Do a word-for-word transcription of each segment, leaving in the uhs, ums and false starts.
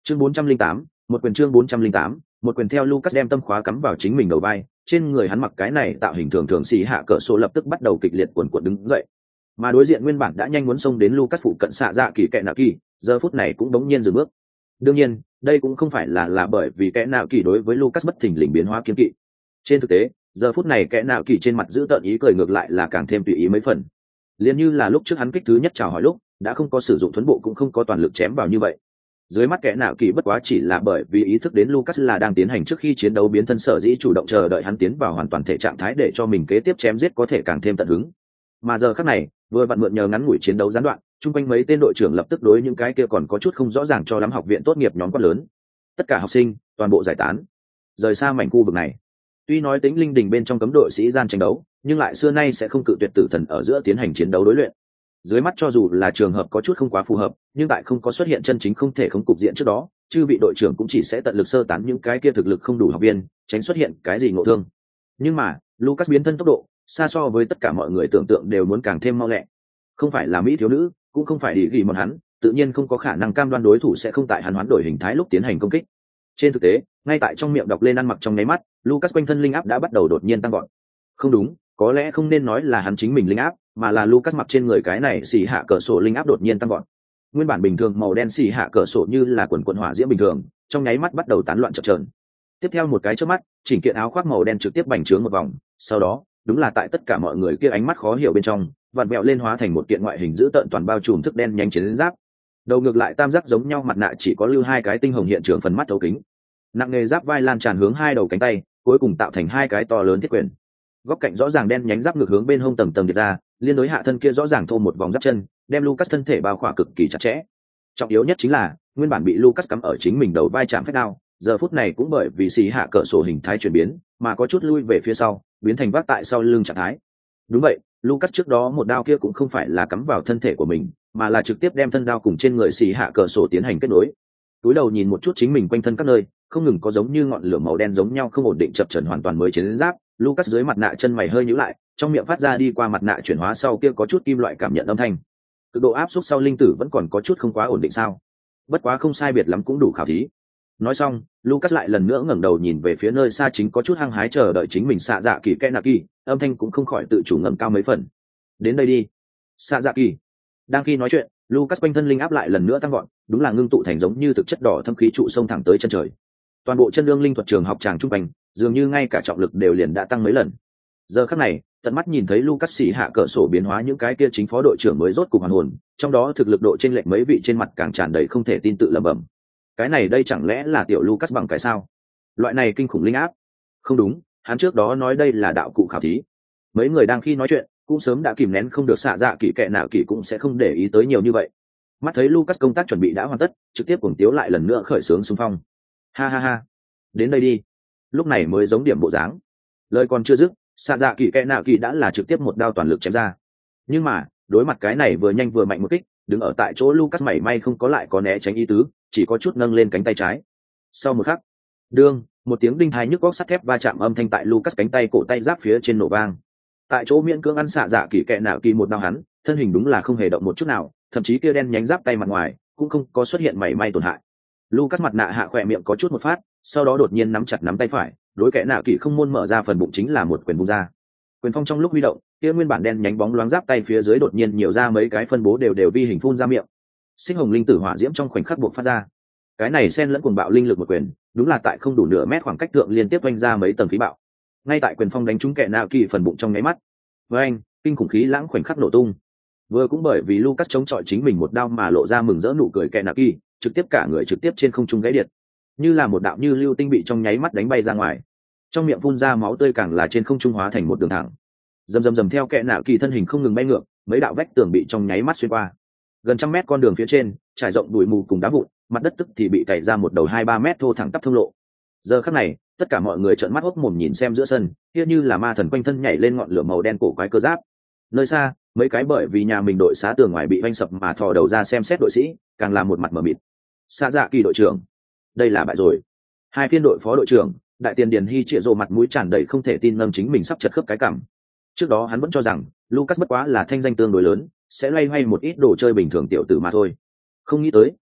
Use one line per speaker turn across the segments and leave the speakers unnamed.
Chương bốn trăm linh tám, một quyền chương bốn trăm linh tám, một quyền theo Lucas đem tâm khóa cắm vào chính mình đầu vai, trên người hắn mặc cái này tạo hình thường thường xì hạ cỡ sổ lập tức bắt đầu kịch liệt cuộn cuộn đứng dậy. Mà đối diện nguyên bản đã nhanh muốn xông đến Lucas phụ cận xạ dạ kỳ kẹ nạ kỳ, giờ phút này cũng đống nhiên dừng bước. Đương nhiên, đây cũng không phải là là bởi vì kẹ nạ kỳ đối với Lucas bất thình lình biến hóa kiên kỵ. Trên thực tế, giờ phút này kẹ nạ kỳ trên mặt giữ tợn ý cười ngược lại là càng thêm tùy ý mấy phần. Liên như là lúc trước hắn kích thứ nhất chào hỏi lúc, đã không có sử dụng thuấn bộ cũng không có toàn lực chém vào như vậy. Dưới mắt kẻ nào kỳ bất quá chỉ là bởi vì ý thức đến Lucas là đang tiến hành trước khi chiến đấu biến thân sở dĩ chủ động chờ đợi hắn tiến vào hoàn toàn thể trạng thái để cho mình kế tiếp chém giết có thể càng thêm tận hứng. Mà giờ khắc này, vừa vặn mượn nhờ ngắn ngủi chiến đấu gián đoạn, chung quanh mấy tên đội trưởng lập tức đối những cái kia còn có chút không rõ ràng cho lắm học viện tốt nghiệp nhóm quát lớn. Tất cả học sinh, toàn bộ giải tán, rời xa mảnh khu vực này. Tuy nói tính linh đình bên trong cấm đội sĩ gian tranh đấu, nhưng lại xưa nay sẽ không cự tuyệt tử thần ở giữa tiến hành chiến đấu đối luyện. Dưới mắt cho dù là trường hợp có chút không quá phù hợp, nhưng tại không có xuất hiện chân chính không thể không cục diện trước đó, chư vị đội trưởng cũng chỉ sẽ tận lực sơ tán những cái kia thực lực không đủ học viên, tránh xuất hiện cái gì ngộ thương. Nhưng mà, Lucas biến thân tốc độ, xa so với tất cả mọi người tưởng tượng đều muốn càng thêm mau lẹ. Không phải là mỹ thiếu nữ, cũng không phải đi ghi một hắn, tự nhiên không có khả năng cam đoan đối thủ sẽ không tại hắn hoán đổi hình thái lúc tiến hành công kích. Trên thực tế, ngay tại trong miệng đọc lên ăn mặc trong nháy mắt, Lucas quanh thân linh áp đã bắt đầu đột nhiên tăng vọt. Không đúng, có lẽ không nên nói là hắn chính mình linh áp, mà là Lucas mặc trên người cái này xì hạ cỡ sổ linh áp đột nhiên tăng vọt. Nguyên bản bình thường màu đen xì hạ cỡ sổ như là quần quần hỏa diễm bình thường, trong nháy mắt bắt đầu tán loạn chập chờn. Tiếp theo một cái chớp mắt, chỉnh kiện áo khoác màu đen trực tiếp bành trướng một vòng, sau đó, đúng là tại tất cả mọi người kia ánh mắt khó hiểu bên trong, vặn vẹo lên hóa thành một kiện ngoại hình dữ tợn toàn bao trùm thức đen nhanh chiến giáp. Đầu ngược lại tam giác giống nhau mặt nạ chỉ có lưu hai cái tinh hồng hiện trường phần mắt thấu kính. Nặng nghề giáp vai lan tràn hướng hai đầu cánh tay, cuối cùng tạo thành hai cái to lớn thiết quyền. Góc cạnh rõ ràng đen nhánh giáp ngược hướng bên hông tầng tầng điệp ra, liên đối hạ thân kia rõ ràng thô một vòng giáp chân, đem Lucas thân thể bao khỏa cực kỳ chặt chẽ. Trọng yếu nhất chính là, nguyên bản bị Lucas cắm ở chính mình đầu vai chạm phách đao, giờ phút này cũng bởi vì xì hạ cỡ sổ hình thái chuyển biến, mà có chút lui về phía sau, biến thành vác tại sau lưng trạng thái. Đúng vậy, Lucas trước đó một đao kia cũng không phải là cắm vào thân thể của mình, mà là trực tiếp đem thân đao cùng trên người xì hạ cỡ sổ tiến hành kết nối. Túi đầu nhìn một chút chính mình quanh thân các nơi, không ngừng có giống như ngọn lửa màu đen giống nhau không ổn định chập chờn hoàn toàn mới chiến giáp. Lucas dưới mặt nạ chân mày hơi nhíu lại, trong miệng phát ra đi qua mặt nạ chuyển hóa sau kia có chút kim loại cảm nhận âm thanh. Cực độ áp suất sau linh tử vẫn còn có chút không quá ổn định sao? Bất quá không sai biệt lắm cũng đủ khảo thí. Nói xong, Lucas lại lần nữa ngẩng đầu nhìn về phía nơi xa chính có chút hăng hái chờ đợi chính mình xạ dạ kỳ Kenaki, âm thanh cũng không khỏi tự chủ ngẩng cao mấy phần. Đến đây đi, xạ dạ kỳ. Đang khi nói chuyện, Lucas quanh thân linh áp lại lần nữa tăng vọt, đúng là ngưng tụ thành giống như thực chất đỏ thâm khí trụ sông thẳng tới chân trời. Toàn bộ chân lương linh thuật trường học tràng trung quanh, dường như ngay cả trọng lực đều liền đã tăng mấy lần. Giờ khắc này, tận mắt nhìn thấy Lucas xỉ hạ cỡ sổ biến hóa những cái kia chính phó đội trưởng mới rốt cục hoàn hồn, trong đó thực lực độ trên lệch mấy vị trên mặt càng tràn đầy không thể tin tự lẩm bẩm. Cái này đây chẳng lẽ là tiểu Lucas bằng cái sao? Loại này kinh khủng linh áp. Không đúng, hắn trước đó nói đây là đạo cụ khảo thí. Mấy người đang khi nói chuyện, cũng sớm đã kìm nén không được xạ dạ kỳ kệ nào kỳ cũng sẽ không để ý tới nhiều như vậy. Mắt thấy Lucas công tác chuẩn bị đã hoàn tất, trực tiếp cuồng tiếu lại lần nữa khởi xướng xung phong. Ha ha ha, đến đây đi. Lúc này mới giống điểm bộ dáng. Lời còn chưa dứt, xạ dạ kỳ kệ nào kỳ đã là trực tiếp một đao toàn lực chém ra. Nhưng mà, đối mặt cái này vừa nhanh vừa mạnh một kích, đứng ở tại chỗ Lucas mảy may không có lại có né tránh ý tứ, chỉ có chút nâng lên cánh tay trái. Sau một khắc, đương, một tiếng đinh thái nhức góc sắt thép va chạm âm thanh tại Lucas cánh tay cổ tay giáp phía trên nổ vang. Tại chỗ miễn cưỡng ăn xạ dạ kỳ kệ nào kỳ một đao hắn, thân hình đúng là không hề động một chút nào, thậm chí kia đen nhánh giáp tay mặt ngoài cũng không có xuất hiện mảy may tổn hại. Lucas mặt nạ hạ khỏe miệng có chút một phát, sau đó đột nhiên nắm chặt nắm tay phải, đối kẻ nào kỳ không môn mở ra phần bụng chính là một quyền vung ra. Quyền phong trong lúc huy động, kia nguyên bản đen nhánh bóng loáng giáp tay phía dưới đột nhiên nhiều ra mấy cái phân bố đều đều vi hình phun ra miệng. Xích hồng linh tử hỏa diễm trong khoảnh khắc buộc phát ra. Cái này xen lẫn cuồng bạo linh lực một quyền, đúng là tại không đủ nửa mét khoảng cách tượng liên tiếp vung ra mấy tầng khí bạo. Ngay tại quyền phong đánh trúng kẻ nào kỳ phần bụng trong nháy mắt, với anh, kinh khủng khí lãng khoảnh khắc nổ tung. Vừa cũng bởi vì Lucas chống chọi chính mình một đao mà lộ ra mừng rỡ nụ cười kẻ nào kỳ, trực tiếp cả người trực tiếp trên không trung gãy điện, như là một đạo như lưu tinh bị trong nháy mắt đánh bay ra ngoài, trong miệng phun ra máu tươi càng là trên không trung hóa thành một đường thẳng. Dầm dầm dầm theo kẻ nào kỳ thân hình không ngừng bay ngược, mấy đạo vách tường bị trong nháy mắt xuyên qua. Gần trăm mét con đường phía trên trải rộng bụi mù cùng đá vụn, mặt đất tức thì bị cày ra một đầu hai ba mét thô thẳng tắp thông lộ. Giờ khắc này, tất cả mọi người trợn mắt hốc mồm nhìn xem giữa sân, kia như là ma thần quanh thân nhảy lên ngọn lửa màu đen cổ quái cơ giáp. Nơi xa, mấy cái bởi vì nhà mình đội xá tường ngoài bị vanh sập mà thò đầu ra xem xét đội sĩ, càng là một mặt mờ mịt. Xạ dạ kỳ đội trưởng, đây là bại rồi. Hai phiên đội phó đội trưởng, đại tiền điền hy chĩa rồ mặt mũi tràn đầy không thể tin nâng chính mình sắp chật khớp cái cằm. Trước đó hắn vẫn cho rằng Lucas bất quá là thanh danh tương đối lớn, sẽ loay hoay một ít đồ chơi bình thường tiểu tử mà thôi. Không nghĩ tới,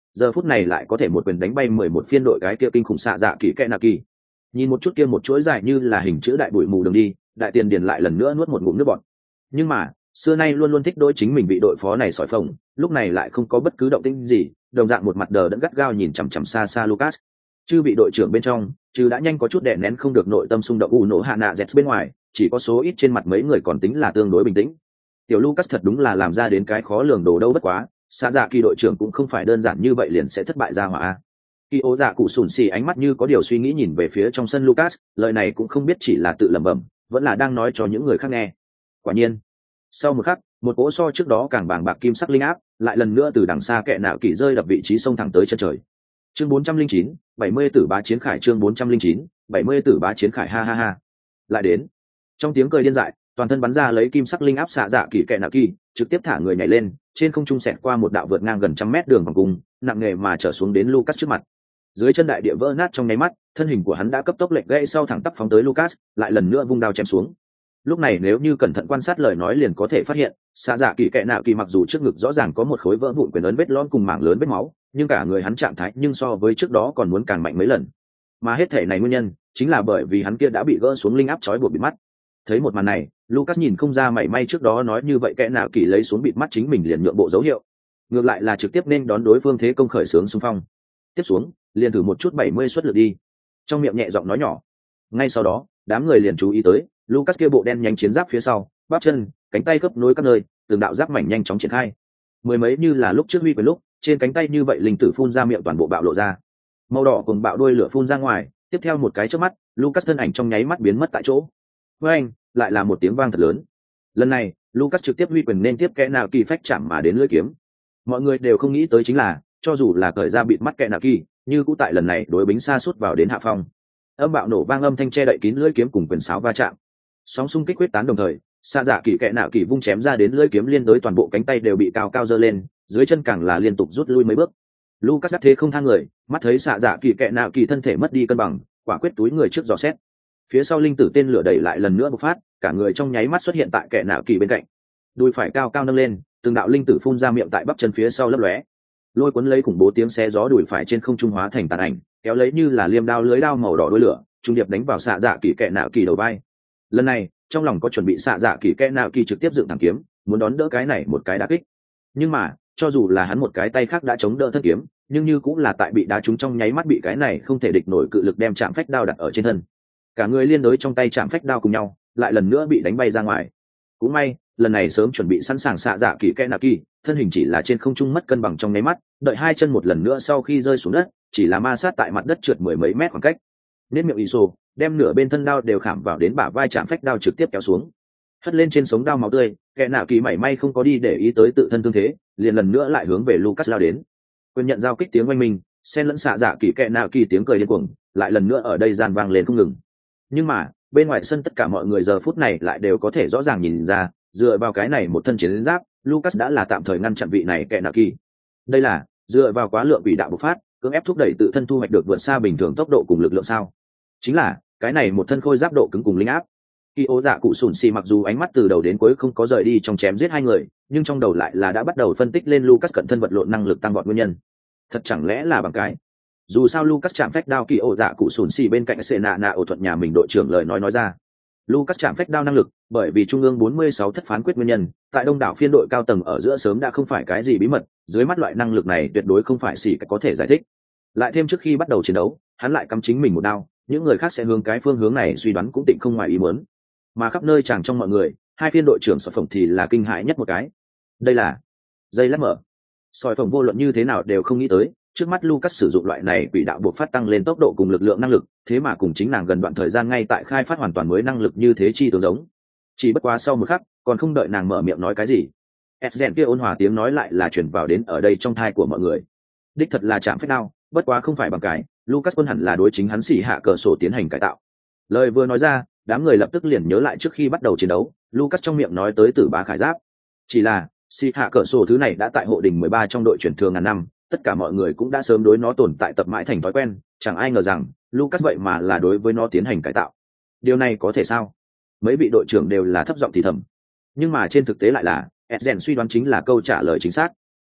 giờ phút này lại có thể một quyền đánh bay mười một phiên đội cái kia kinh khủng xạ dạ kỳ kẽ nạ kỳ. Nhìn một chút kia một chuỗi dài như là hình chữ đại bụi mù đường đi, đại tiền điền lại lần nữa nuốt một ngụm nước bọt. Nhưng mà xưa nay luôn luôn thích đối chính mình bị đội phó này sỏi phồng, lúc này lại không có bất cứ động tĩnh gì, đồng dạng một mặt đờ đẫn gắt gao nhìn chằm chằm xa xa Lucas. Chứ bị đội trưởng bên trong, chứ đã nhanh có chút đè nén không được nội tâm xung động u nổ hạ nạ dẹt bên ngoài, chỉ có số ít trên mặt mấy người còn tính là tương đối bình tĩnh. Tiểu Lucas thật đúng là làm ra đến cái khó lường đồ đâu bất quá, xa dạ kỳ đội trưởng cũng không phải đơn giản như vậy liền sẽ thất bại ra hỏa. Kỳ ố dạ cụ sùn xì ánh mắt như có điều suy nghĩ nhìn về phía trong sân Lucas, lời này cũng không biết chỉ là tự lẩm bẩm, vẫn là đang nói cho những người khác nghe. Quả nhiên, sau một khắc, một cỗ so trước đó càng bàng bạc kim sắc linh áp, lại lần nữa từ đằng xa kệ nạo kỳ rơi đập vị trí sông thẳng tới chân trời. Chương bốn trăm linh chín, bảy mươi tử bá chiến khải chương bốn trăm linh chín, bảy mươi tử bá chiến khải ha ha ha. Lại đến. Trong tiếng cười điên dại, toàn thân bắn ra lấy kim sắc linh áp xạ dạ kỳ kệ nạo kỳ, trực tiếp thả người nhảy lên, trên không trung xẹt qua một đạo vượt ngang gần trăm mét đường vòng cung, nặng nề mà trở xuống đến Lucas trước mặt. Dưới chân đại địa vỡ nát trong nháy mắt, thân hình của hắn đã cấp tốc lệch gãy sau thẳng tắp phóng tới Lucas, lại lần nữa vung đao chém xuống. Lúc này nếu như cẩn thận quan sát lời nói liền có thể phát hiện, xạ dạ kỳ kệ nạo kỳ mặc dù trước ngực rõ ràng có một khối vỡ vụn quyền ấn vết lõm cùng mảng lớn vết máu, nhưng cả người hắn trạng thái nhưng so với trước đó còn muốn càng mạnh mấy lần. Mà hết thể này nguyên nhân chính là bởi vì hắn kia đã bị gỡ xuống linh áp trói buộc bịt mắt. Thấy một màn này, Lucas nhìn không ra mảy may trước đó nói như vậy kệ nạo kỳ lấy xuống bịt mắt chính mình liền nhượng bộ dấu hiệu, ngược lại là trực tiếp nên đón đối phương thế công khởi xướng xung phong. Tiếp xuống, liền thử một chút bảy mươi suất lực đi. Trong miệng nhẹ giọng nói nhỏ. Ngay sau đó, đám người liền chú ý tới, Lucas kia bộ đen nhánh chiến giáp phía sau, bắp chân, cánh tay khớp nối các nơi, từng đạo giáp mảnh nhanh chóng triển khai. Mười mấy như là lúc trước huy quyền lúc, trên cánh tay như vậy linh tử phun ra miệng toàn bộ bạo lộ ra. Màu đỏ cùng bạo đuôi lửa phun ra ngoài, tiếp theo một cái chớp mắt, Lucas thân ảnh trong nháy mắt biến mất tại chỗ. Với anh, lại là một tiếng vang thật lớn. Lần này, Lucas trực tiếp huy quyền nên tiếp kẽ nào kỳ phách chạm mà đến lưỡi kiếm. Mọi người đều không nghĩ tới chính là, cho dù là cởi ra bịt mắt kẽ nào kỳ, như cũ tại lần này đối bính xa suốt vào đến hạ phong. Âm bạo nổ vang âm thanh che đậy kín lưỡi kiếm cùng quyền sáo va chạm. Sóng xung kích quyết tán đồng thời, xa dạ kỳ kẽ nạo kỳ vung chém ra đến lưỡi kiếm liên đối toàn bộ cánh tay đều bị cao cao dơ lên, dưới chân càng là liên tục rút lui mấy bước. Lucas đắc thế không thang người, mắt thấy xạ dạ kỳ kẽ nạo kỳ thân thể mất đi cân bằng, quả quyết túi người trước dò xét. Phía sau linh tử tên lửa đẩy lại lần nữa bộc phát, cả người trong nháy mắt xuất hiện tại kẽ nạo kỳ bên cạnh. Đùi phải cao cao nâng lên, từng đạo linh tử phun ra miệng tại bắp chân phía sau lấp lóe. Lôi cuốn lấy khủng bố tiếng xé gió đùi phải trên không trung hóa thành tàn ảnh, kéo lấy như là liêm đao lưới đao màu đỏ đuôi lửa, trung điệp đánh vào xạ dạ kỳ kẽ nạo kỳ đầu vai. Lần này, trong lòng có chuẩn bị xạ dạ kỳ kẽ nạo kỳ trực tiếp dựng thẳng kiếm, muốn đón đỡ cái này một cái đá kích. Nhưng mà, cho dù là hắn một cái tay khác đã chống đỡ thân kiếm, nhưng như cũng là tại bị đá trúng trong nháy mắt bị cái này không thể địch nổi cự lực đem chạm phách đao đặt ở trên thân. Cả người liên đối trong tay chạm phách đao cùng nhau, lại lần nữa bị đánh bay ra ngoài. Cũng may, lần này sớm chuẩn bị sẵn sàng xạ dạ kỳ kẽ nạo kỳ, thân hình chỉ là trên không trung mất cân bằng trong nháy mắt, đợi hai chân một lần nữa sau khi rơi xuống đất, chỉ là ma sát tại mặt đất trượt mười mấy mét khoảng cách. Nét miệng Iso, đem nửa bên thân đao đều khảm vào đến bả vai chạm phách đao trực tiếp kéo xuống. Hất lên trên sống đao máu tươi, kẻ nạo kỳ mảy may không có đi để ý tới tự thân thương thế, liền lần nữa lại hướng về Lucas lao đến. Quyền nhận giao kích tiếng oanh minh, xen lẫn xạ dạ kỳ kẻ nạo kỳ tiếng cười điên cuồng, lại lần nữa ở đây gian vang lên không ngừng. Nhưng mà, bên ngoài sân tất cả mọi người giờ phút này lại đều có thể rõ ràng nhìn ra, dựa vào cái này một thân chiến giáp, Lucas đã là tạm thời ngăn chặn vị này kẻ nạo kỳ. Đây là dựa vào quá lượng bị đạo bộc phát, cưỡng ép thúc đẩy tự thân thu hoạch được vượt xa bình thường tốc độ cùng lực lượng sao? Chính là cái này một thân khôi giáp độ cứng cùng linh áp. Khi ố dạ cụ sùn xì mặc dù ánh mắt từ đầu đến cuối không có rời đi trong chém giết hai người, nhưng trong đầu lại là đã bắt đầu phân tích lên Lucas cận thân vật lộn năng lực tăng vọt nguyên nhân. Thật chẳng lẽ là bằng cái? Dù sao Lucas chạm phách đao kỳ ố dạ cụ sùn xì bên cạnh Sena Na ổ thuận nhà mình đội trưởng lời nói nói ra. Lucas chạm phách đao năng lực, bởi vì trung ương bốn mươi sáu thất phán quyết nguyên nhân, tại đông đảo phiên đội cao tầng ở giữa sớm đã không phải cái gì bí mật, dưới mắt loại năng lực này tuyệt đối không phải xỉ có thể giải thích. Lại thêm trước khi bắt đầu chiến đấu, hắn lại cắm chính mình một đao, những người khác sẽ hướng cái phương hướng này suy đoán cũng tịnh không ngoài ý muốn. Mà khắp nơi chàng trong mọi người, hai phiên đội trưởng sỏi phồng thì là kinh hãi nhất một cái. Đây là dây lát mở. Sỏi phồng vô luận như thế nào đều không nghĩ tới, trước mắt Lucas sử dụng loại này quỷ đạo buộc phát tăng lên tốc độ cùng lực lượng năng lực, thế mà cùng chính nàng gần đoạn thời gian ngay tại khai phát hoàn toàn mới năng lực như thế chi tương giống. Chỉ bất quá sau một khắc, còn không đợi nàng mở miệng nói cái gì, Esgen kia ôn hòa tiếng nói lại là truyền vào đến ở đây trong thai của mọi người. Đích thật là chạm phách đao, bất quá không phải bằng cái, Lucas quân hẳn là đối chính hắn xỉ hạ cờ sổ tiến hành cải tạo. Lời vừa nói ra, đám người lập tức liền nhớ lại trước khi bắt đầu chiến đấu, Lucas trong miệng nói tới tử bá khải giáp. Chỉ là, xỉ hạ cờ sổ thứ này đã tại hộ đình mười ba trong đội truyền thường ngàn năm, tất cả mọi người cũng đã sớm đối nó tồn tại tập mãi thành thói quen, chẳng ai ngờ rằng Lucas vậy mà là đối với nó tiến hành cải tạo. Điều này có thể sao? Mấy vị đội trưởng đều là thấp giọng thì thầm. Nhưng mà trên thực tế lại là, Esgen suy đoán chính là câu trả lời chính xác.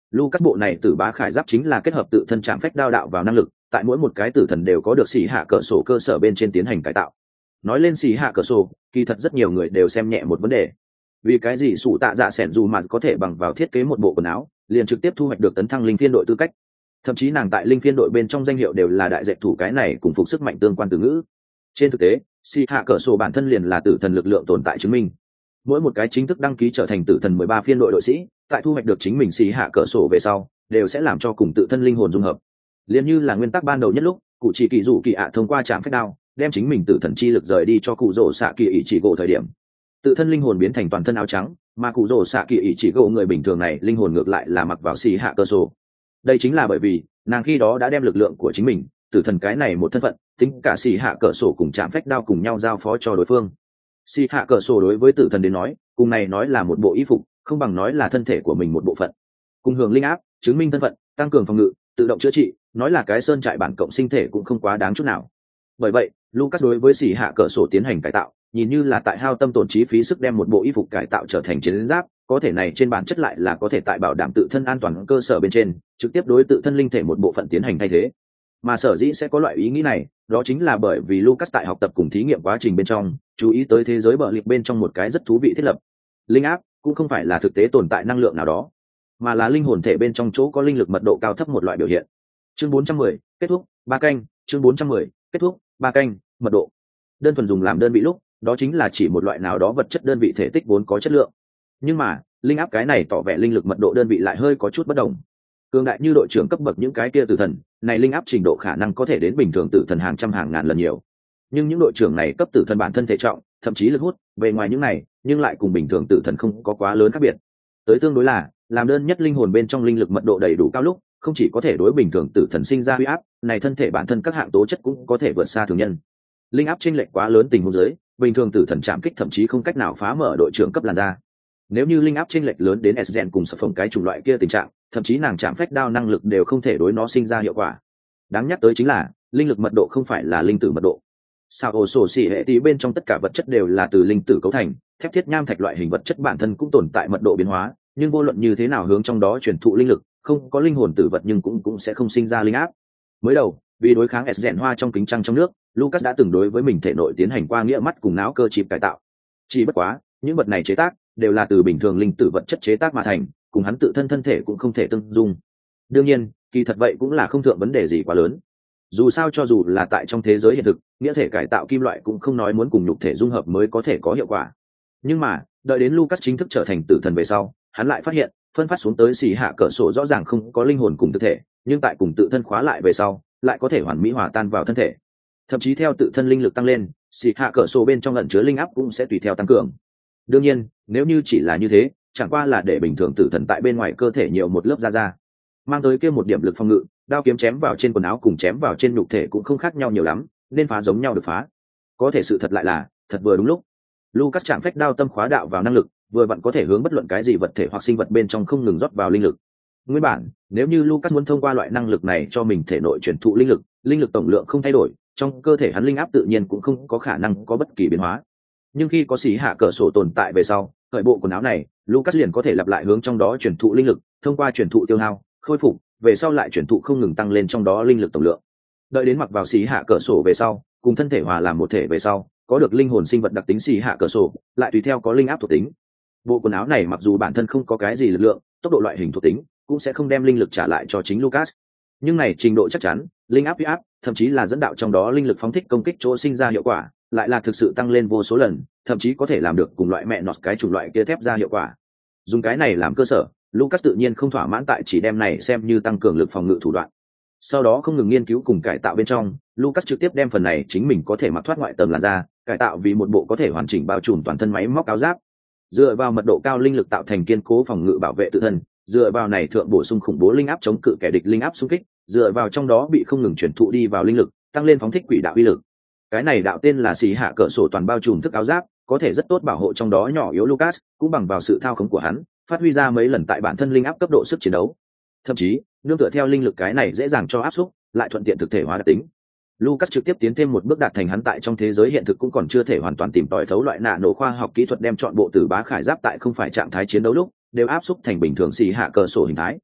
Lucas bộ này tử bá khải giáp chính là kết hợp tự thân chạm phách đao đạo vào năng lực, tại mỗi một cái tử thần đều có được xì hạ cỡ sổ cơ sở bên trên tiến hành cải tạo. Nói lên xì hạ cỡ sổ, kỳ thật rất nhiều người đều xem nhẹ một vấn đề. Vì cái gì sủ tạ dạ sẻn dù mà có thể bằng vào thiết kế một bộ quần áo, liền trực tiếp thu hoạch được tấn thăng linh phiên đội tư cách. Thậm chí nàng tại linh phiên đội bên trong danh hiệu đều là đại dệt thủ, cái này cùng phục sức mạnh tương quan từ ngữ. Trên thực tế, xì hạ cỡ sổ bản thân liền là tử thần lực lượng tồn tại chứng minh. Mỗi một cái chính thức đăng ký trở thành tử thần mười ba phiên đội đội sĩ, tại thu hoạch được chính mình xì hạ cỡ sổ về sau, đều sẽ làm cho cùng tự thân linh hồn dung hợp. Liên như là nguyên tắc ban đầu nhất lúc, cụ chỉ kỳ dụ kỳ ạ thông qua trạm phách đao, đem chính mình tử thần chi lực rời đi cho cụ rổ xạ kỳ ý chỉ gỗ thời điểm, tự thân linh hồn biến thành toàn thân áo trắng, mà cụ rổ xạ kỳ ý chỉ gỗ người bình thường này linh hồn ngược lại là mặc vào xì hạ cỡ sổ. Đây chính là bởi vì nàng khi đó đã đem lực lượng của chính mình, tử thần cái này một thân phận, tính cả xì hạ cỡ sổ cùng trạm phách đao cùng nhau giao phó cho đối phương. Xì hạ cỡ sổ đối với tử thần đến nói, cùng này nói là một bộ y phục, không bằng nói là thân thể của mình một bộ phận. Cùng hưởng linh áp, chứng minh thân phận, tăng cường phòng ngự, tự động chữa trị, nói là cái sơn trại bản cộng sinh thể cũng không quá đáng chút nào. Bởi vậy, Lucas đối với xì hạ cỡ sổ tiến hành cải tạo, nhìn như là tại hao tâm tổn trí phí sức đem một bộ y phục cải tạo trở thành chiến giáp, có thể này trên bản chất lại là có thể tại bảo đảm tự thân an toàn cơ sở bên trên, trực tiếp đối tự thân linh thể một bộ phận tiến hành thay thế. Mà sở dĩ sẽ có loại ý nghĩ này, đó chính là bởi vì Lucas tại học tập cùng thí nghiệm quá trình bên trong, chú ý tới thế giới bờ liệt bên trong một cái rất thú vị thiết lập. Linh áp cũng không phải là thực tế tồn tại năng lượng nào đó, mà là linh hồn thể bên trong chỗ có linh lực mật độ cao thấp một loại biểu hiện. Chương bốn trăm mười, kết thúc, ba canh, chương bốn trăm mười, kết thúc, ba canh, mật độ. Đơn thuần dùng làm đơn vị lúc, đó chính là chỉ một loại nào đó vật chất đơn vị thể tích vốn có chất lượng. Nhưng mà, linh áp cái này tỏ vẻ linh lực mật độ đơn vị lại hơi có chút bất đồng. Cường đại như đội trưởng cấp bậc những cái kia tử thần, này linh áp trình độ khả năng có thể đến bình thường tử thần hàng trăm hàng ngàn lần nhiều. Nhưng những đội trưởng này cấp tử thần bản thân thể trọng, thậm chí lực hút, về ngoài những này, nhưng lại cùng bình thường tử thần không có quá lớn khác biệt. Tới tương đối là, làm đơn nhất linh hồn bên trong linh lực mật độ đầy đủ cao lúc, không chỉ có thể đối bình thường tử thần sinh ra uy áp, này thân thể bản thân các hạng tố chất cũng có thể vượt xa thường nhân. Linh áp chênh lệch quá lớn tình huống dưới, bình thường tử thần chạm kích thậm chí không cách nào phá mở đội trưởng cấp làn da. Nếu như linh áp chênh lệch lớn đến S-gen cùng sập phồng cái chủng loại kia tình trạng, thậm chí nàng chạm phách đao năng lực đều không thể đối nó sinh ra hiệu quả. Đáng nhắc tới chính là, linh lực mật độ không phải là linh tử mật độ. Sao ổ sổ xỉ hệ tí bên trong tất cả vật chất đều là từ linh tử cấu thành, thép thiết nham thạch loại hình vật chất bản thân cũng tồn tại mật độ biến hóa, nhưng vô luận như thế nào hướng trong đó truyền thụ linh lực, không có linh hồn tử vật nhưng cũng cũng sẽ không sinh ra linh áp. Mới đầu, vì đối kháng S-gen hoa trong kính trăng trong nước, Lucas đã từng đối với mình thể nội tiến hành qua nghĩa mắt cùng não cơ chip cải tạo. Chỉ bất quá, những vật này chế tác đều là từ bình thường linh tử vật chất chế tác mà thành, cùng hắn tự thân thân thể cũng không thể tương dung. Đương nhiên, kỳ thật vậy cũng là không thượng vấn đề gì quá lớn. Dù sao cho dù là tại trong thế giới hiện thực, nghĩa thể cải tạo kim loại cũng không nói muốn cùng nhục thể dung hợp mới có thể có hiệu quả. Nhưng mà, đợi đến Lucas chính thức trở thành tử thần về sau, hắn lại phát hiện, phân phát xuống tới xì hạ cỡ sổ rõ ràng không có linh hồn cùng thực thể, nhưng tại cùng tự thân khóa lại về sau, lại có thể hoàn mỹ hòa tan vào thân thể. Thậm chí theo tự thân linh lực tăng lên, xì hạ cỡ sổ bên trong ẩn chứa linh áp cũng sẽ tùy theo tăng cường. Đương nhiên, nếu như chỉ là như thế, chẳng qua là để bình thường tử thần tại bên ngoài cơ thể nhiều một lớp da da, mang tới kia một điểm lực phòng ngự, đao kiếm chém vào trên quần áo cùng chém vào trên nhục thể cũng không khác nhau nhiều lắm, nên phá giống nhau được phá. Có thể sự thật lại là, thật vừa đúng lúc. Lucas chạm phách đao tâm khóa đạo vào năng lực, vừa vặn có thể hướng bất luận cái gì vật thể hoặc sinh vật bên trong không ngừng rót vào linh lực. Nguyên bản, nếu như Lucas muốn thông qua loại năng lực này cho mình thể nội truyền thụ linh lực, linh lực tổng lượng không thay đổi, trong cơ thể hắn linh áp tự nhiên cũng không có khả năng có bất kỳ biến hóa. Nhưng khi có xì hạ cỡ sổ tồn tại về sau, khởi bộ quần áo này, Lucas liền có thể lặp lại hướng trong đó truyền thụ linh lực, thông qua truyền thụ tiêu hao, khôi phục, về sau lại truyền thụ không ngừng tăng lên trong đó linh lực tổng lượng. Đợi đến mặc vào xì hạ cỡ sổ về sau, cùng thân thể hòa làm một thể về sau, có được linh hồn sinh vật đặc tính xì hạ cỡ sổ, lại tùy theo có linh áp thuộc tính. Bộ quần áo này mặc dù bản thân không có cái gì lực lượng, tốc độ loại hình thuộc tính, cũng sẽ không đem linh lực trả lại cho chính Lucas. Nhưng này trình độ chắc chắn, linh áp uy áp, thậm chí là dẫn đạo trong đó linh lực phóng thích công kích chỗ sinh ra hiệu quả, lại là thực sự tăng lên vô số lần, thậm chí có thể làm được cùng loại mẹ nọt cái chủng loại kia thép ra hiệu quả. Dùng cái này làm cơ sở, Lucas tự nhiên không thỏa mãn tại chỉ đem này xem như tăng cường lực phòng ngự thủ đoạn. Sau đó không ngừng nghiên cứu cùng cải tạo bên trong, Lucas trực tiếp đem phần này chính mình có thể mặc thoát ngoại tầng làn da, cải tạo vì một bộ có thể hoàn chỉnh bao trùm toàn thân máy móc áo giáp. Dựa vào mật độ cao linh lực tạo thành kiên cố phòng ngự bảo vệ tự thân, dựa vào này thượng bổ sung khủng bố linh áp chống cự kẻ địch linh áp xung kích, dựa vào trong đó bị không ngừng chuyển thụ đi vào linh lực, tăng lên phóng thích quỷ đạo uy lực. Cái này đạo tên là xì hạ cỡ sổ toàn bao trùm thức áo giáp, có thể rất tốt bảo hộ trong đó nhỏ yếu Lucas, cũng bằng vào sự thao khống của hắn, phát huy ra mấy lần tại bản thân linh áp cấp độ sức chiến đấu. Thậm chí, nương tựa theo linh lực cái này dễ dàng cho áp xúc, lại thuận tiện thực thể hóa đặc tính. Lucas trực tiếp tiến thêm một bước đạt thành hắn tại trong thế giới hiện thực cũng còn chưa thể hoàn toàn tìm tòi thấu loại nạ nổ khoa học kỹ thuật đem chọn bộ tử bá khải giáp tại không phải trạng thái chiến đấu lúc, đều áp xúc thành bình thường xì hạ cỡ sổ hình thái.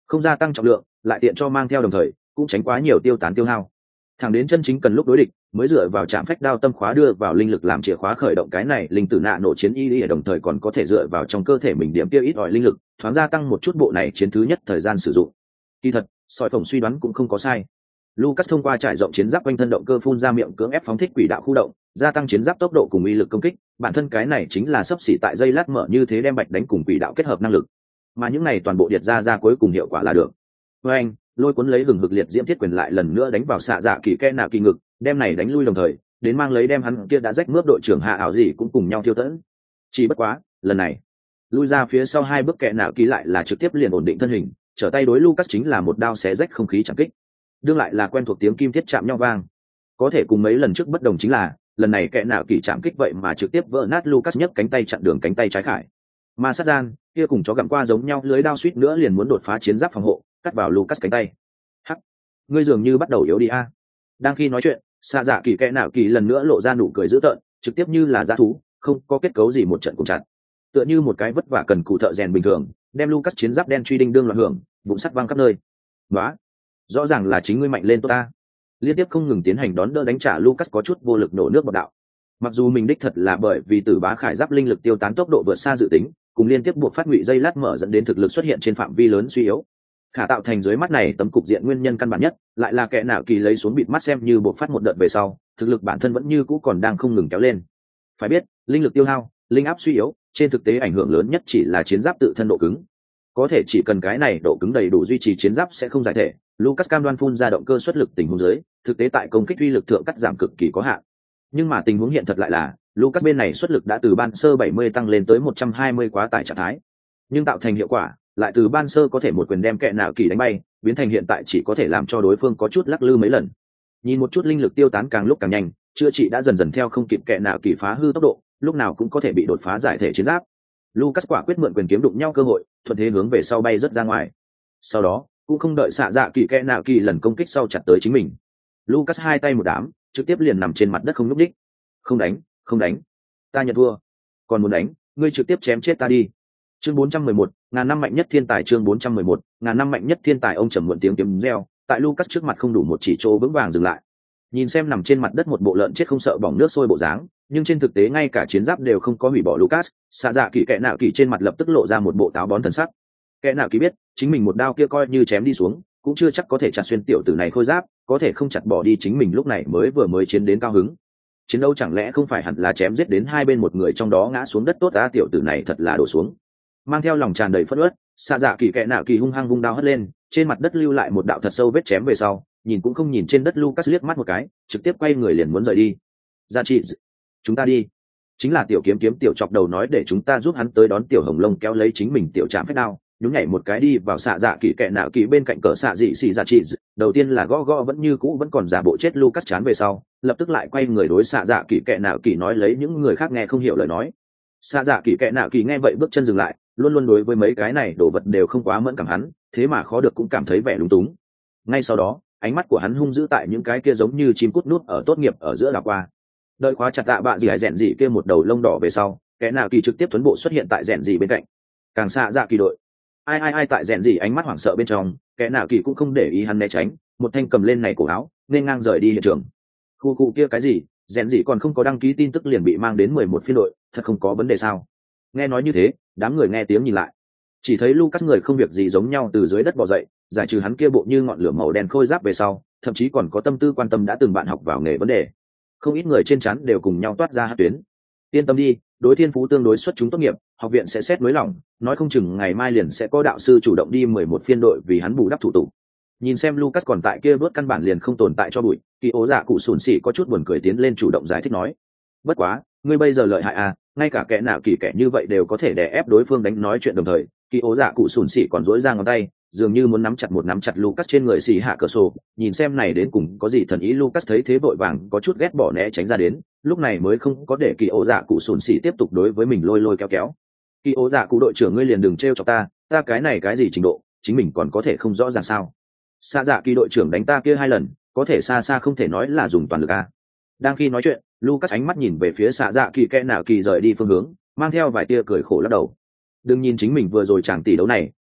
không gia tăng trọng lượng, lại tiện cho mang theo đồng thời cũng tránh quá nhiều tiêu tán tiêu hao. Thẳng đến chân chính cần lúc đối địch mới dựa vào chạm phách đao tâm khóa đưa vào linh lực làm chìa khóa khởi động cái này linh tử nạ nổ chiến y lý, đồng thời còn có thể dựa vào trong cơ thể mình điểm tiêu ít ỏi linh lực thoáng gia tăng một chút bộ này chiến thứ nhất thời gian sử dụng. Kỳ thật sỏi phồng suy đoán cũng không có sai. Lucas thông qua trải rộng chiến giáp quanh thân động cơ phun ra miệng cưỡng ép phóng thích quỷ đạo khu động, gia tăng chiến giáp tốc độ cùng uy lực công kích, bản thân cái này chính là sắp xỉ tại dây lát mở như thế đem bạch đánh cùng quỷ đạo kết hợp năng lực. Mà những này toàn bộ điệt ra ra cuối cùng hiệu quả là được. Với anh, lôi cuốn lấy hừng hực liệt diễm thiết quyền lại lần nữa đánh vào xạ dạ kỳ kẽ nạ kỳ ngực, đem này đánh lui đồng thời, đến mang lấy đem hắn kia đã rách mướp đội trưởng hạ ảo gì cũng cùng nhau thiêu tẫn. Chỉ bất quá, lần này, lui ra phía sau hai bước kẽ nạ kỳ lại là trực tiếp liền ổn định thân hình, trở tay đối Lucas chính là một đao xé rách không khí chẳng kích. Đương lại là quen thuộc tiếng kim thiết chạm nhau vang. Có thể cùng mấy lần trước bất đồng chính là, lần này kẻ nào kỳ chạm kích vậy mà trực tiếp vỡ nát Lucas nhấc cánh tay chặn đường cánh tay trái khải. Mà sát gian, kia cùng chó gặm qua giống nhau lưới đao suýt nữa liền muốn đột phá chiến giáp phòng hộ, cắt vào Lucas cánh tay. Hắc, ngươi dường như bắt đầu yếu đi a. Đang khi nói chuyện, xạ dạ kỳ kẻ nào kỳ lần nữa lộ ra nụ cười dữ tợn, trực tiếp như là dã thú, không có kết cấu gì một trận cùng chặt. Tựa như một cái vất vả cần cù thợ rèn bình thường, đem Lucas chiến giáp đen truy đinh đương loạn hưởng, vụn sắt vang khắp nơi. Nóa, rõ ràng là chính ngươi mạnh lên tốt ta. Liên tiếp không ngừng tiến hành đón đỡ đánh trả, Lucas có chút vô lực nổ nước bọt đạo. Mặc dù mình đích thật là bởi vì Tử Bá Khải giáp linh lực tiêu tán tốc độ vượt xa dự tính, cùng liên tiếp buộc phát ngụy dây lát mở dẫn đến thực lực xuất hiện trên phạm vi lớn suy yếu. Khả tạo thành dưới mắt này tấm cục diện nguyên nhân căn bản nhất, lại là kẻ nào kỳ lấy xuống bịt mắt xem như buộc phát một đợt về sau, thực lực bản thân vẫn như cũ còn đang không ngừng kéo lên. Phải biết, linh lực tiêu hao, linh áp suy yếu, trên thực tế ảnh hưởng lớn nhất chỉ là chiến giáp tự thân độ cứng. Có thể chỉ cần cái này độ cứng đầy đủ duy trì chiến giáp sẽ không giải thể, Lucas cam đoan phun ra động cơ xuất lực tình huống dưới, thực tế tại công kích uy lực thượng cắt giảm cực kỳ có hạn. Nhưng mà tình huống hiện thật lại là, Lucas bên này xuất lực đã từ ban sơ bảy mươi tăng lên tới một trăm hai mươi quá tải trạng thái. Nhưng tạo thành hiệu quả, lại từ ban sơ có thể một quyền đem kẻ nào kỳ đánh bay, biến thành hiện tại chỉ có thể làm cho đối phương có chút lắc lư mấy lần. Nhìn một chút linh lực tiêu tán càng lúc càng nhanh, chữa trị đã dần dần theo không kịp kẻ nào kỳ phá hư tốc độ, lúc nào cũng có thể bị đột phá giải thể chiến giáp. Lucas quả quyết mượn quyền kiếm đụng nhau cơ hội, thuận thế hướng về sau bay rất ra ngoài. Sau đó, cũng không đợi xạ dạ kỳ kẽ nào kỳ lần công kích sau chặt tới chính mình, Lucas hai tay một đám trực tiếp liền nằm trên mặt đất không nhúc đích. Không đánh, không đánh, ta nhận thua. Còn muốn đánh, ngươi trực tiếp chém chết ta đi. Chương bốn trăm mười một, ngàn năm mạnh nhất thiên tài. Chương bốn trăm mười một, ngàn năm mạnh nhất thiên tài. Ông trầm muộn tiếng kiếm reo, tại Lucas trước mặt không đủ một chỉ chỗ vững vàng dừng lại. Nhìn xem nằm trên mặt đất một bộ lợn chết không sợ bỏng nước sôi bộ dáng, nhưng trên thực tế ngay cả chiến giáp đều không có hủy bỏ Lucas, xạ dạ kỳ kẽ nào kỳ trên mặt lập tức lộ ra một bộ táo bón thần sắc. Kẻ nào kỳ biết, chính mình một đao kia coi như chém đi xuống, cũng chưa chắc có thể chặt xuyên tiểu tử này khôi giáp, có thể không chặt bỏ đi chính mình lúc này mới vừa mới chiến đến cao hứng. Chiến đấu chẳng lẽ không phải hẳn là chém giết đến hai bên một người trong đó ngã xuống đất tốt á, tiểu tử này thật là đổ xuống. Mang theo lòng tràn đầy phẫn uất, xạ dạ kỳ kẻ nào kỳ hung hăng vung đao hất lên, trên mặt đất lưu lại một đạo thật sâu vết chém về sau, nhìn cũng không nhìn trên đất Lucas liếc mắt một cái, trực tiếp quay người liền muốn rời đi. Dạ chị, chúng ta đi. Chính là tiểu kiếm kiếm tiểu chọc đầu nói để chúng ta giúp hắn tới đón tiểu hồng lông kéo lấy chính mình tiểu trạm phép đao, nhún nhảy một cái đi vào xạ dạ kỳ kẻ nào kỳ bên cạnh cỡ xạ dị xì dạ chị. Đầu tiên là gõ gõ vẫn như cũ vẫn còn giả bộ chết Lucas chán về sau, lập tức lại quay người đối xạ dạ kỳ kẻ nào kỳ nói lấy những người khác nghe không hiểu lời nói. Xạ dạ kỳ kẻ nào kỳ nghe vậy bước chân dừng lại, luôn luôn đối với mấy cái này đồ vật đều không quá mẫn cảm hắn, thế mà khó được cũng cảm thấy vẻ lúng túng. Ngay sau đó, ánh mắt của hắn hung dữ tại những cái kia giống như chim cút nút ở tốt nghiệp ở giữa đảo qua. Đợi khóa chặt tạ bạ gì hải rèn gì kia một đầu lông đỏ về sau, kẻ nào kỳ trực tiếp tuấn bộ xuất hiện tại rèn gì bên cạnh. Càng xạ dạ kỳ đội, ai ai ai tại rèn gì ánh mắt hoảng sợ bên trong, kẻ nào kỳ cũng không để ý hắn né tránh, một thanh cầm lên này cổ áo, nên ngang rời đi hiện trường. Khu khu kia cái gì, rèn gì còn không có đăng ký tin tức liền bị mang đến mười một phiên đội, thật không có vấn đề sao? Nghe nói như thế, đám người nghe tiếng nhìn lại, chỉ thấy Lucas người không việc gì giống nhau từ dưới đất bò dậy, giải trừ hắn kia bộ như ngọn lửa màu đen khôi giáp về sau, thậm chí còn có tâm tư quan tâm đã từng bạn học vào nghề vấn đề. Không ít người trên trán đều cùng nhau toát ra hát tuyến. Yên tâm đi, đối thiên phú tương đối xuất chúng tốt nghiệp, học viện sẽ xét nới lỏng, nói không chừng ngày mai liền sẽ có đạo sư chủ động đi mười một phiên đội vì hắn bù đắp thủ tục. Nhìn xem Lucas còn tại kia vớt căn bản liền không tồn tại cho bụi, Kỳ Ố Dạ cụ sùn xỉ có chút buồn cười tiến lên chủ động giải thích nói: "Bất quá, ngươi bây giờ lợi hại à, ngay cả kẻ nào kỳ kẻ như vậy đều có thể đè ép đối phương đánh nói chuyện đồng thời." Kỳ Ố Dạ cụ sùn xỉ còn duỗi ra ngón tay, dường như muốn nắm chặt một nắm chặt Lucas trên người xì hạ cờ sổ, nhìn xem này đến cùng có gì thần ý. Lucas thấy thế vội vàng có chút ghét bỏ né tránh ra đến, lúc này mới không có để Kỳ Ố Dạ cụ sùn xỉ tiếp tục đối với mình lôi lôi kéo kéo. Kỳ Ố Dạ cụ đội trưởng ngươi liền đừng trêu chọc ta, ta cái này cái gì trình độ, chính mình còn có thể không rõ ràng sao? Xa dạ kỳ đội trưởng đánh ta kia hai lần, có thể xa xa không thể nói là dùng toàn lực à? Đang khi nói chuyện, Lucas ánh mắt nhìn về phía xạ dạ kỳ kẽ nào kỳ rời đi phương hướng, mang theo vài tia cười khổ lắc đầu. Đừng nhìn chính mình vừa rồi chẳng tỷ đấu này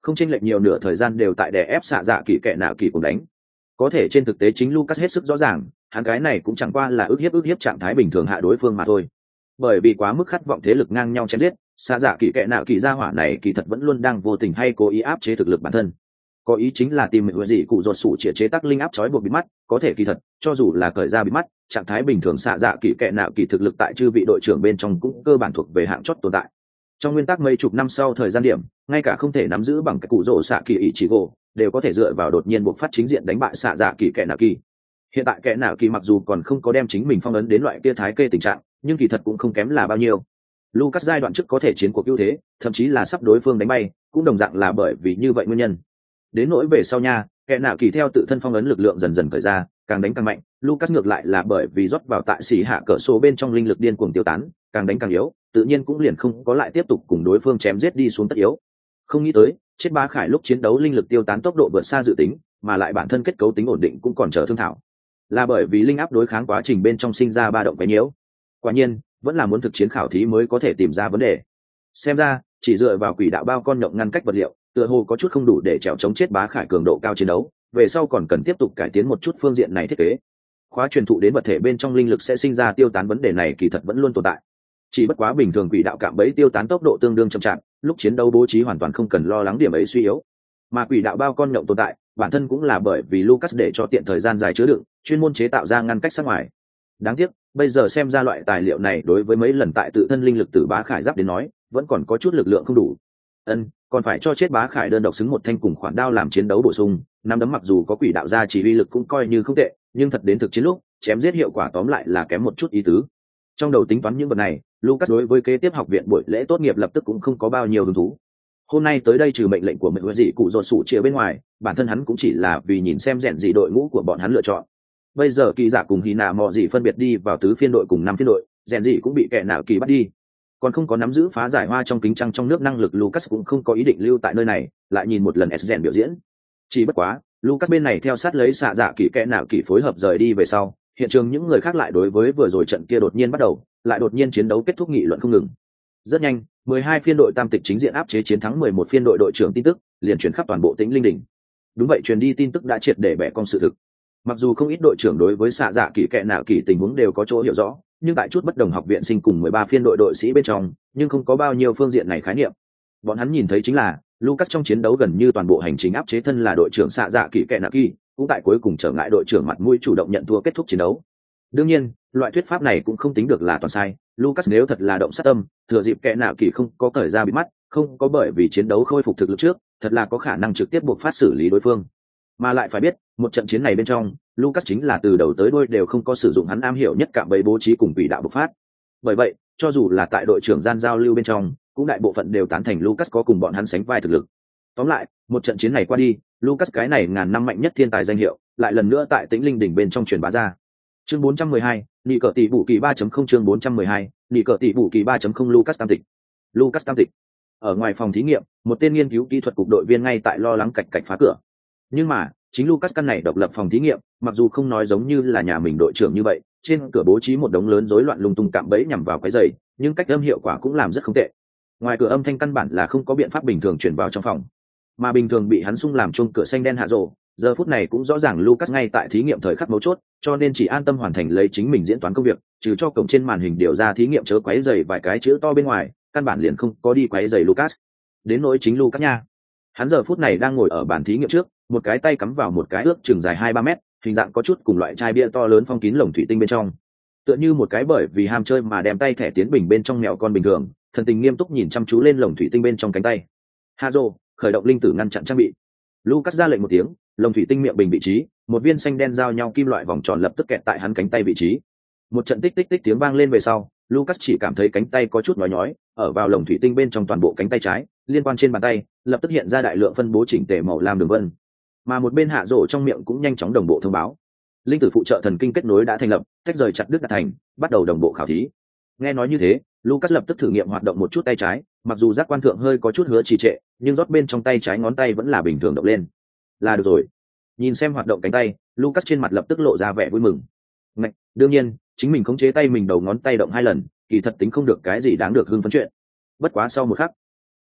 không chênh lệch nhiều nửa thời gian đều tại đè ép xạ dạ kỳ kệ nạ kỳ cùng đánh. Có thể trên thực tế chính Lucas hết sức rõ ràng, hắn cái này cũng chẳng qua là ức hiếp ức hiếp trạng thái bình thường hạ đối phương mà thôi. Bởi vì quá mức khát vọng thế lực ngang nhau chém giết, xạ dạ kỳ kệ nạ kỳ gia hỏa này kỳ thật vẫn luôn đang vô tình hay cố ý áp chế thực lực bản thân. Có ý chính là tìm mượn gì cụ ruột sủ chĩa chế tác linh áp trói buộc bị mắt, có thể kỳ thật, cho dù là cởi ra bị mắt, trạng thái bình thường xạ dạ kỳ kệ nạ kỳ thực lực tại chư vị đội trưởng bên trong cũng cơ bản thuộc về hạng chót tồn tại. Trong nguyên tắc mấy chục năm sau thời gian điểm, ngay cả không thể nắm giữ bằng cái cụ rổ xạ kỳ ý chỉ gỗ đều có thể dựa vào đột nhiên buộc phát chính diện đánh bại xạ dạ kỳ kệ nạ kỳ. Hiện tại kệ nạ kỳ mặc dù còn không có đem chính mình phong ấn đến loại kia thái kê tình trạng, nhưng kỳ thật cũng không kém là bao nhiêu. Lucas giai đoạn trước có thể chiến cuộc ưu thế, thậm chí là sắp đối phương đánh bay, cũng đồng dạng là bởi vì như vậy nguyên nhân. Đến nỗi về sau nha, kệ nạ kỳ theo tự thân phong ấn lực lượng dần dần khởi ra, càng đánh càng mạnh. Lucas ngược lại là bởi vì rót vào tại xỉ hạ cỡ số bên trong linh lực điên cuồng tiêu tán, càng đánh càng yếu, tự nhiên cũng liền không có lại tiếp tục cùng đối phương chém giết đi xuống tất yếu. Không nghĩ tới, chết Bá Khải lúc chiến đấu linh lực tiêu tán tốc độ vượt xa dự tính, mà lại bản thân kết cấu tính ổn định cũng còn chờ thương thảo. Là bởi vì linh áp đối kháng quá trình bên trong sinh ra ba động cái nhiễu. Quả nhiên, vẫn là muốn thực chiến khảo thí mới có thể tìm ra vấn đề. Xem ra, chỉ dựa vào quỷ đạo bao con nhộng ngăn cách vật liệu, tựa hồ có chút không đủ để trèo chống chết Bá Khải cường độ cao chiến đấu, về sau còn cần tiếp tục cải tiến một chút phương diện này thiết kế. Khóa truyền thụ đến vật thể bên trong linh lực sẽ sinh ra tiêu tán vấn đề này kỳ thật vẫn luôn tồn tại. Chỉ bất quá bình thường quỷ đạo cạm bẫy tiêu tán tốc độ tương đương chậm chạp, lúc chiến đấu bố trí hoàn toàn không cần lo lắng điểm ấy suy yếu. Mà quỷ đạo bao con nhộng tồn tại, bản thân cũng là bởi vì Lucas để cho tiện thời gian dài chứa đựng, chuyên môn chế tạo ra ngăn cách sát ngoài. Đáng tiếc, bây giờ xem ra loại tài liệu này đối với mấy lần tại tự thân linh lực từ Bá Khải giáp đến nói, vẫn còn có chút lực lượng không đủ. Ân, còn phải cho chết Bá Khải đơn độc xứng một thanh cùng khoản đao làm chiến đấu bổ sung, năm đấm mặc dù có quỷ đạo gia chỉ uy lực cũng coi như không tệ, nhưng thật đến thực chiến lúc, chém giết hiệu quả tóm lại là kém một chút ý tứ. Trong đầu tính toán những vật này, Lucas đối với kế tiếp học viện buổi lễ tốt nghiệp lập tức cũng không có bao nhiêu hứng thú. Hôm nay tới đây trừ mệnh lệnh của mệnh dị cụ ruột sủ chia bên ngoài, bản thân hắn cũng chỉ là vì nhìn xem rèn gì đội ngũ của bọn hắn lựa chọn. Bây giờ kỳ giả cùng hy nạ mò gì phân biệt đi vào tứ phiên đội cùng năm phiên đội, rèn gì cũng bị kẻ nào kỳ bắt đi. Còn không có nắm giữ phá giải hoa trong kính trăng trong nước năng lực, Lucas cũng không có ý định lưu tại nơi này, lại nhìn một lần S rèn biểu diễn. Chỉ bất quá, Lucas bên này theo sát lấy xạ dạ kỳ kẻ nào kỳ phối hợp rời đi về sau, hiện trường những người khác lại đối với vừa rồi trận kia đột nhiên bắt đầu, lại đột nhiên chiến đấu kết thúc nghị luận không ngừng. Rất nhanh, mười hai phiên đội tam tịch chính diện áp chế chiến thắng mười một phiên đội đội trưởng tin tức liền truyền khắp toàn bộ Tĩnh Linh Đỉnh. Đúng vậy, truyền đi tin tức đã triệt để bẻ cong sự thực. Mặc dù không ít đội trưởng đối với xạ dạ kỳ kệ nào kỳ tình huống đều có chỗ hiểu rõ, nhưng tại chút bất đồng học viện sinh cùng mười ba phiên đội đội sĩ bên trong, nhưng không có bao nhiêu phương diện này khái niệm. Bọn hắn nhìn thấy chính là Lucas trong chiến đấu gần như toàn bộ hành trình áp chế thân là đội trưởng xạ dạ kỳ kệ nào kỳ, cũng tại cuối cùng trở ngại đội trưởng mặt mũi chủ động nhận thua kết thúc chiến đấu. Đương nhiên, loại thuyết pháp này cũng không tính được là toàn sai. Lucas nếu thật là động sát tâm, thừa dịp kẻ nào kỳ không có cởi ra bị mắt, không có bởi vì chiến đấu khôi phục thực lực trước, thật là có khả năng trực tiếp buộc phát xử lý đối phương. Mà lại phải biết, một trận chiến này bên trong, Lucas chính là từ đầu tới đuôi đều không có sử dụng hắn am hiểu nhất cạm bẫy bố trí cùng quỷ đạo bộc phát. Bởi vậy, cho dù là tại đội trưởng gian giao lưu bên trong, cũng đại bộ phận đều tán thành Lucas có cùng bọn hắn sánh vai thực lực. Tóm lại, một trận chiến này qua đi, Lucas cái này ngàn năm mạnh nhất thiên tài danh hiệu, lại lần nữa tại Tĩnh Linh Đỉnh bên trong truyền bá ra. Chương bốn trăm mười hai, nị cỡ tỷ bù kỳ ba chấm không chương bốn trăm mười hai, nị cỡ tỷ bù kỳ ba chấm không Lucas Tam Tịch. Lucas Tam Tịch. Ở ngoài phòng thí nghiệm, một tên nghiên cứu kỹ thuật cục đội viên ngay tại lo lắng cạch cạch phá cửa. Nhưng mà, chính Lucas căn này độc lập phòng thí nghiệm, mặc dù không nói giống như là nhà mình đội trưởng như vậy, trên cửa bố trí một đống lớn rối loạn lung tung cạm bẫy nhằm vào cái giày, nhưng cách âm hiệu quả cũng làm rất không tệ. Ngoài cửa âm thanh căn bản là không có biện pháp bình thường truyền vào trong phòng, mà bình thường bị hắn xung làm chuông cửa xanh đen hạ rồ. Giờ phút này cũng rõ ràng Lucas ngay tại thí nghiệm thời khắc mấu chốt, cho nên chỉ an tâm hoàn thành lấy chính mình diễn toán công việc, trừ cho cổng trên màn hình điều ra thí nghiệm chớ quấy rầy vài cái chữ to bên ngoài, căn bản liền không có đi quấy rầy Lucas. Đến nỗi chính Lucas nha, hắn giờ phút này đang ngồi ở bàn thí nghiệm trước, một cái tay cắm vào một cái ước chừng dài hai ba mét, hình dạng có chút cùng loại chai bia to lớn phong kín lồng thủy tinh bên trong, tựa như một cái bởi vì ham chơi mà đem tay thẻ tiến bình bên trong mèo con bình thường, thần tình nghiêm túc nhìn chăm chú lên lồng thủy tinh bên trong cánh tay. Hazo, khởi động linh tử ngăn chặn trang bị. Lucas ra lệnh một tiếng, lồng thủy tinh miệng bình vị trí, một viên xanh đen giao nhau kim loại vòng tròn lập tức kẹt tại hắn cánh tay vị trí. Một trận tích tích tích tiếng vang lên về sau, Lucas chỉ cảm thấy cánh tay có chút nhói nhói, ở vào lồng thủy tinh bên trong toàn bộ cánh tay trái, liên quan trên bàn tay, lập tức hiện ra đại lượng phân bố chỉnh tề màu lam đường vân. Mà một bên hạ rổ trong miệng cũng nhanh chóng đồng bộ thông báo. Linh tử phụ trợ thần kinh kết nối đã thành lập, tách rời chặt đứt đạt thành, bắt đầu đồng bộ khảo thí. Nghe nói như thế, Lucas lập tức thử nghiệm hoạt động một chút tay trái, mặc dù giác quan thượng hơi có chút hứa trì trệ, nhưng rót bên trong tay trái ngón tay vẫn là bình thường động lên. Là được rồi. Nhìn xem hoạt động cánh tay, Lucas trên mặt lập tức lộ ra vẻ vui mừng. Ngạch, đương nhiên, chính mình khống chế tay mình đầu ngón tay động hai lần, kỳ thật tính không được cái gì đáng được hưng phấn chuyện. Bất quá sau một khắc,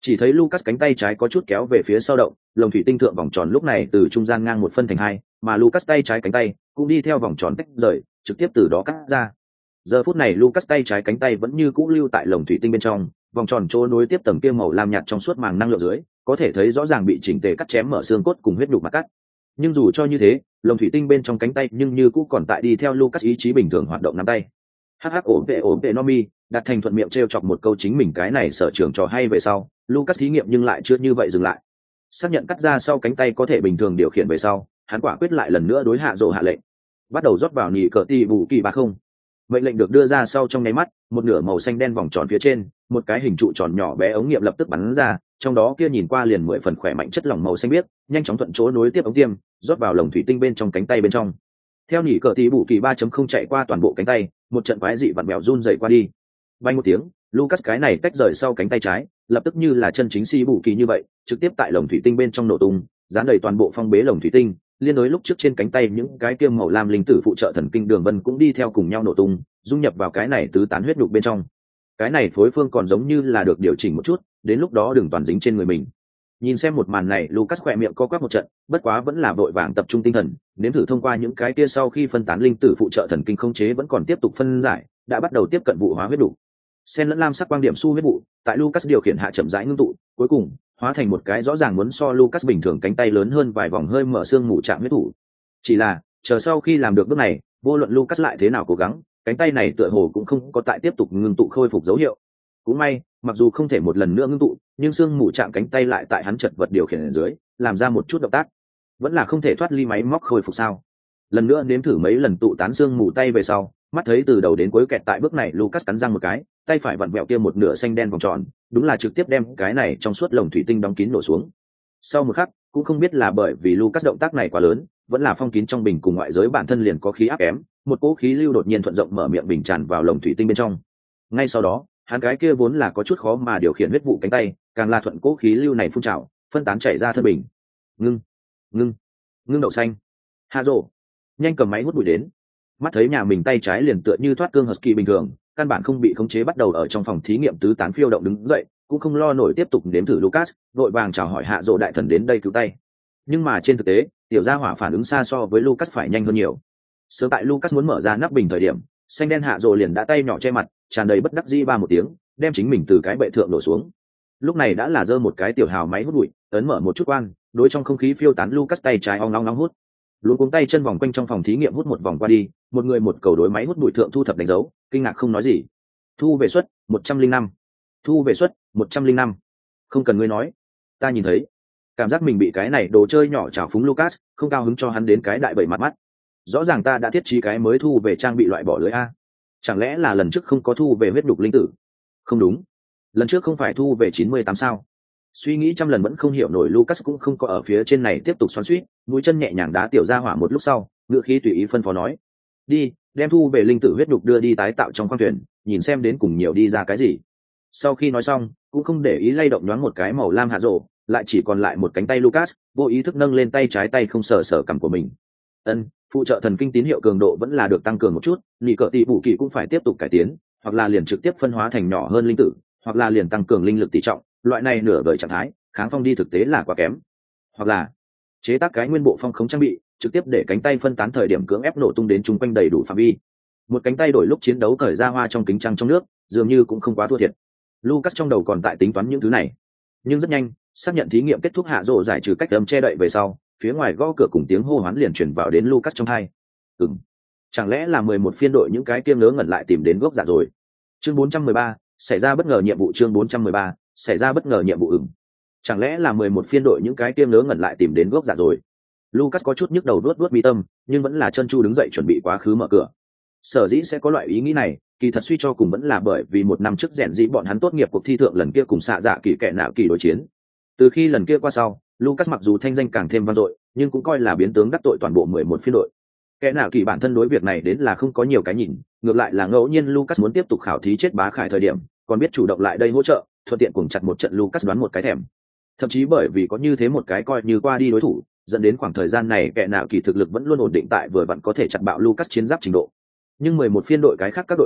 Chỉ thấy Lucas cánh tay trái có chút kéo về phía sau động, lồng thủy tinh thượng vòng tròn lúc này từ trung gian ngang một phân thành hai, mà Lucas tay trái cánh tay cũng đi theo vòng tròn tách rời, trực tiếp từ đó cắt ra. Giờ phút này Lucas tay trái cánh tay vẫn như cũ lưu tại lồng thủy tinh bên trong, vòng tròn chỗ nối tiếp tầng kia màu lam nhạt trong suốt màng năng lượng dưới, có thể thấy rõ ràng bị chỉnh tề cắt chém mở xương cốt cùng huyết nhục mà cắt. Nhưng dù cho như thế, lồng thủy tinh bên trong cánh tay nhưng như cũ còn tại đi theo Lucas ý chí bình thường hoạt động nắm tay. Hắc hắc ổn vệ ổn vệ Nomi, đặt thành thuận miệng trêu chọc một câu chính mình cái này sở trường trò hay về sau, Lucas thí nghiệm nhưng lại chưa như vậy dừng lại. Xác nhận cắt ra sau cánh tay có thể bình thường điều khiển về sau, hắn quả quyết lại lần nữa đối hạ rồ hạ lệnh, bắt đầu rót vào nhị cờ ti vũ kỳ ba không. Mệnh lệnh được đưa ra sau trong nháy mắt, một nửa màu xanh đen vòng tròn phía trên, một cái hình trụ tròn nhỏ bé ống nghiệm lập tức bắn ra, trong đó kia nhìn qua liền mười phần khỏe mạnh chất lỏng màu xanh biếc, nhanh chóng thuận chỗ nối tiếp ống tiêm, rót vào lồng thủy tinh bên trong cánh tay bên trong. Theo nhị cờ ti vũ kỳ ba chấm không chạy qua toàn bộ cánh tay, một trận quái dị vặn bèo run rẩy qua đi. Bay một tiếng, Lucas cái này tách rời sau cánh tay trái, lập tức như là chân chính si bù kỳ như vậy, trực tiếp tại lồng thủy tinh bên trong nổ tung, dán đầy toàn bộ phong bế lồng thủy tinh, liên đối lúc trước trên cánh tay những cái kiêm màu lam linh tử phụ trợ thần kinh đường vân cũng đi theo cùng nhau nổ tung, dung nhập vào cái này tứ tán huyết nhục bên trong. Cái này phối phương còn giống như là được điều chỉnh một chút, đến lúc đó đừng toàn dính trên người mình. Nhìn xem một màn này, Lucas khỏe miệng co quắp một trận, bất quá vẫn là vội vàng tập trung tinh thần, nếm thử thông qua những cái kia sau khi phân tán linh tử phụ trợ thần kinh không chế vẫn còn tiếp tục phân giải, đã bắt đầu tiếp cận vụ hóa huyết đủ. Sen lẫn lam sắc quang điểm su huyết vụ, tại Lucas điều khiển hạ chậm rãi ngưng tụ, cuối cùng hóa thành một cái rõ ràng muốn so Lucas bình thường cánh tay lớn hơn vài vòng hơi mở xương mù chạm huyết thủ. Chỉ là, chờ sau khi làm được bước này, vô luận Lucas lại thế nào cố gắng, cánh tay này tựa hồ cũng không có tại tiếp tục ngưng tụ khôi phục dấu hiệu. Cũng may, mặc dù không thể một lần nữa ngưng tụ, nhưng xương mù chạm cánh tay lại tại hắn chật vật điều khiển ở dưới, làm ra một chút động tác. Vẫn là không thể thoát ly máy móc khôi phục sao? Lần nữa nếm thử mấy lần tụ tán xương mù tay về sau, mắt thấy từ đầu đến cuối kẹt tại bước này, Lucas cắn răng một cái, tay phải vặn vẹo kia một nửa xanh đen vòng tròn, đúng là trực tiếp đem cái này trong suốt lồng thủy tinh đóng kín nổ xuống. Sau một khắc, cũng không biết là bởi vì Lucas động tác này quá lớn, vẫn là phong kín trong bình cùng ngoại giới bản thân liền có khí áp kém, một cỗ khí lưu đột nhiên thuận rộng mở miệng bình tràn vào lồng thủy tinh bên trong. Ngay sau đó, hắn cái kia vốn là có chút khó mà điều khiển huyết vụ cánh tay, càng là thuận cỗ khí lưu này phun trào, phân tán chảy ra thân bình. Ngưng, ngưng, ngưng đậu xanh. Hạ rồ, nhanh cầm máy hút bụi đến. Mắt thấy nhà mình tay trái liền tựa như thoát cương husky bình thường, căn bản không bị khống chế bắt đầu ở trong phòng thí nghiệm tứ tán phiêu động đứng dậy, cũng không lo nổi tiếp tục nếm thử Lucas, vội vàng chào hỏi hạ rồ đại thần đến đây cứu tay. Nhưng mà trên thực tế, tiểu gia hỏa phản ứng xa so với Lucas phải nhanh hơn nhiều. Sớm tại Lucas muốn mở ra nắp bình thời điểm, xanh đen hạ rồ liền đã tay nhỏ che mặt, tràn đầy bất đắc dĩ ba một tiếng, đem chính mình từ cái bệ thượng đổ xuống. Lúc này đã là giơ một cái tiểu hào máy hút bụi, ấn mở một chút quan, đối trong không khí phiêu tán Lucas tay trái ong long long hút. Luôn cuống tay chân vòng quanh trong phòng thí nghiệm hút một vòng qua đi, một người một cầu đối máy hút bụi thượng thu thập đánh dấu, kinh ngạc không nói gì. Thu về suất một trăm linh năm, thu về suất một trăm linh năm. Không cần ngươi nói, ta nhìn thấy. Cảm giác mình bị cái này đồ chơi nhỏ trào phúng Lucas, không cao hứng cho hắn đến cái đại bậy mặt mắt. Rõ ràng ta đã thiết trí cái mới thu về trang bị loại bỏ lưới a. Chẳng lẽ là lần trước không có thu về huyết đục linh tử? Không đúng, lần trước không phải thu về chín mươi tám sao? Suy nghĩ trăm lần vẫn không hiểu nổi, Lucas cũng không có ở phía trên này tiếp tục xoắn xuýt, mũi chân nhẹ nhàng đá tiểu gia hỏa một lúc sau, ngựa khí tùy ý phân phó nói: đi, đem thu về linh tử huyết đục đưa đi tái tạo trong khoang thuyền, nhìn xem đến cùng nhiều đi ra cái gì. Sau khi nói xong, cũng không để ý lay động nhoáng một cái màu lam hạ rổ, lại chỉ còn lại một cánh tay Lucas, vô ý thức nâng lên tay trái tay không sờ sờ cằm của mình. Ân, phụ trợ thần kinh tín hiệu cường độ vẫn là được tăng cường một chút, nhị cỡ tỷ vũ kỳ cũng phải tiếp tục cải tiến, hoặc là liền trực tiếp phân hóa thành nhỏ hơn linh tử, hoặc là liền tăng cường linh lực tỷ trọng, loại này nửa đời trạng thái, kháng phong đi thực tế là quá kém. Hoặc là chế tác cái nguyên bộ phong khống trang bị, trực tiếp để cánh tay phân tán thời điểm cưỡng ép nổ tung đến chung quanh đầy đủ phạm vi. Một cánh tay đổi lúc chiến đấu cởi ra hoa trong kính trăng trong nước, dường như cũng không quá thua thiệt. Lucas trong đầu còn tại tính toán những thứ này, nhưng rất nhanh, xác nhận thí nghiệm kết thúc hạ rồ giải trừ cách âm che đậy về sau, phía ngoài gõ cửa cùng tiếng hô hoán liền truyền vào đến Lucas trong tai. Ừm, chẳng lẽ là mười một phiên đội những cái kiêm ngớ ngẩn lại tìm đến gốc giả rồi. Chương bốn trăm mười ba, xảy ra bất ngờ nhiệm vụ. Chương bốn trăm mười ba, xảy ra bất ngờ nhiệm vụ. Ừm, chẳng lẽ là mười một phiên đội những cái kiêm ngớ ngẩn lại tìm đến gốc giả rồi. Lucas có chút nhức đầu đuốt đuốt mi tâm, nhưng vẫn là chân chu đứng dậy chuẩn bị quá khứ mở cửa. Sở dĩ sẽ có loại ý nghĩ này, kỳ thật suy cho cùng vẫn là bởi vì một năm trước rèn dĩ bọn hắn tốt nghiệp cuộc thi thượng lần kia cùng xạ dạ kỳ kẻ nạo kỳ đối chiến. Từ khi lần kia qua sau, Lucas mặc dù thanh danh càng thêm vang dội, nhưng cũng coi là biến tướng đắc tội toàn bộ mười một phiên đội. Kẻ nạo kỳ bản thân đối việc này đến là không có nhiều cái nhìn, ngược lại là ngẫu nhiên Lucas muốn tiếp tục khảo thí chết bá khải thời điểm, còn biết chủ động lại đây hỗ trợ, thuận tiện cùng chặt một trận Lucas đoán một cái thèm. Thậm chí bởi vì có như thế một cái coi như qua đi đối thủ, dẫn đến khoảng thời gian này kẻ nạo kỳ thực lực vẫn luôn ổn định tại vừa vặn có thể chặt bạo Lucas chiến giáp trình độ. Nhưng mười một phiên đội cái khác các đội viên,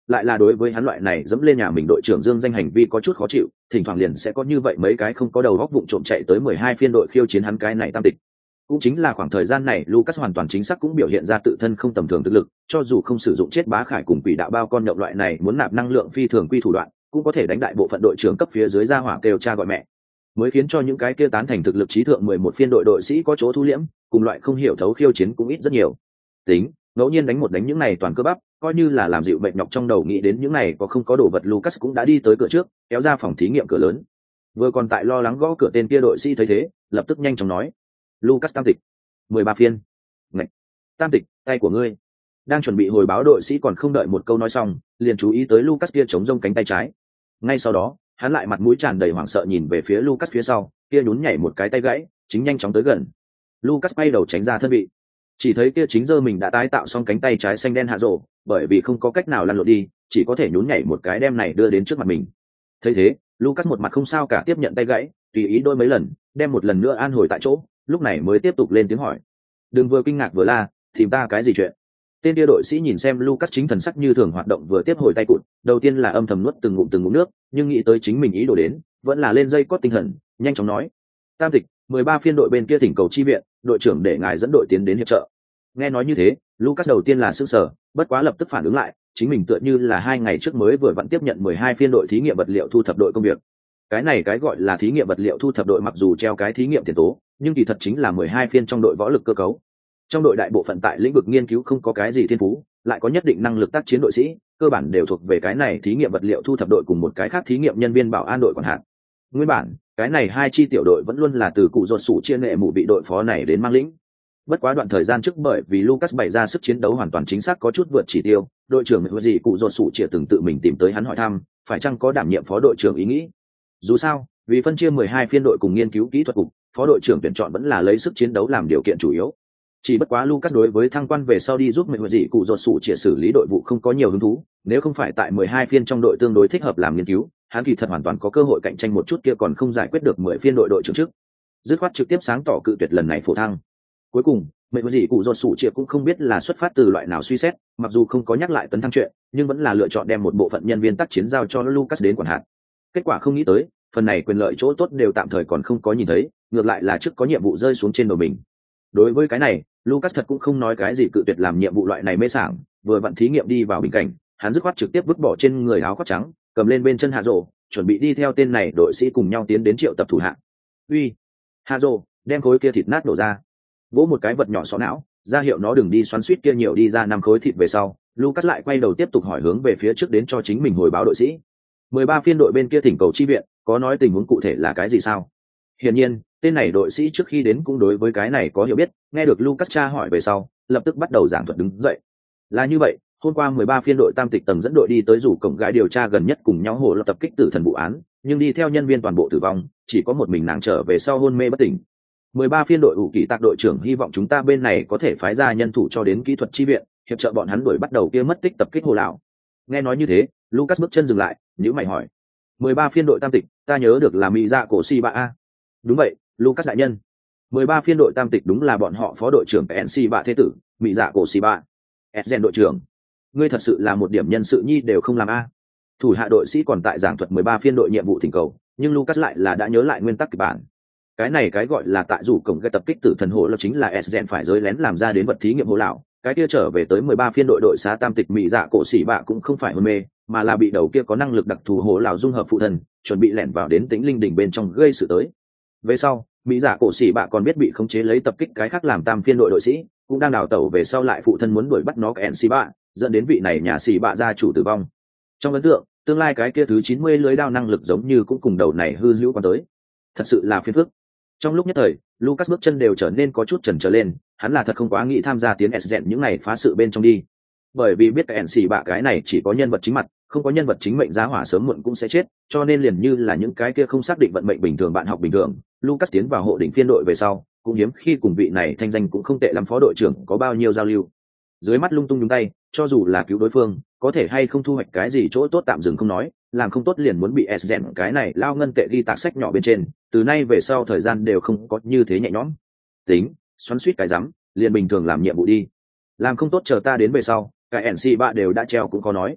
lại là đối với hắn loại này dẫm lên nhà mình đội trưởng dương danh hành vi có chút khó chịu, thỉnh thoảng liền sẽ có như vậy mấy cái không có đầu góc vụng trộm chạy tới mười hai phiên đội khiêu chiến hắn cái này tam tịch. Cũng chính là khoảng thời gian này Lucas hoàn toàn chính xác cũng biểu hiện ra tự thân không tầm thường thực lực, cho dù không sử dụng chết bá khải cùng quỷ đạo bao con nhậu loại này muốn nạp năng lượng phi thường quy thủ đoạn, cũng có thể đánh đại bộ phận đội trưởng cấp phía dưới ra hỏa kêu cha gọi mẹ, mới khiến cho những cái kia tán thành thực lực trí thượng mười một phiên đội đội sĩ có chỗ thu liễm, cùng loại không hiểu thấu khiêu chiến cũng ít rất nhiều. Tính, ngẫu nhiên đánh một đánh những này toàn cơ bắp, coi như là làm dịu bệnh nhọc trong đầu, nghĩ đến những này có không có đồ vật, Lucas cũng đã đi tới cửa trước, kéo ra phòng thí nghiệm cửa lớn. Vừa còn tại lo lắng gõ cửa tên kia đội sĩ thấy thế, lập tức nhanh chóng nói: "Lucas tam tịch, mười ba phiên." "Ngạch, tam tịch, tay của ngươi." Đang chuẩn bị hồi báo đội sĩ còn không đợi một câu nói xong, liền chú ý tới Lucas kia chống rông cánh tay trái. Ngay sau đó, hắn lại mặt mũi tràn đầy hoảng sợ nhìn về phía Lucas phía sau, kia nhún nhảy một cái tay gãy, chính nhanh chóng tới gần. Lucas bay đầu tránh ra thân vị, chỉ thấy kia chính giơ mình đã tái tạo xong cánh tay trái xanh đen hạ rổ, bởi vì không có cách nào lăn lộn đi, chỉ có thể nhún nhảy một cái đem này đưa đến trước mặt mình. Thấy thế, Lucas một mặt không sao cả tiếp nhận tay gãy, tùy ý đôi mấy lần, đem một lần nữa an hồi tại chỗ, lúc này mới tiếp tục lên tiếng hỏi: "Đừng vừa kinh ngạc vừa la, tìm ta cái gì chuyện?" Tên kia đội sĩ nhìn xem Lucas chính thần sắc như thường hoạt động, vừa tiếp hồi tay cụt, đầu tiên là âm thầm nuốt từng ngụm từng ngụm nước, nhưng nghĩ tới chính mình ý đồ đến, vẫn là lên dây cót tinh thần, nhanh chóng nói: "Tam tịch, mười ba phiên đội bên kia thỉnh cầu chi viện, đội trưởng để ngài dẫn đội tiến đến hiệp trợ." Nghe nói như thế, Lucas đầu tiên là sửng sở, bất quá lập tức phản ứng lại, chính mình tựa như là hai ngày trước mới vừa vặn tiếp nhận mười hai phiên đội thí nghiệm vật liệu thu thập đội công việc. Cái này cái gọi là thí nghiệm vật liệu thu thập đội mặc dù treo cái thí nghiệm tiền tố, nhưng kỳ thật chính là mười hai phiên trong đội võ lực cơ cấu. Trong đội đại bộ phận tại lĩnh vực nghiên cứu không có cái gì thiên phú, lại có nhất định năng lực tác chiến đội sĩ, cơ bản đều thuộc về cái này thí nghiệm vật liệu thu thập đội cùng một cái khác thí nghiệm nhân viên bảo an đội quản hạt. Nguyên bản, cái này hai chi tiểu đội vẫn luôn là từ cụ ruột sủ chia nghệ mụ bị đội phó này đến mang lĩnh. Bất quá đoạn thời gian trước bởi vì Lucas bày ra sức chiến đấu hoàn toàn chính xác có chút vượt chỉ tiêu, đội trưởng người gì cụ ruột sủ chia từng tự mình tìm tới hắn hỏi thăm, phải chăng có đảm nhiệm phó đội trưởng ý nghĩ. Dù sao, vì phân chia mười hai phiên đội cùng nghiên cứu kỹ thuật cục, phó đội trưởng tuyển chọn vẫn là lấy sức chiến đấu làm điều kiện chủ yếu. Chỉ bất quá Lucas đối với thăng quan về sau đi giúp mình gì cụ ruột sủ chia xử lý đội vụ không có nhiều hứng thú, nếu không phải tại mười hai phiên trong đội tương đối thích hợp làm nghiên cứu, hắn kỳ thật hoàn toàn có cơ hội cạnh tranh một chút, kia còn không giải quyết được mười phiên đội đội trưởng trước. Dứt khoát trực tiếp sáng tỏ cự tuyệt lần này phổ thăng. Cuối cùng, mệnh gì cụ ruột sủ chia cũng không biết là xuất phát từ loại nào suy xét, mặc dù không có nhắc lại tấn thăng chuyện, nhưng vẫn là lựa chọn đem một bộ phận nhân viên tác chiến giao cho Lucas đến quản hạt. Kết quả không nghĩ tới, phần này quyền lợi chỗ tốt đều tạm thời còn không có nhìn thấy, ngược lại là trước có nhiệm vụ rơi xuống trên đầu mình. Đối với cái này, Lucas thật cũng không nói cái gì cự tuyệt làm nhiệm vụ loại này mê sảng, vừa vặn thí nghiệm đi vào bình cảnh, hắn dứt khoát trực tiếp vứt bỏ trên người áo khoác trắng, cầm lên bên chân hạ rổ, chuẩn bị đi theo tên này đội sĩ cùng nhau tiến đến triệu tập thủ hạ. "Uy, hạ rổ, đem khối kia thịt nát đổ ra." Vỗ một cái vật nhỏ xỏ não, ra hiệu nó đừng đi xoắn xuýt kia nhiều đi ra năm khối thịt về sau, Lucas lại quay đầu tiếp tục hỏi hướng về phía trước đến cho chính mình hồi báo đội sĩ. mười ba phiên đội bên kia thỉnh cầu chi viện, có nói tình huống cụ thể là cái gì sao? Hiển nhiên, tên này đội sĩ trước khi đến cũng đối với cái này có hiểu biết, nghe được Lucas tra hỏi về sau, lập tức bắt đầu giảng thuật đứng dậy. Là như vậy, hôm qua mười ba phiên đội tam tịch tầng dẫn đội đi tới rủ cổng gãi điều tra gần nhất cùng nhau hồ lập tập kích tử thần vụ án, nhưng đi theo nhân viên toàn bộ tử vong, chỉ có một mình nàng trở về sau hôn mê bất tỉnh. mười ba phiên đội ủ kỳ tạc đội trưởng hy vọng chúng ta bên này có thể phái ra nhân thủ cho đến kỹ thuật chi viện, hiệp trợ bọn hắn đuổi bắt đầu kia mất tích tập kích hồ lão. Nghe nói như thế, Lucas bước chân dừng lại, nhíu mày hỏi: mười ba phiên đội tam tịch, ta nhớ được là mỹ dạ cổ si ba a. Đúng vậy, Lucas đại nhân. mười ba phiên đội tam tịch đúng là bọn họ phó đội trưởng en xê ba thế tử, mỹ dạ cổ si ba. Esgen đội trưởng, ngươi thật sự là một điểm nhân sự nhi đều không làm a. Thủ hạ đội sĩ còn tại giảng thuật mười ba phiên đội nhiệm vụ thỉnh cầu, nhưng Lucas lại là đã nhớ lại nguyên tắc kịch bản. Cái này cái gọi là tại rủ cổng gây tập kích tử thần hồ là chính là Esgen phải rơi lén làm ra đến vật thí nghiệm hồ lão, cái kia trở về tới mười ba phiên đội đội xá tam tịch mỹ dạ cổ sĩ bạ cũng không phải hôn mê, mà là bị đầu kia có năng lực đặc thù hồ lão dung hợp phụ thần, chuẩn bị lẻn vào đến tĩnh linh đỉnh bên trong gây sự tới. Về sau, mỹ dạ cổ sĩ bạ còn biết bị khống chế lấy tập kích cái khác làm tam phiên đội đội sĩ, cũng đang đào tẩu về sau lại phụ thân muốn đuổi bắt nó cái sĩ bạ, dẫn đến vị này nhà sĩ bạ gia chủ tử vong. Trong ấn tượng, tương lai cái kia thứ chín mươi lưới đao năng lực giống như cũng cùng đầu này hư hữu quan tới. Thật sự là phiền phức. Trong lúc nhất thời, Lucas bước chân đều trở nên có chút chần chờ lên, hắn là thật không quá nghĩ tham gia tiến Esgen những này phá sự bên trong đi. Bởi vì biết cái en xê bạ cái này chỉ có nhân vật chính mặt, không có nhân vật chính mệnh giá hỏa sớm muộn cũng sẽ chết, cho nên liền như là những cái kia không xác định vận mệnh bình thường bạn học bình thường, Lucas tiến vào hộ đỉnh phiên đội về sau, cũng hiếm khi cùng vị này thanh danh cũng không tệ lắm phó đội trưởng có bao nhiêu giao lưu. Dưới mắt lung tung nhúng tay, cho dù là cứu đối phương, có thể hay không thu hoạch cái gì chỗ tốt tạm dừng không nói, làm không tốt liền muốn bị Esgen cái này lao ngân tệ ghi tạc sách nhỏ bên trên, từ nay về sau thời gian đều không có như thế nhẹ nhõm. Tính, xoắn suýt cái rắm, liền bình thường làm nhiệm vụ đi. Làm không tốt chờ ta đến về sau, cái en xê bạ đều đã treo cũng có nói.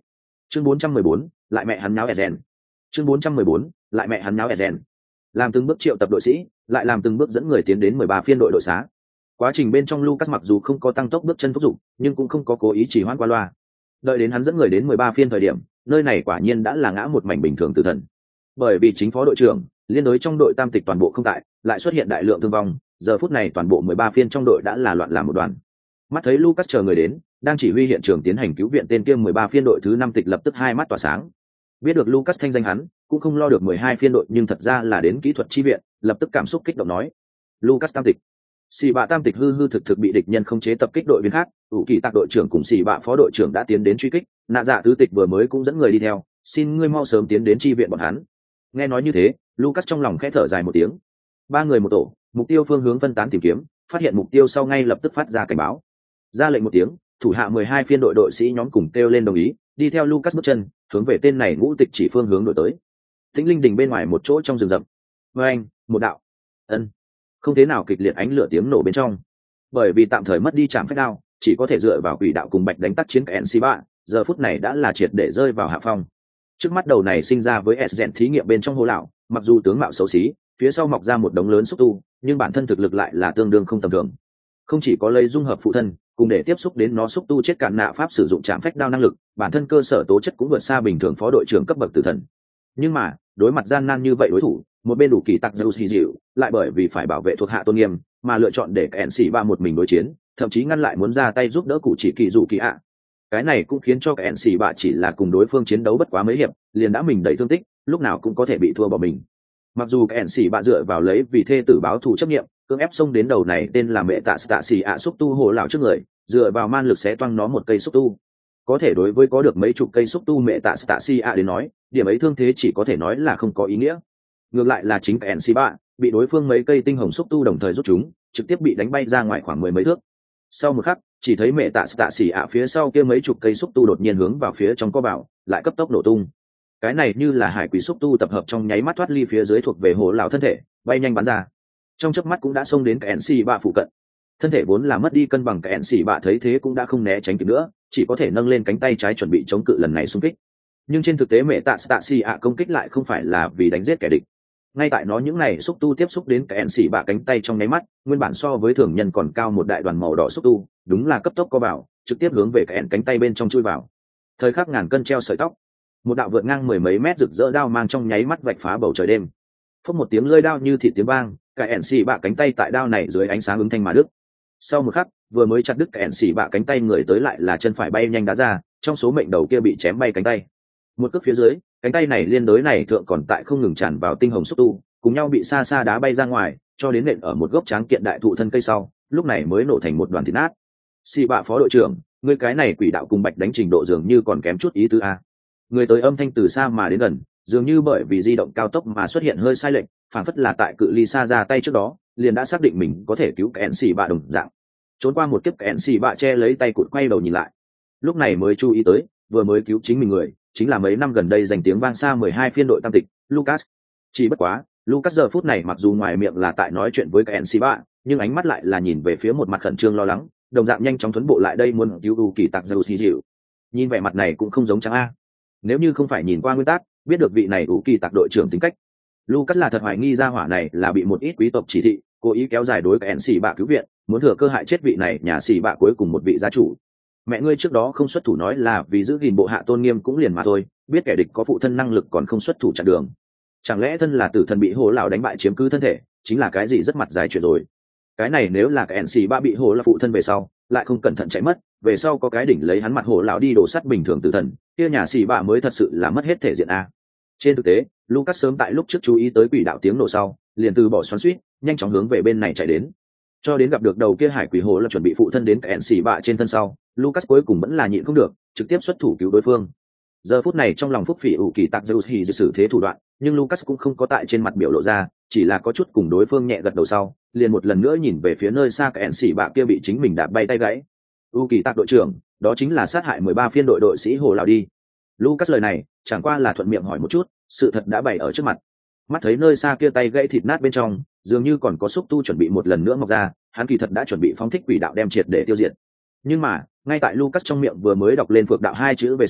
chương bốn trăm mười bốn, lại mẹ hắn nháo Eden. chương bốn trăm mười bốn, lại mẹ hắn nháo Eden. Làm từng bước triệu tập đội sĩ, lại làm từng bước dẫn người tiến đến mười ba phiên đội đội xá. Quá trình bên trong Lucas mặc dù không có tăng tốc bước chân thúc giục, nhưng cũng không có cố ý chỉ hoãn qua loa. Đợi đến hắn dẫn người đến mười ba phiên thời điểm, nơi này quả nhiên đã là ngã một mảnh bình thường tử thần. Bởi vì chính phó đội trưởng, liên đối trong đội tam tịch toàn bộ không tại, lại xuất hiện đại lượng thương vong, giờ phút này toàn bộ mười ba phiên trong đội đã là loạn làm một đoàn. Mắt thấy Lucas chờ người đến, đang chỉ huy hiện trường tiến hành cứu viện tên kia mười ba phiên đội thứ năm tịch lập tức hai mắt tỏa sáng. Biết được Lucas thanh danh hắn, cũng không lo được mười hai phiên đội nhưng thật ra là đến kỹ thuật chi viện, lập tức cảm xúc kích động nói: "Lucas tam tịch." Xì bạ tam tịch hư hư thực thực bị địch nhân không chế tập kích đội viên khác, ủ kỳ tạc đội trưởng cùng xì bạ phó đội trưởng đã tiến đến truy kích, nạ dạ tứ tịch vừa mới cũng dẫn người đi theo, xin ngươi mau sớm tiến đến chi viện bọn hắn. Nghe nói như thế, Lucas trong lòng khẽ thở dài một tiếng. Ba người một tổ, mục tiêu phương hướng phân tán tìm kiếm, phát hiện mục tiêu sau ngay lập tức phát ra cảnh báo. Ra lệnh một tiếng, thủ hạ mười hai phiên đội đội sĩ nhóm cùng kêu lên đồng ý, đi theo Lucas bước chân, hướng về tên này ngũ tịch chỉ phương hướng đổi tới. Tĩnh linh đình bên ngoài một chỗ trong rừng rậm. Với anh, một đạo. Ân. Không thế nào kịch liệt ánh lửa tiếng nổ bên trong. Bởi vì tạm thời mất đi trạm phách đao, chỉ có thể dựa vào quỷ đạo cùng bạch đánh tắt chiến cái Ensiba, giờ phút này đã là triệt để rơi vào hạ phong. Trước mắt đầu này sinh ra với Esgen thí nghiệm bên trong hố lão, mặc dù tướng mạo xấu xí, phía sau mọc ra một đống lớn xúc tu, nhưng bản thân thực lực lại là tương đương không tầm thường. Không chỉ có lấy dung hợp phụ thân, cùng để tiếp xúc đến nó xúc tu chết cạn nạ pháp sử dụng trạm phách đao năng lực, bản thân cơ sở tố chất cũng vượt xa bình thường phó đội trưởng cấp bậc tử thần. Nhưng mà, đối mặt gian nan như vậy đối thủ, một bên đủ kỳ tặc Zeus hy dịu, lại bởi vì phải bảo vệ thuộc hạ tôn nghiêm, mà lựa chọn để kẹn xỉ ba một mình đối chiến, thậm chí ngăn lại muốn ra tay giúp đỡ cụ chỉ kỳ dụ kỳ ạ. Cái này cũng khiến cho kẹn xỉ ba chỉ là cùng đối phương chiến đấu bất quá mấy hiệp, liền đã mình đầy thương tích, lúc nào cũng có thể bị thua bỏ mình. Mặc dù kẹn xỉ ba dựa vào lấy vì thê tử báo thù chấp nghiệm, cưỡng ép xông đến đầu này tên là mẹ tạ tạ xỉ ạ xúc tu hồ lão trước người, dựa vào man lực xé toang nó một cây xúc tu. Có thể đối với có được mấy chục cây xúc tu mẹ tạ tạ xỉ ạ đến nói, điểm ấy thương thế chỉ có thể nói là không có ý nghĩa. Ngược lại là chính kẹn xỉ ba bị đối phương mấy cây tinh hồng xúc tu đồng thời rút chúng, trực tiếp bị đánh bay ra ngoài khoảng mười mấy thước. Sau một khắc, chỉ thấy mẹ tạ tạ xỉ ạ phía sau kia mấy chục cây xúc tu đột nhiên hướng vào phía trong co bảo, lại cấp tốc nổ tung. Cái này như là hải quỷ xúc tu tập hợp trong nháy mắt thoát ly phía dưới thuộc về hồ lão thân thể, bay nhanh bắn ra. Trong chớp mắt cũng đã xông đến kẹn xỉ ba phụ cận. Thân thể vốn là mất đi cân bằng, kẹn xỉ ba thấy thế cũng đã không né tránh kịp nữa, chỉ có thể nâng lên cánh tay trái chuẩn bị chống cự lần này xung kích. Nhưng trên thực tế mẹ tạ tạ xỉ ạ công kích lại không phải là vì đánh giết kẻ địch. Ngay tại nó những này xúc tu tiếp xúc đến cái en xỉ bạ cánh tay trong nháy mắt, nguyên bản so với thường nhân còn cao một đại đoàn màu đỏ xúc tu, đúng là cấp tốc co vào, trực tiếp hướng về cái en cánh tay bên trong chui vào. Thời khắc ngàn cân treo sợi tóc, một đạo vượt ngang mười mấy mét rực rỡ đao mang trong nháy mắt vạch phá bầu trời đêm. Phốc một tiếng lưỡi đao như thịt tiếng vang, cái en xỉ bạ cánh tay tại đao này dưới ánh sáng ứng thanh mà đứt. Sau một khắc, vừa mới chặt đứt cái en xỉ bạ cánh tay người tới lại là chân phải bay nhanh đá ra, trong số mệnh đầu kia bị chém bay cánh tay. Một cước phía dưới, cánh tay này liên đối này thượng còn tại không ngừng tràn vào tinh hồng xúc tu, cùng nhau bị xa xa đá bay ra ngoài, cho đến nện ở một gốc tráng kiện đại thụ thân cây sau, lúc này mới nổ thành một đoàn thịt nát. Xì bạ phó đội trưởng, ngươi cái này quỷ đạo cùng bạch đánh trình độ dường như còn kém chút ý tứ a. Người tới âm thanh từ xa mà đến gần, dường như bởi vì di động cao tốc mà xuất hiện hơi sai lệch, phản phất là tại cự ly xa ra tay trước đó, liền đã xác định mình có thể cứu kẹn xì bạ đồng dạng. Trốn qua một kiếp, kẹn xì bạ che lấy tay cụt quay đầu nhìn lại, lúc này mới chú ý tới, vừa mới cứu chính mình người, chính là mấy năm gần đây giành tiếng vang xa mười hai phiên đội tam tịch, Lucas. Chỉ bất quá, Lucas giờ phút này mặc dù ngoài miệng là tại nói chuyện với cái en xê ba, nhưng ánh mắt lại là nhìn về phía một mặt khẩn trương lo lắng, đồng dạng nhanh chóng thuấn bộ lại đây muốn cứu U kỳ tặc Zeus hy dịu. Nhìn vẻ mặt này cũng không giống trắng a. Nếu như không phải nhìn qua nguyên tắc, biết được vị này U kỳ tặc đội trưởng tính cách, Lucas là thật hoài nghi ra hỏa này là bị một ít quý tộc chỉ thị, cố ý kéo dài đối cái en xê ba cứu viện, muốn thừa cơ hại chết vị này nhà xì bạ cuối cùng một vị gia chủ. Mẹ ngươi trước đó không xuất thủ nói là vì giữ gìn bộ hạ tôn nghiêm cũng liền mà thôi, biết kẻ địch có phụ thân năng lực còn không xuất thủ chặn đường. Chẳng lẽ thân là tử thần bị hồ lão đánh bại chiếm cứ thân thể chính là cái gì rất mặt dài chuyện rồi. Cái này nếu là cái en xê ba bị hồ là phụ thân về sau lại không cẩn thận chạy mất, về sau có cái đỉnh lấy hắn mặt hồ lão đi đổ sắt bình thường tử thần, kia nhà xì ba mới thật sự là mất hết thể diện a. Trên thực tế, Lucas sớm tại lúc trước chú ý tới quỷ đạo tiếng nổ sau, liền từ bỏ xoắn xuýt, nhanh chóng hướng về bên này chạy đến. Cho đến gặp được đầu kia hải quỷ hồ là chuẩn bị phụ thân đến cái en xê ba trên thân sau, Lucas cuối cùng vẫn là nhịn không được, trực tiếp xuất thủ cứu đối phương. Giờ phút này trong lòng phúc phỉ ủ kỳ tặc Zeus hỉ dự xử thế thủ đoạn, nhưng Lucas cũng không có tại trên mặt biểu lộ ra, chỉ là có chút cùng đối phương nhẹ gật đầu sau, liền một lần nữa nhìn về phía nơi xa cái en xỉ bạ kia bị chính mình đạp bay tay gãy. U kỳ tặc đội trưởng, đó chính là sát hại mười ba phiên đội đội sĩ hồ lão đi. Lucas lời này chẳng qua là thuận miệng hỏi một chút, sự thật đã bày ở trước mặt. Mắt thấy nơi xa kia tay gãy thịt nát bên trong, dường như còn có xúc tu chuẩn bị một lần nữa mọc ra, hắn kỳ thật đã chuẩn bị phóng thích quỷ đạo đem triệt để tiêu diệt. Nhưng mà, ngay tại Lucas trong miệng vừa mới đọc lên phược đạo hai chữ về sau,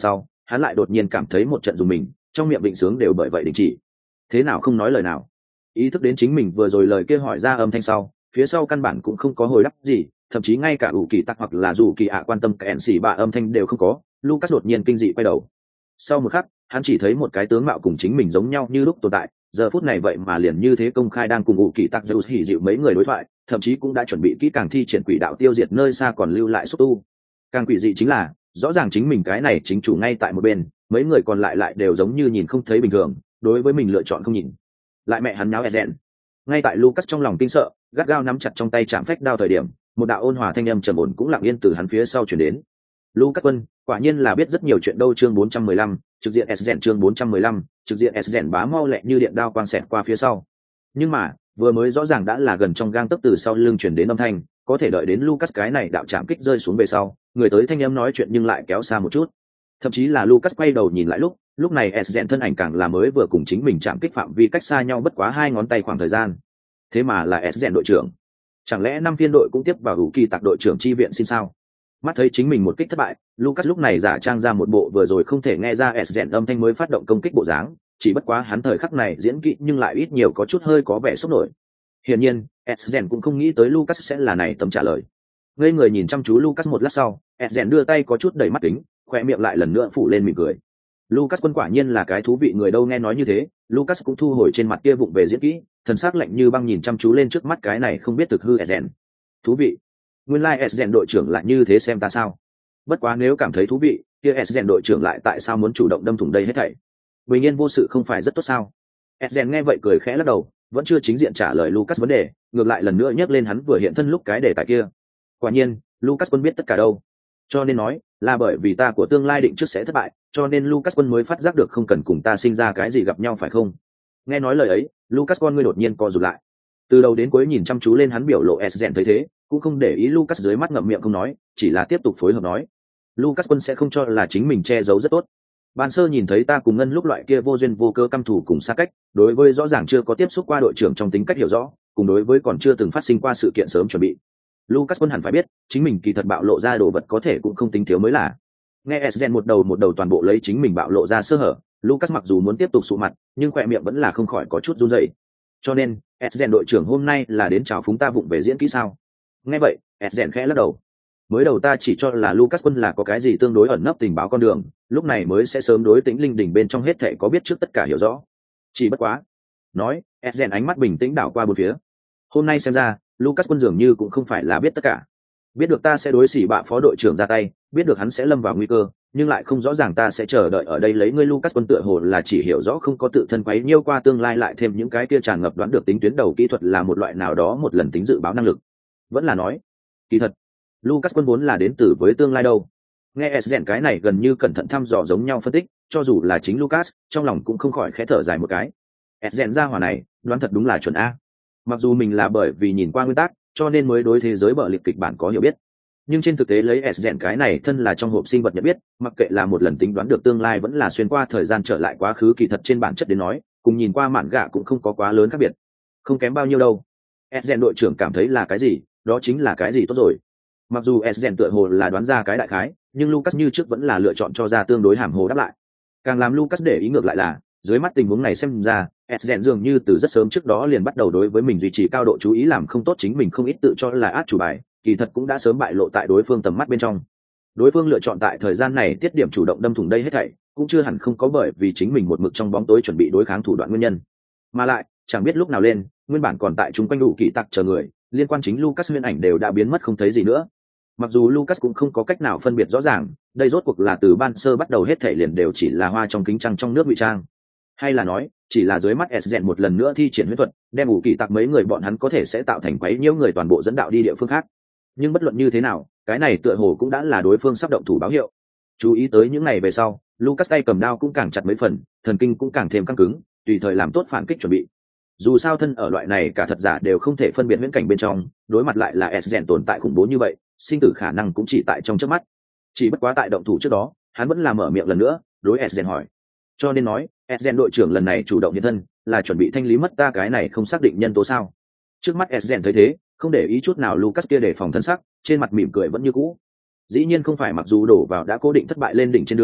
hắn lại đột nhiên cảm thấy một trận dùng mình, trong miệng định sướng đều bởi vậy đình chỉ. Thế nào không nói lời nào? Ý thức đến chính mình vừa rồi lời kia hỏi ra âm thanh sau, phía sau căn bản cũng không có hồi đáp gì, thậm chí ngay cả ủ kỳ tắc hoặc là dù kỳ ạ quan tâm kẹn xỉ bạ âm thanh đều không có. Lucas đột nhiên kinh dị quay đầu. Sau một khắc, hắn chỉ thấy một cái tướng mạo cùng chính mình giống nhau như lúc tồn tại, giờ phút này vậy mà liền như thế công khai đang cùng ủ kỳ tắc dịu hỉ dịu mấy người đối thoại, thậm chí cũng đã chuẩn bị kỹ càng thi triển quỷ đạo tiêu diệt nơi xa còn lưu lại xúc tu. Càng quỷ dị chính là, rõ ràng chính mình cái này chính chủ ngay tại một bên, mấy người còn lại lại đều giống như nhìn không thấy bình thường, đối với mình lựa chọn không nhìn. Lại mẹ hắn nháo Eden. Ngay tại Lucas trong lòng kinh sợ, gắt gao nắm chặt trong tay chạm phách đao thời điểm, một đạo ôn hòa thanh âm trầm ổn cũng lặng yên từ hắn phía sau truyền đến. Lucas Quân, quả nhiên là biết rất nhiều chuyện đâu. Chương bốn trăm mười lăm, trực diện Eden. Chương bốn trăm mười lăm, trực diện Eden bá mau lẹ như điện đao quang xẹt qua phía sau. Nhưng mà, vừa mới rõ ràng đã là gần trong gang tấc từ sau lưng truyền đến âm thanh, có thể đợi đến Lucas cái này đạo chạm kích rơi xuống về sau, người tới thanh âm nói chuyện nhưng lại kéo xa một chút. Thậm chí là Lucas quay đầu nhìn lại lúc, lúc này Eden thân ảnh càng là mới vừa cùng chính mình chạm kích phạm vi cách xa nhau bất quá hai ngón tay khoảng thời gian. Thế mà là Eden đội trưởng. Chẳng lẽ năm phiên đội cũng tiếp vào hữu kỳ tạc đội trưởng chi viện xin sao? Mắt thấy chính mình một kích thất bại, Lucas lúc này giả trang ra một bộ vừa rồi không thể nghe ra Eden âm thanh mới phát động công kích bộ dáng, chỉ bất quá hắn thời khắc này diễn kỹ nhưng lại ít nhiều có chút hơi có vẻ sốc nổi. Hiển nhiên, Eden cũng không nghĩ tới Lucas sẽ là này tấm trả lời. Ngây người nhìn chăm chú Lucas một lát sau, Eden đưa tay có chút đẩy mắt kính, khoe miệng lại lần nữa phủ lên mỉm cười. Lucas Quân quả nhiên là cái thú vị người đâu. Nghe nói như thế, Lucas cũng thu hồi trên mặt kia vụng về diễn kỹ, thần sắc lạnh như băng nhìn chăm chú lên trước mắt cái này không biết thực hư Eden. Thú vị. Nguyên lai like Eden đội trưởng lại như thế xem ta sao? Bất quá nếu cảm thấy thú vị, kia Eden đội trưởng lại tại sao muốn chủ động đâm thủng đây hết thảy? Bình yên vô sự không phải rất tốt sao? Eden nghe vậy cười khẽ lắc đầu, vẫn chưa chính diện trả lời Lucas vấn đề, ngược lại lần nữa nhắc lên hắn vừa hiện thân lúc cái đề tài kia. Quả nhiên, Lucas Quân biết tất cả đâu. Cho nên nói, là bởi vì ta của tương lai định trước sẽ thất bại, cho nên Lucas Quân mới phát giác được không cần cùng ta sinh ra cái gì gặp nhau phải không? Nghe nói lời ấy, Lucas con ngươi đột nhiên co rụt lại. Từ đầu đến cuối nhìn chăm chú lên hắn biểu lộ Eden thấy thế, cũng không để ý Lucas dưới mắt ngậm miệng không nói, chỉ là tiếp tục phối hợp nói. Lucas Quân sẽ không cho là chính mình che giấu rất tốt. Ban sơ nhìn thấy ta cùng Ngân lúc loại kia vô duyên vô cớ căm thù cùng xa cách, đối với rõ ràng chưa có tiếp xúc qua đội trưởng trong tính cách hiểu rõ, cùng đối với còn chưa từng phát sinh qua sự kiện sớm chuẩn bị. Lucas Quân hẳn phải biết, chính mình kỳ thật bạo lộ ra đồ vật có thể cũng không tính thiếu mới là. Nghe Eden một đầu một đầu toàn bộ lấy chính mình bạo lộ ra sơ hở, Lucas mặc dù muốn tiếp tục sụ mặt, nhưng khỏe miệng vẫn là không khỏi có chút run rẩy. Cho nên, Eden đội trưởng hôm nay là đến chào phúng ta vụng về diễn kỹ sao? Nghe vậy, Eden khẽ lắc đầu. Mới đầu ta chỉ cho là Lucas Quân là có cái gì tương đối ẩn nấp tình báo con đường, lúc này mới sẽ sớm đối Tĩnh Linh Đỉnh bên trong hết thảy có biết trước tất cả hiểu rõ. Chỉ bất quá. Nói, Eden ánh mắt bình tĩnh đảo qua bốn phía. Hôm nay xem ra, Lucas Quân dường như cũng không phải là biết tất cả. Biết được ta sẽ đối xỉ bạ phó đội trưởng ra tay, biết được hắn sẽ lâm vào nguy cơ, nhưng lại không rõ ràng ta sẽ chờ đợi ở đây lấy ngươi. Lucas Quân tựa hồ là chỉ hiểu rõ không có tự thân quấy nhiêu qua tương lai, lại thêm những cái kia tràn ngập đoán được tính tuyến đầu kỹ thuật là một loại nào đó một lần tính dự báo năng lực. Vẫn là nói, kỳ thật, Lucas Quân vốn là đến từ với tương lai đâu. Nghe Eden cái này gần như cẩn thận thăm dò giống nhau phân tích, cho dù là chính Lucas, trong lòng cũng không khỏi khẽ thở dài một cái. Eden ra hỏa này, đoán thật đúng là chuẩn a. Mặc dù mình là bởi vì nhìn qua nguyên tắc, cho nên mới đối thế giới bờ liệt kịch bản có hiểu biết, nhưng trên thực tế lấy Eden cái này thân là trong hộp sinh vật nhận biết, mặc kệ là một lần tính đoán được tương lai vẫn là xuyên qua thời gian trở lại quá khứ, kỳ thật trên bản chất đến nói, cùng nhìn qua mạn gạ cũng không có quá lớn khác biệt, không kém bao nhiêu đâu. Eden đội trưởng cảm thấy là cái gì, đó chính là cái gì tốt rồi. Mặc dù Eden tựa hồ là đoán ra cái đại khái, nhưng Lucas như trước vẫn là lựa chọn cho ra tương đối hàm hồ đáp lại. Càng làm Lucas để ý ngược lại là, dưới mắt tình huống này xem ra, Eden dường như từ rất sớm trước đó liền bắt đầu đối với mình duy trì cao độ chú ý, làm không tốt chính mình không ít tự cho là át chủ bài, kỳ thật cũng đã sớm bại lộ tại đối phương tầm mắt bên trong. Đối phương lựa chọn tại thời gian này tiết điểm chủ động đâm thủng đây hết thảy, cũng chưa hẳn không có bởi vì chính mình một mực trong bóng tối chuẩn bị đối kháng thủ đoạn nguyên nhân. Mà lại, chẳng biết lúc nào lên, nguyên bản còn tại chúng quanh đủ kỳ tặc chờ người, liên quan chính Lucas nguyên ảnh đều đã biến mất không thấy gì nữa. Mặc dù Lucas cũng không có cách nào phân biệt rõ ràng, đây rốt cuộc là từ ban sơ bắt đầu hết thảy liền đều chỉ là hoa trong kính trăng trong nước ngụy trang, hay là nói chỉ là dưới mắt Eden một lần nữa thi triển huyết thuật, đem ủ kỳ tặc mấy người bọn hắn có thể sẽ tạo thành quấy nhiễu người toàn bộ dẫn đạo đi địa phương khác. Nhưng bất luận như thế nào, cái này tựa hồ cũng đã là đối phương sắp động thủ báo hiệu. Chú ý tới những ngày về sau, Lucas tay cầm đao cũng càng chặt mấy phần, thần kinh cũng càng thêm căng cứng, tùy thời làm tốt phản kích chuẩn bị. Dù sao thân ở loại này cả thật giả đều không thể phân biệt viễn cảnh bên trong, đối mặt lại là Eden tồn tại khủng bố như vậy, sinh tử khả năng cũng chỉ tại trong chớp mắt. Chỉ bất quá tại động thủ trước đó, hắn vẫn là mở miệng lần nữa, đối Eden hỏi. Cho nên nói, Eden đội trưởng lần này chủ động hiện thân, là chuẩn bị thanh lý mất ta cái này không xác định nhân tố sao? Trước mắt Eden thấy thế, không để ý chút nào Lucas kia để phòng thân sắc, trên mặt mỉm cười vẫn như cũ. Dĩ nhiên không phải, mặc dù đổ vào đã cố định thất bại lên đỉnh trên đường,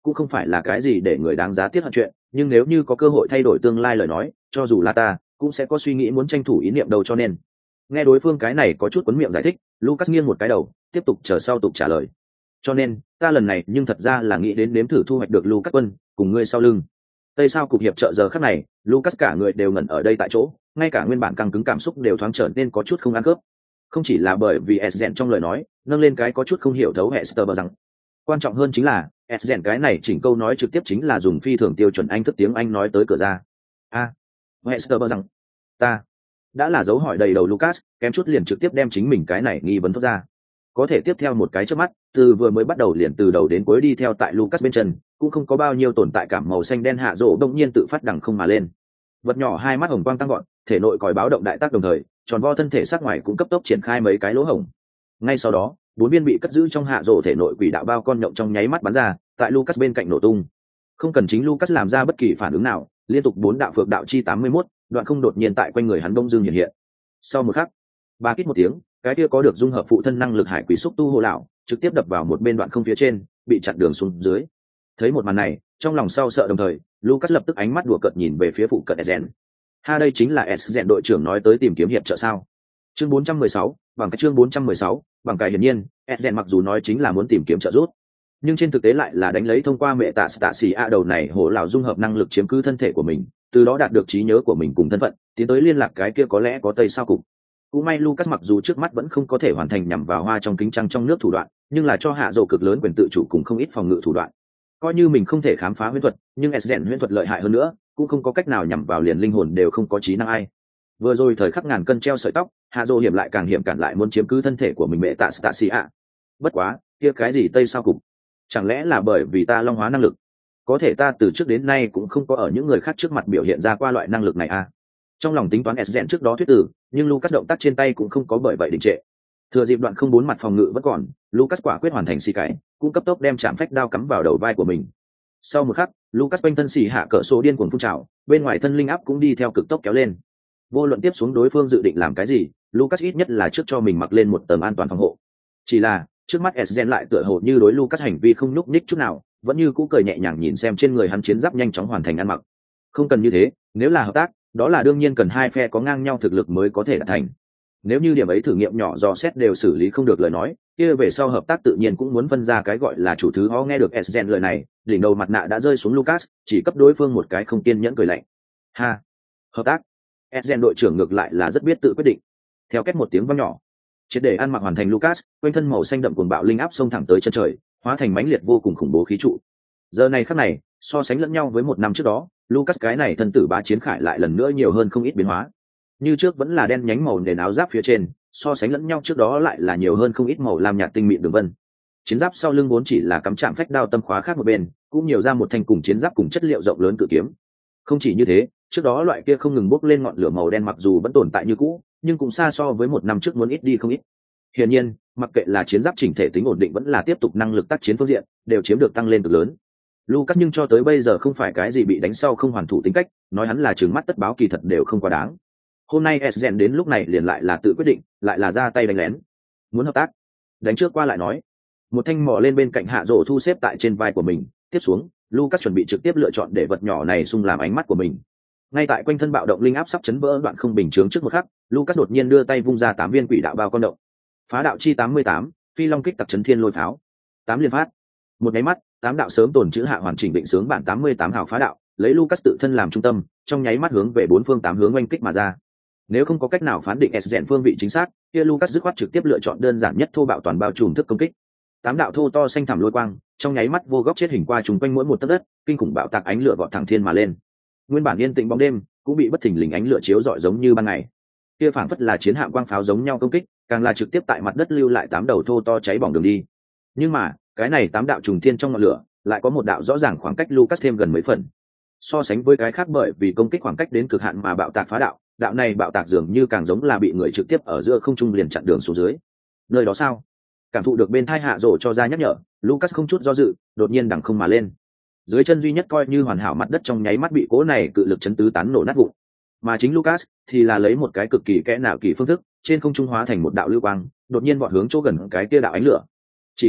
cũng không phải là cái gì để người đáng giá tiếc hận chuyện, nhưng nếu như có cơ hội thay đổi tương lai lời nói, cho dù là ta cũng sẽ có suy nghĩ muốn tranh thủ ý niệm đâu. Cho nên nghe đối phương cái này có chút quấn miệng giải thích, Lucas nghiêng một cái đầu, tiếp tục chờ sau tục trả lời. Cho nên ta lần này nhưng thật ra là nghĩ đến nếm thử thu hoạch được Lucas quân cùng ngươi sau lưng. Tây sao cục hiệp trợ giờ khắc này, Lucas cả người đều ngẩn ở đây tại chỗ, ngay cả nguyên bản căng cứng cảm xúc đều thoáng trở nên có chút không ăn khớp. Không chỉ là bởi vì Esgen trong lời nói nâng lên cái có chút không hiểu thấu Hester rằng, quan trọng hơn chính là Esgen cái này chỉnh câu nói trực tiếp chính là dùng phi thường tiêu chuẩn Anh thức tiếng Anh nói tới cửa ra. A, à, Hester rằng, ta đã là dấu hỏi đầy đầu. Lucas kém chút liền trực tiếp đem chính mình cái này nghi vấn thoát ra. Có thể tiếp theo một cái trước mắt, từ vừa mới bắt đầu liền từ đầu đến cuối đi theo tại Lucas bên chân, cũng không có bao nhiêu tồn tại cảm màu xanh đen hạ rổ đông nhiên tự phát đằng không mà lên. Vật nhỏ hai mắt hồng quang tăng gọn, thể nội còi báo động đại tác đồng thời, tròn vo thân thể sắc ngoài cũng cấp tốc triển khai mấy cái lỗ hổng. Ngay sau đó, bốn viên bị cất giữ trong hạ rổ thể nội quỷ đạo bao con nhộng trong nháy mắt bắn ra, tại Lucas bên cạnh nổ tung. Không cần chính Lucas làm ra bất kỳ phản ứng nào, liên tục bốn đạo phược đạo chi tám mươi mốt, đoạn không đột nhiên tại quanh người hắn đông dương hiện hiện. Sau một khắc, ba kít một tiếng, cái kia có được dung hợp phụ thân năng lực hải quỷ xúc tu hồ lão trực tiếp đập vào một bên đoạn không phía trên, bị chặn đường xuống dưới. Thấy một màn này, trong lòng sau sợ đồng thời, Lucas lập tức ánh mắt đùa cợt nhìn về phía phụ cận Esgen. Ha, đây chính là Esgen đội trưởng nói tới tìm kiếm hiệp trợ sao? Chương bốn trăm mười sáu, bằng cái chương bốn trăm mười sáu, bằng cái hiển nhiên, Esgen mặc dù nói chính là muốn tìm kiếm trợ giúp, nhưng trên thực tế lại là đánh lấy thông qua mẹ tạ tạ xì a đầu này hổ lão dung hợp năng lực chiếm cứ thân thể của mình, từ đó đạt được trí nhớ của mình cùng thân phận, tiến tới liên lạc cái kia có lẽ có tây sao cục. Cũng may Lucas mặc dù trước mắt vẫn không có thể hoàn thành nhằm vào hoa trong kính trăng trong nước thủ đoạn, nhưng là cho hạ dầu cực lớn quyền tự chủ cùng không ít phòng ngự thủ đoạn. Coi như mình không thể khám phá huyễn thuật, nhưng Esgen huyễn thuật lợi hại hơn nữa, cũng không có cách nào nhằm vào liền linh hồn đều không có trí năng ai. Vừa rồi thời khắc ngàn cân treo sợi tóc, hạ dầu hiểm lại càng hiểm cản lại muốn chiếm cứ thân thể của mình mẹ tạ tạ xì ạ. Bất quá, kia cái gì tây sao cục? Chẳng lẽ là bởi vì ta long hóa năng lực? Có thể ta từ trước đến nay cũng không có ở những người khác trước mặt biểu hiện ra qua loại năng lực này à? Trong lòng tính toán Esgen trước đó thuyết tử, nhưng Lucas động tác trên tay cũng không có bởi vậy đình trệ. Thừa dịp đoạn không bốn mặt phòng ngự vẫn còn, Lucas quả quyết hoàn thành xì cái, cũng cấp tốc đem chạm phách đao cắm vào đầu vai của mình. Sau một khắc, Lucas quanh thân xì hạ cỡ số điên cuồng phun trào, bên ngoài thân linh áp cũng đi theo cực tốc kéo lên. Vô luận tiếp xuống đối phương dự định làm cái gì, Lucas ít nhất là trước cho mình mặc lên một tầng an toàn phòng hộ. Chỉ là, trước mắt Esgen lại tựa hồ như đối Lucas hành vi không nhúc nhích chút nào, vẫn như cũ cười nhẹ nhàng nhìn xem trên người hắn chiến giáp nhanh chóng hoàn thành ăn mặc. Không cần như thế, nếu là hợp tác, đó là đương nhiên cần hai phe có ngang nhau thực lực mới có thể đạt thành. Nếu như điểm ấy thử nghiệm nhỏ dò xét đều xử lý không được lời nói, kia về sau hợp tác tự nhiên cũng muốn phân ra cái gọi là chủ thứ. Ho nghe được Esgen lời này, đỉnh đầu mặt nạ đã rơi xuống Lucas, chỉ cấp đối phương một cái không kiên nhẫn cười lạnh. Ha, hợp tác. Esgen đội trưởng ngược lại là rất biết tự quyết định. Theo cách một tiếng vang nhỏ, triệt để ăn mặc hoàn thành Lucas, quanh thân màu xanh đậm cuồng bạo linh áp xông thẳng tới chân trời, hóa thành mãnh liệt vô cùng khủng bố khí trụ. Giờ này khắc này, so sánh lẫn nhau với một năm trước đó, Lucas cái này thân tử bá chiến khải lại lần nữa nhiều hơn không ít biến hóa. Như trước vẫn là đen nhánh màu nền áo giáp phía trên, so sánh lẫn nhau trước đó lại là nhiều hơn không ít màu lam nhạt tinh mịn đường vân. Chiến giáp sau lưng vốn chỉ là cắm chạm phách đao tâm khóa khác một bên, cũng nhiều ra một thanh cùng chiến giáp cùng chất liệu rộng lớn cự kiếm. Không chỉ như thế, trước đó loại kia không ngừng bốc lên ngọn lửa màu đen mặc dù vẫn tồn tại như cũ, nhưng cũng xa so với một năm trước muốn ít đi không ít. Hiển nhiên, mặc kệ là chiến giáp chỉnh thể tính ổn định vẫn là tiếp tục năng lực tác chiến phương diện, đều chiếm được tăng lên cực lớn. Lucas nhưng cho tới bây giờ không phải cái gì bị đánh sau không hoàn thủ tính cách, nói hắn là trừng mắt tất báo kỳ thật đều không quá đáng. Hôm nay Esgen đến lúc này liền lại là tự quyết định, lại là ra tay đánh lén. Muốn hợp tác, đánh trước qua lại nói. Một thanh mỏ lên bên cạnh hạ rổ thu xếp tại trên vai của mình, tiếp xuống, Lucas chuẩn bị trực tiếp lựa chọn để vật nhỏ này xung làm ánh mắt của mình. Ngay tại quanh thân bạo động linh áp sắp chấn vỡ đoạn không bình chướng trước một khắc, Lucas đột nhiên đưa tay vung ra tám viên quỷ đạo bao con động. Phá đạo chi tám mươi tám, phi long kích tặc chấn thiên lôi pháo. Tám liên phát. Một cái mắt, tám đạo sớm tồn chữ hạ hoàn chỉnh định sướng bản tám mươi tám hào phá đạo, lấy Lucas tự thân làm trung tâm, trong nháy mắt hướng về bốn phương tám hướng oanh kích mà ra. Nếu không có cách nào phán định Esgen phương vị chính xác, kia Lucas dứt khoát trực tiếp lựa chọn đơn giản nhất thô bạo toàn bao trùm thức công kích. Tám đạo thô to xanh thẳm lôi quang, trong nháy mắt vô góc chết hình qua trùng quanh mỗi một tấc đất, kinh khủng bạo tạc ánh lửa vọt thẳng thiên mà lên. Nguyên bản yên tĩnh bóng đêm, cũng bị bất thình lình ánh lửa chiếu rọi giống như ban ngày. Kia phảng phất là chiến hạm quang pháo giống nhau công kích, càng là trực tiếp tại mặt đất lưu lại tám đầu thô to cháy bỏng đường đi. Nhưng mà, cái này tám đạo trùng thiên trong ngọn lửa, lại có một đạo rõ ràng khoảng cách Lucas thêm gần mấy phần. So sánh với cái khác bởi vì công kích khoảng cách đến cực hạn mà bạo tạc phá đạo, đạo này bạo tạc dường như càng giống là bị người trực tiếp ở giữa không trung liền chặn đường xuống dưới. Nơi đó sao? Cảm thụ được bên thai hạ rổ cho ra nhắc nhở, Lucas không chút do dự, đột nhiên đằng không mà lên. Dưới chân duy nhất coi như hoàn hảo mặt đất trong nháy mắt bị cố này cự lực chấn tứ tán nổ nát vụn. Mà chính Lucas thì là lấy một cái cực kỳ kẽ nào kỳ phương thức, trên không trung hóa thành một đạo lưu quang, đột nhiên vọt hướng chỗ gần cái kia đạo ánh lửa. Chỉ là,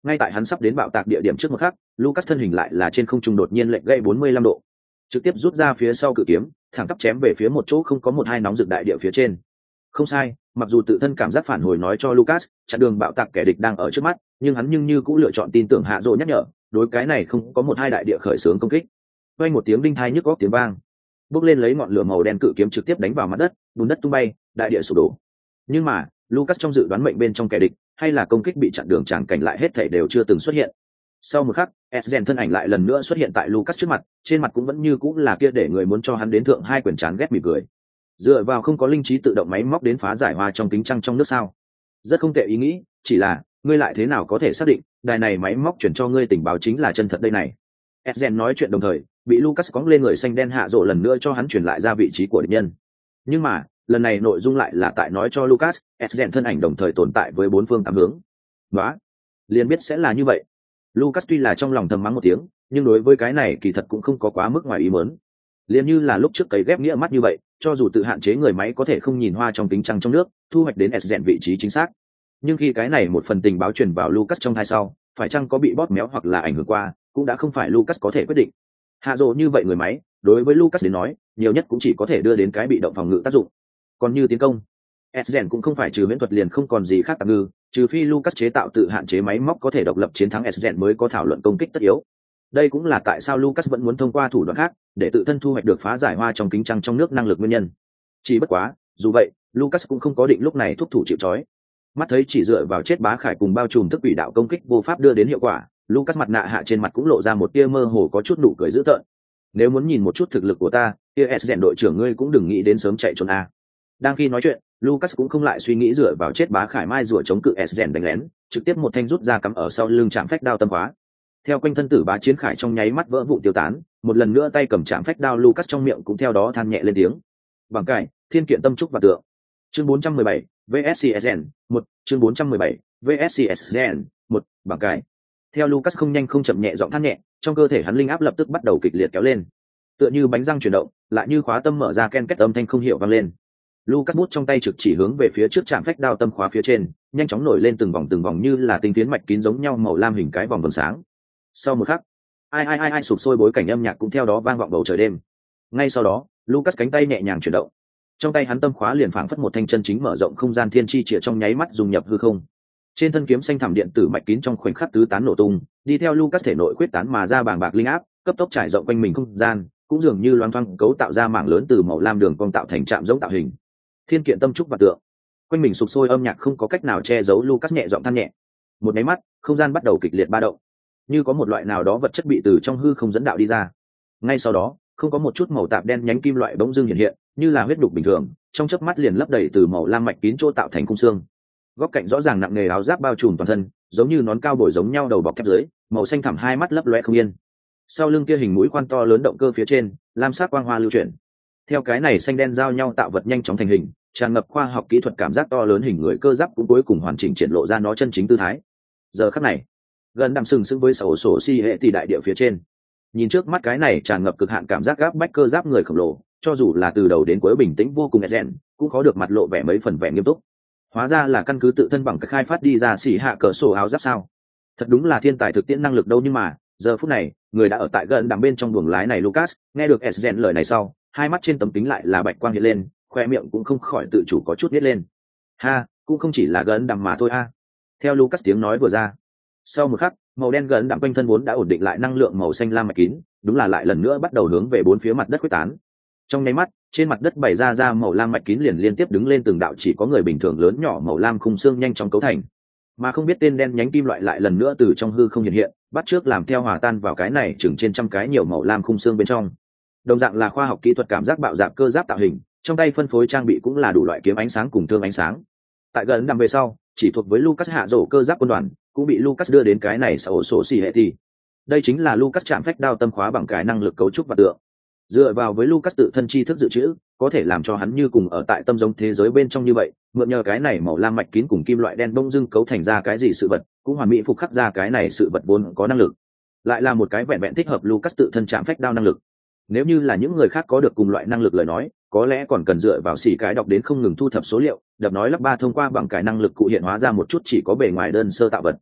ngay tại hắn sắp đến bạo tạc địa điểm trước một khắc, Lucas thân hình lại là trên không trung đột nhiên lệch gãy bốn mươi lăm độ, trực tiếp rút ra phía sau cự kiếm, thẳng tắp chém về phía một chỗ không có một hai nóng rực đại địa phía trên. Không sai, mặc dù tự thân cảm giác phản hồi nói cho Lucas chặn đường bạo tạc kẻ địch đang ở trước mắt, nhưng hắn nhưng như cũng lựa chọn tin tưởng Hạ Dỗ nhắc nhở, đối cái này không có một hai đại địa khởi xướng công kích. Vang một tiếng đinh tai nhức óc tiếng vang, bốc lên lấy ngọn lửa màu đen cự kiếm trực tiếp đánh vào mặt đất, bùn đất tung bay, đại địa sụp đổ. Nhưng mà Lucas trong dự đoán mệnh bên trong kẻ địch hay là công kích bị chặn đường tràng cảnh lại hết thảy đều chưa từng xuất hiện. Sau một khắc, Esgen thân ảnh lại lần nữa xuất hiện tại Lucas trước mặt, trên mặt cũng vẫn như cũng là kia để người muốn cho hắn đến thượng hai quyền chán ghét mỉm cười. Dựa vào không có linh trí tự động máy móc đến phá giải hoa trong kính trăng trong nước sao? Rất không tệ ý nghĩ, chỉ là ngươi lại thế nào có thể xác định đài này máy móc chuyển cho ngươi tình báo chính là chân thật đây này? Esgen nói chuyện đồng thời, bị Lucas cóng lên người xanh đen Hạ Dỗ lần nữa cho hắn truyền lại ra vị trí của địch nhân. Nhưng mà lần này nội dung lại là tại nói cho Lucas, Esgen thân ảnh đồng thời tồn tại với bốn phương tám hướng. Đó, liền biết sẽ là như vậy. Lucas tuy là trong lòng thầm mắng một tiếng, nhưng đối với cái này kỳ thật cũng không có quá mức ngoài ý muốn. Liền như là lúc trước cấy ghép nghĩa mắt như vậy, cho dù tự hạn chế người máy có thể không nhìn hoa trong kính trăng trong nước, thu hoạch đến Esgen vị trí chính xác. Nhưng khi cái này một phần tình báo truyền vào Lucas trong hai sau, phải chăng có bị bóp méo hoặc là ảnh hưởng qua, cũng đã không phải Lucas có thể quyết định. Hạ Dỗ như vậy người máy, đối với Lucas đến nói, nhiều nhất cũng chỉ có thể đưa đến cái bị động phòng ngự tác dụng. Còn như tiến công, Esgen cũng không phải trừ miễn thuật liền không còn gì khác tạm ngư, trừ phi Lucas chế tạo tự hạn chế máy móc có thể độc lập chiến thắng Esgen mới có thảo luận công kích tất yếu. Đây cũng là tại sao Lucas vẫn muốn thông qua thủ đoạn khác để tự thân thu hoạch được phá giải hoa trong kính trăng trong nước năng lực nguyên nhân. Chỉ bất quá, dù vậy, Lucas cũng không có định lúc này thúc thủ chịu trói. Mắt thấy chỉ dựa vào chết bá khải cùng bao trùm thức quỷ đạo công kích vô pháp đưa đến hiệu quả, Lucas mặt nạ hạ trên mặt cũng lộ ra một tia mơ hồ có chút nụ cười dữ tợn. Nếu muốn nhìn một chút thực lực của ta, kia Esgen đội trưởng ngươi cũng đừng nghĩ đến sớm chạy trốn a. Đang khi nói chuyện, Lucas cũng không lại suy nghĩ dựa vào chết bá khải mai rùa chống cự Esgen đánh lén, trực tiếp một thanh rút ra cắm ở sau lưng chạm phách đao tâm khóa. Theo quanh thân tử bá chiến khải trong nháy mắt vỡ vụn tiêu tán, một lần nữa tay cầm chạm phách đao Lucas trong miệng cũng theo đó than nhẹ lên tiếng. Bằng cải, thiên kiện tâm trúc và tượng. Chương bốn trăm mười bảy, vê ét xê Esgen, một, chương bốn trăm mười bảy, vê ét xê Esgen, một, bằng cải. Theo Lucas không nhanh không chậm nhẹ giọng than nhẹ, trong cơ thể hắn linh áp lập tức bắt đầu kịch liệt kéo lên. Tựa như bánh răng chuyển động, lại như khóa tâm mở ra ken két âm thanh không hiểu vang lên. Lucas bút trong tay trực chỉ hướng về phía trước chạm phách đao tâm khóa phía trên, nhanh chóng nổi lên từng vòng từng vòng như là tinh phiến mạch kín giống nhau màu lam hình cái vòng vầng sáng. Sau một khắc, ai ai ai ai sụp sôi bối cảnh âm nhạc cũng theo đó vang vọng bầu trời đêm. Ngay sau đó, Lucas cánh tay nhẹ nhàng chuyển động, trong tay hắn tâm khóa liền phảng phất một thanh chân chính mở rộng không gian thiên chi chìa trong nháy mắt dùng nhập hư không. Trên thân kiếm xanh thẳm điện tử mạch kín trong khoảnh khắc tứ tán nổ tung, đi theo Lucas thể nội quyết tán mà ra bàng bạc linh áp, cấp tốc trải rộng quanh mình không gian, cũng dường như loáng thoáng cấu tạo ra mảng lớn từ màu lam đường cong tạo thành trạm giống tạo hình. Thiên kiện tâm trúc và tượng. Quanh mình sụp sôi âm nhạc không có cách nào che giấu Lucas nhẹ giọng than nhẹ. Một cái mắt, không gian bắt đầu kịch liệt ba động, như có một loại nào đó vật chất bị từ trong hư không dẫn đạo đi ra. Ngay sau đó, không có một chút màu tạp đen nhánh kim loại bỗng dưng hiện hiện, như là huyết đục bình thường, trong chớp mắt liền lấp đầy từ màu lam mạch kín chỗ tạo thành khung xương. Góc cạnh rõ ràng nặng nề áo giáp bao trùm toàn thân, giống như nón cao bồi giống nhau đầu bọc thép dưới, màu xanh thẳm hai mắt lấp loé không yên. Sau lưng kia hình mũi khoan to lớn động cơ phía trên, lam sắc quang hoa lưu chuyển. Theo cái này xanh đen giao nhau tạo vật nhanh chóng thành hình, tràn ngập khoa học kỹ thuật cảm giác to lớn hình người cơ giáp cũng cuối cùng hoàn chỉnh triển lộ ra nó chân chính tư thái. Giờ khắc này, gần đạm sừng sững với sổ sổ si hệ tỷ đại địa phía trên, nhìn trước mắt cái này tràn ngập cực hạn cảm giác gáp bách cơ giáp người khổng lồ, cho dù là từ đầu đến cuối bình tĩnh vô cùng Esgen, cũng có được mặt lộ vẻ mấy phần vẻ nghiêm túc. Hóa ra là căn cứ tự thân bằng cách khai phát đi ra xỉ hạ cỡ sổ áo giáp sao? Thật đúng là thiên tài thực tiễn năng lực đâu. Nhưng mà giờ phút này, người đã ở tại gần đằng bên trong buồng lái này Lucas, nghe được Esgen lời này sau, hai mắt trên tấm kính lại là bạch quang hiện lên, khoe miệng cũng không khỏi tự chủ có chút nhếch lên. Ha, cũng không chỉ là gần đằng mà thôi a. Theo Lucas tiếng nói vừa ra, sau một khắc, màu đen gần đằng quanh thân vốn đã ổn định lại năng lượng màu xanh lam mạch kín, đúng là lại lần nữa bắt đầu hướng về bốn phía mặt đất khuếch tán. Trong nháy mắt, trên mặt đất bày ra ra màu lam mạch kín liền liên tiếp đứng lên từng đạo chỉ có người bình thường lớn nhỏ màu lam khung xương nhanh chóng cấu thành, mà không biết tên đen nhánh kim loại lại lần nữa từ trong hư không hiện hiện, bắt trước làm theo hòa tan vào cái này chừng trên trăm cái nhiều màu lam khung xương bên trong. Đồng dạng là khoa học kỹ thuật cảm giác bạo dạn cơ giáp tạo hình, trong tay phân phối trang bị cũng là đủ loại kiếm ánh sáng cùng thương ánh sáng. Tại gần nằm về sau, chỉ thuộc với Lucas hạ rổ cơ giáp quân đoàn, cũng bị Lucas đưa đến cái này sổ sổ xì hệ thì. Đây chính là Lucas chạm phách đao tâm khóa bằng cái năng lực cấu trúc và tượng. Dựa vào với Lucas tự thân tri thức dự trữ, có thể làm cho hắn như cùng ở tại tâm giống thế giới bên trong như vậy, mượn nhờ cái này màu lam mạch kín cùng kim loại đen đông dưng cấu thành ra cái gì sự vật, cũng hoàn mỹ phục khắc ra cái này sự vật vốn có năng lực. Lại là một cái vẹn vẹn thích hợp Lucas tự thân chạm phách đao năng lực. Nếu như là những người khác có được cùng loại năng lực lời nói, có lẽ còn cần dựa vào xỉ cái đọc đến không ngừng thu thập số liệu, đập nói lắp ba thông qua bằng cái năng lực cụ hiện hóa ra một chút chỉ có bề ngoài đơn sơ tạo vật.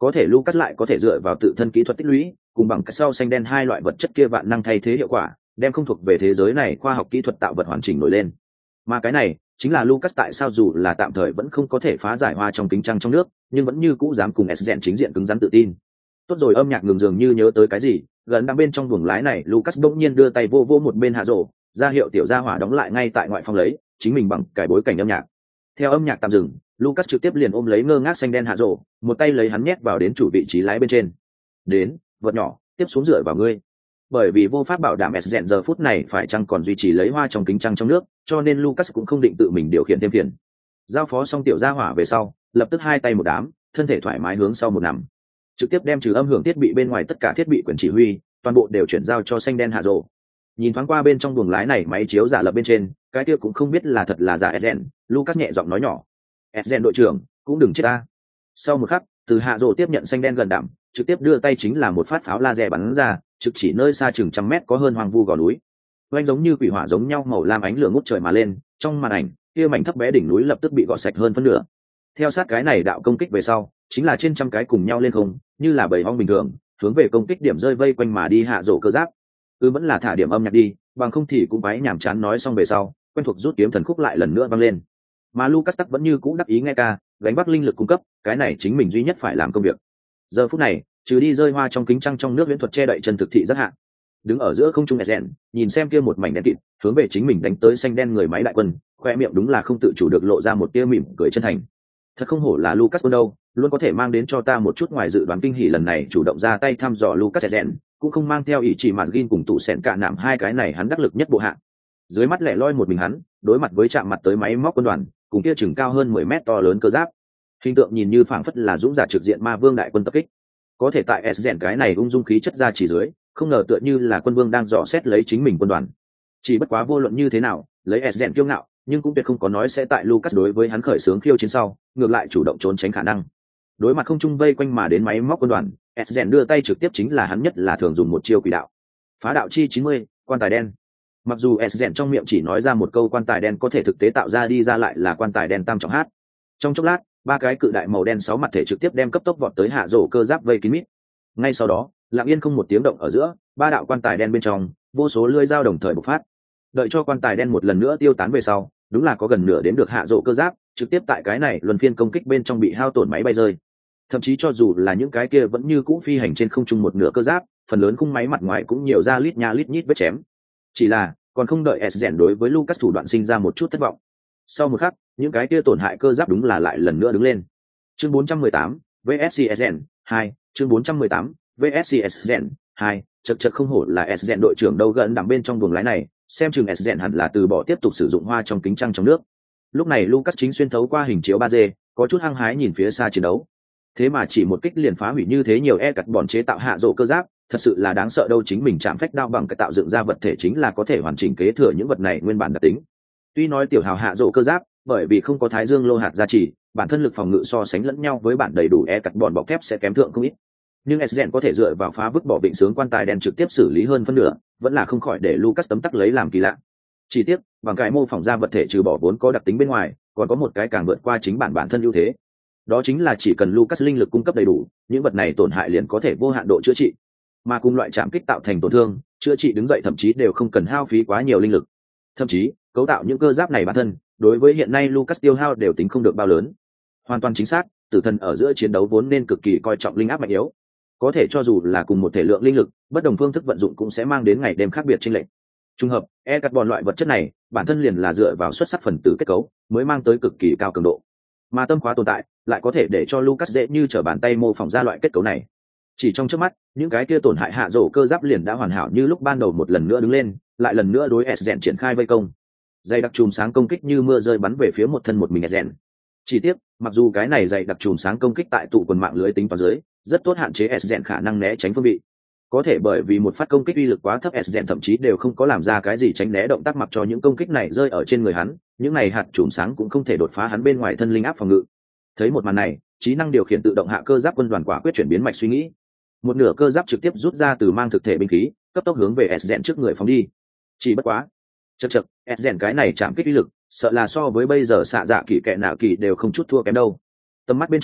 có thể Lucas lại có thể dựa vào tự thân kỹ thuật tích lũy cùng bằng cái sau xanh đen hai loại vật chất kia vạn năng thay thế hiệu quả, đem không thuộc về thế giới này khoa học kỹ thuật tạo vật hoàn chỉnh nổi lên. Mà cái này chính là Lucas tại sao dù là tạm thời vẫn không có thể phá giải hoa trong kính trăng trong nước, nhưng vẫn như cũ dám cùng Sden chính diện cứng rắn tự tin. Tốt rồi, âm nhạc ngừng dường như nhớ tới cái gì, gần đang bên trong buồng lái này, Lucas bỗng nhiên đưa tay vô vô một bên hạ rổ, ra hiệu tiểu gia hỏa đóng lại ngay tại ngoại phòng lấy, chính mình bằng cải bối cảnh âm nhạc. Theo âm nhạc tạm dừng, Lucas trực tiếp liền ôm lấy ngơ ngác xanh đen hạ rổ, một tay lấy hắn nhét vào đến chủ vị trí lái bên trên. Đến, vật nhỏ, tiếp xuống dựa vào ngươi. Bởi vì vô pháp bảo đảm Sden giờ phút này phải chăng còn duy trì lấy hoa trong kính trăng trong nước, cho nên Lucas cũng không định tự mình điều khiển thêm phiền. Giao phó xong tiểu gia hỏa về sau, lập tức hai tay một đám, thân thể thoải mái hướng sau một nằm, trực tiếp đem trừ âm hưởng thiết bị bên ngoài tất cả thiết bị quyền chỉ huy, toàn bộ đều chuyển giao cho xanh đen hạ rổ. Nhìn thoáng qua bên trong buồng lái này máy chiếu giả lập bên trên, cái kia cũng không biết là thật là giả Sden, Lucas nhẹ giọng nói nhỏ. Sden đội trưởng, cũng đừng chết ta. Sau một khắc, từ hạ rổ tiếp nhận xanh đen gần đảm, trực tiếp đưa tay chính là một phát pháo laser bắn ra, trực chỉ nơi xa chừng trăm mét có hơn hoang vu gò núi. Oanh giống như quỷ hỏa giống nhau màu lam ánh lửa ngút trời mà lên, trong màn ảnh, kia mảnh thấp bé đỉnh núi lập tức bị gọt sạch hơn phân nửa. Theo sát cái này đạo công kích về sau, chính là trên trăm cái cùng nhau lên không, như là bầy ong bình thường, hướng về công kích điểm rơi vây quanh mà đi hạ rổ cơ giáp. Ư vẫn là thả điểm âm nhạc đi, bằng không thì cũng quái nhàm chán nói xong về sau, quen thuộc rút kiếm thần khúc lại lần nữa vang lên. Mà Lucas tắc vẫn như cũ đắc ý nghe ca, gánh vác linh lực cung cấp, cái này chính mình duy nhất phải làm công việc. Giờ phút này, trừ đi rơi hoa trong kính trăng trong nước viễn thuật che đậy chân thực thị rất hạn. Đứng ở giữa không trung Sden, nhìn xem kia một mảnh đen kịt, hướng về chính mình đánh tới xanh đen người máy đại quân, khoe miệng đúng là không tự chủ được lộ ra một tia mỉm cười chân thành. Thật không hổ là Lucas đâu, luôn có thể mang đến cho ta một chút ngoài dự đoán kinh hỉ. Lần này chủ động ra tay thăm dò Lucas Sden, cũng không mang theo ý chỉ mà Gin cùng tụ sẹn cả nạm hai cái này hắn đắc lực nhất bộ hạ. Dưới mắt lẻ loi một mình hắn, đối mặt với chạm mặt tới máy móc quân đoàn, cùng kia chừng cao hơn mười mét to lớn cơ giáp. Hình tượng nhìn như phảng phất là dũng giả trực diện ma vương đại quân tập kích. Có thể tại Sden cái này ung dung khí chất ra chỉ dưới, không ngờ tựa như là quân vương đang dò xét lấy chính mình quân đoàn. Chỉ bất quá vô luận như thế nào, lấy Sden kiêu ngạo, nhưng cũng tuyệt không có nói sẽ tại Lucas đối với hắn khởi xướng khiêu chiến sau, ngược lại chủ động trốn tránh khả năng. Đối mặt không trung vây quanh mà đến máy móc quân đoàn, Sden đưa tay trực tiếp chính là hắn nhất là thường dùng một chiêu quỷ đạo. Phá đạo chi chín mươi, quan tài đen. Mặc dù Sden trong miệng chỉ nói ra một câu quan tài đen, có thể thực tế tạo ra đi ra lại là quan tài đen tam trọng hát. Trong chốc lát, ba cái cự đại màu đen sáu mặt thể trực tiếp đem cấp tốc vọt tới hạ rổ cơ giáp vây kín mít. Ngay sau đó, lặng yên không một tiếng động ở giữa, ba đạo quan tài đen bên trong, vô số lưỡi dao đồng thời bộc phát. Đợi cho quan tài đen một lần nữa tiêu tán về sau, đúng là có gần nửa đến được hạ rổ cơ giáp, trực tiếp tại cái này luân phiên công kích bên trong bị hao tổn máy bay rơi. Thậm chí cho dù là những cái kia vẫn như cũ phi hành trên không trung một nửa cơ giáp, phần lớn khung máy mặt ngoài cũng nhiều ra lít nha lít nhít vết chém. Chỉ là, còn không đợi Sden đối với Lucas thủ đoạn sinh ra một chút thất vọng. Sau một khắc, những cái kia tổn hại cơ giáp đúng là lại lần nữa đứng lên. Chương bốn trăm mười tám, vê ét xê Sden hai, chương bốn trăm mười tám, vê ét xê Sden hai, chật chật không hổ là Sden đội trưởng đâu gần đằng bên trong buồng lái này, xem chừng Sden hẳn là từ bỏ tiếp tục sử dụng hoa trong kính trăng trong nước. Lúc này Lucas chính xuyên thấu qua hình chiếu ba D, có chút hăng hái nhìn phía xa chiến đấu. Thế mà chỉ một kích liền phá hủy như thế nhiều e cặt bọn chế tạo hạ rổ cơ giáp, thật sự là đáng sợ đâu. Chính mình chạm phách đao bằng cái tạo dựng ra vật thể chính là có thể hoàn chỉnh kế thừa những vật này nguyên bản đặc tính. Tuy nói tiểu hào hạ rổ cơ giáp, bởi vì không có thái dương lô hạt gia trì, bản thân lực phòng ngự so sánh lẫn nhau với bản đầy đủ e cặt bọn bọc thép sẽ kém thượng không ít. Nhưng Sden có thể dựa vào phá vứt bỏ vịnh sướng quan tài đen trực tiếp xử lý hơn phân nửa, vẫn là không khỏi để Lucas tấm tắc lấy làm kỳ lạ. Chỉ tiếc, bằng cái mô phỏng ra vật thể trừ bỏ vốn có đặc tính bên ngoài, còn có một cái càng vượt qua chính bản bản thân ưu thế. Đó chính là chỉ cần Lucas linh lực cung cấp đầy đủ, những vật này tổn hại liền có thể vô hạn độ chữa trị. Mà cùng loại chạm kích tạo thành tổn thương, chữa trị đứng dậy thậm chí đều không cần hao phí quá nhiều linh lực. Thậm chí, cấu tạo những cơ giáp này bản thân, đối với hiện nay Lucas tiêu hao đều tính không được bao lớn. Hoàn toàn chính xác, tử thần ở giữa chiến đấu vốn nên cực kỳ coi trọng linh áp mạnh yếu. Có thể cho dù là cùng một thể lượng linh lực, bất đồng phương thức vận dụng cũng sẽ mang đến ngày đêm khác biệt chênh lệch. Trùng hợp, e carbon loại vật chất này, bản thân liền là dựa vào xuất sắc phần tử kết cấu, mới mang tới cực kỳ cao cường độ. Mà tâm khóa tồn tại, lại có thể để cho Lucas dễ như trở bàn tay mô phỏng ra loại kết cấu này. Chỉ trong chớp mắt, những cái kia tổn hại hạ rổ cơ giáp liền đã hoàn hảo như lúc ban đầu một lần nữa đứng lên, lại lần nữa đối Sden triển khai vây công. Dày đặc chùm sáng công kích như mưa rơi bắn về phía một thân một mình Sden. Chỉ tiếc, mặc dù cái này dày đặc chùm sáng công kích tại tụ quần mạng lưới tính toán dưới, rất tốt hạn chế Sden khả năng né tránh phương vị. Có thể bởi vì một phát công kích uy lực quá thấp, Sden thậm chí đều không có làm ra cái gì tránh né động tác, mặc cho những công kích này rơi ở trên người hắn, những này hạt chùm sáng cũng không thể đột phá hắn bên ngoài thân linh áp phòng ngự. Thấy một màn này, trí năng điều khiển tự động hạ cơ giáp quân đoàn quả quyết chuyển biến mạch suy nghĩ. Một nửa cơ giáp trực tiếp rút ra từ mang thực thể binh khí, cấp tốc hướng về Sden trước người phóng đi. Chỉ bất quá, chậc chậc, Sden cái này chạm kích uy lực, sợ là so với bây giờ xạ dạ kỳ kệ nạo kỳ đều không chút thua kém đâu. Tầm mắt bên trong,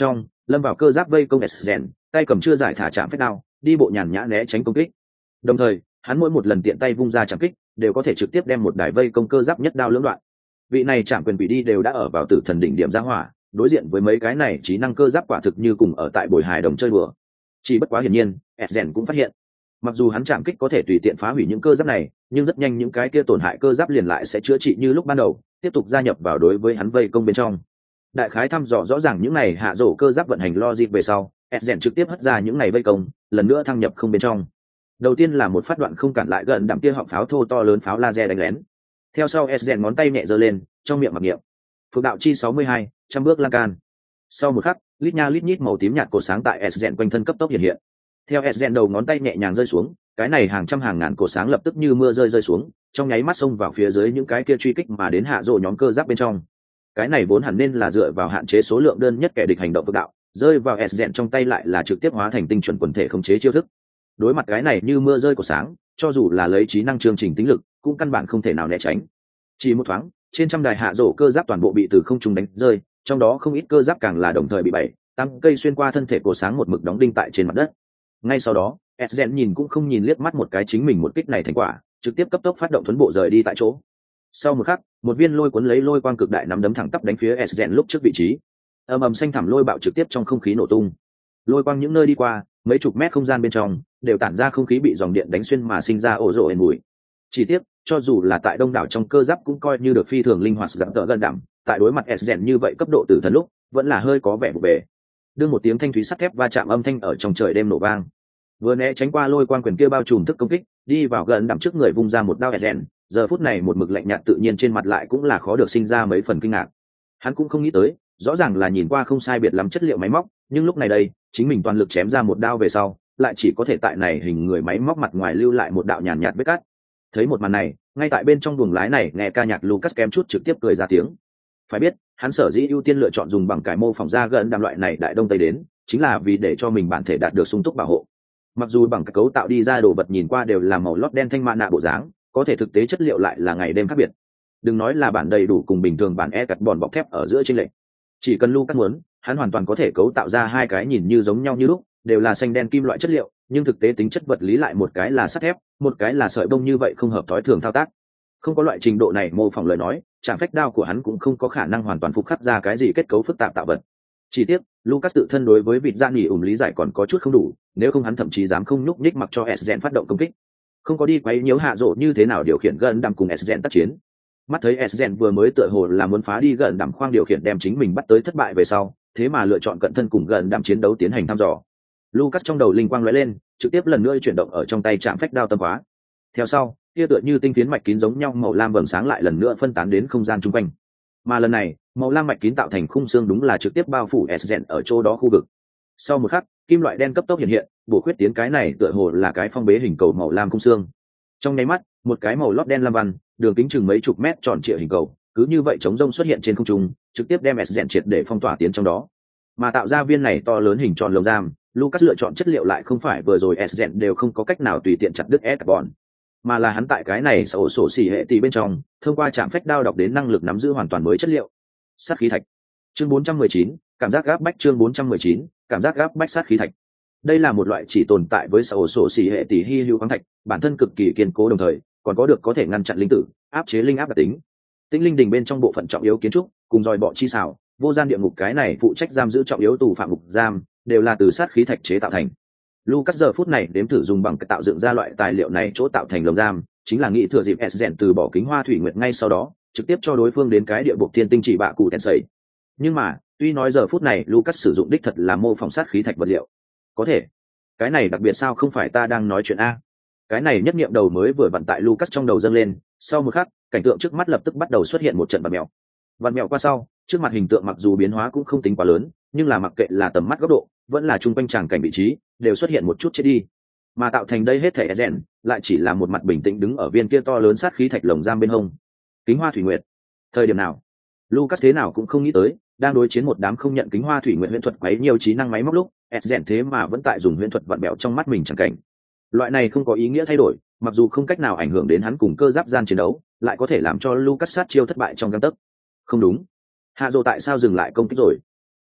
lâm vào cơ giáp vây công Esgen, tay cầm chưa giải thả chạm phép đao, đi bộ nhàn nhã né tránh công kích. Đồng thời, hắn mỗi một lần tiện tay vung ra chạm kích, đều có thể trực tiếp đem một đài vây công cơ giáp nhất đao lưỡng đoạn. Vị này chạm quyền quỷ đi đều đã ở vào tử thần đỉnh điểm ra hỏa, đối diện với mấy cái này trí năng cơ giáp quả thực như cùng ở tại bồi hài đồng chơi bừa. Chỉ bất quá hiển nhiên, Esgen cũng phát hiện, mặc dù hắn chạm kích có thể tùy tiện phá hủy những cơ giáp này, nhưng rất nhanh những cái kia tổn hại cơ giáp liền lại sẽ chữa trị như lúc ban đầu, tiếp tục gia nhập vào đối với hắn vây công bên trong. Đại khái thăm dò rõ ràng những này hạ rổ cơ giáp vận hành logic về sau, Esgen trực tiếp hất ra những này vây công, lần nữa thăng nhập không bên trong. Đầu tiên là một phát đoạn không cản lại gần đạm kia họng pháo thô to lớn pháo laser đánh lén. Theo sau Esgen ngón tay nhẹ giơ lên, trong miệng mặc niệm. Phượng đạo chi sáu mươi hai, trăm bước lan can. Sau một khắc, lít nha lít nhít màu tím nhạt cột sáng tại Esgen quanh thân cấp tốc hiện hiện. Theo Esgen đầu ngón tay nhẹ nhàng rơi xuống, cái này hàng trăm hàng ngàn cột sáng lập tức như mưa rơi rơi xuống, trong nháy mắt xông vào phía dưới những cái kia truy kích mà đến hạ rổ nhóm cơ giáp bên trong. Cái này vốn hẳn nên là dựa vào hạn chế số lượng đơn nhất kẻ địch hành động phượng đạo, rơi vào Esgen trong tay lại là trực tiếp hóa thành tinh chuẩn quần thể khống chế chiêu thức. Đối mặt cái này như mưa rơi của sáng, cho dù là lấy trí năng chương trình tính lực, cũng căn bản không thể nào né tránh. Chỉ một thoáng, trên trăm đài hạ rổ cơ giáp toàn bộ bị từ không trung đánh rơi, trong đó không ít cơ giáp càng là đồng thời bị bảy, tám cây xuyên qua thân thể của sáng một mực đóng đinh tại trên mặt đất. Ngay sau đó, Esgen nhìn cũng không nhìn liếc mắt một cái chính mình một kích này thành quả, trực tiếp cấp tốc phát động thuấn bộ rời đi tại chỗ. Sau một khắc, một viên lôi cuốn lấy lôi quang cực đại nắm đấm thẳng tắp đánh phía Esgen lúc trước vị trí. Ầm ầm xanh thẳm lôi bạo trực tiếp trong không khí nổ tung. Lôi quang những nơi đi qua, mấy chục mét không gian bên trong đều tản ra không khí bị dòng điện đánh xuyên mà sinh ra ổ rộ ền mùi. Chỉ tiếc, cho dù là tại đông đảo trong cơ giáp cũng coi như được phi thường linh hoạt giảm tợ gần đảm, tại đối mặt Esgen như vậy cấp độ tử thần lúc, vẫn là hơi có vẻ vụ bề. Đương một tiếng thanh thúy sắt thép va chạm âm thanh ở trong trời đêm nổ vang. Vừa né tránh qua lôi quang quyền kia bao trùm thức công kích, đi vào gần đạm trước người vung ra một đao Esgen, giờ phút này một mực lạnh nhạt tự nhiên trên mặt lại cũng là khó được sinh ra mấy phần kinh ngạc. Hắn cũng không nghĩ tới, rõ ràng là nhìn qua không sai biệt lắm chất liệu máy móc, nhưng lúc này đây, chính mình toàn lực chém ra một đao về sau, lại chỉ có thể tại này hình người máy móc mặt ngoài lưu lại một đạo nhàn nhạt vết cắt. Thấy một màn này, ngay tại bên trong buồng lái này nghe ca nhạc Lucas kém chút trực tiếp cười ra tiếng. Phải biết, hắn sở dĩ ưu tiên lựa chọn dùng bằng cải mô phỏng ra gần đạm loại này đại đông tây đến, chính là vì để cho mình bản thể đạt được sung túc bảo hộ. Mặc dù bằng cái cấu tạo đi ra đồ vật nhìn qua đều là màu lót đen thanh mạ nạ bộ dáng, có thể thực tế chất liệu lại là ngày đêm khác biệt. Đừng nói là bản đầy đủ cùng bình thường bản e cắt bòn bọc thép ở giữa trên lệch. Chỉ cần Lucas muốn, hắn hoàn toàn có thể cấu tạo ra hai cái nhìn như giống nhau như lúc, đều là xanh đen kim loại chất liệu, nhưng thực tế tính chất vật lý lại một cái là sắt thép, một cái là sợi bông, như vậy không hợp thói thường thao tác. Không có loại trình độ này mô phỏng lời nói, chạm phách đao của hắn cũng không có khả năng hoàn toàn phục khắc ra cái gì kết cấu phức tạp tạo vật. Chỉ tiếc, Lucas tự thân đối với vịt da nghỉ ủng lý giải còn có chút không đủ, nếu không hắn thậm chí dám không nhúc nhích mặc cho Esgen phát động công kích. Không có đi quấy nhiễu hạ rộ như thế nào điều khiển gần đằm cùng Esgen tác chiến. Mắt thấy Esgen vừa mới tựa hồ là muốn phá đi gần đằm khoang điều khiển đem chính mình bắt tới thất bại về sau, thế mà lựa chọn cận thân cùng gần đằm chiến đấu tiến hành thăm dò. Lucas trong đầu linh quang lóe lên, trực tiếp lần nữa chuyển động ở trong tay chạm phách đao tâm khóa. Theo sau, kia tựa như tinh phiến mạch kín giống nhau màu lam vầng sáng lại lần nữa phân tán đến không gian chung quanh. Mà lần này, màu lam mạch kín tạo thành khung xương đúng là trực tiếp bao phủ Esgen ở chỗ đó khu vực. Sau một khắc, kim loại đen cấp tốc hiện hiện, bổ khuyết tiến cái này tựa hồ là cái phong bế hình cầu màu lam khung xương. Trong nháy mắt, một cái màu lót đen lam văn, đường kính chừng mấy chục mét tròn trịa hình cầu, cứ như vậy chống rông xuất hiện trên không trung, trực tiếp đem Esgen triệt để phong tỏa tiến trong đó. Mà tạo ra viên này to lớn hình tròn lồng giam, Lucas lựa chọn chất liệu lại không phải vừa rồi Esgen đều không có cách nào tùy tiện chặt đứt carbon, mà là hắn tại cái này sổ sổ xỉ hệ tỷ bên trong, thông qua chạm phách đao đọc đến năng lực nắm giữ hoàn toàn mới chất liệu. Sát khí thạch. Chương bốn trăm mười chín, cảm giác gáp bách chương bốn trăm mười chín, cảm giác gáp bách sát khí thạch. Đây là một loại chỉ tồn tại với sổ sổ xỉ hệ tỷ hy hữu khoáng thạch, bản thân cực kỳ kiên cố đồng thời, còn có được có thể ngăn chặn linh tử, áp chế linh áp đặc tính. Tinh linh đình bên trong bộ phận trọng yếu kiến trúc, cùng dòi bọ chi xảo, vô gian địa ngục cái này phụ trách giam giữ trọng yếu tù phạm ngục giam, đều là từ sát khí thạch chế tạo thành. Lucas giờ phút này đếm thử dùng bằng cách tạo dựng ra loại tài liệu này chỗ tạo thành lồng giam, chính là nghĩ thừa dịp Esgen từ bỏ kính hoa thủy nguyệt ngay sau đó, trực tiếp cho đối phương đến cái địa bộ thiên tinh chỉ bạ cụ tèn sẩy. Nhưng mà, tuy nói giờ phút này Lucas sử dụng đích thật là mô phỏng sát khí thạch vật liệu. Có thể, cái này đặc biệt sao không phải ta đang nói chuyện a? Cái này nhất niệm đầu mới vừa vặn tại Lucas trong đầu dâng lên, sau một khắc, cảnh tượng trước mắt lập tức bắt đầu xuất hiện một trận vặn mèo. Vặn mèo qua sau, trước mặt hình tượng mặc dù biến hóa cũng không tính quá lớn, nhưng là mặc kệ là tầm mắt góc độ, vẫn là trung quanh tràng cảnh vị trí, đều xuất hiện một chút chết đi. Mà tạo thành đây hết thể Esgen, lại chỉ là một mặt bình tĩnh đứng ở viên kia to lớn sát khí thạch lồng giam bên hông. Kính hoa thủy nguyệt. Thời điểm nào, Lucas thế nào cũng không nghĩ tới, đang đối chiến một đám không nhận kính hoa thủy nguyệt huyễn thuật quấy nhiều trí năng máy móc lúc, Esgen thế mà vẫn tại dùng huyễn thuật vặn bẹo trong mắt mình chẳng cảnh. Loại này không có ý nghĩa thay đổi, mặc dù không cách nào ảnh hưởng đến hắn cùng cơ giáp gian chiến đấu, lại có thể làm cho Lucas sát chiêu thất bại trong gang tấc. Không đúng, Hạ Dụ tại sao dừng lại công kích rồi?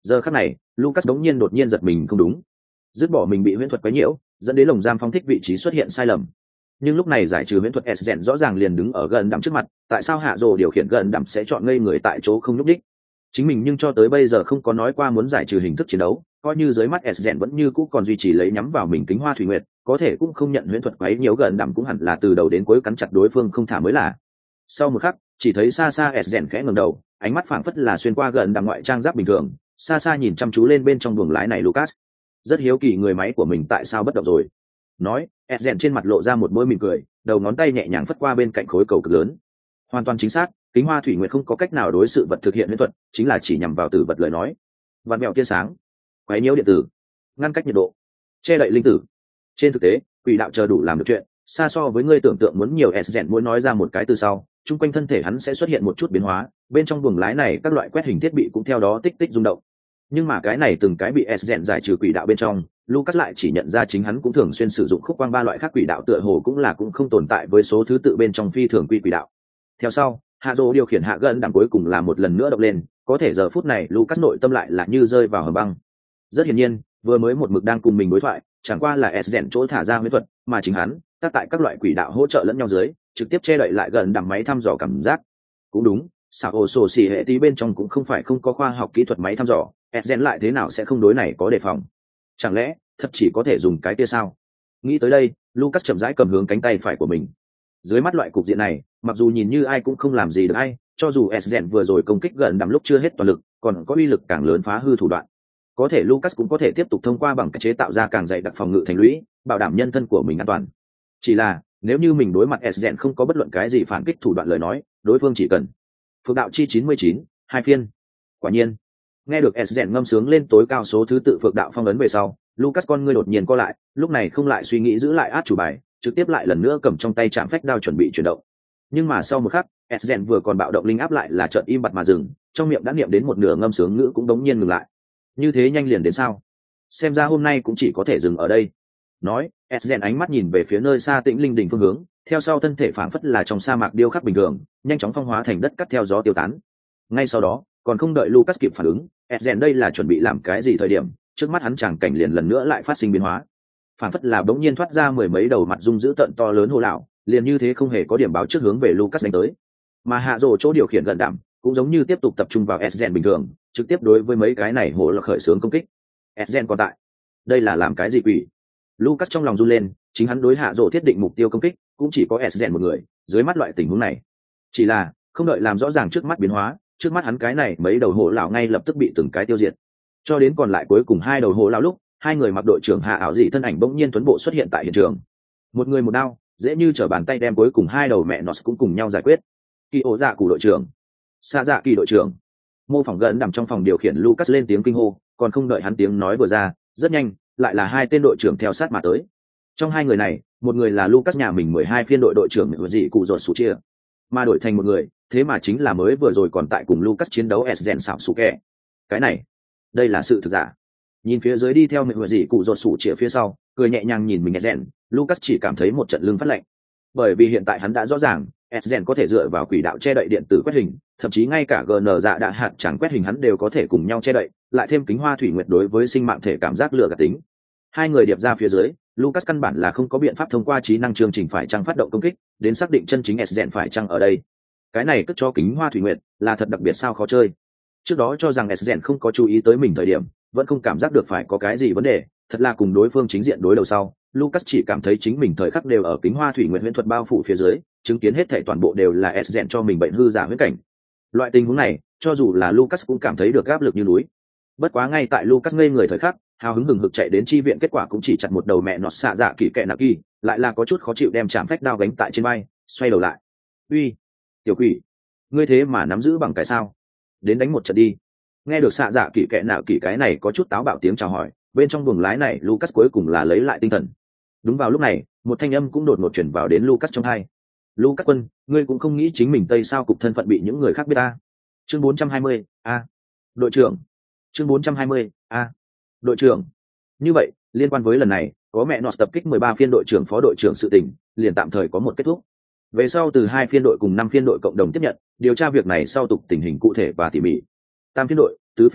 Giờ khắc này Lucas đống nhiên đột nhiên giật mình không đúng, dứt bỏ mình bị huyễn thuật quấy nhiễu dẫn đến lồng giam phong thích vị trí xuất hiện sai lầm, nhưng lúc này giải trừ huyễn thuật s rõ ràng liền đứng ở gần đắm trước mặt, tại sao hạ rồ điều khiển gần đắm sẽ chọn ngây người tại chỗ không nhúc đích? Chính mình nhưng cho tới bây giờ không có nói qua muốn giải trừ hình thức chiến đấu, coi như dưới mắt s vẫn như cũ còn duy trì lấy nhắm vào mình kính hoa thủy nguyệt, có thể cũng không nhận huyễn thuật quấy nhiễu gần đắm cũng hẳn là từ đầu đến cuối cắn chặt đối phương không thả mới là. Sau một khắc chỉ thấy xa xa s khẽ ngẩng đầu, ánh mắt phảng phất là xuyên qua gần đắm ngoại trang giáp bình thường, xa xa nhìn chăm chú lên bên trong buồng lái này Lucas, rất hiếu kỳ người máy của mình tại sao bất động rồi. Nói s trên mặt lộ ra một môi mỉm cười, đầu ngón tay nhẹ nhàng phất qua bên cạnh khối cầu cực lớn. Hoàn toàn chính xác, kính hoa thủy nguyệt không có cách nào đối sự vật thực hiện huyễn thuật, chính là chỉ nhằm vào tử vật lời nói. Vạn mèo tia sáng, quấy nhiễu điện tử, ngăn cách nhiệt độ, che đậy linh tử. Trên thực tế quỷ đạo chờ đủ làm được chuyện, xa so với ngươi tưởng tượng muốn nhiều. s mỗi nói ra một cái từ sau, chung quanh thân thể hắn sẽ xuất hiện một chút biến hóa, bên trong buồng lái này các loại quét hình thiết bị cũng theo đó tích tích rung động. Nhưng mà cái này từng cái bị s giải trừ quỷ đạo bên trong, Lucas lại chỉ nhận ra chính hắn cũng thường xuyên sử dụng khúc quang ba loại khác quỷ đạo, tựa hồ cũng là cũng không tồn tại với số thứ tự bên trong phi thường quy quỷ đạo. Theo sau hạ dỗ điều khiển hạ gần đằng cuối cùng là một lần nữa động lên, có thể giờ phút này Lucas nội tâm lại là như rơi vào hầm băng. Rất hiển nhiên vừa mới một mực đang cùng mình đối thoại chẳng qua là s chỗ thả ra huyễn thuật, mà chính hắn tác tại các loại quỷ đạo hỗ trợ lẫn nhau dưới trực tiếp che đậy lại gần đằng máy thăm dò cảm giác. Cũng đúng, xảo ổ sổ xỉ hệ tí bên trong cũng không phải không có khoa học kỹ thuật máy thăm dò, s lại thế nào sẽ không đối này có đề phòng? Chẳng lẽ thật chỉ có thể dùng cái kia sao? Nghĩ tới đây Lucas chậm rãi cầm hướng cánh tay phải của mình. Dưới mắt loại cục diện này mặc dù nhìn như ai cũng không làm gì được ai, cho dù s vừa rồi công kích gần đắm lúc chưa hết toàn lực còn có uy lực càng lớn phá hư thủ đoạn, có thể Lucas cũng có thể tiếp tục thông qua bằng cách chế tạo ra càng dày đặc phòng ngự thành lũy, bảo đảm nhân thân của mình an toàn. Chỉ là nếu như mình đối mặt s không có bất luận cái gì phản kích thủ đoạn lời nói, đối phương chỉ cần phượng đạo chi chín mươi chín hai phiên. Quả nhiên nghe được s ngâm sướng lên tối cao số thứ tự phượng đạo phong ấn về sau, Lucas con ngươi đột nhiên co lại, lúc này không lại suy nghĩ giữ lại át chủ bài, trực tiếp lại lần nữa cầm trong tay chạm phách đao chuẩn bị chuyển động. Nhưng mà sau một khắc s vừa còn bạo động linh áp lại là chợt im bặt mà dừng, trong miệng đã niệm đến một nửa ngâm sướng ngữ cũng đống nhiên ngừng lại. Như thế nhanh liền đến sao? Xem ra hôm nay cũng chỉ có thể dừng ở đây. Nói s ánh mắt nhìn về phía nơi xa tĩnh linh đình phương hướng, theo sau thân thể phảng phất là trong sa mạc điêu khắc bình thường nhanh chóng phong hóa thành đất cắt theo gió tiêu tán. Ngay sau đó còn không đợi Lucas kịp phản ứng, s đây là chuẩn bị làm cái gì thời điểm, trước mắt hắn tràng cảnh liền lần nữa lại phát sinh biến hóa, phảng phất là bỗng nhiên thoát ra mười mấy đầu mặt dung dữ tận to lớn hồ lão, liền như thế không hề có điểm báo trước hướng về Lucas đánh tới. Mà hạ rồ chỗ điều khiển gần đảm cũng giống như tiếp tục tập trung vào s bình thường, trực tiếp đối với mấy cái này hồ là khởi xướng công kích. s còn tại đây là làm cái gì quỷ? Lucas trong lòng run lên, chính hắn đối hạ rồ thiết định mục tiêu công kích cũng chỉ có s một người, dưới mắt loại tình huống này chỉ là không đợi làm rõ ràng trước mắt biến hóa, trước mắt hắn cái này mấy đầu hồ lão ngay lập tức bị từng cái tiêu diệt. Cho đến còn lại cuối cùng hai đầu hồ lão lúc, hai người mặc đội trưởng hạ ảo dị thân ảnh bỗng nhiên tuấn bộ xuất hiện tại hiện trường, một người một đao dễ như trở bàn tay đem cuối cùng hai đầu mẹ nó cũng cùng nhau giải quyết. Kỳ ổ dạ cụ đội trưởng, xa dạ kỳ đội trưởng. Mô phỏng gần nằm trong phòng điều khiển Lucas lên tiếng kinh hô, còn không đợi hắn tiếng nói vừa ra, rất nhanh lại là hai tên đội trưởng theo sát mà tới. Trong hai người này, một người là Lucas nhà mình mười hai phiên đội đội trưởng người dị cụ ruột sủ chia, mà đổi thành một người thế mà chính là mới vừa rồi còn tại cùng Lucas chiến đấu Esgen xảo sủ kẹ. Cái này đây là sự thực giả. Nhìn phía dưới đi theo người dị cụ ruột sủ chia phía sau cười nhẹ nhàng nhìn mình Esgen, Lucas chỉ cảm thấy một trận lưng phát lạnh, bởi vì hiện tại hắn đã rõ ràng Esgen có thể dựa vào quỷ đạo che đậy điện tử quét hình, thậm chí ngay cả giê en dạ đạ hạt chẳng quét hình hắn đều có thể cùng nhau che đậy, lại thêm kính hoa thủy nguyệt đối với sinh mạng thể cảm giác lừa gạt tính. Hai người điệp ra phía dưới, Lucas căn bản là không có biện pháp thông qua trí năng chương trình phải chăng phát động công kích đến xác định chân chính Esgen phải chăng ở đây. Cái này cất cho kính hoa thủy nguyệt là thật đặc biệt sao khó chơi. Trước đó cho rằng Esgen không có chú ý tới mình thời điểm, vẫn không cảm giác được phải có cái gì vấn đề, thật là cùng đối phương chính diện đối đầu sau, Lucas chỉ cảm thấy chính mình thời khắc đều ở kính hoa thủy nguyệt huyễn thuật bao phủ phía dưới, chứng kiến hết thảy toàn bộ đều là Esgen cho mình bệnh hư giả huyễn cảnh. Loại tình huống này, cho dù là Lucas cũng cảm thấy được áp lực như núi. Bất quá ngay tại Lucas ngây người thời khắc, hào hứng hừng hực chạy đến chi viện, kết quả cũng chỉ chặt một đầu mẹ nọt xạ dạ kỳ kẹ nạ kỳ, lại là có chút khó chịu đem chạm phách đao gánh tại trên vai, xoay đầu lại. Uy, tiểu quỷ, ngươi thế mà nắm giữ bằng cái sao? Đến đánh một trận đi. Nghe được xạ dạ kỳ kẹ nạ kỳ cái này có chút táo bạo tiếng chào hỏi, bên trong buồng lái này Lucas cuối cùng là lấy lại tinh thần. Đúng vào lúc này, một thanh âm cũng đột ngột chuyển vào đến Lucas trong tai. Lucas quân, ngươi cũng không nghĩ chính mình tây sao cục thân phận bị những người khác biết ta. Chương bốn trăm hai mươi, a. Đội trưởng. Chương bốn trăm hai mươi, a. Đội trưởng. Như vậy, liên quan với lần này, có mẹ nọt tập kích mười ba phiên đội trưởng phó đội trưởng sự tình, liền tạm thời có một kết thúc. Về sau từ hai phiên đội cùng năm phiên đội cộng đồng tiếp nhận, điều tra việc này sau tục tình hình cụ thể và tỉ mỉ. Tam phiên đội, tứ phiên đội,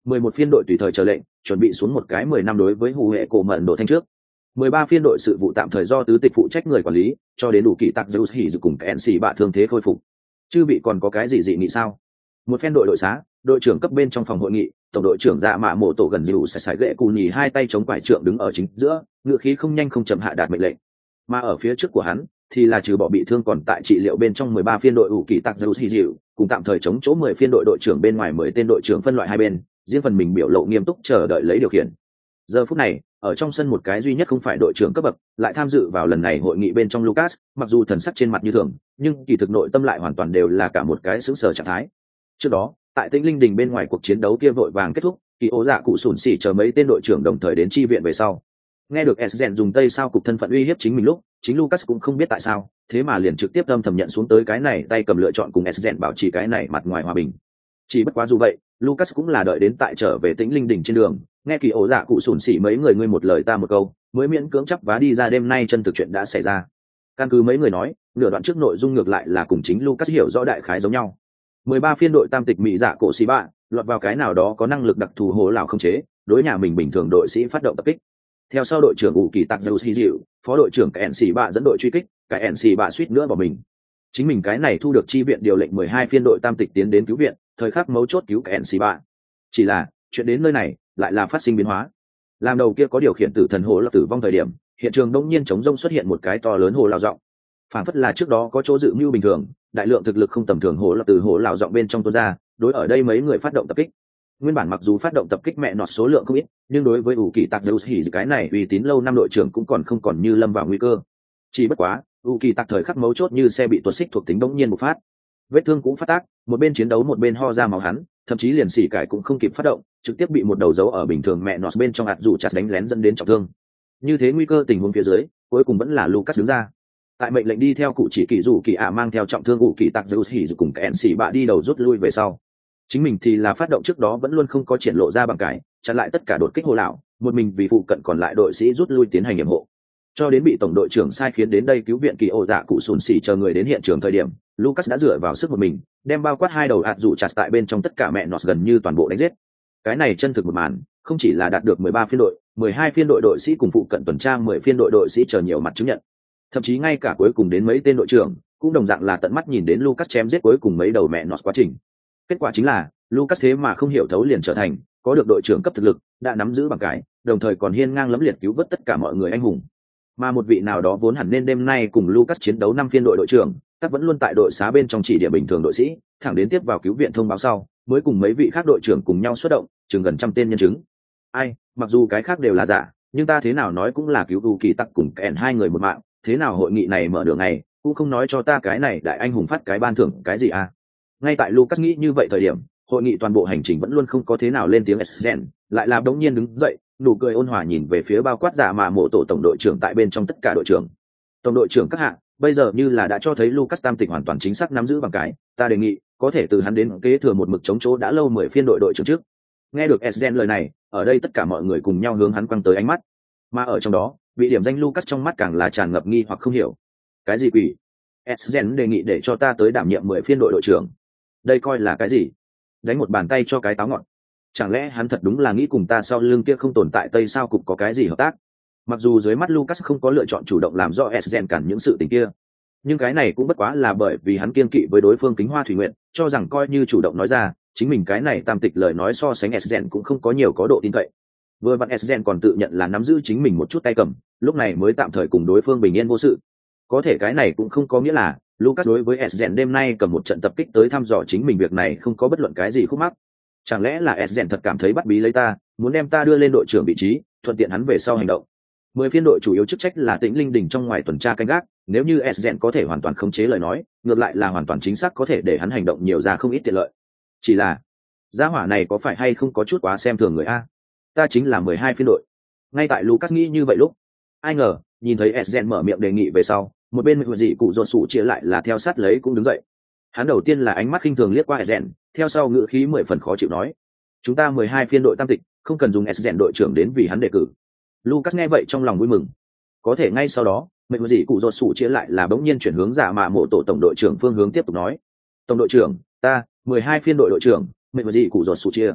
mười một phiên đội tùy thời chờ lệnh, chuẩn bị xuống một cái mười năm đối với hủ hệ cổ mận độ thanh trước. mười ba phiên đội sự vụ tạm thời do tứ tịch phụ trách người quản lý, cho đến đủ kỳ tạc Zeus hỉ dự cùng cái en xê bạ thương thế khôi phục. Chư vị còn có cái gì dị nghị sao? Một phen đội đội xá, đội trưởng cấp bên trong phòng hội nghị, tổng đội trưởng Dạ Mạ Mộ Tổ gần dịu sải sải gậy cù nhì hai tay chống quải trượng đứng ở chính giữa, ngựa khí không nhanh không chậm hạ đạt mệnh lệnh. Mà ở phía trước của hắn thì là trừ bỏ bị thương còn tại trị liệu bên trong mười ba phiên đội ủ kỳ tạc Zeus hỉ dịu, cùng tạm thời chống chỗ mười phiên đội đội trưởng bên ngoài mười tên đội trưởng phân loại hai bên, riêng phần mình biểu lộ nghiêm túc chờ đợi lấy điều khiển. Giờ phút này, ở trong sân một cái duy nhất không phải đội trưởng cấp bậc, lại tham dự vào lần này hội nghị bên trong Lucas, mặc dù thần sắc trên mặt như thường, nhưng kỳ thực nội tâm lại hoàn toàn đều là cả một cái sững sờ trạng thái. Trước đó, tại Tĩnh Linh Đình bên ngoài cuộc chiến đấu kia vội vàng kết thúc, kỳ ố dạ cụ sủn xỉ chờ mấy tên đội trưởng đồng thời đến chi viện về sau. Nghe được Esgen dùng tây sao cục thân phận uy hiếp chính mình lúc, chính Lucas cũng không biết tại sao, thế mà liền trực tiếp âm thầm nhận xuống tới cái này tay cầm lựa chọn cùng Esgen bảo trì cái này mặt ngoài hòa bình. Chỉ bất quá dù vậy, Lucas cũng là đợi đến tại trở về Tĩnh Linh Đình trên đường, nghe kỳ ổ dạ cụ sủn xỉ mấy người ngươi một lời ta một câu, mới miễn cưỡng chấp vá đi ra đêm nay chân thực chuyện đã xảy ra. Căn cứ mấy người nói, nửa đoạn trước nội dung ngược lại là cùng chính Lucas hiểu rõ đại khái giống nhau. mười ba phiên đội tam tịch mỹ dạ cổ xì bạ, lọt vào cái nào đó có năng lực đặc thù hồ lão không chế, đối nhà mình bình thường đội sĩ phát động tập kích. Theo sau đội trưởng ủ kỳ tạc Zeus hy dịu, phó đội trưởng cái en xì bạ dẫn đội truy kích, cái en xì bạ suýt nữa bỏ mình. Chính mình cái này thu được chi viện điều lệnh mười hai phiên đội tam tịch tiến đến cứu viện, thời khắc mấu chốt cứu cái en xì bạ. Chỉ là, chuyện đến nơi này lại là phát sinh biến hóa. Làm đầu kia có điều khiển tử thần hồ là tử vong thời điểm, hiện trường đông nhiên chống rông xuất hiện một cái to lớn hồ lao rộng. Phản phất là trước đó có chỗ dự mưu bình thường, đại lượng thực lực không tầm thường hồ là từ hồ lao rộng bên trong tuôn ra, đối ở đây mấy người phát động tập kích. Nguyên bản mặc dù phát động tập kích mẹ nọt số lượng không ít, nhưng đối với ủ kỳ tạc Zeus hỉ cái này uy tín lâu năm đội trưởng cũng còn không còn như lâm vào nguy cơ. Chỉ bất quá, ủ kỳ tạc thời khắc mấu chốt như xe bị tuột xích thuộc tính đống nhiên một phát. Vết thương cũng phát tác, một bên chiến đấu một bên ho ra máu hắn, thậm chí liền xỉ cải cũng không kịp phát động, trực tiếp bị một đầu dấu ở bình thường mẹ nọt bên trong hạt dù chặt đánh lén dẫn đến trọng thương. Như thế nguy cơ tình huống phía dưới, cuối cùng vẫn là Lucas đứng ra. Tại mệnh lệnh đi theo cụ chỉ kỳ rủ kỳ ạ mang theo trọng thương ủ kỳ tạc Zeus hỉ cùng cái en xì bạ đi đầu rút lui về sau. Chính mình thì là phát động trước đó vẫn luôn không có triển lộ ra bằng cái, chặn lại tất cả đột kích hồ lão, một mình vì phụ cận còn lại đội sĩ rút lui tiến hành nhiệm hộ. Cho đến bị tổng đội trưởng sai khiến đến đây cứu viện kỳ ổ dạ cụ sùn xỉ chờ người đến hiện trường thời điểm, Lucas đã dựa vào sức một mình, đem bao quát hai đầu hạt dụ chặt tại bên trong tất cả mẹ nọt gần như toàn bộ đánh giết. Cái này chân thực một màn, không chỉ là đạt được mười ba phiên đội, mười hai phiên đội đội sĩ cùng phụ cận tuần tra mười phiên đội đội sĩ chờ nhiều mặt chứng nhận. Thậm chí ngay cả cuối cùng đến mấy tên đội trưởng, cũng đồng dạng là tận mắt nhìn đến Lucas chém giết cuối cùng mấy đầu mẹ nọt quá trình. Kết quả chính là, Lucas thế mà không hiểu thấu liền trở thành, có được đội trưởng cấp thực lực, đã nắm giữ bằng cái, đồng thời còn hiên ngang lẫm liệt cứu vớt tất cả mọi người anh hùng. Mà một vị nào đó vốn hẳn nên đêm nay cùng Lucas chiến đấu năm phiên đội đội trưởng, tắc vẫn luôn tại đội xá bên trong chỉ địa bình thường đội sĩ, thẳng đến tiếp vào cứu viện thông báo sau, mới cùng mấy vị khác đội trưởng cùng nhau xuất động, chừng gần trăm tên nhân chứng. Ai, mặc dù cái khác đều là giả, nhưng ta thế nào nói cũng là cứu U Kỳ Tắc cùng kèn hai người một mạng, thế nào hội nghị này mở đường này, cũng không nói cho ta cái này đại anh hùng phát cái ban thưởng cái gì à? Ngay tại Lucas nghĩ như vậy thời điểm, hội nghị toàn bộ hành trình vẫn luôn không có thế nào lên tiếng Esgen, lại là đống nhiên đứng dậy, nụ cười ôn hòa nhìn về phía bao quát giả mà mộ tổ tổng đội trưởng tại bên trong tất cả đội trưởng. Tổng đội trưởng các hạ, bây giờ như là đã cho thấy Lucas Tam Tịch hoàn toàn chính xác nắm giữ bằng cái, ta đề nghị có thể từ hắn đến kế thừa một mực chống chỗ đã lâu mười phiên đội đội trưởng trước. Nghe được Esgen lời này, ở đây tất cả mọi người cùng nhau hướng hắn quăng tới ánh mắt, mà ở trong đó, vị điểm danh Lucas trong mắt càng là tràn ngập nghi hoặc không hiểu. Cái gì quỷ? Esgen đề nghị để cho ta tới đảm nhiệm mười phiên đội đội trưởng. Đây coi là cái gì? Đánh một bàn tay cho cái táo ngọn. Chẳng lẽ hắn thật đúng là nghĩ cùng ta sau lưng kia không tồn tại tây sao cục có cái gì hợp tác? Mặc dù dưới mắt Lucas không có lựa chọn chủ động làm rõ Esgen cản những sự tình kia, nhưng cái này cũng bất quá là bởi vì hắn kiên kỵ với đối phương Kính Hoa Thủy Nguyện, cho rằng coi như chủ động nói ra, chính mình cái này Tam Tịch lời nói so sánh Esgen cũng không có nhiều có độ tin cậy. Vừa vặn Esgen còn tự nhận là nắm giữ chính mình một chút tay cầm, lúc này mới tạm thời cùng đối phương bình yên vô sự. Có thể cái này cũng không có nghĩa là Lucas đối với Esgen đêm nay cầm một trận tập kích tới thăm dò chính mình việc này không có bất luận cái gì khúc mắc. Chẳng lẽ là Esgen thật cảm thấy bắt bí lấy ta, muốn đem ta đưa lên đội trưởng vị trí, thuận tiện hắn về sau hành động. Mười phiên đội chủ yếu chức trách là Tĩnh Linh Đỉnh trong ngoài tuần tra canh gác, nếu như Esgen có thể hoàn toàn khống chế lời nói, ngược lại là hoàn toàn chính xác có thể để hắn hành động nhiều ra không ít tiện lợi. Chỉ là, gia hỏa này có phải hay không có chút quá xem thường người a? Ta chính là mười hai phiên đội. Ngay tại Lucas nghĩ như vậy lúc, ai ngờ, nhìn thấy Esgen mở miệng đề nghị về sau, một bên mệnh dị cụ dồn sụ chia lại là theo sát lấy cũng đứng dậy. Hắn đầu tiên là ánh mắt khinh thường liếc qua Esgen, theo sau ngữ khí mười phần khó chịu nói: "Chúng ta mười hai phiên đội Tam Tịch, không cần dùng Esgen đội trưởng đến vì hắn đề cử." Lucas nghe vậy trong lòng vui mừng. Có thể ngay sau đó, mệnh dị cụ dồn sụ chia lại là bỗng nhiên chuyển hướng giả mạ mộ tổ tổng đội trưởng phương hướng tiếp tục nói: "Tổng đội trưởng, ta, mười hai phiên đội đội trưởng, mệnh dị cụ dồn sụ chia."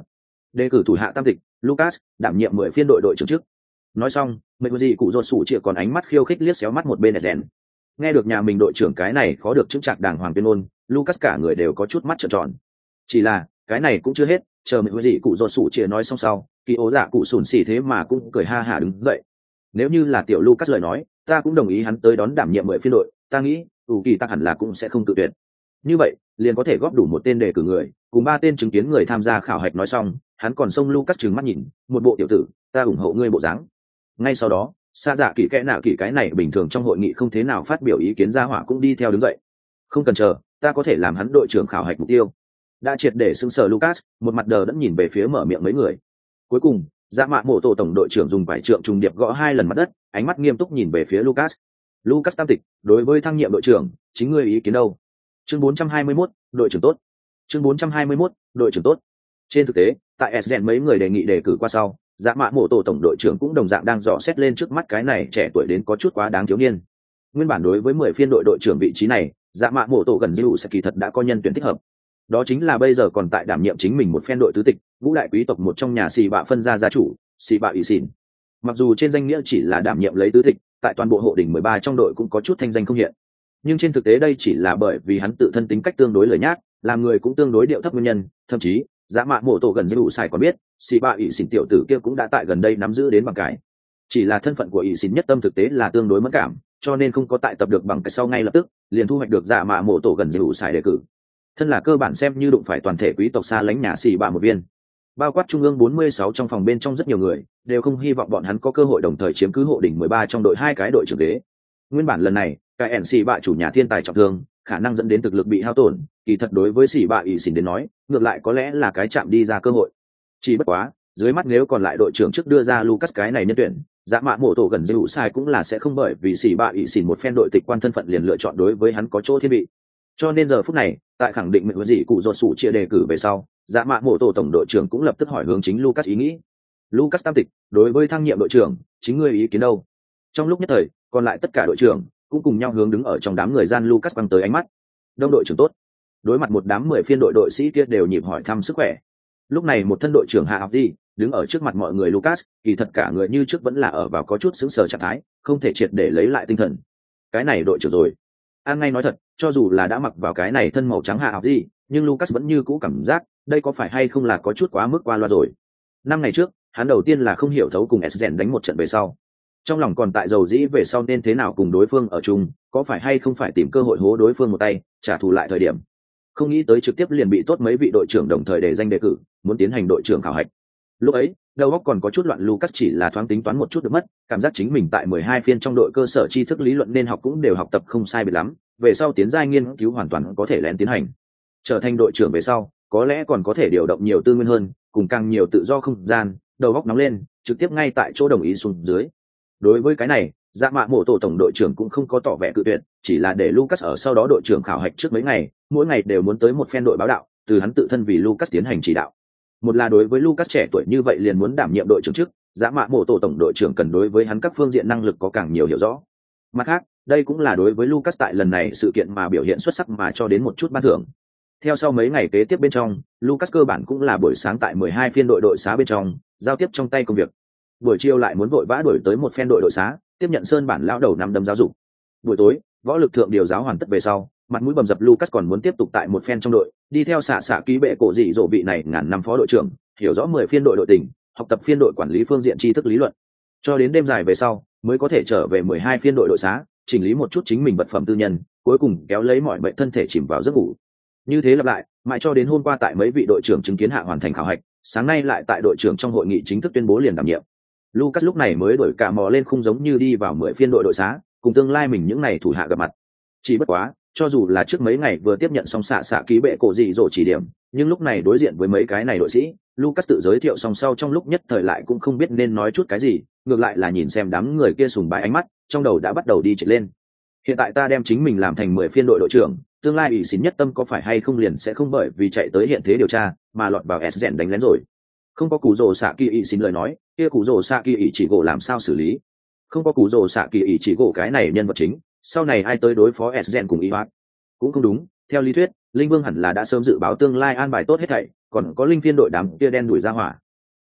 đề cử thủ hạ tam tịch Lucas đảm nhiệm mười phiên đội đội trưởng trước. Nói xong mấy gì cụ rột sủ chĩa còn ánh mắt khiêu khích liếc xéo mắt một bên Eden. Nghe được nhà mình đội trưởng cái này khó được chứng trạc đàng hoàng tuyên ngôn, Lucas cả người đều có chút mắt trợn tròn. Chỉ là cái này cũng chưa hết, chờ mấy gì cụ rột sủ chĩa nói xong sau, kỳ ố dạ cụ sùn xỉ thế mà cũng cười ha hả đứng dậy. Nếu như là tiểu Lucas lời nói, ta cũng đồng ý hắn tới đón đảm nhiệm mười phiên đội, ta nghĩ ủ kỳ ta hẳn là cũng sẽ không tự tuyệt. Như vậy liền có thể góp đủ một tên đề cử người, cùng ba tên chứng kiến người tham gia khảo hạch. Nói xong hắn còn xông Lucas trừng mắt nhìn, một bộ tiểu tử ta ủng hộ ngươi bộ dáng. Ngay sau đó xa dạ kỳ kẽ nạo kỳ cái này bình thường trong hội nghị không thế nào phát biểu ý kiến ra hỏa cũng đi theo đứng dậy. Không cần chờ, ta có thể làm hắn đội trưởng khảo hạch mục tiêu. Đã triệt để sững sờ Lucas một mặt đờ đẫn nhìn về phía mở miệng mấy người. Cuối cùng dạ mạ mộ tổ tổng đội trưởng dùng vải trượng trùng điệp gõ hai lần mặt đất, ánh mắt nghiêm túc nhìn về phía Lucas. Lucas tam tịch, đối với thăng nhiệm đội trưởng chính ngươi ý kiến đâu? Chương bốn trăm hai mươi mốt, đội trưởng tốt. Chương bốn trăm hai mươi mốt, đội trưởng tốt. Trên thực tế tại Sden mấy người đề nghị đề cử qua sau, dạ mạ mộ tổ tổng đội trưởng cũng đồng dạng đang dò xét lên trước mắt cái này trẻ tuổi đến có chút quá đáng thiếu niên. Nguyên bản đối với mười phiên đội đội trưởng vị trí này, dạ mạ mộ tổ gần như sẽ kỳ thật đã có nhân tuyển thích hợp. Đó chính là bây giờ còn tại đảm nhiệm chính mình một phen đội tứ tịch, vũ đại quý tộc một trong nhà xì bạ phân gia gia chủ, xì bạ ủy xỉn. Mặc dù trên danh nghĩa chỉ là đảm nhiệm lấy tứ tịch, tại toàn bộ hộ đỉnh mười ba trong đội cũng có chút thanh danh không hiện. Nhưng trên thực tế đây chỉ là bởi vì hắn tự thân tính cách tương đối lười nhác, làm người cũng tương đối điệu thấp nguyên nhân. Thậm chí dã mạ mộ tổ gần như đủ xài còn biết xì bạ ỷ xỉn tiểu tử kia cũng đã tại gần đây nắm giữ đến bằng cái, chỉ là thân phận của ỷ xỉn nhất tâm thực tế là tương đối mất cảm, cho nên không có tại tập được bằng cái sau ngay lập tức liền thu hoạch được dã mạ mộ tổ gần như đủ xài đề cử. Thân là cơ bản xem như đụng phải toàn thể quý tộc xa lánh nhà xì bạ một viên, bao quát trung ương bốn mươi sáu trong phòng bên trong rất nhiều người đều không hy vọng bọn hắn có cơ hội đồng thời chiếm cứ hộ đỉnh mười ba trong đội hai cái đội trưởng đế. Nguyên bản lần này cái ẻn xì bạ chủ nhà thiên tài trọng thương, khả năng dẫn đến thực lực bị hao tổn, kỳ thật đối với xì bạ ỷ xỉn đến nói ngược lại có lẽ là cái chạm đi ra cơ hội. Chỉ bất quá dưới mắt nếu còn lại đội trưởng trước đưa ra Lucas cái này nhân tuyển, dạ mạ mộ tổ gần dư sai cũng là sẽ không bởi vì xì bạ ỷ xỉn một phen đội tịch quan thân phận liền lựa chọn đối với hắn có chỗ thiên vị. Cho nên giờ phút này tại khẳng định mệnh gì cụ dột sủ chia đề cử về sau, dạ mạ mộ tổ tổng đội trưởng cũng lập tức hỏi hướng chính Lucas ý nghĩ. Lucas tam tịch, đối với thăng nhiệm đội trưởng chính ngươi ý kiến đâu? Trong lúc nhất thời còn lại tất cả đội trưởng cũng cùng nhau hướng đứng ở trong đám người gian Lucas băng tới ánh mắt. Đông đội trưởng tốt. Đối mặt một đám mười phiên đội đội sĩ kia đều nhịp hỏi thăm sức khỏe. Lúc này một thân đội trưởng hạ học đi đứng ở trước mặt mọi người. Lucas kỳ thật cả người như trước vẫn là ở vào có chút sững sờ trạng thái, không thể triệt để lấy lại tinh thần. Cái này đội trưởng rồi. An ngay nói thật, cho dù là đã mặc vào cái này thân màu trắng hạ học gì, nhưng Lucas vẫn như cũ cảm giác đây có phải hay không là có chút quá mức qua loa rồi. Năm ngày trước hắn đầu tiên là không hiểu thấu cùng Sden đánh một trận về sau, trong lòng còn tại dầu dĩ về sau nên thế nào cùng đối phương ở chung, có phải hay không phải tìm cơ hội hố đối phương một tay trả thù lại thời điểm, không nghĩ tới trực tiếp liền bị tốt mấy vị đội trưởng đồng thời đề danh đề cử muốn tiến hành đội trưởng khảo hạch. Lúc ấy đầu óc còn có chút loạn, Lucas chỉ là thoáng tính toán một chút được mất, cảm giác chính mình tại mười hai phiên trong đội cơ sở tri thức lý luận nên học cũng đều học tập không sai biệt lắm, về sau tiến giai nghiên cứu hoàn toàn có thể lén tiến hành. Trở thành đội trưởng về sau có lẽ còn có thể điều động nhiều tư nguyên hơn, cùng càng nhiều tự do không gian, đầu óc nóng lên trực tiếp ngay tại chỗ đồng ý xuống dưới. Đối với cái này dạ mạ mộ tổ tổng đội trưởng cũng không có tỏ vẻ cự tuyệt, chỉ là để Lucas ở sau đó đội trưởng khảo hạch trước mấy ngày mỗi ngày đều muốn tới một phen đội báo đạo, từ hắn tự thân vì Lucas tiến hành chỉ đạo. Một là đối với Lucas trẻ tuổi như vậy liền muốn đảm nhiệm đội trưởng trước, dạ mạ mộ tổ tổng đội trưởng cần đối với hắn các phương diện năng lực có càng nhiều hiểu rõ. Mặt khác đây cũng là đối với Lucas tại lần này sự kiện mà biểu hiện xuất sắc mà cho đến một chút ban thưởng. Theo sau mấy ngày kế tiếp bên trong, Lucas cơ bản cũng là buổi sáng tại mười hai phiên đội đội xá bên trong giao tiếp trong tay công việc, buổi chiều lại muốn vội vã đuổi tới một phen đội đội xá tiếp nhận sơn bản lão đầu năm đâm giáo dục. Buổi tối võ lực thượng điều giáo hoàn tất về sau, mặt mũi bầm dập Lucas còn muốn tiếp tục tại một phen trong đội đi theo xạ xạ ký bệ cổ dị dỗ vị này ngàn năm phó đội trưởng, hiểu rõ mười phiên đội đội tình, học tập phiên đội quản lý phương diện tri thức lý luận, cho đến đêm dài về sau mới có thể trở về mười hai phiên đội đội xá chỉnh lý một chút chính mình vật phẩm tư nhân, cuối cùng kéo lấy mọi bệnh thân thể chìm vào giấc ngủ. Như thế lặp lại mãi cho đến hôm qua tại mấy vị đội trưởng chứng kiến hạ hoàn thành khảo hạch, sáng nay lại tại đội trưởng trong hội nghị chính thức tuyên bố liền đảm nhiệm. Lucas lúc này mới đổi cả mò lên khung giống như đi vào mười phiên đội đội xá cùng tương lai mình những ngày thủ hạ gặp mặt. Chỉ bất quá cho dù là trước mấy ngày vừa tiếp nhận xong xạ xạ ký bệ cổ dị dỗ chỉ điểm, nhưng lúc này đối diện với mấy cái này đội sĩ, Lucas tự giới thiệu xong sau trong lúc nhất thời lại cũng không biết nên nói chút cái gì, ngược lại là nhìn xem đám người kia sùng bái ánh mắt, trong đầu đã bắt đầu đi chạy lên. Hiện tại ta đem chính mình làm thành mười phiên đội đội trưởng, tương lai ủy xín nhất tâm có phải hay không liền sẽ không bởi vì chạy tới hiện thế điều tra mà lọt vào Sden đánh lén rồi. Không có cú rồ xạ kỳ ủy xín lời nói, kia cú rồ xạ kỳ ủy chỉ gỗ làm sao xử lý? Không có cú rồ xạ kỳ ủy chỉ gỗ cái này nhân vật chính, sau này ai tới đối phó Sden cùng y hoạt? Cũng không đúng, theo lý thuyết linh vương hẳn là đã sớm dự báo tương lai an bài tốt hết thảy, còn có linh phiên đội đám kia đen đuổi ra hỏa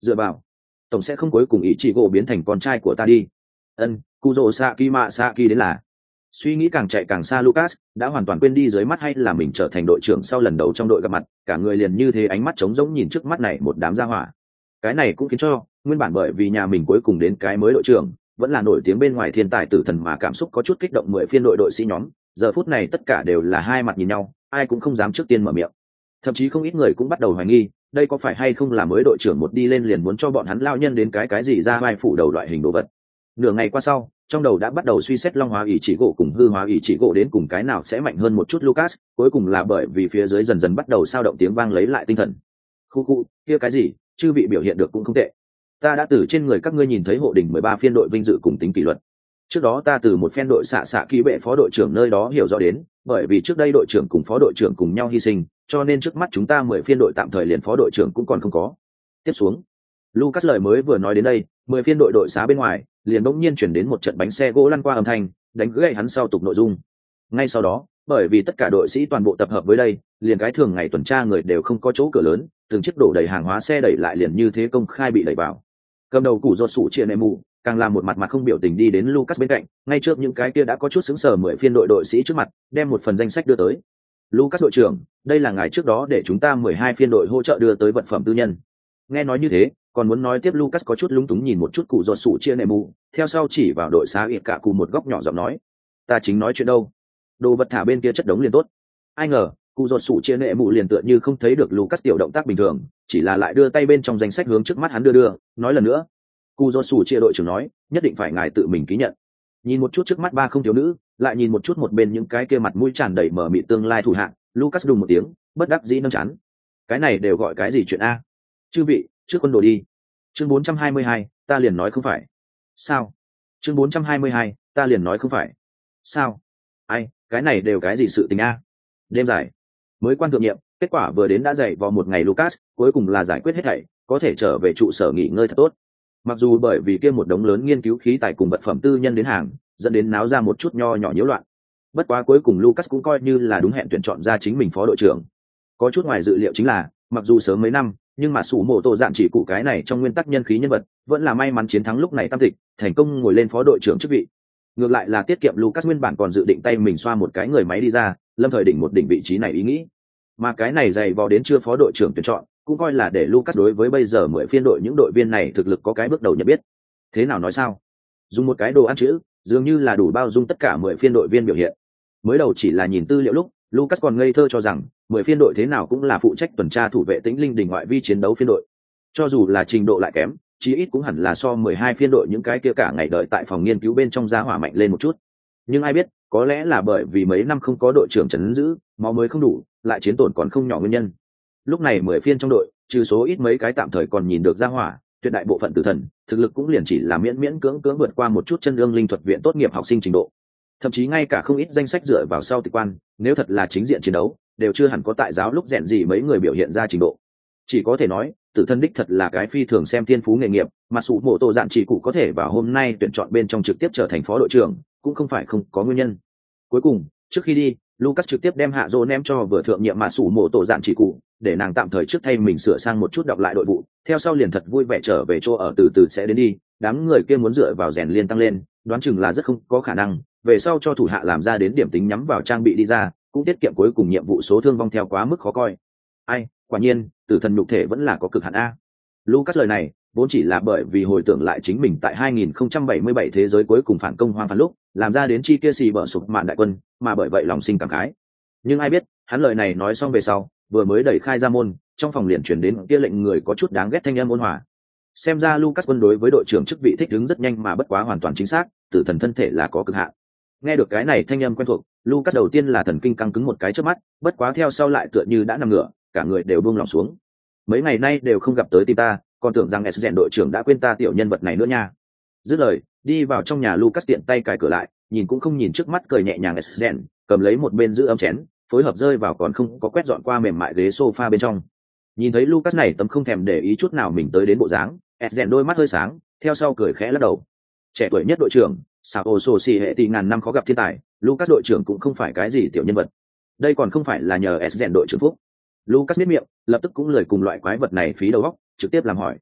Dựa vào, tổng sẽ không cuối cùng ý chị gỗ biến thành con trai của ta đi. Ân, Kuzo Saki mạ Saki đến là. Suy nghĩ càng chạy càng xa, Lucas đã hoàn toàn quên đi dưới mắt hay là mình trở thành đội trưởng sau lần đầu trong đội gặp mặt, cả người liền như thế ánh mắt trống rỗng nhìn trước mắt này một đám gia hỏa. Cái này cũng khiến cho nguyên bản bởi vì nhà mình cuối cùng đến cái mới đội trưởng vẫn là nổi tiếng bên ngoài thiên tài tử thần mà cảm xúc có chút kích động mười phiên đội đội sĩ nhóm, giờ phút này tất cả đều là hai mặt nhìn nhau, ai cũng không dám trước tiên mở miệng. Thậm chí không ít người cũng bắt đầu hoài nghi đây có phải hay không là mới đội trưởng một đi lên liền muốn cho bọn hắn lao nhân đến cái cái gì ra vai phủ đầu loại hình đồ vật. Nửa ngày qua sau, trong đầu đã bắt đầu suy xét long hóa ý chỉ gỗ cùng hư hóa ý chỉ gỗ đến cùng cái nào sẽ mạnh hơn một chút. Lucas cuối cùng là bởi vì phía dưới dần dần bắt đầu sao động tiếng vang lấy lại tinh thần. Khu khu, kia cái gì, chư vị biểu hiện được cũng không tệ. Ta đã từ trên người các ngươi nhìn thấy hộ đỉnh mười ba phiên đội vinh dự cùng tính kỷ luật. Trước đó ta từ một phen đội xạ xạ ký bệ phó đội trưởng nơi đó hiểu rõ đến, bởi vì trước đây đội trưởng cùng phó đội trưởng cùng nhau hy sinh, cho nên trước mắt chúng ta mười phiên đội tạm thời liền phó đội trưởng cũng còn không có. Tiếp xuống, Lucas lời mới vừa nói đến đây, mười phiên đội đội xá bên ngoài liền bỗng nhiên chuyển đến một trận bánh xe gỗ lăn qua âm thanh, đánh gãy hắn sau tục nội dung. Ngay sau đó, bởi vì tất cả đội sĩ toàn bộ tập hợp với đây, liền cái thường ngày tuần tra người đều không có chỗ cửa lớn, từng chiếc đổ đầy hàng hóa xe đẩy lại liền như thế công khai bị đẩy vào. Cầm đầu củ ruột sủ chia nệ mù càng làm một mặt mặt không biểu tình đi đến Lucas bên cạnh, ngay trước những cái kia đã có chút sững sờ mười phiên đội đội sĩ trước mặt, đem một phần danh sách đưa tới. Lucas đội trưởng, đây là ngài trước đó để chúng ta mười hai phiên đội hỗ trợ đưa tới vật phẩm tư nhân. Nghe nói như thế, còn muốn nói tiếp Lucas có chút lúng túng nhìn một chút cụ ruột sủ chia nệ mù, theo sau chỉ vào đội xá ịp cả cụ một góc nhỏ giọng nói, ta chính nói chuyện đâu, đồ vật thả bên kia chất đống liền tốt. Ai ngờ cụ ruột sủ chia nệ mù liền tựa như không thấy được Lucas tiểu động tác bình thường, chỉ là lại đưa tay bên trong danh sách hướng trước mắt hắn đưa đưa, nói lần nữa, cụ ruột sủ chia đội trưởng nói, nhất định phải ngài tự mình ký nhận. Nhìn một chút trước mắt ba không thiếu nữ, lại nhìn một chút một bên những cái kia mặt mũi tràn đầy mở mịt tương lai thủ hạng, Lucas đùng một tiếng, bất đắc dĩ nâng chán. Cái này đều gọi cái gì chuyện a? Chư vị, trước quân đồ đi. Chương bốn trăm hai mươi hai, ta liền nói không phải. Sao? Chương bốn trăm hai mươi hai, ta liền nói không phải. Sao? Ai, cái này đều cái gì sự tình a? Đêm dài, mới quan thượng nhiệm, kết quả vừa đến đã dậy vào một ngày Lucas, cuối cùng là giải quyết hết thảy, có thể trở về trụ sở nghỉ ngơi thật tốt. Mặc dù bởi vì kia một đống lớn nghiên cứu khí tài cùng vật phẩm tư nhân đến hàng, dẫn đến náo ra một chút nho nhỏ nhiễu loạn. Bất quá cuối cùng Lucas cũng coi như là đúng hẹn tuyển chọn ra chính mình phó đội trưởng. Có chút ngoài dự liệu chính là, mặc dù sớm mấy năm, nhưng mà sủ mổ tổ dạn chỉ cụ cái này trong nguyên tắc nhân khí nhân vật, vẫn là may mắn chiến thắng lúc này tam tịch, thành công ngồi lên phó đội trưởng chức vị. Ngược lại là tiết kiệm Lucas nguyên bản còn dự định tay mình xoa một cái người máy đi ra, lâm thời đỉnh một đỉnh vị trí này ý nghĩ. Mà cái này dày vò đến chưa phó đội trưởng tuyển chọn, cũng coi là để Lucas đối với bây giờ mười phiên đội những đội viên này thực lực có cái bước đầu nhận biết. Thế nào nói sao? Dùng một cái đồ ăn chữ, dường như là đủ bao dung tất cả mười phiên đội viên biểu hiện. Mới đầu chỉ là nhìn tư liệu lúc, Lucas còn ngây thơ cho rằng mười phiên đội thế nào cũng là phụ trách tuần tra thủ vệ tĩnh linh đỉnh ngoại vi chiến đấu phiên đội. Cho dù là trình độ lại kém, chí ít cũng hẳn là so mười hai phiên đội những cái kia cả ngày đợi tại phòng nghiên cứu bên trong giá hỏa mạnh lên một chút. Nhưng ai biết, có lẽ là bởi vì mấy năm không có đội trưởng trấn giữ, máu mới không đủ, lại chiến tổn còn không nhỏ nguyên nhân. Lúc này mười phiên trong đội, trừ số ít mấy cái tạm thời còn nhìn được giá hỏa, tuyệt đại bộ phận tử thần, thực lực cũng liền chỉ là miễn miễn cưỡng cưỡng vượt qua một chút chân ương linh thuật viện tốt nghiệp học sinh trình độ. Thậm chí ngay cả không ít danh sách dựa vào sau tịch quan, nếu thật là chính diện chiến đấu, đều chưa hẳn có tại giáo lúc rèn gì mấy người biểu hiện ra trình độ. Chỉ có thể nói, tử thân đích thật là cái phi thường xem thiên phú nghề nghiệp, mà sủ mổ tổ dạn chỉ cụ có thể vào hôm nay tuyển chọn bên trong trực tiếp trở thành phó đội trưởng, cũng không phải không có nguyên nhân. Cuối cùng, trước khi đi, Lucas trực tiếp đem hạ dô ném cho vừa thượng nhiệm mà sủ mổ tổ dạn chỉ cụ, để nàng tạm thời trước thay mình sửa sang một chút đọc lại đội vụ, theo sau liền thật vui vẻ trở về chỗ ở từ từ sẽ đến đi. Đám người kia muốn dựa vào rèn liên tăng lên, đoán chừng là rất không có khả năng. Về sau cho thủ hạ làm ra đến điểm tính nhắm vào trang bị đi ra, cũng tiết kiệm cuối cùng nhiệm vụ số thương vong theo quá mức khó coi. Ai, quả nhiên, tử thần nhục thể vẫn là có cực hạn a. Lucas lời này vốn chỉ là bởi vì hồi tưởng lại chính mình tại hai nghìn không trăm bảy mươi bảy thế giới cuối cùng phản công hoang phản lúc, làm ra đến chi kia xì bở sụp mạn đại quân, mà bởi vậy lòng sinh cảm khái. Nhưng ai biết, hắn lời này nói xong về sau, vừa mới đẩy khai ra môn, trong phòng liền truyền đến kia lệnh người có chút đáng ghét thanh âm ôn hòa. Xem ra Lucas quân đối với đội trưởng chức vị thích ứng rất nhanh mà bất quá hoàn toàn chính xác, tử thần thân thể là có cực hạn. Nghe được cái này thanh âm quen thuộc, Lucas đầu tiên là thần kinh căng cứng một cái trước mắt, bất quá theo sau lại tựa như đã nằm ngửa, cả người đều buông lỏng xuống. Mấy ngày nay đều không gặp tới tìm ta, còn tưởng rằng Esgen đội trưởng đã quên ta tiểu nhân vật này nữa nha. Dứt lời, đi vào trong nhà Lucas tiện tay cài cửa lại, nhìn cũng không nhìn trước mắt cười nhẹ nhàng Esgen, cầm lấy một bên giữ ấm chén, phối hợp rơi vào còn không có quét dọn qua mềm mại ghế sofa bên trong. Nhìn thấy Lucas này tấm không thèm để ý chút nào mình tới đến bộ dáng, Esgen đôi mắt hơi sáng, theo sau cười khẽ lắc đầu. Trẻ tuổi nhất đội trưởng, sao ô sô xì hệ tỷ ngàn năm khó gặp thiên tài, Lucas đội trưởng cũng không phải cái gì tiểu nhân vật. Đây còn không phải là nhờ Esgen đội trưởng phúc. Lucas biết miệng, lập tức cũng lời cùng loại quái vật này phí đầu óc, trực tiếp làm hỏi.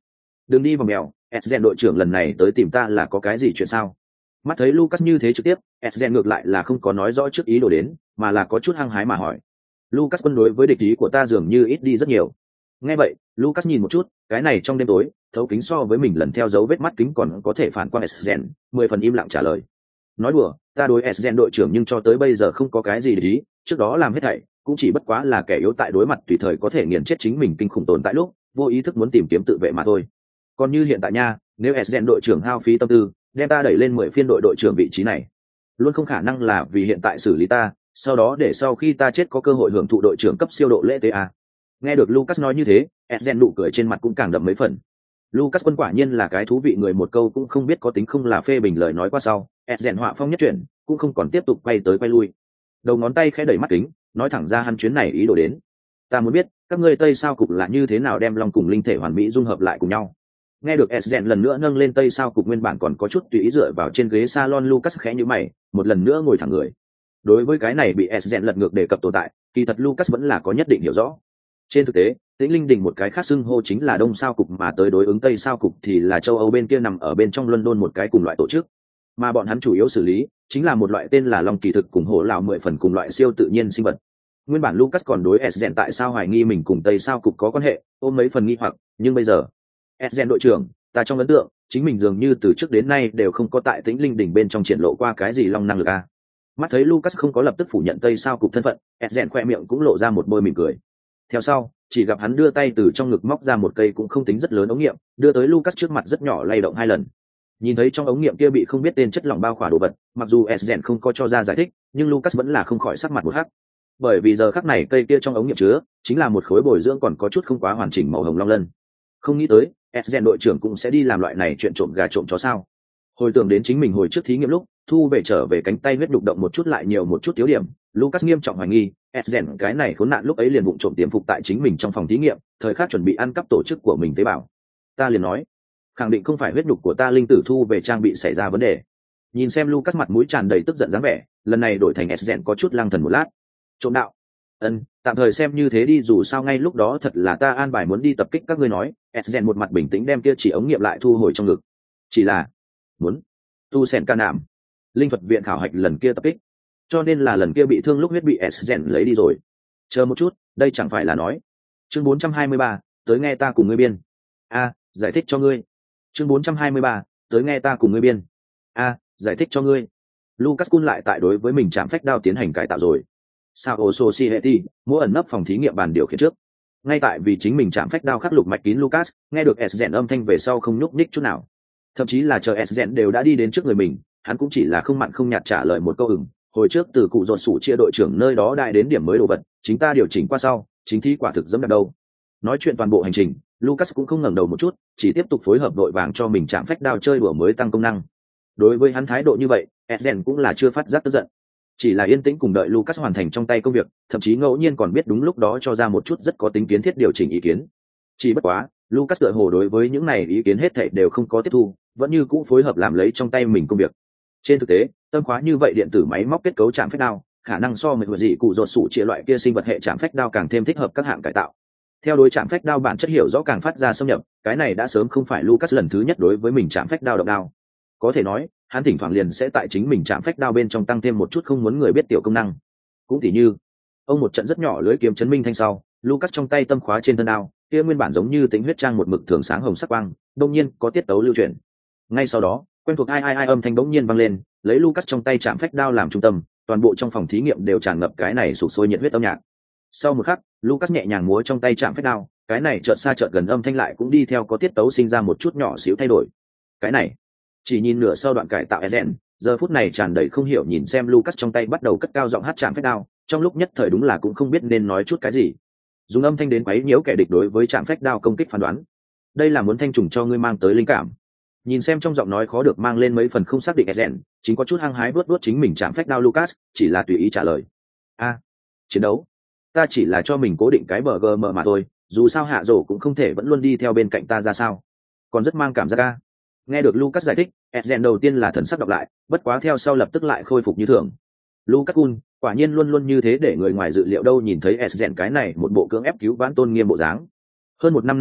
đừng đi vào mèo, Esgen đội trưởng lần này tới tìm ta là có cái gì chuyện sao? Mắt thấy Lucas như thế trực tiếp, Esgen ngược lại là không có nói rõ trước ý đồ đến, mà là có chút hăng hái mà hỏi. Lucas quân đối với địch ý của ta dường như ít đi rất nhiều. Nghe vậy, Lucas nhìn một chút, cái này trong đêm tối, thấu kính so với mình lần theo dấu vết mắt kính còn có thể phản quang Esgen, mười phần im lặng trả lời. Nói đùa, ta đối Esgen đội trưởng nhưng cho tới bây giờ không có cái gì để ý, trước đó làm hết thảy, cũng chỉ bất quá là kẻ yếu tại đối mặt tùy thời có thể nghiền chết chính mình kinh khủng tồn tại lúc, vô ý thức muốn tìm kiếm tự vệ mà thôi. Còn như hiện tại nha, nếu Esgen đội trưởng hao phí tâm tư, đem ta đẩy lên mười phiên đội đội trưởng vị trí này, luôn không khả năng là vì hiện tại xử lý ta, sau đó để sau khi ta chết có cơ hội hưởng thụ đội trưởng cấp siêu độ lễ tế à. Nghe được Lucas nói như thế, Esgen nụ cười trên mặt cũng càng đậm mấy phần. Lucas quân quả nhiên là cái thú vị người, một câu cũng không biết có tính không là phê bình lời nói qua sau, Esgen họa phong nhất chuyển, cũng không còn tiếp tục quay tới quay lui. Đầu ngón tay khẽ đẩy mắt kính, nói thẳng ra hắn chuyến này ý đồ đến. Ta muốn biết, các ngươi Tây Sao cục là như thế nào đem long cùng linh thể hoàn mỹ dung hợp lại cùng nhau. Nghe được Esgen lần nữa nâng lên Tây Sao cục nguyên bản còn có chút tùy ý dựa vào trên ghế salon, Lucas khẽ nhíu mày, một lần nữa ngồi thẳng người. Đối với cái này bị Esgen lật ngược đề cập tồn tại, kỳ thật Lucas vẫn là có nhất định hiểu rõ. Trên thực tế, Tĩnh Linh Đình một cái khác xưng hô chính là Đông Sao cục, mà tới đối ứng Tây Sao cục thì là châu Âu bên kia nằm ở bên trong London một cái cùng loại tổ chức. Mà bọn hắn chủ yếu xử lý chính là một loại tên là long kỳ thực cùng hổ lão mười phần cùng loại siêu tự nhiên sinh vật. Nguyên bản Lucas còn đối Esgen tại sao hoài nghi mình cùng Tây Sao cục có quan hệ, ôm mấy phần nghi hoặc, nhưng bây giờ, Esgen đội trưởng, ta trong ấn tượng, chính mình dường như từ trước đến nay đều không có tại Tĩnh Linh Đình bên trong triển lộ qua cái gì long năng lực a. Mắt thấy Lucas không có lập tức phủ nhận Tây Sao cục thân phận, Esgen khoe miệng cũng lộ ra một bôi mỉm cười. Theo sau, chỉ gặp hắn đưa tay từ trong ngực móc ra một cây cũng không tính rất lớn ống nghiệm, đưa tới Lucas trước mặt rất nhỏ lay động hai lần. Nhìn thấy trong ống nghiệm kia bị không biết tên chất lỏng bao khỏa đồ vật, mặc dù Esgen không có cho ra giải thích, nhưng Lucas vẫn là không khỏi sắc mặt một hắc. Bởi vì giờ khắc này cây kia trong ống nghiệm chứa chính là một khối bồi dưỡng còn có chút không quá hoàn chỉnh màu hồng long lân. Không nghĩ tới, Esgen đội trưởng cũng sẽ đi làm loại này chuyện trộm gà trộm chó sao? Hồi tưởng đến chính mình hồi trước thí nghiệm lúc, thu về trở về cánh tay huyết đục động một chút lại nhiều một chút thiếu điểm, Lucas nghiêm trọng hoài nghi, Esgen cái này khốn nạn lúc ấy liền vụng trộm tiềm phục tại chính mình trong phòng thí nghiệm, thời khắc chuẩn bị ăn cắp tổ chức của mình tế bào. Ta liền nói, khẳng định không phải huyết đục của ta linh tử thu về trang bị xảy ra vấn đề. Nhìn xem Lucas mặt mũi tràn đầy tức giận dáng vẻ, lần này đổi thành Esgen có chút lăng thần một lát. Trộm đạo? Ân, tạm thời xem như thế đi, dù sao ngay lúc đó thật là ta an bài muốn đi tập kích các ngươi nói. Esgen một mặt bình tĩnh đem kia chỉ ống nghiệm lại thu hồi trong ngực. Chỉ là muốn tu sen ca nạm linh thuật viện khảo hạch lần kia tập kích, cho nên là lần kia bị thương lúc huyết bị Esgen lấy đi rồi. Chờ một chút, đây chẳng phải là nói chương bốn trăm hai mươi ba, tới nghe ta cùng ngươi biên. A, giải thích cho ngươi. Chương bốn trăm hai mươi ba, tới nghe ta cùng ngươi biên. A, giải thích cho ngươi. Lucas Kun lại tại đối với mình chạm phách đao tiến hành cải tạo rồi. Sao Society, mỗi ẩn nấp phòng thí nghiệm bàn điều khiển trước. Ngay tại vì chính mình chạm phách đao khắc lục mạch kín, Lucas nghe được Esgen âm thanh về sau không nhúc nhích chút nào. Thậm chí là chờ Esgen đều đã đi đến trước người mình, hắn cũng chỉ là không mặn không nhạt trả lời một câu ừm. Hồi trước từ cụ dột sủ chia đội trưởng nơi đó đại đến điểm mới đồ vật, chính ta điều chỉnh qua sau, chính thi quả thực dẫm đặt đâu. Nói chuyện toàn bộ hành trình, Lucas cũng không ngẩng đầu một chút, chỉ tiếp tục phối hợp đội vàng cho mình chạm phách đao chơi đùa mới tăng công năng. Đối với hắn thái độ như vậy, Esgen cũng là chưa phát giác tức giận, chỉ là yên tĩnh cùng đợi Lucas hoàn thành trong tay công việc, thậm chí ngẫu nhiên còn biết đúng lúc đó cho ra một chút rất có tính kiến thiết điều chỉnh ý kiến. Chỉ bất quá, Lucas tựa hồ đối với những này ý kiến hết thảy đều không có tiếp thu, vẫn như cũ phối hợp làm lấy trong tay mình công việc. Trên thực tế, tâm khóa như vậy điện tử máy móc kết cấu chạm phách đao, khả năng so với gì cụ rột sủ chia loại kia sinh vật hệ chạm phách đao càng thêm thích hợp các hạng cải tạo. Theo đối chạm phách đao bản chất hiểu rõ càng phát ra xâm nhập, cái này đã sớm không phải Lucas lần thứ nhất đối với mình chạm phách đao độc đao. Có thể nói, hắn thỉnh thoảng liền sẽ tại chính mình chạm phách đao bên trong tăng thêm một chút không muốn người biết tiểu công năng. Cũng tỉ như, ông một trận rất nhỏ lưỡi kiếm chấn minh thanh sau, Lucas trong tay tâm khóa trên thân đao, kia nguyên bản giống như tính huyết trang một mực thường sáng hồng sắc quang, đột nhiên có tiết tấu lưu chuyển. Ngay sau đó, quen thuộc ai ai ai âm thanh bỗng nhiên vang lên, lấy Lucas trong tay chạm phách đao làm trung tâm, toàn bộ trong phòng thí nghiệm đều tràn ngập cái này sục sôi nhiệt huyết âm nhạc. Sau một khắc, Lucas nhẹ nhàng múa trong tay chạm phách đao, cái này chợt xa chợt gần âm thanh lại cũng đi theo có tiết tấu sinh ra một chút nhỏ xíu thay đổi. Cái này, chỉ nhìn nửa sau đoạn cải tạo Esgen, giờ phút này tràn đầy không hiểu nhìn xem Lucas trong tay bắt đầu cất cao giọng hát chạm phách đao, trong lúc nhất thời đúng là cũng không biết nên nói chút cái gì. Dùng âm thanh đến quấy nhiễu kẻ địch đối với chạm phách đao công kích phán đoán. Đây là muốn thanh trùng cho ngươi mang tới linh cảm. Nhìn xem trong giọng nói khó được mang lên mấy phần không xác định Esgen, chính có chút hăng hái vuốt vuốt chính mình chạm phách đao Lucas, chỉ là tùy ý trả lời. A, chiến đấu. Ta chỉ là cho mình cố định cái bờ gờ mờ mà thôi, dù sao hạ rổ cũng không thể vẫn luôn đi theo bên cạnh ta ra sao. Còn rất mang cảm giác a. Nghe được Lucas giải thích, Esgen đầu tiên là thần sắc đọc lại, bất quá theo sau lập tức lại khôi phục như thường. Lucas Kun, quả nhiên luôn luôn như thế để người ngoài dự liệu đâu, nhìn thấy Esgen cái này một bộ cưỡng ép cứu vãn tôn nghiêm bộ dáng. Hơn một năm nay đến,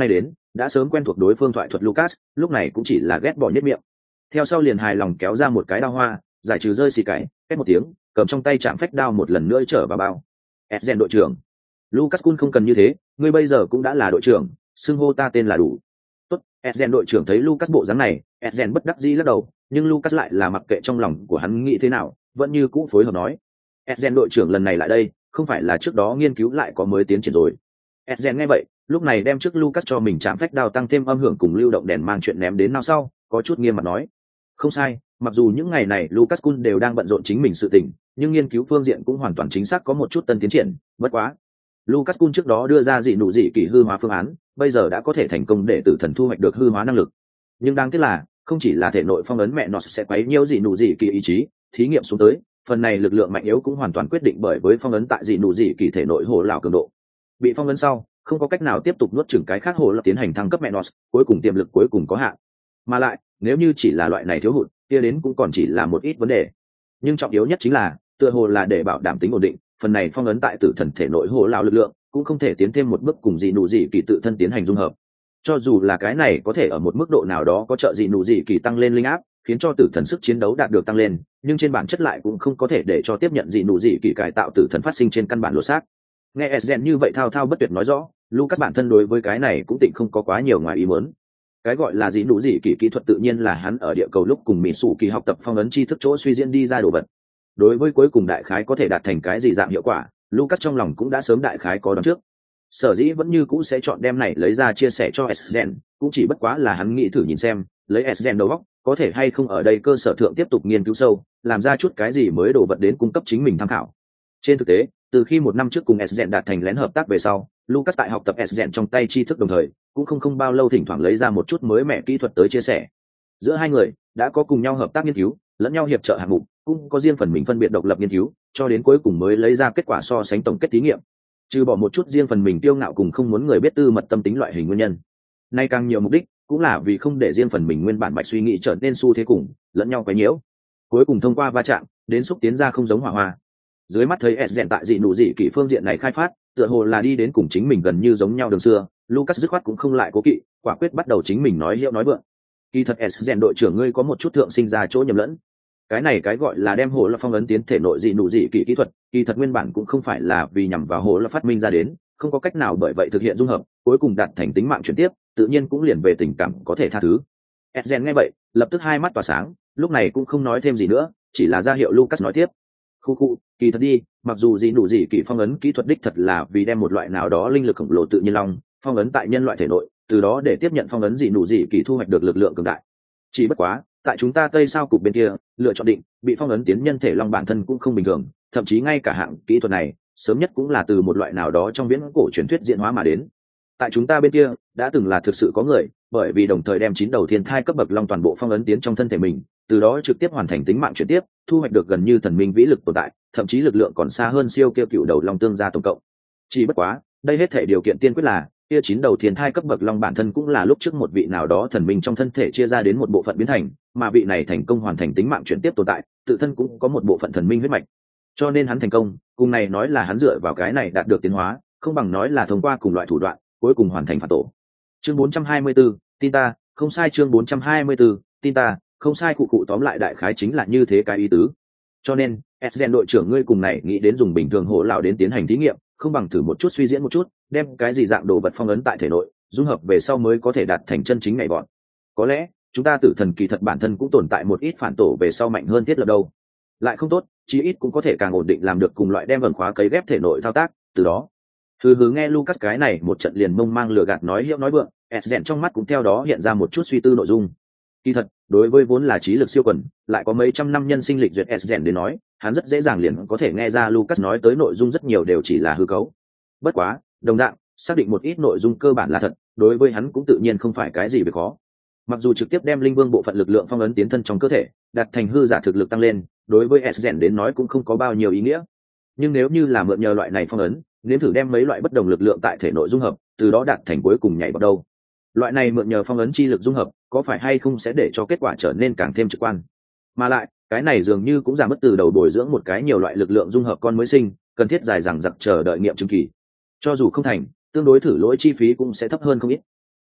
đã sớm quen thuộc đối phương thoại thuật Lucas, lúc này cũng chỉ là ghét bỏ nhất miệng. Theo sau liền hài lòng kéo ra một cái đao hoa, giải trừ rơi xì cái, két một tiếng, cầm trong tay chạm phách đao một lần nữa trở vào bao. Esgen đội trưởng. Lucas Kun không cần như thế, ngươi bây giờ cũng đã là đội trưởng, xưng hô ta tên là đủ. Tốt, Esgen đội trưởng thấy Lucas bộ dáng này, Esgen bất đắc dĩ lắc đầu, nhưng Lucas lại là mặc kệ trong lòng của hắn nghĩ thế nào, vẫn như cũ phối hợp nói. Esgen đội trưởng lần này lại đây, không phải là trước đó nghiên cứu lại có mới tiến triển rồi. Esgen nghe vậy, lúc này đem trước Lucas cho mình chạm phách đao tăng thêm âm hưởng cùng lưu động đèn mang chuyện ném đến nào sau, có chút nghiêm mặt nói. Không sai, mặc dù những ngày này Lucas Kun đều đang bận rộn chính mình sự tình, nhưng nghiên cứu phương diện cũng hoàn toàn chính xác có một chút tân tiến triển, bất quá. Lucas Kun trước đó đưa ra dị nụ dị kỳ hư hóa phương án, bây giờ đã có thể thành công để tử thần thu hoạch được hư hóa năng lực. Nhưng đáng tiếc là, không chỉ là thể nội phong ấn mẹ nó sẽ quấy nhiễu dị nụ dị kỳ ý chí, thí nghiệm xuống tới, phần này lực lượng mạnh yếu cũng hoàn toàn quyết định bởi với phong ấn tại dị nụ dị kỳ thể nội hồ lão cường độ. Bị phong ấn sau, không có cách nào tiếp tục nuốt chửng cái khác hồ là tiến hành thăng cấp mẹ nó, cuối cùng tiềm lực cuối cùng có hạn. Mà lại, nếu như chỉ là loại này thiếu hụt, kia đến cũng còn chỉ là một ít vấn đề. Nhưng trọng yếu nhất chính là, tựa hồ là để bảo đảm tính ổn định, phần này phong ấn tại tử thần thể nội hồ lão lực lượng cũng không thể tiến thêm một bước cùng dị nụ dị kỳ tự thân tiến hành dung hợp. Cho dù là cái này có thể ở một mức độ nào đó có trợ dị nụ dị kỳ tăng lên linh áp, khiến cho tử thần sức chiến đấu đạt được tăng lên, nhưng trên bản chất lại cũng không có thể để cho tiếp nhận dị nụ dị kỳ cải tạo tử thần phát sinh trên căn bản lột xác. Nghe Esgen như vậy thao thao bất tuyệt nói rõ, Lucas bản thân đối với cái này cũng tịnh không có quá nhiều ngoài ý muốn. Cái gọi là dị nụ dị kỳ kỹ thuật tự nhiên là hắn ở địa cầu lúc cùng mỹ sủ kỳ học tập phong ấn tri thức chỗ suy diễn đi ra đồ vật. Đối với cuối cùng đại khái có thể đạt thành cái gì dạng hiệu quả, Lucas trong lòng cũng đã sớm đại khái có đoán trước. Sở dĩ vẫn như cũ sẽ chọn đem này lấy ra chia sẻ cho Esgen, cũng chỉ bất quá là hắn nghĩ thử nhìn xem, lấy Esgen đầu óc, có thể hay không ở đây cơ sở thượng tiếp tục nghiên cứu sâu, làm ra chút cái gì mới đồ vật đến cung cấp chính mình tham khảo. Trên thực tế, từ khi một năm trước cùng Esgen đạt thành lén hợp tác về sau, Lucas tại học tập Esgen trong tay tri thức đồng thời, cũng không không bao lâu thỉnh thoảng lấy ra một chút mới mẻ kỹ thuật tới chia sẻ. Giữa hai người đã có cùng nhau hợp tác nghiên cứu, lẫn nhau hiệp trợ hạng mục, cũng có riêng phần mình phân biệt độc lập nghiên cứu, cho đến cuối cùng mới lấy ra kết quả so sánh tổng kết thí nghiệm. Trừ bỏ một chút riêng phần mình tiêu ngạo cùng không muốn người biết tư mật tâm tính loại hình nguyên nhân, nay càng nhiều mục đích cũng là vì không để riêng phần mình nguyên bản bạch suy nghĩ trở nên xu thế cùng lẫn nhau quấy nhiễu, cuối cùng thông qua va chạm đến xúc tiến ra không giống hỏa hoa. Dưới mắt thấy Esgen tại dị nụ dị kỳ phương diện này khai phát, tựa hồ là đi đến cùng chính mình gần như giống nhau đường xưa, Lucas dứt khoát cũng không lại cố kỵ, quả quyết bắt đầu chính mình nói hiệu nói vượng. Kỳ thật Esgen đội trưởng ngươi có một chút thượng sinh ra chỗ nhầm lẫn. Cái này cái gọi là đem hồ là phong ấn tiến thể nội dị nụ dị kỳ kỹ thuật, kỳ thật nguyên bản cũng không phải là vì nhằm vào hồ là phát minh ra đến, không có cách nào bởi vậy thực hiện dung hợp, cuối cùng đạt thành tính mạng chuyển tiếp, tự nhiên cũng liền về tình cảm có thể tha thứ. Esgen nghe vậy, lập tức hai mắt tỏa sáng, lúc này cũng không nói thêm gì nữa, chỉ là ra hiệu Lucas nói tiếp. Khu khu, kỳ thật đi, mặc dù dị nụ dị kỳ phong ấn kỹ thuật đích thật là vì đem một loại nào đó linh lực khổng lồ tự nhiên long phong ấn tại nhân loại thể nội, từ đó để tiếp nhận phong ấn dị nụ dị kỳ thu hoạch được lực lượng cường đại. Chỉ bất quá, tại chúng ta Tây Sao cục bên kia, lựa chọn định bị phong ấn tiến nhân thể long bản thân cũng không bình thường, thậm chí ngay cả hạng kỹ thuật này, sớm nhất cũng là từ một loại nào đó trong viễn cổ truyền thuyết diễn hóa mà đến. Tại chúng ta bên kia, đã từng là thực sự có người, bởi vì đồng thời đem chín đầu thiên thai cấp bậc long toàn bộ phong ấn tiến trong thân thể mình, từ đó trực tiếp hoàn thành tính mạng chuyển tiếp, thu hoạch được gần như thần minh vĩ lực tồn tại, thậm chí lực lượng còn xa hơn siêu kêu cựu đầu long tương gia tổng cộng. Chỉ bất quá, đây hết thể điều kiện tiên quyết là kia chín đầu thiên thai cấp bậc long bản thân cũng là lúc trước một vị nào đó thần minh trong thân thể chia ra đến một bộ phận biến thành, mà vị này thành công hoàn thành tính mạng chuyển tiếp tồn tại, tự thân cũng có một bộ phận thần minh huyết mạch. Cho nên hắn thành công, cùng này nói là hắn dựa vào cái này đạt được tiến hóa, không bằng nói là thông qua cùng loại thủ đoạn, cuối cùng hoàn thành phản tổ. Chương bốn trăm hai mươi tư, tin ta, không sai chương bốn trăm hai mươi tư, tin ta, không sai cụ cụ tóm lại đại khái chính là như thế cái ý tứ. Cho nên, Esgen đội trưởng ngươi cùng này nghĩ đến dùng bình thường hộ lão đến tiến hành thí nghiệm, không bằng thử một chút suy diễn một chút, đem cái gì dạng đồ vật phong ấn tại thể nội, dung hợp về sau mới có thể đạt thành chân chính ngày bọn. Có lẽ, chúng ta tử thần kỳ thật bản thân cũng tồn tại một ít phản tổ về sau mạnh hơn thiết lập đâu. Lại không tốt, chí ít cũng có thể càng ổn định làm được cùng loại đem vần khóa cấy ghép thể nội thao tác, từ đó. Hừ hừ nghe Lucas cái này một trận liền mông mang lừa gạt nói hiệu nói vượng, Esgen trong mắt cũng theo đó hiện ra một chút suy tư nội dung. Kỳ thật, đối với vốn là trí lực siêu quần, lại có mấy trăm năm nhân sinh lịch duyệt Esgen đến nói, hắn rất dễ dàng liền có thể nghe ra Lucas nói tới nội dung rất nhiều đều chỉ là hư cấu. Bất quá, đồng dạng, xác định một ít nội dung cơ bản là thật, đối với hắn cũng tự nhiên không phải cái gì việc khó. Mặc dù trực tiếp đem linh vương bộ phận lực lượng phong ấn tiến thân trong cơ thể, đặt thành hư giả thực lực tăng lên, đối với Esgen đến nói cũng không có bao nhiêu ý nghĩa. Nhưng nếu như là mượn nhờ loại này phong ấn, nếu thử đem mấy loại bất đồng lực lượng tại thể nội dung hợp, từ đó đạt thành cuối cùng nhảy vào đâu. Loại này mượn nhờ phong ấn chi lực dung hợp, có phải hay không sẽ để cho kết quả trở nên càng thêm trực quan. Mà lại, cái này dường như cũng giảm mất từ đầu bồi dưỡng một cái nhiều loại lực lượng dung hợp con mới sinh, cần thiết dài dằng dặc chờ đợi nghiệm chứng kỳ. Cho dù không thành, tương đối thử lỗi chi phí cũng sẽ thấp hơn không ít.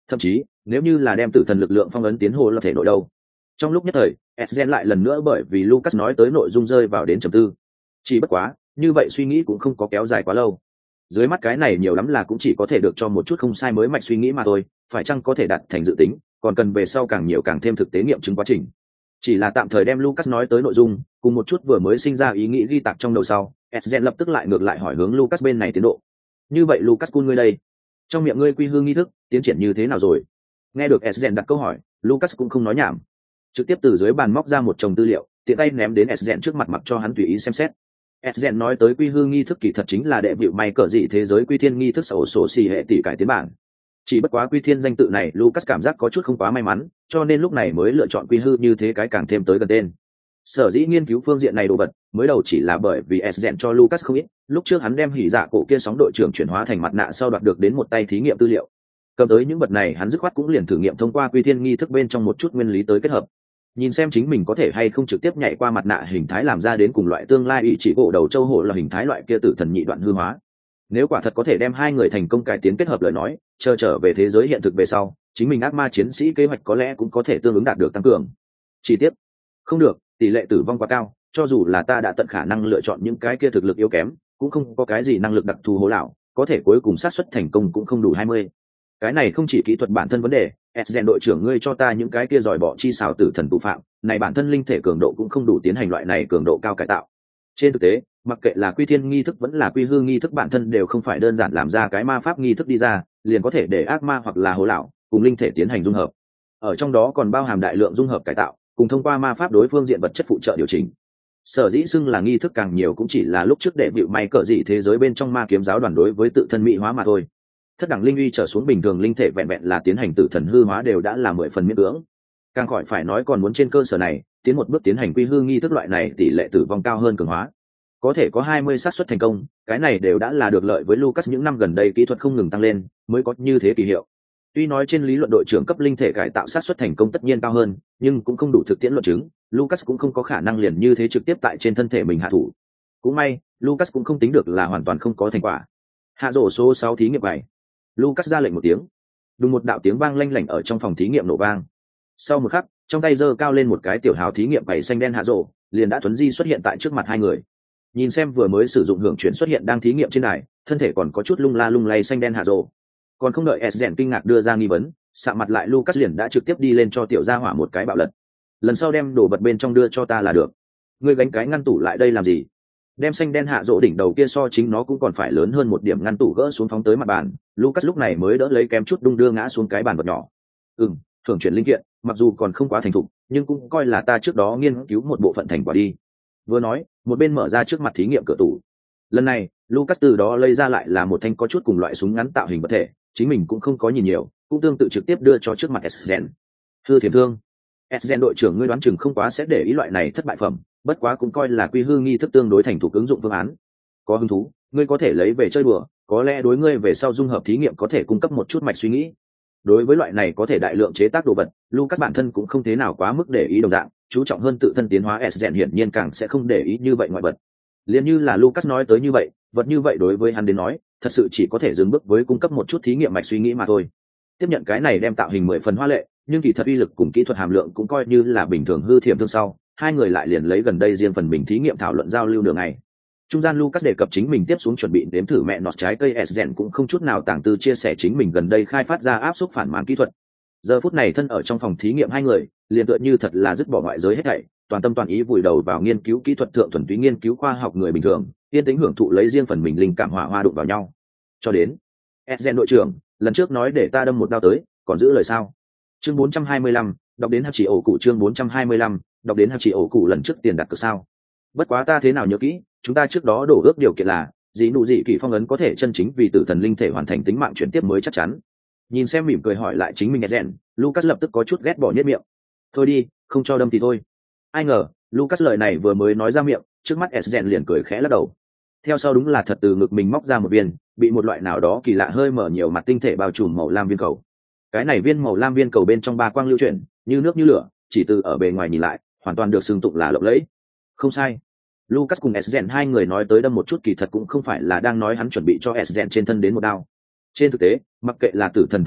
Thậm chí nếu như là đem tử thần lực lượng phong ấn tiến hồ là thể nội đâu. Trong lúc nhất thời Esgen lại lần nữa bởi vì Lucas nói tới nội dung rơi vào đến trầm tư. Chỉ bất quá như vậy suy nghĩ cũng không có kéo dài quá lâu. Dưới mắt cái này nhiều lắm là cũng chỉ có thể được cho một chút không sai mới mạch suy nghĩ mà thôi, phải chăng có thể đạt thành dự tính còn cần về sau càng nhiều càng thêm thực tế nghiệm chứng quá trình. Chỉ là tạm thời đem Lucas nói tới nội dung cùng một chút vừa mới sinh ra ý nghĩ ghi tạc trong đầu sau, Esgen lập tức lại ngược lại hỏi hướng Lucas bên này tiến độ. Như vậy Lucas cun ngươi đây, trong miệng ngươi quy hương nghi thức tiến triển như thế nào rồi? Nghe được Esgen đặt câu hỏi, Lucas cũng không nói nhảm, trực tiếp từ dưới bàn móc ra một chồng tư liệu, tiện tay ném đến Esgen trước mặt mặc cho hắn tùy ý xem xét. Esgen nói tới quy hương nghi thức kỳ thật chính là đệ vịu may cỡ dị thế giới quy thiên nghi thức sổ sổ xì hệ tỷ cải tiến bản. Chỉ bất quá quy thiên danh tự này Lucas cảm giác có chút không quá may mắn, cho nên lúc này mới lựa chọn quy hư như thế cái càng thêm tới gần tên. Sở dĩ nghiên cứu phương diện này đồ vật mới đầu chỉ là bởi vì Esgen cho Lucas không ít, lúc trước hắn đem hỉ dạ cổ kia sóng đội trưởng chuyển hóa thành mặt nạ sau đoạt được đến một tay thí nghiệm tư liệu. Cầm tới những vật này hắn dứt khoát cũng liền thử nghiệm thông qua quy thiên nghi thức bên trong một chút nguyên lý tới kết hợp, nhìn xem chính mình có thể hay không trực tiếp nhảy qua mặt nạ hình thái làm ra đến cùng loại tương lai ý chỉ gỗ đầu châu hộ là hình thái loại kia tử thần nhị đoạn hư hóa. Nếu quả thật có thể đem hai người thành công cải tiến kết hợp lời nói, chờ trở về thế giới hiện thực về sau, chính mình ác ma chiến sĩ kế hoạch có lẽ cũng có thể tương ứng đạt được tăng cường. Chi tiết không được, tỷ lệ tử vong quá cao, cho dù là ta đã tận khả năng lựa chọn những cái kia thực lực yếu kém, cũng không có cái gì năng lực đặc thù hố lão, có thể cuối cùng xác suất thành công cũng không đủ hai mươi. Cái này không chỉ kỹ thuật bản thân vấn đề, Esgen đội trưởng ngươi cho ta những cái kia giỏi bỏ chi xảo tử thần tù phạm, này bản thân linh thể cường độ cũng không đủ tiến hành loại này cường độ cao cải tạo. Trên thực tế, mặc kệ là quy thiên nghi thức vẫn là quy hư nghi thức bản thân đều không phải đơn giản làm ra cái ma pháp nghi thức đi ra, liền có thể để ác ma hoặc là hố lão cùng linh thể tiến hành dung hợp. Ở trong đó còn bao hàm đại lượng dung hợp cải tạo, cùng thông qua ma pháp đối phương diện vật chất phụ trợ điều chỉnh. Sở dĩ xưng là nghi thức càng nhiều cũng chỉ là lúc trước đệ vịu may cỡ dị thế giới bên trong ma kiếm giáo đoàn đối với tự thân mỹ hóa mà thôi. Thất đẳng linh uy trở xuống bình thường linh thể vẹn vẹn là tiến hành tử thần hư hóa đều đã là mười phần miễn cưỡng, càng khỏi phải nói còn muốn trên cơ sở này tiến một bước tiến hành quy hư nghi thức loại này tỷ lệ tử vong cao hơn cường hóa, có thể có hai mươi xác suất thành công, cái này đều đã là được lợi với Lucas những năm gần đây kỹ thuật không ngừng tăng lên mới có như thế kỳ hiệu. Tuy nói trên lý luận đội trưởng cấp linh thể cải tạo xác suất thành công tất nhiên cao hơn, nhưng cũng không đủ thực tiễn luận chứng, Lucas cũng không có khả năng liền như thế trực tiếp tại trên thân thể mình hạ thủ. Cũng may, Lucas cũng không tính được là hoàn toàn không có thành quả. Hạ rổ số sáu thí nghiệm bảy. Lucas ra lệnh một tiếng, đùng một đạo tiếng vang lanh lảnh ở trong phòng thí nghiệm nổ vang. Sau một khắc, trong tay giơ cao lên một cái tiểu hào thí nghiệm bảy xanh đen hạ rổ, liền đã thuấn di xuất hiện tại trước mặt hai người. Nhìn xem vừa mới sử dụng hưởng chuyển xuất hiện đang thí nghiệm trên đài, thân thể còn có chút lung la lung lay xanh đen hạ rổ. Còn không đợi Esgen kinh ngạc đưa ra nghi vấn, sạ mặt lại Lucas liền đã trực tiếp đi lên cho tiểu gia hỏa một cái bạo lật. Lần sau đem đồ vật bên trong đưa cho ta là được. Ngươi gánh cái ngăn tủ lại đây làm gì? Đem xanh đen hạ rộ đỉnh đầu kia so chính nó cũng còn phải lớn hơn một điểm ngăn tủ gỡ xuống phóng tới mặt bàn, Lucas lúc này mới đỡ lấy kém chút đung đưa ngã xuống cái bàn vật nhỏ. Ừm, thưởng chuyển linh kiện, mặc dù còn không quá thành thục, nhưng cũng coi là ta trước đó nghiên cứu một bộ phận thành quả đi. Vừa nói, một bên mở ra trước mặt thí nghiệm cửa tủ. Lần này, Lucas từ đó lấy ra lại là một thanh có chút cùng loại súng ngắn tạo hình vật thể, chính mình cũng không có nhìn nhiều, cũng tương tự trực tiếp đưa cho trước mặt Esgen. Hư thiểm thương. Esgen đội trưởng ngươi đoán chừng không quá sẽ để ý loại này thất bại phẩm, bất quá cũng coi là quy hư nghi thức tương đối thành thục ứng dụng phương án. Có hứng thú, ngươi có thể lấy về chơi đùa, có lẽ đối ngươi về sau dung hợp thí nghiệm có thể cung cấp một chút mạch suy nghĩ. Đối với loại này có thể đại lượng chế tác đồ vật, Lucas bản thân cũng không thế nào quá mức để ý đồng dạng, chú trọng hơn tự thân tiến hóa Esgen hiển nhiên càng sẽ không để ý như vậy ngoại vật. Liên như là Lucas nói tới như vậy, vật như vậy đối với hắn đến nói, thật sự chỉ có thể dừng bước với cung cấp một chút thí nghiệm mạch suy nghĩ mà thôi. Tiếp nhận cái này đem tạo hình mười phần hoa lệ, nhưng kỳ thật uy lực cùng kỹ thuật hàm lượng cũng coi như là bình thường hư thiểm thương sau, hai người lại liền lấy gần đây riêng phần mình thí nghiệm thảo luận giao lưu đường này. Trung gian Lucas đề cập chính mình tiếp xuống chuẩn bị nếm thử mẹ nọt trái cây Esgen cũng không chút nào tàng tư chia sẻ chính mình gần đây khai phát ra áp suất phản màn kỹ thuật. Giờ phút này thân ở trong phòng thí nghiệm hai người, liền tựa như thật là dứt bỏ ngoại giới hết thảy, toàn tâm toàn ý vùi đầu vào nghiên cứu kỹ thuật thượng thuần túy nghiên cứu khoa học người bình thường, yên tĩnh hưởng thụ lấy riêng phần mình linh cảm hỏa hoa đụng vào nhau. Cho đến, Esgen đội trưởng, lần trước nói để ta đâm một đao tới, còn giữ lời sao? Chương bốn trăm hai mươi lăm, đọc đến hạp chỉ ổ cụ chương bốn trăm hai mươi lăm, đọc đến hạp chỉ ổ cụ lần trước tiền đặt cược sao? Bất quá ta thế nào nhớ kỹ, chúng ta trước đó đổ ước điều kiện là, dĩ nụ dị kỳ phong ấn có thể chân chính vì tử thần linh thể hoàn thành tính mạng chuyển tiếp mới chắc chắn. Nhìn xem mỉm cười hỏi lại chính mình Esgen, Lucas lập tức có chút ghét bỏ nhếch miệng. Thôi đi, không cho đâm thì thôi. Ai ngờ, Lucas lời này vừa mới nói ra miệng, trước mắt Esgen liền cười khẽ lắc đầu. Theo sau đúng là thật từ ngực mình móc ra một viên, bị một loại nào đó kỳ lạ hơi mở nhiều mặt tinh thể bao trùm màu lam viên cầu. Cái này viên màu lam viên cầu bên trong ba quang lưu chuyển, như nước như lửa, chỉ từ ở bề ngoài nhìn lại, hoàn toàn được xưng tụng là lộng lẫy. Không sai. Lucas cùng Esgen hai người nói tới đâm một chút kỳ thật cũng không phải là đang nói hắn chuẩn bị cho Esgen trên thân đến một đao. Trên thực tế, mặc kệ là tử thần thân thể,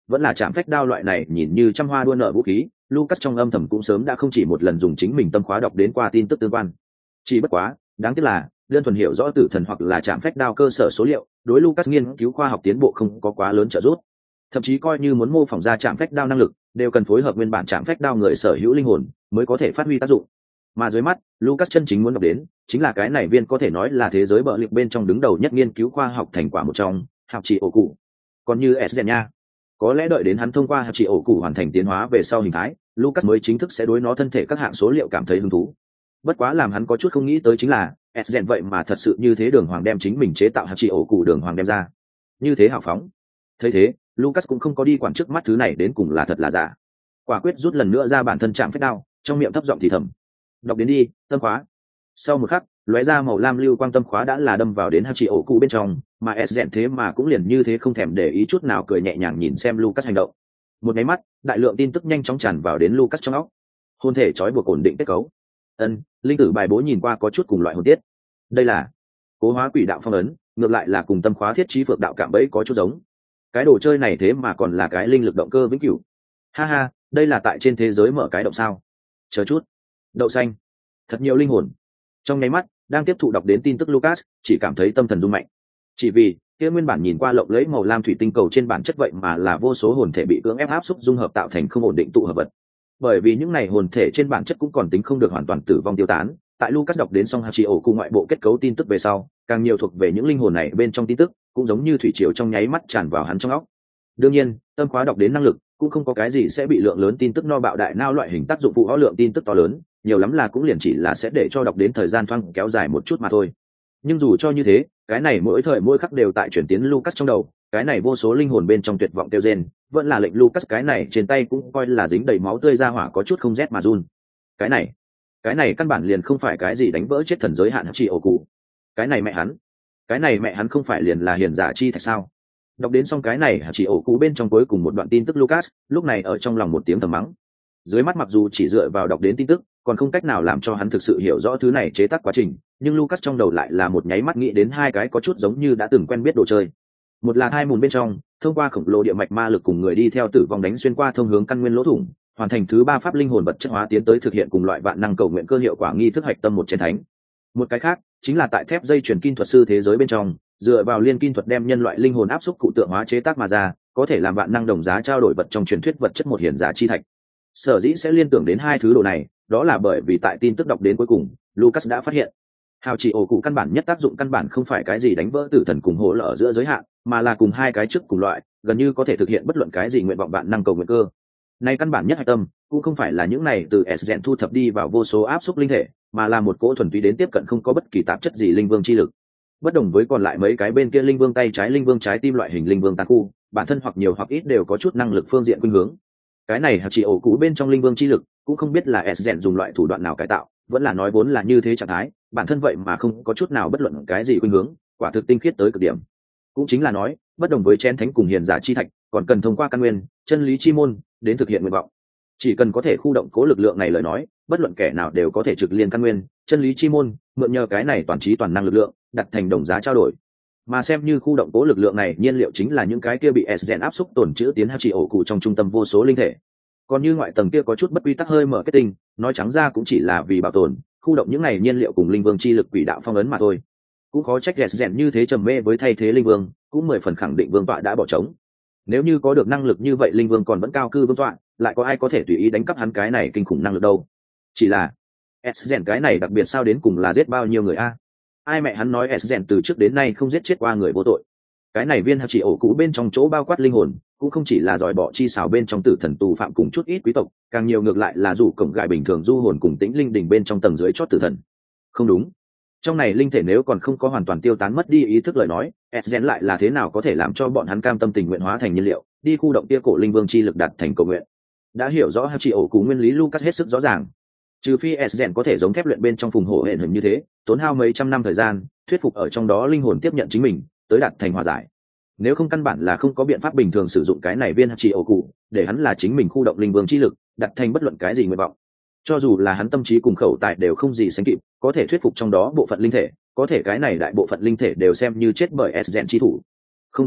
vẫn là chạm phách đao loại này nhìn như trăm hoa đua nở vũ khí, Lucas trong âm thầm cũng sớm đã không chỉ một lần dùng chính mình tâm khóa đọc đến qua tin tức tương quan. Chỉ bất quá, đáng tiếc là đơn thuần hiểu rõ tử thần hoặc là chạm phách đao cơ sở số liệu, đối Lucas nghiên cứu khoa học tiến bộ không có quá lớn trợ giúp. Thậm chí coi như muốn mô phỏng ra chạm phách đao năng lực, đều cần phối hợp nguyên bản chạm phách đao người sở hữu linh hồn mới có thể phát huy tác dụng. Mà dưới mắt, Lucas chân chính muốn đọc đến chính là cái này viên có thể nói là thế giới bợ liệt bên trong đứng đầu nhất nghiên cứu khoa học thành quả một trong, hạt chỉ ổ cụ. Còn như Esgen nha, có lẽ đợi đến hắn thông qua hạt chỉ ổ cụ hoàn thành tiến hóa về sau hình thái, Lucas mới chính thức sẽ đối nó thân thể các hạng số liệu cảm thấy hứng thú. Bất quá làm hắn có chút không nghĩ tới chính là Esgen vậy mà thật sự như thế đường hoàng đem chính mình chế tạo hạt chỉ ổ cụ đường hoàng đem ra, như thế hào phóng. Thấy thế, Lucas cũng không có đi quản trước mắt thứ này đến cùng là thật là giả, quả quyết rút lần nữa ra bản thân chạm phách đao, trong miệng thấp giọng thì thầm: đọc đến đi, tâm khóa. Sau một khắc, lóe ra màu lam lưu quang tâm khóa đã là đâm vào đến hạt chỉ ổ cụ bên trong, mà Esgen thế mà cũng liền như thế không thèm để ý chút nào, cười nhẹ nhàng nhìn xem Lucas hành động. Một cái mắt, đại lượng tin tức nhanh chóng tràn vào đến Lucas trong óc. Hồn thể trói buộc ổn định kết cấu. Ân, linh tử bài bố nhìn qua có chút cùng loại hồn tiết. Đây là cố hóa quỷ đạo phong ấn, ngược lại là cùng tâm khóa thiết trí phược đạo cạm bẫy có chút giống. Cái đồ chơi này thế mà còn là cái linh lực động cơ vĩnh cửu. Ha ha, đây là tại trên thế giới mở cái động sao? Chờ chút. Đậu xanh, thật nhiều linh hồn. Trong nháy mắt, đang tiếp thụ đọc đến tin tức Lucas chỉ cảm thấy tâm thần rung mạnh. Chỉ vì kia nguyên bản nhìn qua lộng lẫy màu lam thủy tinh cầu trên bản chất vậy mà là vô số hồn thể bị cưỡng ép áp xúc dung hợp tạo thành không ổn định tụ hợp vật. Bởi vì những này hồn thể trên bản chất cũng còn tính không được hoàn toàn tử vong tiêu tán, tại Lucas đọc đến xong hạt chỉ ổ cụ ngoại bộ kết cấu tin tức về sau, càng nhiều thuộc về những linh hồn này bên trong tin tức, cũng giống như thủy triều trong nháy mắt tràn vào hắn trong óc. Đương nhiên, tâm khóa đọc đến năng lực cũng không có cái gì sẽ bị lượng lớn tin tức no bạo đại nao loại hình tác dụng phụ hóa lượng tin tức to lớn, nhiều lắm là cũng liền chỉ là sẽ để cho đọc đến thời gian thoáng kéo dài một chút mà thôi. Nhưng dù cho như thế, cái này mỗi thời mỗi khắc đều tại chuyển tiến Lucas trong đầu, cái này vô số linh hồn bên trong tuyệt vọng tiêu rên, vẫn là lệnh Lucas cái này trên tay cũng coi là dính đầy máu tươi ra hỏa có chút không rét mà run. Cái này, cái này căn bản liền không phải cái gì đánh vỡ chết thần giới hạn chỉ ổ cụ. Cái này mẹ hắn, cái này mẹ hắn không phải liền là hiền giả chi thạch sao? Đọc đến xong cái này chỉ ổ cụ bên trong cuối cùng một đoạn tin tức Lucas, lúc này ở trong lòng một tiếng thầm mắng. Dưới mắt mặc dù chỉ dựa vào đọc đến tin tức, còn không cách nào làm cho hắn thực sự hiểu rõ thứ này chế tác quá trình, nhưng Lucas trong đầu lại là một nháy mắt nghĩ đến hai cái có chút giống như đã từng quen biết đồ chơi. Một là hai mùn bên trong, thông qua khổng lồ địa mạch ma lực cùng người đi theo tử vong đánh xuyên qua thông hướng căn nguyên lỗ thủng, hoàn thành thứ ba pháp linh hồn vật chất hóa tiến tới thực hiện cùng loại vạn năng cầu nguyện cơ hiệu quả nghi thức hạch tâm một trên thánh. Một cái khác chính là tại thép dây chuyển kim thuật sư thế giới bên trong, dựa vào liên kim thuật đem nhân loại linh hồn áp xúc cụ tượng hóa chế tác mà ra, có thể làm vạn năng đồng giá trao đổi vật trong truyền thuyết vật chất một hiển giá chi thạch. Sở dĩ sẽ liên tưởng đến hai thứ đồ này, đó là bởi vì tại tin tức đọc đến cuối cùng, Lucas đã phát hiện hào chỉ ổ cụ căn bản nhất tác dụng căn bản không phải cái gì đánh vỡ tử thần cùng hỗ lở giữa giới hạn, mà là cùng hai cái trước cùng loại, gần như có thể thực hiện bất luận cái gì nguyện vọng bạn năng cầu nguyện cơ. Này căn bản nhất hạch tâm cũng không phải là những này từ Esgen thu thập đi vào vô số áp xúc linh thể, mà là một cỗ thuần túy đến tiếp cận không có bất kỳ tạp chất gì linh vương chi lực. Bất đồng với còn lại mấy cái bên kia linh vương tay trái linh vương trái tim loại hình linh vương tán khu, bản thân hoặc nhiều hoặc ít đều có chút năng lực phương diện khuynh hướng. Cái này chỉ ổ cũ bên trong linh vương chi lực cũng không biết là Esgen dùng loại thủ đoạn nào cải tạo, vẫn là nói vốn là như thế trạng thái, bản thân vậy mà không có chút nào bất luận cái gì khuynh hướng, quả thực tinh khiết tới cực điểm. Cũng chính là nói, bất đồng với chén thánh cùng hiền giả chi thạch, còn cần thông qua căn nguyên, chân lý chi môn đến thực hiện nguyện vọng. Chỉ cần có thể khu động cố lực lượng này lời nói, bất luận kẻ nào đều có thể trực liên căn nguyên, chân lý chi môn, mượn nhờ cái này toàn trí toàn năng lực lượng, đặt thành đồng giá trao đổi. Mà xem như khu động cố lực lượng này nhiên liệu chính là những cái kia bị Esgen áp xúc tổn chữa tiến chỉ ổ cụ trong trung tâm vô số linh thể. Còn như ngoại tầng kia có chút bất quy tắc hơi mở kết tinh, nói trắng ra cũng chỉ là vì bảo tồn, khu động những này nhiên liệu cùng linh vương chi lực quỷ đạo phong ấn mà thôi. Cũng khó trách Esgen như thế trầm mê với thay thế linh vương, cũng mười phần khẳng định vương tọa đã bỏ trống. Nếu như có được năng lực như vậy linh vương còn vẫn cao cư vương tọa, lại có ai có thể tùy ý đánh cắp hắn cái này kinh khủng năng lực đâu? Chỉ là Esgen cái này đặc biệt sao đến cùng là giết bao nhiêu người a? Ai mẹ hắn nói Esgen từ trước đến nay không giết chết qua người vô tội. Cái này viên hạt chỉ ổ cũ bên trong chỗ bao quát linh hồn, cũng không chỉ là giỏi bỏ chi xảo bên trong tử thần tù phạm cùng chút ít quý tộc, càng nhiều ngược lại là dù cổng gài bình thường du hồn cùng tĩnh linh đỉnh bên trong tầng dưới chót tử thần. Không đúng, trong này linh thể nếu còn không có hoàn toàn tiêu tán mất đi ý thức lời nói, Esgen lại là thế nào có thể làm cho bọn hắn cam tâm tình nguyện hóa thành nhiên liệu, đi khu động kia cổ linh vương chi lực đặt thành cầu nguyện. Đã hiểu rõ hạt chỉ ổ cũ nguyên lý Lucas hết sức rõ ràng. Trừ phi Esgen có thể giống thép luyện bên trong phùng hổ hển hình như thế, tốn hao mấy trăm năm thời gian, thuyết phục ở trong đó linh hồn tiếp nhận chính mình, tới đạt thành hòa giải. Nếu không căn bản là không có biện pháp bình thường sử dụng cái này viên hạt chỉ ổ cụ để hắn là chính mình khu động linh vương chi lực, đặt thành bất luận cái gì nguyện vọng. Cho dù là hắn tâm trí cùng khẩu tài đều không gì sánh kịp, có thể thuyết phục trong đó bộ phận linh thể, có thể cái này đại bộ phận linh thể đều xem như chết bởi Esgen chi thủ. Không đúng,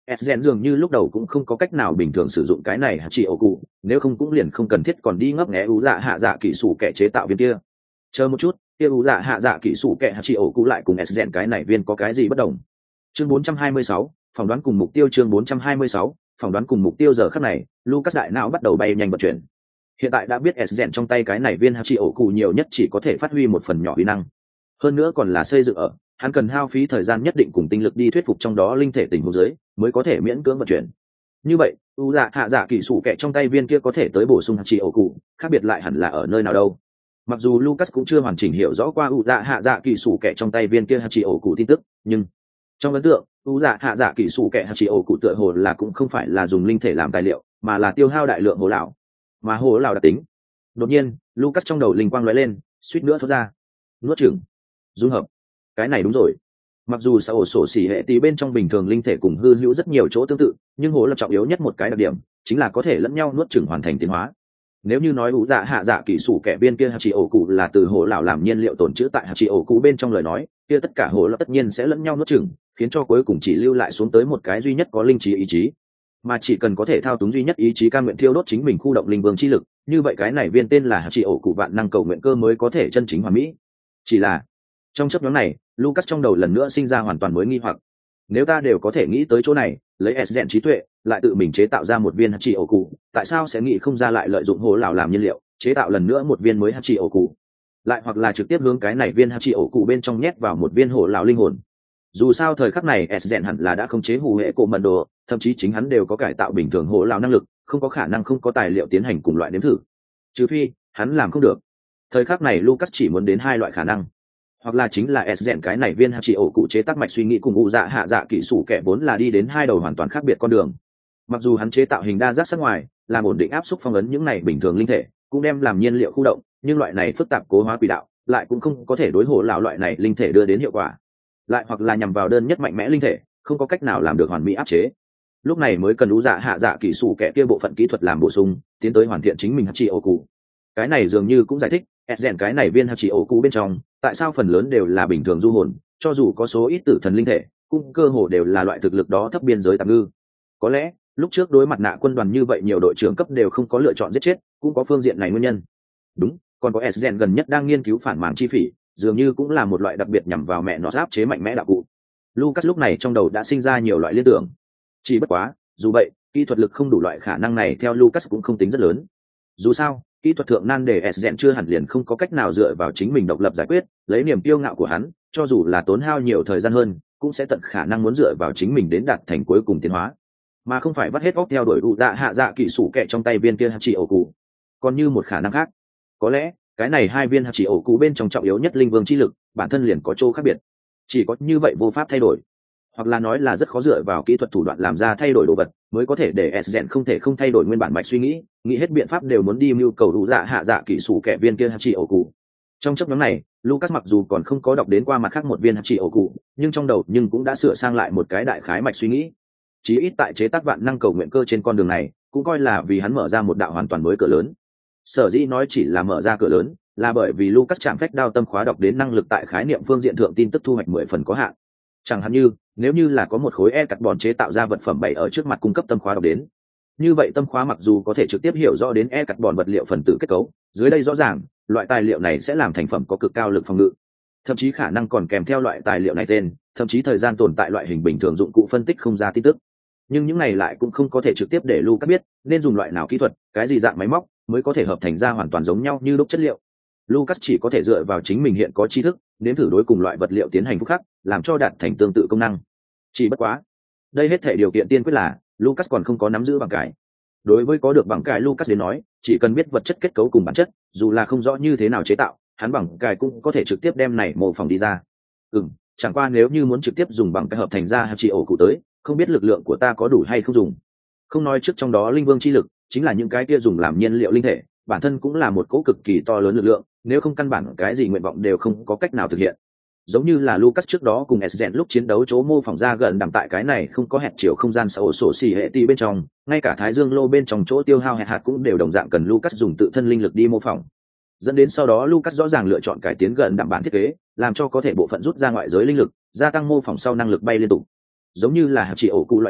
Sgen dường như lúc đầu cũng không có cách nào bình thường sử dụng cái này chỉ ổ cụ, nếu không cũng liền không cần thiết còn đi ngấp nghé ú dạ hạ dạ kỹ sủ kẻ chế tạo viên kia. Chờ một chút, kia ú dạ hạ dạ kỹ sủ kẻ chỉ ổ cụ lại cùng Sgen cái này viên có cái gì bất đồng? Chương bốn trăm hai mươi sáu, phỏng đoán cùng mục tiêu. Chương bốn trăm hai mươi sáu, phỏng đoán cùng mục tiêu. Giờ khắc này, Lucas đại não bắt đầu bay nhanh vận chuyển. Hiện tại đã biết Sgen trong tay cái này viên chỉ ổ cụ nhiều nhất chỉ có thể phát huy một phần nhỏ uy năng, hơn nữa còn là xây dựng ở hắn cần hao phí thời gian nhất định cùng tinh lực đi thuyết phục trong đó linh thể tình huống dưới mới có thể miễn cưỡng vận chuyển. Như vậy u dạ hạ dạ kỹ sủ kẹ trong tay viên kia có thể tới bổ sung hạt chỉ ổ cụ, khác biệt lại hẳn là ở nơi nào đâu? Mặc dù Lucas cũng chưa hoàn chỉnh hiểu rõ qua u dạ hạ dạ kỹ sủ kẹ trong tay viên kia hạt chỉ ổ cụ tin tức, nhưng trong ấn tượng u dạ hạ dạ kỹ sủ kẹ hạt chỉ ổ cụ tựa hồ là cũng không phải là dùng linh thể làm tài liệu, mà là tiêu hao đại lượng hồ lão, mà hồ lão đặc tính. Đột nhiên Lucas trong đầu linh quang lóe lên, suýt nữa thoát ra: nuốt chửng, dung hợp. Cái này đúng rồi, mặc dù xã ổ sổ xỉ hệ tí bên trong bình thường linh thể cùng hư hữu rất nhiều chỗ tương tự, nhưng hồ là trọng yếu nhất một cái đặc điểm chính là có thể lẫn nhau nuốt chửng hoàn thành tiến hóa. Nếu như nói ủ dạ hạ dạ kỹ sủ kẻ viên kia hạt chỉ ổ cụ là từ hồ lão làm nhiên liệu tồn trữ tại hạt chỉ ổ cụ bên trong lời nói, kia tất cả hồ là tất nhiên sẽ lẫn nhau nuốt chửng, khiến cho cuối cùng chỉ lưu lại xuống tới một cái duy nhất có linh trí ý chí, mà chỉ cần có thể thao túng duy nhất ý chí cam nguyện thiêu đốt chính mình khu động linh vương chi lực, như vậy cái này viên tên là hạt chỉ ổ cụ vạn năng cầu nguyện cơ mới có thể chân chính hoàn mỹ. Chỉ là trong chấp nhóm này Lucas trong đầu lần nữa sinh ra hoàn toàn mới nghi hoặc: nếu ta đều có thể nghĩ tới chỗ này, lấy Sgen trí tuệ lại tự mình chế tạo ra một viên hạt chỉ ổ cụ, tại sao sẽ nghĩ không ra lại lợi dụng hồ lão làm nhiên liệu chế tạo lần nữa một viên mới hạt chỉ ổ cụ, lại hoặc là trực tiếp hướng cái này viên hạt chỉ ổ cụ bên trong nhét vào một viên hồ lão linh hồn? Dù sao thời khắc này Sgen hẳn là đã khống chế hủ hệ cổ mật đồ, thậm chí chính hắn đều có cải tạo bình thường hồ lão năng lực, không có khả năng không có tài liệu tiến hành cùng loại nếm thử, trừ phi hắn làm không được. Thời khắc này Lucas chỉ muốn đến hai loại khả năng: hoặc là chính là Sgen cái này viên hạt chỉ ổ cụ chế tác mạch suy nghĩ cùng u dạ hạ dạ kỹ sủ kẻ vốn là đi đến hai đầu hoàn toàn khác biệt con đường. Mặc dù hắn chế tạo hình đa giác sắc ngoài, làm ổn định áp suất phong ấn những này bình thường linh thể, cũng đem làm nhiên liệu khu động, nhưng loại này phức tạp cố hóa quỷ đạo lại cũng không có thể đối hồ lão loại này linh thể đưa đến hiệu quả. Lại hoặc là nhằm vào đơn nhất mạnh mẽ linh thể, không có cách nào làm được hoàn mỹ áp chế. Lúc này mới cần u dạ hạ dạ kỹ sủ kẻ kia bộ phận kỹ thuật làm bổ sung, tiến tới hoàn thiện chính mình hạt chỉ ổ cụ. Cái này dường như cũng giải thích Sgen cái này viên hạt chỉ ổ cụ bên trong tại sao phần lớn đều là bình thường du hồn, cho dù có số ít tử thần linh thể cũng cơ hồ đều là loại thực lực đó thấp biên giới tạm ngư. Có lẽ lúc trước đối mặt nạ quân đoàn như vậy nhiều đội trưởng cấp đều không có lựa chọn giết chết, cũng có phương diện này nguyên nhân. Đúng, còn có Sgen gần nhất đang nghiên cứu phản màng chi phỉ, dường như cũng là một loại đặc biệt nhằm vào mẹ nó áp chế mạnh mẽ đạo cụ. Lucas lúc này trong đầu đã sinh ra nhiều loại liên tưởng. Chỉ bất quá dù vậy kỹ thuật lực không đủ loại khả năng này theo Lucas cũng không tính rất lớn. Dù sao kỹ thuật thượng nan để Sgen chưa hẳn liền không có cách nào dựa vào chính mình độc lập giải quyết, lấy niềm kiêu ngạo của hắn, cho dù là tốn hao nhiều thời gian hơn, cũng sẽ tận khả năng muốn dựa vào chính mình đến đạt thành cuối cùng tiến hóa, mà không phải vắt hết óc theo đuổi u dạ hạ dạ kỹ sủ kẹ trong tay viên kia hạt chỉ ổ cụ. Còn như một khả năng khác, có lẽ cái này hai viên hạt chỉ ổ cụ bên trong trọng yếu nhất linh vương chi lực, bản thân liền có chỗ khác biệt, chỉ có như vậy vô pháp thay đổi, hoặc là nói là rất khó dựa vào kỹ thuật thủ đoạn làm ra thay đổi đồ vật, mới có thể để Sgen không thể không thay đổi nguyên bản mạch suy nghĩ, nghĩ hết biện pháp đều muốn đi mưu cầu đủ dạ hạ dạ kỹ sủ kẻ viên kia hạt chỉ ổ cụ. Trong chấp nhóm này Lucas mặc dù còn không có đọc đến qua mặt khác một viên hạt chỉ ổ cụ, nhưng trong đầu nhưng cũng đã sửa sang lại một cái đại khái mạch suy nghĩ. Chí ít tại chế tác vạn năng cầu nguyện cơ trên con đường này, cũng coi là vì hắn mở ra một đạo hoàn toàn mới cửa lớn. Sở dĩ nói chỉ là mở ra cửa lớn, là bởi vì Lucas chạm phách đao tâm khóa đọc đến năng lực tại khái niệm phương diện thượng tin tức thu hoạch mười phần có hạn. Chẳng hạn như nếu như là có một khối e carbon chế tạo ra vật phẩm bày ở trước mặt cung cấp tâm khóa đọc đến, như vậy tâm khóa mặc dù có thể trực tiếp hiểu rõ đến e carbon vật liệu phần tử kết cấu, dưới đây rõ ràng loại tài liệu này sẽ làm thành phẩm có cực cao lực phòng ngự, thậm chí khả năng còn kèm theo loại tài liệu này tên, thậm chí thời gian tồn tại loại hình bình thường dụng cụ phân tích không ra tin tức. Nhưng những này lại cũng không có thể trực tiếp để Lucas biết nên dùng loại nào kỹ thuật, cái gì dạng máy móc mới có thể hợp thành ra hoàn toàn giống nhau như đúc chất liệu. Lucas chỉ có thể dựa vào chính mình hiện có tri thức, nếm thử đối cùng loại vật liệu tiến hành phúc khắc, làm cho đạt thành tương tự công năng. Chỉ bất quá, đây hết thể điều kiện tiên quyết là Lucas còn không có nắm giữ bằng cái. Đối với có được bằng cái Lucas đến nói, chỉ cần biết vật chất kết cấu cùng bản chất, dù là không rõ như thế nào chế tạo, hắn bằng cái cũng có thể trực tiếp đem này mô phỏng đi ra. Ừm, chẳng qua nếu như muốn trực tiếp dùng bằng cái hợp thành ra hạt chỉ ổ cụ tới, không biết lực lượng của ta có đủ hay không dùng. Không nói trước trong đó linh vương chi lực, chính là những cái kia dùng làm nhiên liệu linh thể, bản thân cũng là một cỗ cực kỳ to lớn lực lượng, nếu không căn bản cái gì nguyện vọng đều không có cách nào thực hiện. Giống như là Lucas trước đó cùng Sgen lúc chiến đấu chỗ mô phỏng ra gần đẳng tại cái này không có hẹp chiều không gian xã ổ sổ xì hệ ti bên trong, ngay cả Thái Dương lô bên trong chỗ tiêu hao hẹp hạt cũng đều đồng dạng cần Lucas dùng tự thân linh lực đi mô phỏng. Dẫn đến sau đó Lucas rõ ràng lựa chọn cải tiến gần đẳng bản thiết kế, làm cho có thể bộ phận rút ra ngoại giới linh lực, gia tăng mô phỏng sau năng lực bay liên tục. Giống như là hạt chỉ ổ cụ loại này,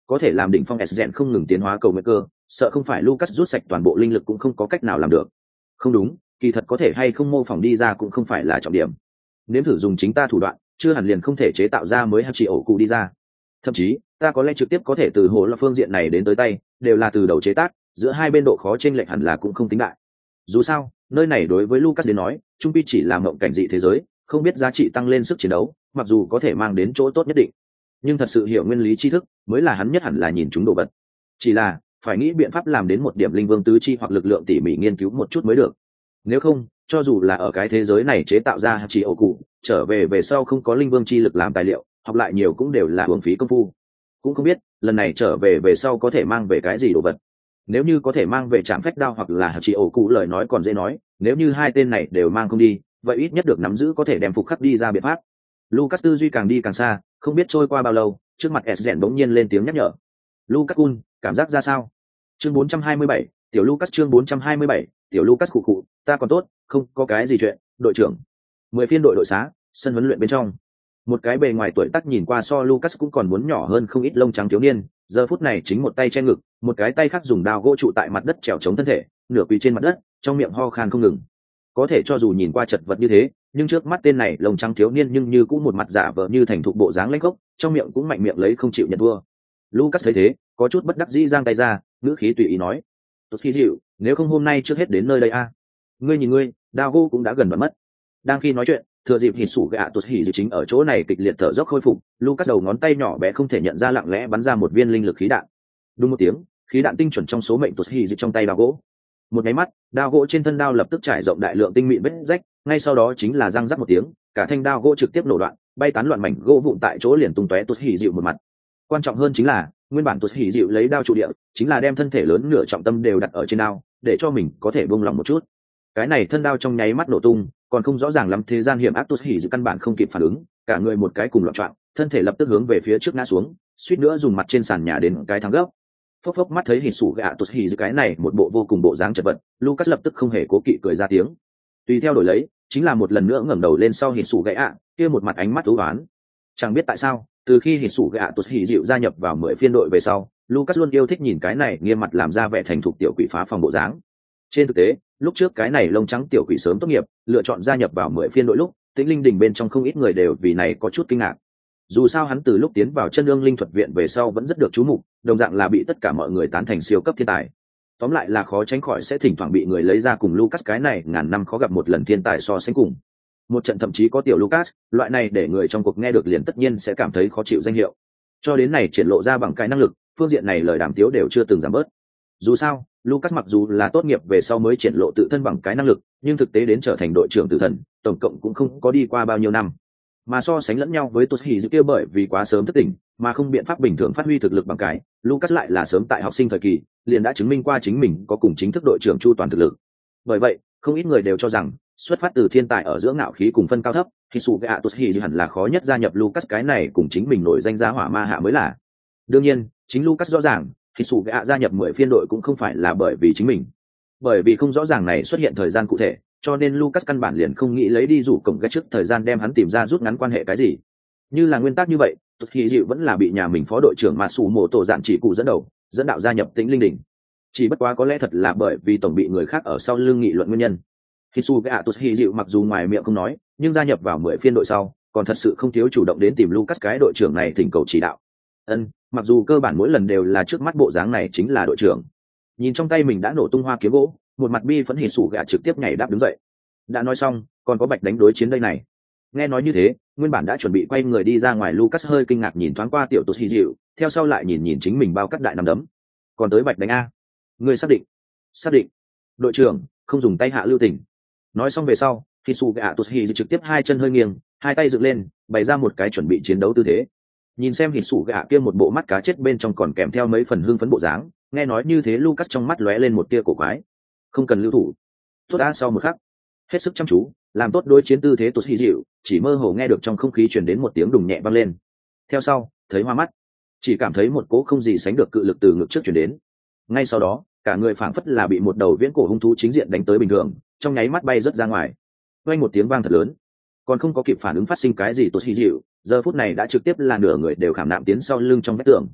có thể làm đỉnh phong s không ngừng tiến hóa cầu nguyện cơ, sợ không phải Lucas rút sạch toàn bộ linh lực cũng không có cách nào làm được. Không đúng, kỳ thật có thể hay không mô phỏng đi ra cũng không phải là trọng điểm. Nếu thử dùng chính ta thủ đoạn, chưa hẳn liền không thể chế tạo ra mới Hachi ổ cụ đi ra. Thậm chí, ta có lẽ trực tiếp có thể từ hồ là phương diện này đến tới tay, đều là từ đầu chế tác, giữa hai bên độ khó chênh lệch hẳn là cũng không tính đại. Dù sao, nơi này đối với Lucas đến nói, trung pi chỉ là mộng cảnh dị thế giới, không biết giá trị tăng lên sức chiến đấu, mặc dù có thể mang đến chỗ tốt nhất định, nhưng thật sự hiểu nguyên lý tri thức mới là hắn nhất hẳn là nhìn chúng đồ vật. Chỉ là phải nghĩ biện pháp làm đến một điểm linh vương tứ chi hoặc lực lượng tỉ mỉ nghiên cứu một chút mới được. Nếu không, cho dù là ở cái thế giới này chế tạo ra chỉ ổ cụ, trở về về sau không có linh vương chi lực làm tài liệu, học lại nhiều cũng đều là uổng phí công phu. Cũng không biết lần này trở về về sau có thể mang về cái gì đồ vật. Nếu như có thể mang về trạm phách đao hoặc là chỉ ổ cụ lời nói còn dễ nói, nếu như hai tên này đều mang không đi, vậy ít nhất được nắm giữ có thể đem phục khắc đi ra biện pháp. Lucas tư duy càng đi càng xa, không biết trôi qua bao lâu, trước mặt Esgen bỗng nhiên lên tiếng nhắc nhở. Lucas Kun, cảm giác ra sao? Chương bốn trăm hai mươi bảy, tiểu Lucas chương bốn trăm hai mươi bảy, tiểu Lucas khụ khụ, ta còn tốt, không có cái gì chuyện, đội trưởng. Mười phiên đội đội xá, sân huấn luyện bên trong. Một cái bề ngoài tuổi tác nhìn qua so Lucas cũng còn muốn nhỏ hơn không ít lông trắng thiếu niên, giờ phút này chính một tay che ngực, một cái tay khác dùng đao gỗ trụ tại mặt đất trèo chống thân thể, nửa quỳ trên mặt đất, trong miệng ho khan không ngừng. Có thể cho dù nhìn qua chật vật như thế, nhưng trước mắt tên này lông trắng thiếu niên nhưng như cũng một mặt giả vờ như thành thục bộ dáng lãnh gốc, trong miệng cũng mạnh miệng lấy không chịu nhận thua. Lucas thấy thế, có chút bất đắc dĩ giang tay ra, ngữ khí tùy ý nói: "Tốt khí dịu, nếu không hôm nay trước hết đến nơi đây a." Ngươi nhìn ngươi, đao gỗ cũng đã gần đoạn mất. Đang khi nói chuyện, thừa dịp hỉ sủ gạ tuột hỉ dịu chính ở chỗ này kịch liệt thở dốc khôi phục, Lucas đầu ngón tay nhỏ bé không thể nhận ra lặng lẽ bắn ra một viên linh lực khí đạn. Đúng một tiếng, khí đạn tinh chuẩn trong số mệnh tuột hỉ dịu trong tay đao gỗ. Một cái mắt, đao gỗ trên thân đao lập tức trải rộng đại lượng tinh mịn vết rách, ngay sau đó chính là răng rắc một tiếng, cả thanh đao gỗ trực tiếp nổ đoạn, bay tán loạn mảnh gỗ vụn tại chỗ liền tung tóe tuột hỉ dịu một mặt. Quan trọng hơn chính là, nguyên bản tuột hỉ dịu lấy đao trụ địa, chính là đem thân thể lớn nửa trọng tâm đều đặt ở trên đao, để cho mình có thể buông lòng một chút. Cái này thân đao trong nháy mắt nổ tung, còn không rõ ràng lắm thế gian hiểm ác tuột hỉ dịu căn bản không kịp phản ứng, cả người một cái cùng loạn choạng, thân thể lập tức hướng về phía trước ngã xuống, suýt nữa dùng mặt trên sàn nhà đến cái thắng gốc. Phốc phốc mắt thấy hỉ sủ gạ tuột hỉ dịu cái này một bộ vô cùng bộ dáng chật vật, Lucas lập tức không hề cố kỵ cười ra tiếng. Tùy theo đổi lấy, chính là một lần nữa ngẩng đầu lên sau hỉ sủ gạ ạ, kia một mặt ánh mắt u uất. Chẳng biết tại sao, từ khi hỉ sủ gạ tuột hỉ dịu gia nhập vào mười phiên đội về sau, Lucas luôn yêu thích nhìn cái này nghiêm mặt làm ra vẻ thành thục tiểu quỷ phá phòng bộ dáng. Trên thực tế, lúc trước cái này lông trắng tiểu quỷ sớm tốt nghiệp, lựa chọn gia nhập vào mười phiên đội lúc, Tĩnh Linh Đình bên trong không ít người đều vì này có chút kinh ngạc. Dù sao hắn từ lúc tiến vào chân ương linh thuật viện về sau vẫn rất được chú mục, đồng dạng là bị tất cả mọi người tán thành siêu cấp thiên tài. Tóm lại là khó tránh khỏi sẽ thỉnh thoảng bị người lấy ra cùng Lucas cái này ngàn năm khó gặp một lần thiên tài so sánh cùng. Một trận thậm chí có tiểu Lucas, loại này để người trong cuộc nghe được liền tất nhiên sẽ cảm thấy khó chịu danh hiệu. Cho đến này triển lộ ra bằng cái năng lực, phương diện này lời đàm tiếu đều chưa từng giảm bớt. Dù sao, Lucas mặc dù là tốt nghiệp về sau mới triển lộ tự thân bằng cái năng lực, nhưng thực tế đến trở thành đội trưởng tử thần, tổng cộng cũng không có đi qua bao nhiêu năm. Mà so sánh lẫn nhau với tuột hỉ dịu kia bởi vì quá sớm thức tỉnh, mà không biện pháp bình thường phát huy thực lực bằng cái, Lucas lại là sớm tại học sinh thời kỳ, liền đã chứng minh qua chính mình có cùng chính thức đội trưởng chu toàn thực lực. Bởi vậy, không ít người đều cho rằng, xuất phát từ thiên tài ở giữa ngạo khí cùng phân cao thấp, thì sủ gạ tuột hỉ dịu hẳn là khó nhất gia nhập Lucas cái này cùng chính mình nổi danh giá hỏa ma hạ mới là. Đương nhiên, chính Lucas rõ ràng, thì sủ gạ gia nhập mười phiên đội cũng không phải là bởi vì chính mình, bởi vì không rõ ràng này xuất hiện thời gian cụ thể, cho nên Lucas căn bản liền không nghĩ lấy đi rủ cổng ghét trước thời gian đem hắn tìm ra rút ngắn quan hệ cái gì. Như là nguyên tắc như vậy, tuột hỉ dịu vẫn là bị nhà mình phó đội trưởng mà sủ mổ tổ dạn chỉ cụ dẫn đầu, dẫn đạo gia nhập Tĩnh Linh Đỉnh. Chỉ bất quá có lẽ thật là bởi vì tổng bị người khác ở sau lưng nghị luận nguyên nhân. Khi su gạ tuột hỉ dịu mặc dù ngoài miệng không nói, nhưng gia nhập vào mười phiên đội sau, còn thật sự không thiếu chủ động đến tìm Lucas cái đội trưởng này thỉnh cầu chỉ đạo. Ân, mặc dù cơ bản mỗi lần đều là trước mắt bộ dáng này chính là đội trưởng. Nhìn trong tay mình đã nổ tung hoa kiếm gỗ, một mặt bi phẫn hỉ sủ gạ trực tiếp nhảy đáp đứng dậy. Đã nói xong, còn có bạch đánh đối chiến đây này. Nghe nói như thế, nguyên bản đã chuẩn bị quay người đi ra ngoài Lucas hơi kinh ngạc nhìn thoáng qua tiểu tuột hỉ dịu, theo sau lại nhìn nhìn chính mình bao cắt đại nằm đấm. Còn tới bạch đánh a? Người xác định? Xác định. Đội trưởng, không dùng tay hạ lưu tình. Nói xong về sau, hỉ sủ gạ tuột hỉ dịu trực tiếp hai chân hơi nghiêng, hai tay dựng lên, bày ra một cái chuẩn bị chiến đấu tư thế. Nhìn xem hỉ sủ gạ kia một bộ mắt cá chết bên trong còn kèm theo mấy phần hưng phấn bộ dáng, nghe nói như thế Lucas trong mắt lóe lên một tia cổ quái. Không cần lưu thủ. Tốt đã sau một khắc, hết sức chăm chú, làm tốt đối chiến tư thế tuột hỉ dịu, chỉ mơ hồ nghe được trong không khí truyền đến một tiếng đùng nhẹ vang lên. Theo sau, thấy hoa mắt, chỉ cảm thấy một cỗ không gì sánh được cự lực từ ngực trước truyền đến. Ngay sau đó, cả người phảng phất là bị một đầu viễn cổ hung thú chính diện đánh tới bình thường, trong nháy mắt bay rất ra ngoài. Vang một tiếng vang thật lớn, còn không có kịp phản ứng phát sinh cái gì tuột hỉ dịu, giờ phút này đã trực tiếp là nửa người đều khảm nạm tiến sau lưng trong vách tường.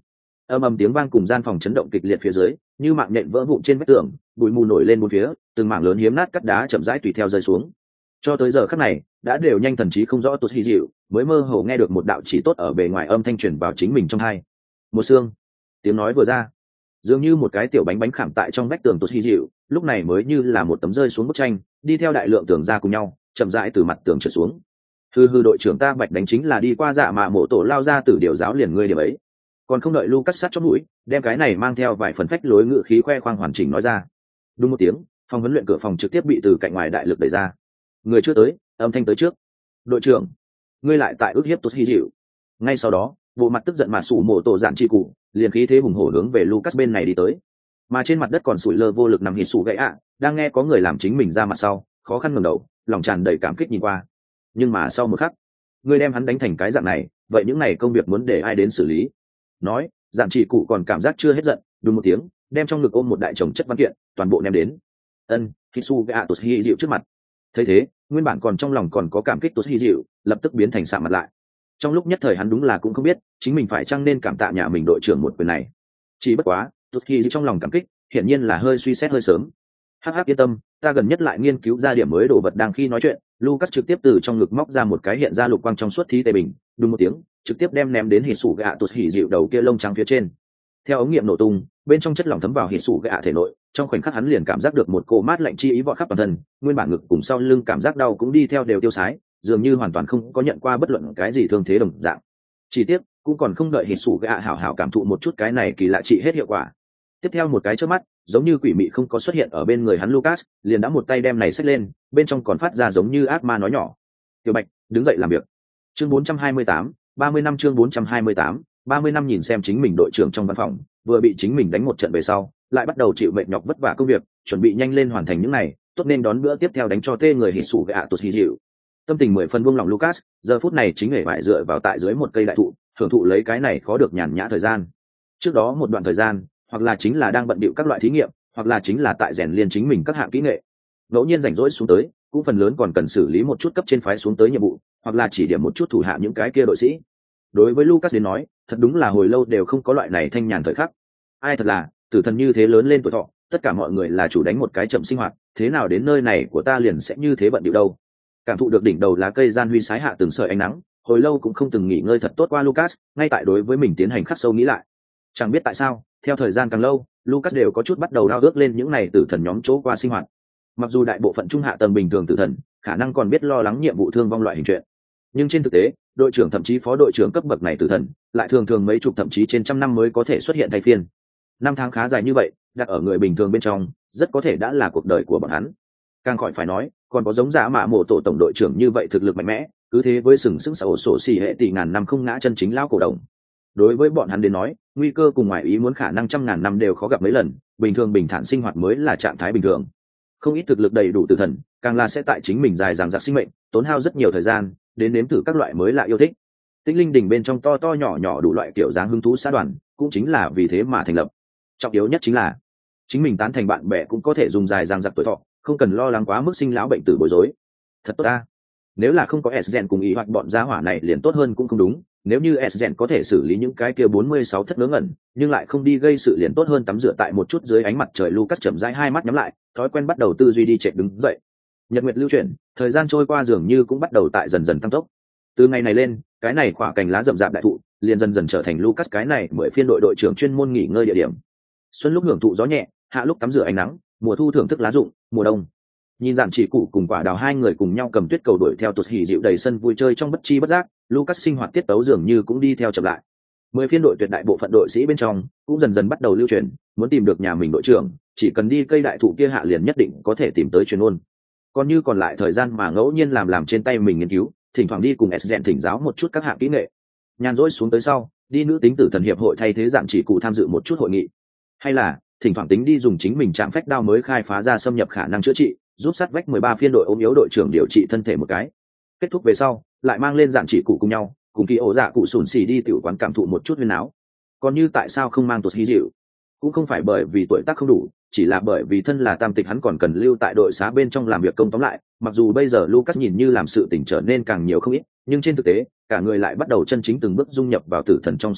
ầm ầm tiếng vang cùng gian phòng chấn động kịch liệt phía dưới, như mạng nhện vỡ vụn trên vách tường, bụi mù nổi lên bốn phía, từng mảng lớn hiếm nát cắt đá chậm rãi tùy theo rơi xuống. Cho tới giờ khắc này, đã đều nhanh thần trí không rõ tụt hy dịu, mới mơ hồ nghe được một đạo chỉ tốt ở bề ngoài âm thanh truyền vào chính mình trong tai. Một xương. Tiếng nói vừa ra, dường như một cái tiểu bánh bánh khảm tại trong vách tường tụt hy dịu, lúc này mới như là một tấm rơi xuống bức tranh, đi theo đại lượng tường ra cùng nhau, chậm rãi từ mặt tường trượt xuống. Hư hư đội trưởng ta Bạch đánh chính là đi qua dạ mà mộ tổ lao ra từ điều giáo liền ngươi điểm ấy. Còn không đợi Lucas sát chót mũi, đem cái này mang theo vài phần phách lối ngữ khí khoe khoang hoàn chỉnh nói ra. Đúng một tiếng, phòng huấn luyện cửa phòng trực tiếp bị từ cạnh ngoài đại lực đẩy ra. Người chưa tới, âm thanh tới trước. Đội trưởng, ngươi lại tại ức hiếp tốt hy dịu. Ngay sau đó, bộ mặt tức giận mà sủ mộ tổ dạn chi cụ, liền khí thế hùng hổ hướng về Lucas bên này đi tới. Mà trên mặt đất còn sủi lơ vô lực nằm hít sủ gãy ạ, đang nghe có người làm chính mình ra mặt sau, khó khăn ngẩng đầu, lòng tràn đầy cảm kích nhìn qua. Nhưng mà sau một khắc, ngươi đem hắn đánh thành cái dạng này, vậy những này công việc muốn để ai đến xử lý? Nói, dạn chỉ cụ còn cảm giác chưa hết giận, đúng một tiếng, đem trong ngực ôm một đại chồng chất văn kiện, toàn bộ ném đến. Ân, Hitsu gạ tụt hi dịu trước mặt. Thấy thế, nguyên bản còn trong lòng còn có cảm kích tụt hi dịu, lập tức biến thành sạm mặt lại. Trong lúc nhất thời hắn đúng là cũng không biết, chính mình phải chăng nên cảm tạ nhà mình đội trưởng một quyền này. Chỉ bất quá, tụt hi dịu trong lòng cảm kích, hiển nhiên là hơi suy xét hơi sớm. Hắc hắc yên tâm, ta gần nhất lại nghiên cứu ra điểm mới đồ vật. Đang khi nói chuyện, Lucas trực tiếp từ trong ngực móc ra một cái hiện ra lục quang trong suốt thí tê bình, đúng một tiếng, trực tiếp đem ném đến hỉ sủ gạ tụt hỉ dịu đầu kia lông trắng phía trên. Theo ống nghiệm nổ tung, bên trong chất lỏng thấm vào hỉ sủ gạ thể nội, trong khoảnh khắc hắn liền cảm giác được một cỗ mát lạnh chi ý vọt khắp toàn thân, nguyên bản ngực cùng sau lưng cảm giác đau cũng đi theo đều tiêu sái, dường như hoàn toàn không có nhận qua bất luận cái gì thương thế đồng dạng. Chỉ tiếc, cũng còn không đợi hỉ sủ gạ hảo hảo cảm thụ một chút cái này kỳ lạ trị hết hiệu quả. Tiếp theo một cái chớp mắt, giống như quỷ mị không có xuất hiện ở bên người hắn Lucas, liền đã một tay đem này xách lên, bên trong còn phát ra giống như ác ma nói nhỏ. Tiểu Bạch, đứng dậy làm việc. Chương bốn trăm hai mươi tám, ba mươi năm chương bốn trăm hai mươi tám, ba mươi năm nhìn xem chính mình đội trưởng trong văn phòng, vừa bị chính mình đánh một trận về sau, lại bắt đầu chịu mệt nhọc vất vả công việc, chuẩn bị nhanh lên hoàn thành những này, tốt nên đón bữa tiếp theo đánh cho tê người hỉ sủ gạ tụt hỉ dịu. Tâm tình mười phần buông lòng Lucas, giờ phút này chính hề bại dựa vào tại dưới một cây đại thụ, hưởng thụ lấy cái này khó được nhàn nhã thời gian. Trước đó một đoạn thời gian, hoặc là chính là đang bận bịu các loại thí nghiệm, hoặc là chính là tại rèn liên chính mình các hạng kỹ nghệ. Ngẫu nhiên rảnh rỗi xuống tới, cũng phần lớn còn cần xử lý một chút cấp trên phái xuống tới nhiệm vụ, hoặc là chỉ điểm một chút thủ hạ những cái kia đội sĩ. Đối với Lucas đến nói, thật đúng là hồi lâu đều không có loại này thanh nhàn thời khắc. Ai thật là, tử thần như thế lớn lên tuổi thọ, tất cả mọi người là chủ đánh một cái chậm sinh hoạt, thế nào đến nơi này của ta liền sẽ như thế bận bịu đâu. Cảm thụ được đỉnh đầu lá cây gian huy sái hạ từng sợi ánh nắng, hồi lâu cũng không từng nghỉ ngơi thật tốt qua Lucas, ngay tại đối với mình tiến hành khắc sâu nghĩ lại. Chẳng biết tại sao, theo thời gian càng lâu, Lucas đều có chút bắt đầu đau ước lên những này tử thần nhóm chỗ qua sinh hoạt. Mặc dù đại bộ phận trung hạ tầng bình thường tử thần, khả năng còn biết lo lắng nhiệm vụ thương vong loại hình chuyện, nhưng trên thực tế, đội trưởng thậm chí phó đội trưởng cấp bậc này tử thần, lại thường thường mấy chục thậm chí trên trăm năm mới có thể xuất hiện thay phiên. Năm tháng khá dài như vậy, đặt ở người bình thường bên trong, rất có thể đã là cuộc đời của bọn hắn. Càng khỏi phải nói, còn có giống giả mạ mộ tổ tổng đội trưởng như vậy thực lực mạnh mẽ, cứ thế với sừng sững sổ sổ xỉ hệ tỷ ngàn năm không ngã chân chính lão cổ đồng. Đối với bọn hắn đến nói, nguy cơ cùng ngoại ý muốn khả năng trăm ngàn năm đều khó gặp mấy lần, bình thường bình thản sinh hoạt mới là trạng thái bình thường. Không ít thực lực đầy đủ tử thần, càng là sẽ tại chính mình dài dằng dặc sinh mệnh, tốn hao rất nhiều thời gian, đến nếm thử các loại mới lạ yêu thích. Tinh linh đỉnh bên trong to to nhỏ nhỏ đủ loại kiểu dáng hứng thú xã đoàn, cũng chính là vì thế mà thành lập. Trọng yếu nhất chính là, chính mình tán thành bạn bè cũng có thể dùng dài dằng dặc tuổi thọ, không cần lo lắng quá mức sinh lão bệnh tử bối rối. Thật tốt ta. Nếu là không có S-Gen cùng ý hoặc bọn gia hỏa này liền tốt hơn cũng không đúng. Nếu như S-Gen có thể xử lý những cái kia bốn mươi sáu thất ngớ ngẩn, nhưng lại không đi gây sự liền tốt hơn tắm rửa tại một chút dưới ánh mặt trời. Lucas chậm rãi hai mắt nhắm lại, thói quen bắt đầu tư duy đi chạy đứng dậy. Nhật nguyệt lưu chuyển, thời gian trôi qua dường như cũng bắt đầu tại dần dần tăng tốc. Từ ngày này lên, cái này khỏa cành lá rậm rạp đại thụ, liền dần dần trở thành Lucas cái này mười phiên đội đội trưởng chuyên môn nghỉ ngơi địa điểm. Xuân lúc hưởng thụ gió nhẹ, hạ lúc tắm rửa ánh nắng, mùa thu thưởng thức lá rụng, mùa đông nhìn Dạn Chỉ Cụ cùng Quả Đào hai người cùng nhau cầm tuyết cầu đuổi theo tụt hỉ dịu đầy sân vui chơi trong bất chi bất giác, Lucas sinh hoạt tiết tấu dường như cũng đi theo chậm lại. Mười phiên đội tuyệt đại bộ phận đội sĩ bên trong cũng dần dần bắt đầu lưu truyền, muốn tìm được nhà mình đội trưởng, chỉ cần đi cây đại thụ kia hạ liền nhất định có thể tìm tới truyền ôn. Còn như còn lại thời gian mà ngẫu nhiên làm làm trên tay mình nghiên cứu, thỉnh thoảng đi cùng S-Gen thỉnh giáo một chút các hạng kỹ nghệ. Nhàn rỗi xuống tới sau, đi nữ tính tử thần hiệp hội thay thế Dạn Chỉ Cụ tham dự một chút hội nghị, hay là thỉnh thoảng tính đi dùng chính mình trạng phách đao mới khai phá ra xâm nhập khả năng chữa trị, giúp sát vách mười ba phiên đội ốm yếu đội trưởng điều trị thân thể một cái. Kết thúc về sau, lại mang lên Dạn Chỉ Cụ cùng nhau, cùng kỳ ổ dạ cụ sùn xì đi tiểu quán cảm thụ một chút huyên áo. Còn như tại sao không mang tụt hí dịu, cũng không phải bởi vì tuổi tác không đủ, chỉ là bởi vì thân là tam tịch hắn còn cần lưu tại đội xá bên trong làm việc công. Tóm lại, mặc dù bây giờ Lucas nhìn như làm sự tỉnh trở nên càng nhiều không ít, nhưng trên thực tế, cả người lại bắt đầu chân chính từng bước dung nhập vào tử thần trong sinh hoạt,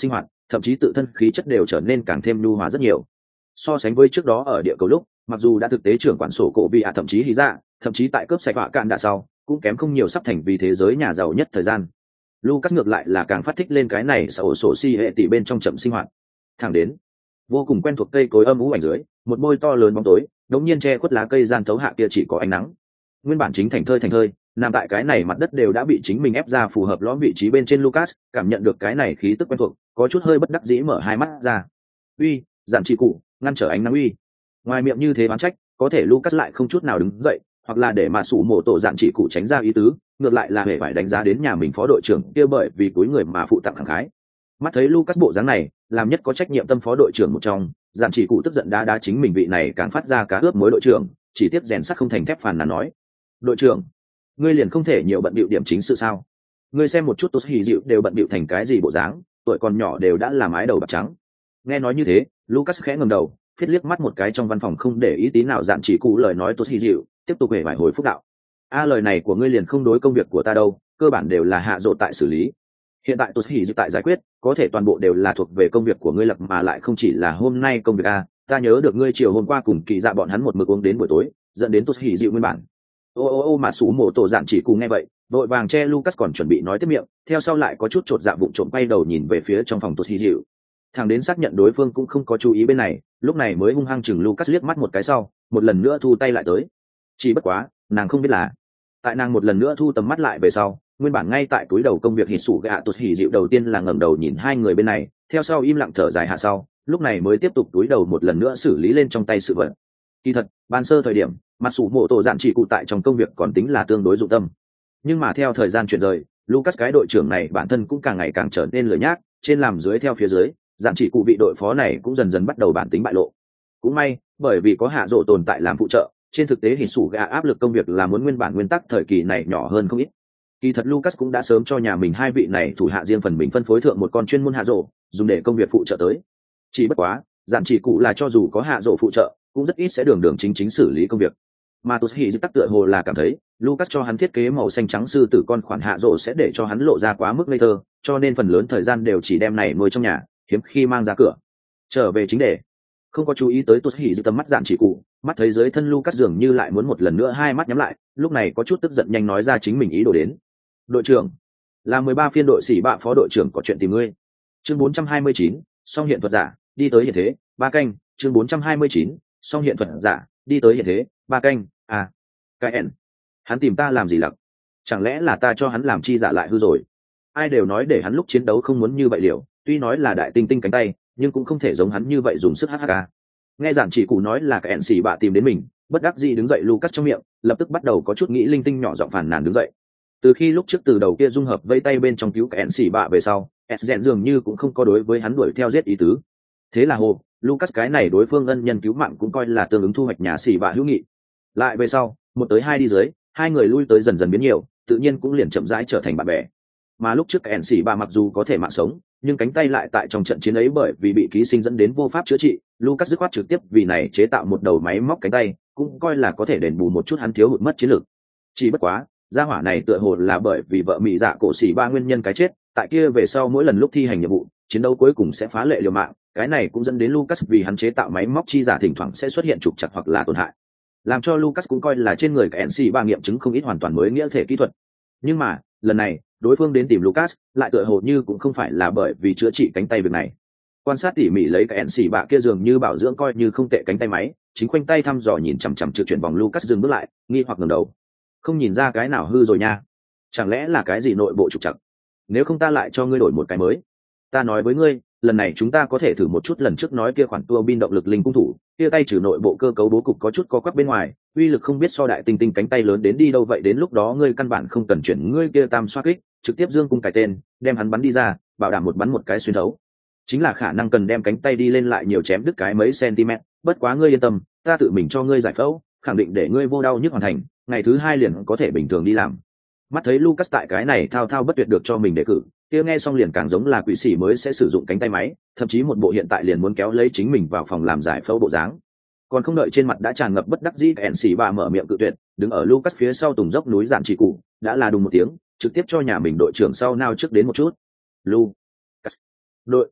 thậm chí tự thân khí chất đều trở nên càng thêm nhu hòa rất nhiều. So sánh với trước đó ở địa cầu lúc, mặc dù đã thực tế trưởng quản sổ cổ vị ạ thậm chí lý dạ, thậm chí tại cướp sạch họa cạn đã sau, cũng kém không nhiều sắp thành vì thế giới nhà giàu nhất thời gian. Lucas ngược lại là càng phát thích lên cái này sổ sổ si hệ tỷ bên trong chậm sinh hoạt. Thẳng đến vô cùng quen thuộc cây cối âm u ảnh dưới, một bôi to lớn bóng tối, đống nhiên che khuất lá cây gian thấu hạ kia chỉ có ánh nắng. Nguyên bản chính thành thơi thành thơi, nằm tại cái này mặt đất đều đã bị chính mình ép ra phù hợp lõm vị trí bên trên. Lucas cảm nhận được cái này khí tức quen thuộc, có chút hơi bất đắc dĩ mở hai mắt ra. Uy, giảm chỉ cụ, ngăn trở ánh nắng uy. Ngoài miệng như thế bán trách, có thể Lucas lại không chút nào đứng dậy, hoặc là để mà sủ mổ tổ dạn chỉ cụ tránh ra ý tứ, ngược lại là hề phải đánh giá đến nhà mình phó đội trưởng kia bởi vì cuối người mà phụ tặng khẳng khái. Mắt thấy Lucas bộ dáng này, làm nhất có trách nhiệm tâm phó đội trưởng một trong, dạn chỉ cụ tức giận đá đá chính mình vị này càng phát ra cá ướp mối đội trưởng, chỉ tiếp rèn sắt không thành thép phàn nàn nói: đội trưởng, ngươi liền không thể nhiều bận bịu điểm chính sự sao? Ngươi xem một chút tốt hỉ dịu đều bận bịu thành cái gì bộ dáng, tuổi còn nhỏ đều đã làm ái đầu bạc trắng. Nghe nói như thế, Lucas khẽ ngẩng đầu, phiết liếc mắt một cái trong văn phòng không để ý tí nào dạn chỉ cụ lời nói tốt hỉ dịu, tiếp tục về vài hồi phúc đạo. A lời này của ngươi liền không đối công việc của ta đâu, cơ bản đều là hạ rộ tại xử lý. Hiện tại tốt hỉ dịu tại giải quyết, có thể toàn bộ đều là thuộc về công việc của ngươi lập mà lại không chỉ là hôm nay công việc a. Ta nhớ được ngươi chiều hôm qua cùng kỳ dạ bọn hắn một mực uống đến buổi tối, dẫn đến tốt hỉ dịu nguyên bản. Ô ô ô mà sủ mổ tổ dạn chỉ cụ nghe vậy, vội vàng che Lucas còn chuẩn bị nói tiếp miệng, theo sau lại có chút chột dạ vụng trộm quay đầu nhìn về phía trong phòng tốt hỉ dịu. Thằng đến xác nhận đối phương cũng không có chú ý bên này, lúc này mới hung hăng chừng Lucas liếc mắt một cái sau, một lần nữa thu tay lại tới. Chỉ bất quá, nàng không biết là, tại nàng một lần nữa thu tầm mắt lại về sau, nguyên bản ngay tại túi đầu công việc hỉ sủ gạ tụt hỉ dịu đầu tiên là ngẩng đầu nhìn hai người bên này, theo sau im lặng thở dài hạ sau, lúc này mới tiếp tục túi đầu một lần nữa xử lý lên trong tay sự vật. Kỳ thật, ban sơ thời điểm, mặc dù mộ tổ dạn chỉ cụ tại trong công việc còn tính là tương đối dụng tâm, nhưng mà theo thời gian chuyển rời, Lucas cái đội trưởng này bản thân cũng càng ngày càng trở nên lười nhác, trên làm dưới theo phía dưới, dạn chỉ cụ vị đội phó này cũng dần dần bắt đầu bản tính bại lộ. Cũng may, bởi vì có hạ rộ tồn tại làm phụ trợ, trên thực tế hỉ sủ gạ áp lực công việc là muốn nguyên bản nguyên tắc thời kỳ này nhỏ hơn không ít. Kỳ thật Lucas cũng đã sớm cho nhà mình hai vị này thủ hạ riêng phần mình phân phối thượng một con chuyên môn hạ rộ, dùng để công việc phụ trợ tới. Chỉ bất quá, dạn chỉ cụ là cho dù có hạ rộ phụ trợ, cũng rất ít sẽ đường đường chính chính xử lý công việc. Mà tốt hỉ dịu tắc tựa hồ là cảm thấy Lucas cho hắn thiết kế màu xanh trắng sư tử con khoản hạ rộ sẽ để cho hắn lộ ra quá mức ngây thơ, cho nên phần lớn thời gian đều chỉ đem này nuôi trong nhà, hiếm khi mang ra cửa. Trở về chính đề, không có chú ý tới tốt hỉ dịu tầm mắt dạn chỉ cụ, mắt thấy dưới thân Lucas dường như lại muốn một lần nữa hai mắt nhắm lại, lúc này có chút tức giận nhanh nói ra chính mình ý đồ đến. Đội trưởng, là mười ba phiên đội sĩ bạ phó đội trưởng có chuyện tìm ngươi. Chương bốn trăm hai mươi chín, song hiện thuật giả, đi tới hiện thế, ba canh, chương bốn trăm hai mươi chín, song hiện thuật giả, đi tới hiện thế, ba canh, à, cái ẻn. Hắn tìm ta làm gì lặc? Chẳng lẽ là ta cho hắn làm chi giả lại hư rồi? Ai đều nói để hắn lúc chiến đấu không muốn như vậy liều, tuy nói là đại tinh tinh cánh tay, nhưng cũng không thể giống hắn như vậy dùng sức hắc hắc. Nghe giản chỉ cụ nói là cái ẻn xì bạ tìm đến mình, bất đắc dĩ đứng dậy Lucas trong miệng, lập tức bắt đầu có chút nghĩ linh tinh nhỏ giọng phàn nàn đứng dậy. Từ khi lúc trước từ đầu kia dung hợp vây tay bên trong cứu cái ẻn xì bạ về sau, Sden dường như cũng không có đối với hắn đuổi theo giết ý tứ. Thế là hồ, Lucas cái này đối phương ân nhân cứu mạng cũng coi là tương ứng thu hoạch nhà xì bạ hữu nghị. Lại về sau, một tới hai đi dưới, hai người lui tới dần dần biến nhiều, tự nhiên cũng liền chậm rãi trở thành bạn bè. Mà lúc trước cái ẻn xì bạ mặc dù có thể mạng sống, nhưng cánh tay lại tại trong trận chiến ấy bởi vì bị ký sinh dẫn đến vô pháp chữa trị, Lucas dứt khoát trực tiếp vì này chế tạo một đầu máy móc cánh tay, cũng coi là có thể đền bù một chút hắn thiếu hụt mất chiến lược. Chỉ bất quá, gia hỏa này tựa hồ là bởi vì vợ mị dạ cổ xỉ ba nguyên nhân cái chết, tại kia về sau mỗi lần lúc thi hành nhiệm vụ, chiến đấu cuối cùng sẽ phá lệ liều mạng, cái này cũng dẫn đến Lucas vì hắn chế tạo máy móc chi giả thỉnh thoảng sẽ xuất hiện trục trặc hoặc là tổn hại, làm cho Lucas cũng coi là trên người cái en xê ba nghiệm chứng không ít hoàn toàn mới nghĩa thể kỹ thuật. Nhưng mà lần này đối phương đến tìm Lucas lại tựa hồ như cũng không phải là bởi vì chữa trị cánh tay việc này. Quan sát tỉ mỉ lấy cái en xê ba kia dường như bảo dưỡng coi như không tệ cánh tay máy, chính khoanh tay thăm dò nhìn chằm chằm trực chuyển vòng Lucas dừng bước lại, nghi hoặc ngẩng đầu. Không nhìn ra cái nào hư rồi nha, chẳng lẽ là cái gì nội bộ trục trặc? Nếu không ta lại cho ngươi đổi một cái mới. Ta nói với ngươi, lần này chúng ta có thể thử một chút lần trước nói kia khoản tua bin động lực linh cung thủ, kia tay trừ nội bộ cơ cấu bố cục có chút co quắp bên ngoài, uy lực không biết so đại tinh tinh cánh tay lớn đến đi đâu vậy, đến lúc đó ngươi căn bản không cần chuyển ngươi kia tam xoa kích, trực tiếp dương cung cài tên, đem hắn bắn đi ra, bảo đảm một bắn một cái xuyên thấu. Chính là khả năng cần đem cánh tay đi lên lại nhiều chém đứt cái mấy cm, bất quá ngươi yên tâm, ta tự mình cho ngươi giải phẫu, khẳng định để ngươi vô đau nhức hoàn thành, ngày thứ hai liền có thể bình thường đi làm. Mắt thấy Lucas tại cái này thao thao bất tuyệt được cho mình đề cử, kia nghe xong liền càng giống là quỷ sĩ mới sẽ sử dụng cánh tay máy, thậm chí một bộ hiện tại liền muốn kéo lấy chính mình vào phòng làm giải phẫu bộ dáng. Còn không đợi trên mặt đã tràn ngập bất đắc dĩ, ẻn xì bà mở miệng cự tuyệt, đứng ở Lucas phía sau tùng dốc núi giản chỉ cụ, đã là đùng một tiếng, trực tiếp cho nhà mình đội trưởng sau nao trước đến một chút. Lucas, đội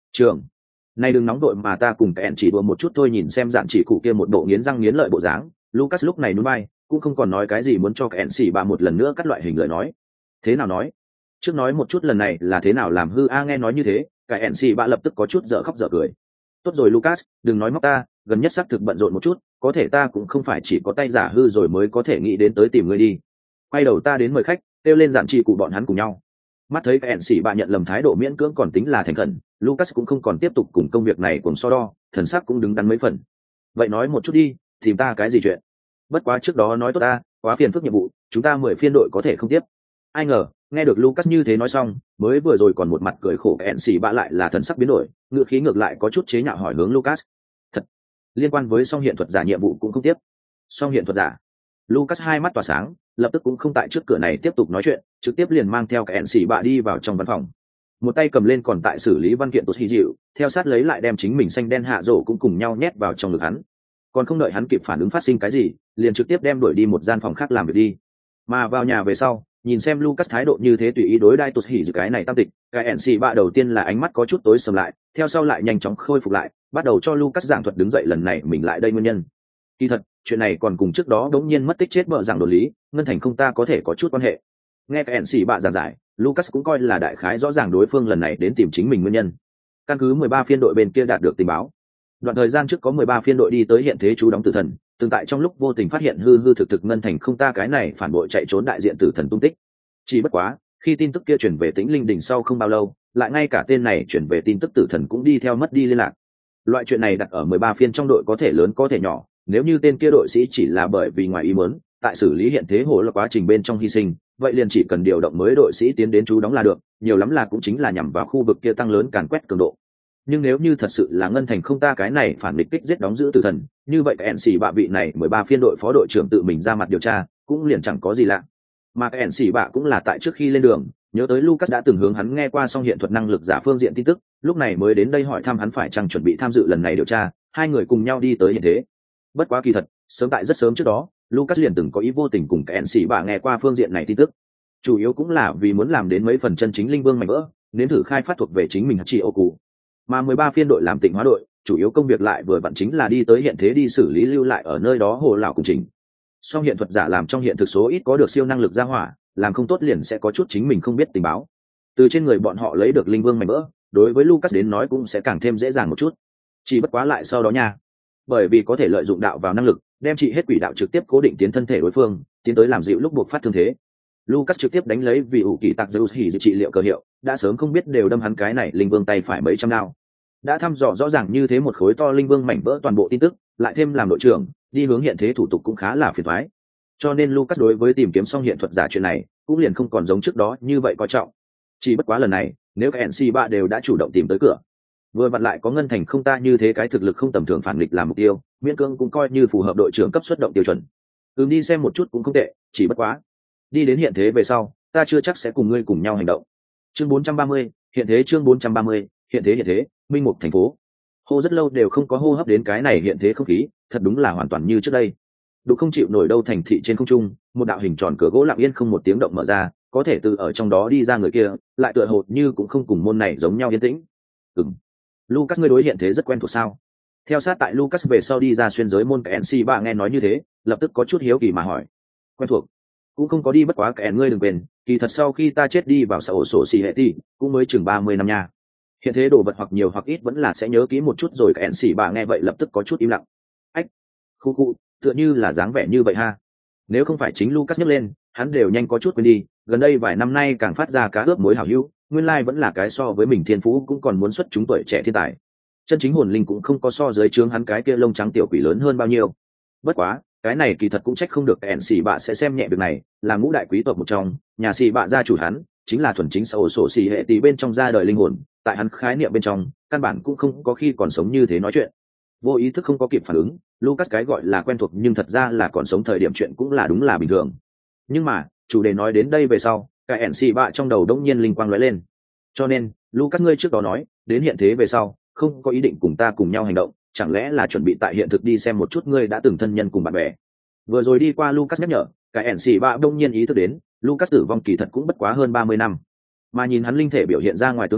trường này đừng nóng đội mà ta cùng kẹn chỉ đùa một chút thôi, nhìn xem dạn chỉ cụ kia một bộ nghiến răng nghiến lợi bộ dáng, Lucas lúc này núi bay cũng không còn nói cái gì muốn cho kẹn xỉ bà một lần nữa cắt loại hình lời nói. Thế nào nói? Trước nói một chút lần này là thế nào làm hư a? Nghe nói như thế, cái kẹn xỉ bà lập tức có chút dở khóc dở cười. Tốt rồi Lucas, đừng nói móc ta, gần nhất xác thực bận rộn một chút, có thể ta cũng không phải chỉ có tay giả hư rồi mới có thể nghĩ đến tới tìm ngươi đi. Quay đầu ta đến mời khách, kêu lên giảm chỉ cụ bọn hắn cùng nhau. Mắt thấy cái ẻn xỉ bà nhận lầm thái độ miễn cưỡng còn tính là thành khẩn, Lucas cũng không còn tiếp tục cùng công việc này cùng so đo, thần sắc cũng đứng đắn mấy phần. Vậy nói một chút đi, tìm ta cái gì chuyện? Bất quá trước đó nói tốt ta, quá phiền phức nhiệm vụ, chúng ta mười phiên đội có thể không tiếp. Ai ngờ, nghe được Lucas như thế nói xong, mới vừa rồi còn một mặt cười khổ cái ẻn xỉ bà lại là thần sắc biến đổi, ngựa khí ngược lại có chút chế nhạo hỏi hướng Lucas. Thật, liên quan với song hiện thuật giả nhiệm vụ cũng không tiếp. Song hiện thuật giả? Lucas hai mắt tỏa sáng, lập tức cũng không tại trước cửa này tiếp tục nói chuyện, trực tiếp liền mang theo cái ẻn xỉ bạ đi vào trong văn phòng, một tay cầm lên còn tại xử lý văn kiện tốt hy dịu, theo sát lấy lại đem chính mình xanh đen hạ rổ cũng cùng nhau nhét vào trong ngực hắn, còn không đợi hắn kịp phản ứng phát sinh cái gì, liền trực tiếp đem đuổi đi một gian phòng khác làm việc đi. Mà vào nhà về sau, nhìn xem Lucas thái độ như thế tùy ý đối đai tốt hỉ dự cái này tam tịch, cái ẻn xỉ bạ đầu tiên là ánh mắt có chút tối sầm lại, theo sau lại nhanh chóng khôi phục lại, bắt đầu cho Lucas giảng thuật đứng dậy lần này mình lại đây nguyên nhân. Kỳ thật, chuyện này còn cùng trước đó đống nhiên mất tích chết vợ rằng đồ lý, ngân thành không ta có thể có chút quan hệ. Nghe cái ẻn xỉ bạ giảng giải, Lucas cũng coi là đại khái rõ ràng đối phương lần này đến tìm chính mình nguyên nhân. Căn cứ mười ba phiên đội bên kia đạt được tình báo, đoạn thời gian trước có mười ba phiên đội đi tới hiện thế trú đóng tử thần, tương tại trong lúc vô tình phát hiện hư hư thực thực ngân thành không ta cái này phản bội chạy trốn đại diện tử thần tung tích. Chỉ bất quá, khi tin tức kia chuyển về Tĩnh Linh đỉnh sau không bao lâu, lại ngay cả tên này chuyển về tin tức tử thần cũng đi theo mất đi liên lạc. Loại chuyện này đặt ở mười ba phiên trong đội có thể lớn có thể nhỏ, nếu như tên kia đội sĩ chỉ là bởi vì ngoài ý muốn, tại xử lý hiện thế hồ là quá trình bên trong hy sinh, vậy liền chỉ cần điều động mới đội sĩ tiến đến trú đóng là được, nhiều lắm là cũng chính là nhằm vào khu vực kia tăng lớn càn quét cường độ. Nhưng nếu như thật sự là ngân thành không ta cái này phản địch kích giết đóng giữ tử thần, như vậy cái ẻn xỉ bạ vị này mười ba phiên đội phó đội trưởng tự mình ra mặt điều tra, cũng liền chẳng có gì lạ. Mà cái ẻn xỉ bạ cũng là tại trước khi lên đường, nhớ tới Lucas đã từng hướng hắn nghe qua xong hiện thuật năng lực giả phương diện tin tức, lúc này mới đến đây hỏi thăm hắn phải chăng chuẩn bị tham dự lần này điều tra, hai người cùng nhau đi tới hiện thế. Bất quá kỳ thật, sớm tại rất sớm trước đó, Lucas liền từng có ý vô tình cùng cái ẻn xỉ bạ nghe qua phương diện này tin tức, chủ yếu cũng là vì muốn làm đến mấy phần chân chính linh vương mạnh vỡ, nếm thử khai phát thuộc về chính mình chỉ ô cụ. Mà mười ba phiên đội làm Tịnh Hóa đội, chủ yếu công việc lại vừa vặn chính là đi tới hiện thế đi xử lý lưu lại ở nơi đó hồ lão cùng trình. Song hiện thuật giả làm trong hiện thực số ít có được siêu năng lực ra hỏa, làm không tốt liền sẽ có chút chính mình không biết tình báo. Từ trên người bọn họ lấy được linh vương mạnh vỡ, đối với Lucas đến nói cũng sẽ càng thêm dễ dàng một chút. Chỉ bất quá lại sau đó nha, bởi vì có thể lợi dụng đạo vào năng lực, đem trị hết quỷ đạo trực tiếp cố định tiến thân thể đối phương, tiến tới làm dịu lúc buộc phát thương thế. Lucas trực tiếp đánh lấy vì ủ kỳ tạc Zeus hỉ dự trị liệu cơ hiệu, đã sớm không biết đều đâm hắn cái này linh vương tay phải mấy trăm đao. Đã thăm dò rõ ràng như thế một khối to linh vương mảnh vỡ toàn bộ tin tức, lại thêm làm đội trưởng, đi hướng hiện thế thủ tục cũng khá là phiền toái. Cho nên Lucas đối với tìm kiếm xong hiện thuật giả chuyện này, cũng liền không còn giống trước đó như vậy coi trọng. Chỉ bất quá lần này, nếu các en xê ba đều đã chủ động tìm tới cửa, vừa vặn lại có ngân thành không ta như thế cái thực lực không tầm thường phản nghịch làm mục tiêu, miễn cưỡng cũng coi như phù hợp đội trưởng cấp xuất động tiêu chuẩn. Ừm đi xem một chút cũng không tệ, chỉ bất quá, đi đến hiện thế về sau, ta chưa chắc sẽ cùng ngươi cùng nhau hành động. Chương bốn trăm ba mươi, hiện thế chương bốn trăm ba mươi, hiện thế hiện thế, minh mục thành phố. Hô rất lâu đều không có hô hấp đến cái này hiện thế không khí, thật đúng là hoàn toàn như trước đây. Đủ không chịu nổi đâu thành thị trên không trung, một đạo hình tròn cửa gỗ lặng yên không một tiếng động mở ra, có thể từ ở trong đó đi ra người kia, lại tựa hồ như cũng không cùng môn này giống nhau yên tĩnh. Ừm. Lucas ngươi đối hiện thế rất quen thuộc sao? Theo sát tại Lucas về sau đi ra xuyên giới môn cái en xê ba nghe nói như thế, lập tức có chút hiếu kỳ mà hỏi. Quen thuộc? Cũng không có đi bất quá cái ngươi đừng quên, kỳ thật sau khi ta chết đi vào xã ổ sổ xì hệ ti, cũng mới chừng ba mươi năm nha. Hiện thế đồ vật hoặc nhiều hoặc ít vẫn là sẽ nhớ kỹ một chút rồi cái en xê ba nghe vậy lập tức có chút im lặng. Ách, khu khu, tựa như là dáng vẻ như vậy ha. Nếu không phải chính Lucas nhấc lên, hắn đều nhanh có chút quên đi, gần đây vài năm nay càng phát ra cá ướp mối hảo hữu, nguyên lai vẫn là cái so với mình thiên phú cũng còn muốn xuất chúng tuổi trẻ thiên tài. Chân chính hồn linh cũng không có so dưới trướng hắn cái kia lông trắng tiểu quỷ lớn hơn bao nhiêu. Bất quá, cái này kỳ thật cũng trách không được ẻn xì bạ sẽ xem nhẹ việc này, là ngũ đại quý tộc một trong, nhà xì bạ gia chủ hắn, chính là thuần chính xã sổ xì hệ tí bên trong ra đời linh hồn, tại hắn khái niệm bên trong, căn bản cũng không có khi còn sống như thế nói chuyện. Vô ý thức không có kịp phản ứng, Lucas cái gọi là quen thuộc nhưng thật ra là còn sống thời điểm chuyện cũng là đúng là bình thường. Nhưng mà, chủ đề nói đến đây về sau, cái ẻn xì bạ trong đầu đống nhiên linh quang lóe lên. Cho nên, Lucas ngươi trước đó nói, đến hiện thế về sau, không có ý định cùng ta cùng nhau hành động, chẳng lẽ là chuẩn bị tại hiện thực đi xem một chút ngươi đã từng thân nhân cùng bạn bè. Vừa rồi đi qua Lucas nhắc nhở, cái ẻn xì bạ đông nhiên ý thức đến, Lucas tử vong kỳ thật cũng bất quá hơn ba mươi năm. Mà nhìn hắn linh thể biểu hiện ra ngoài tướng mạo,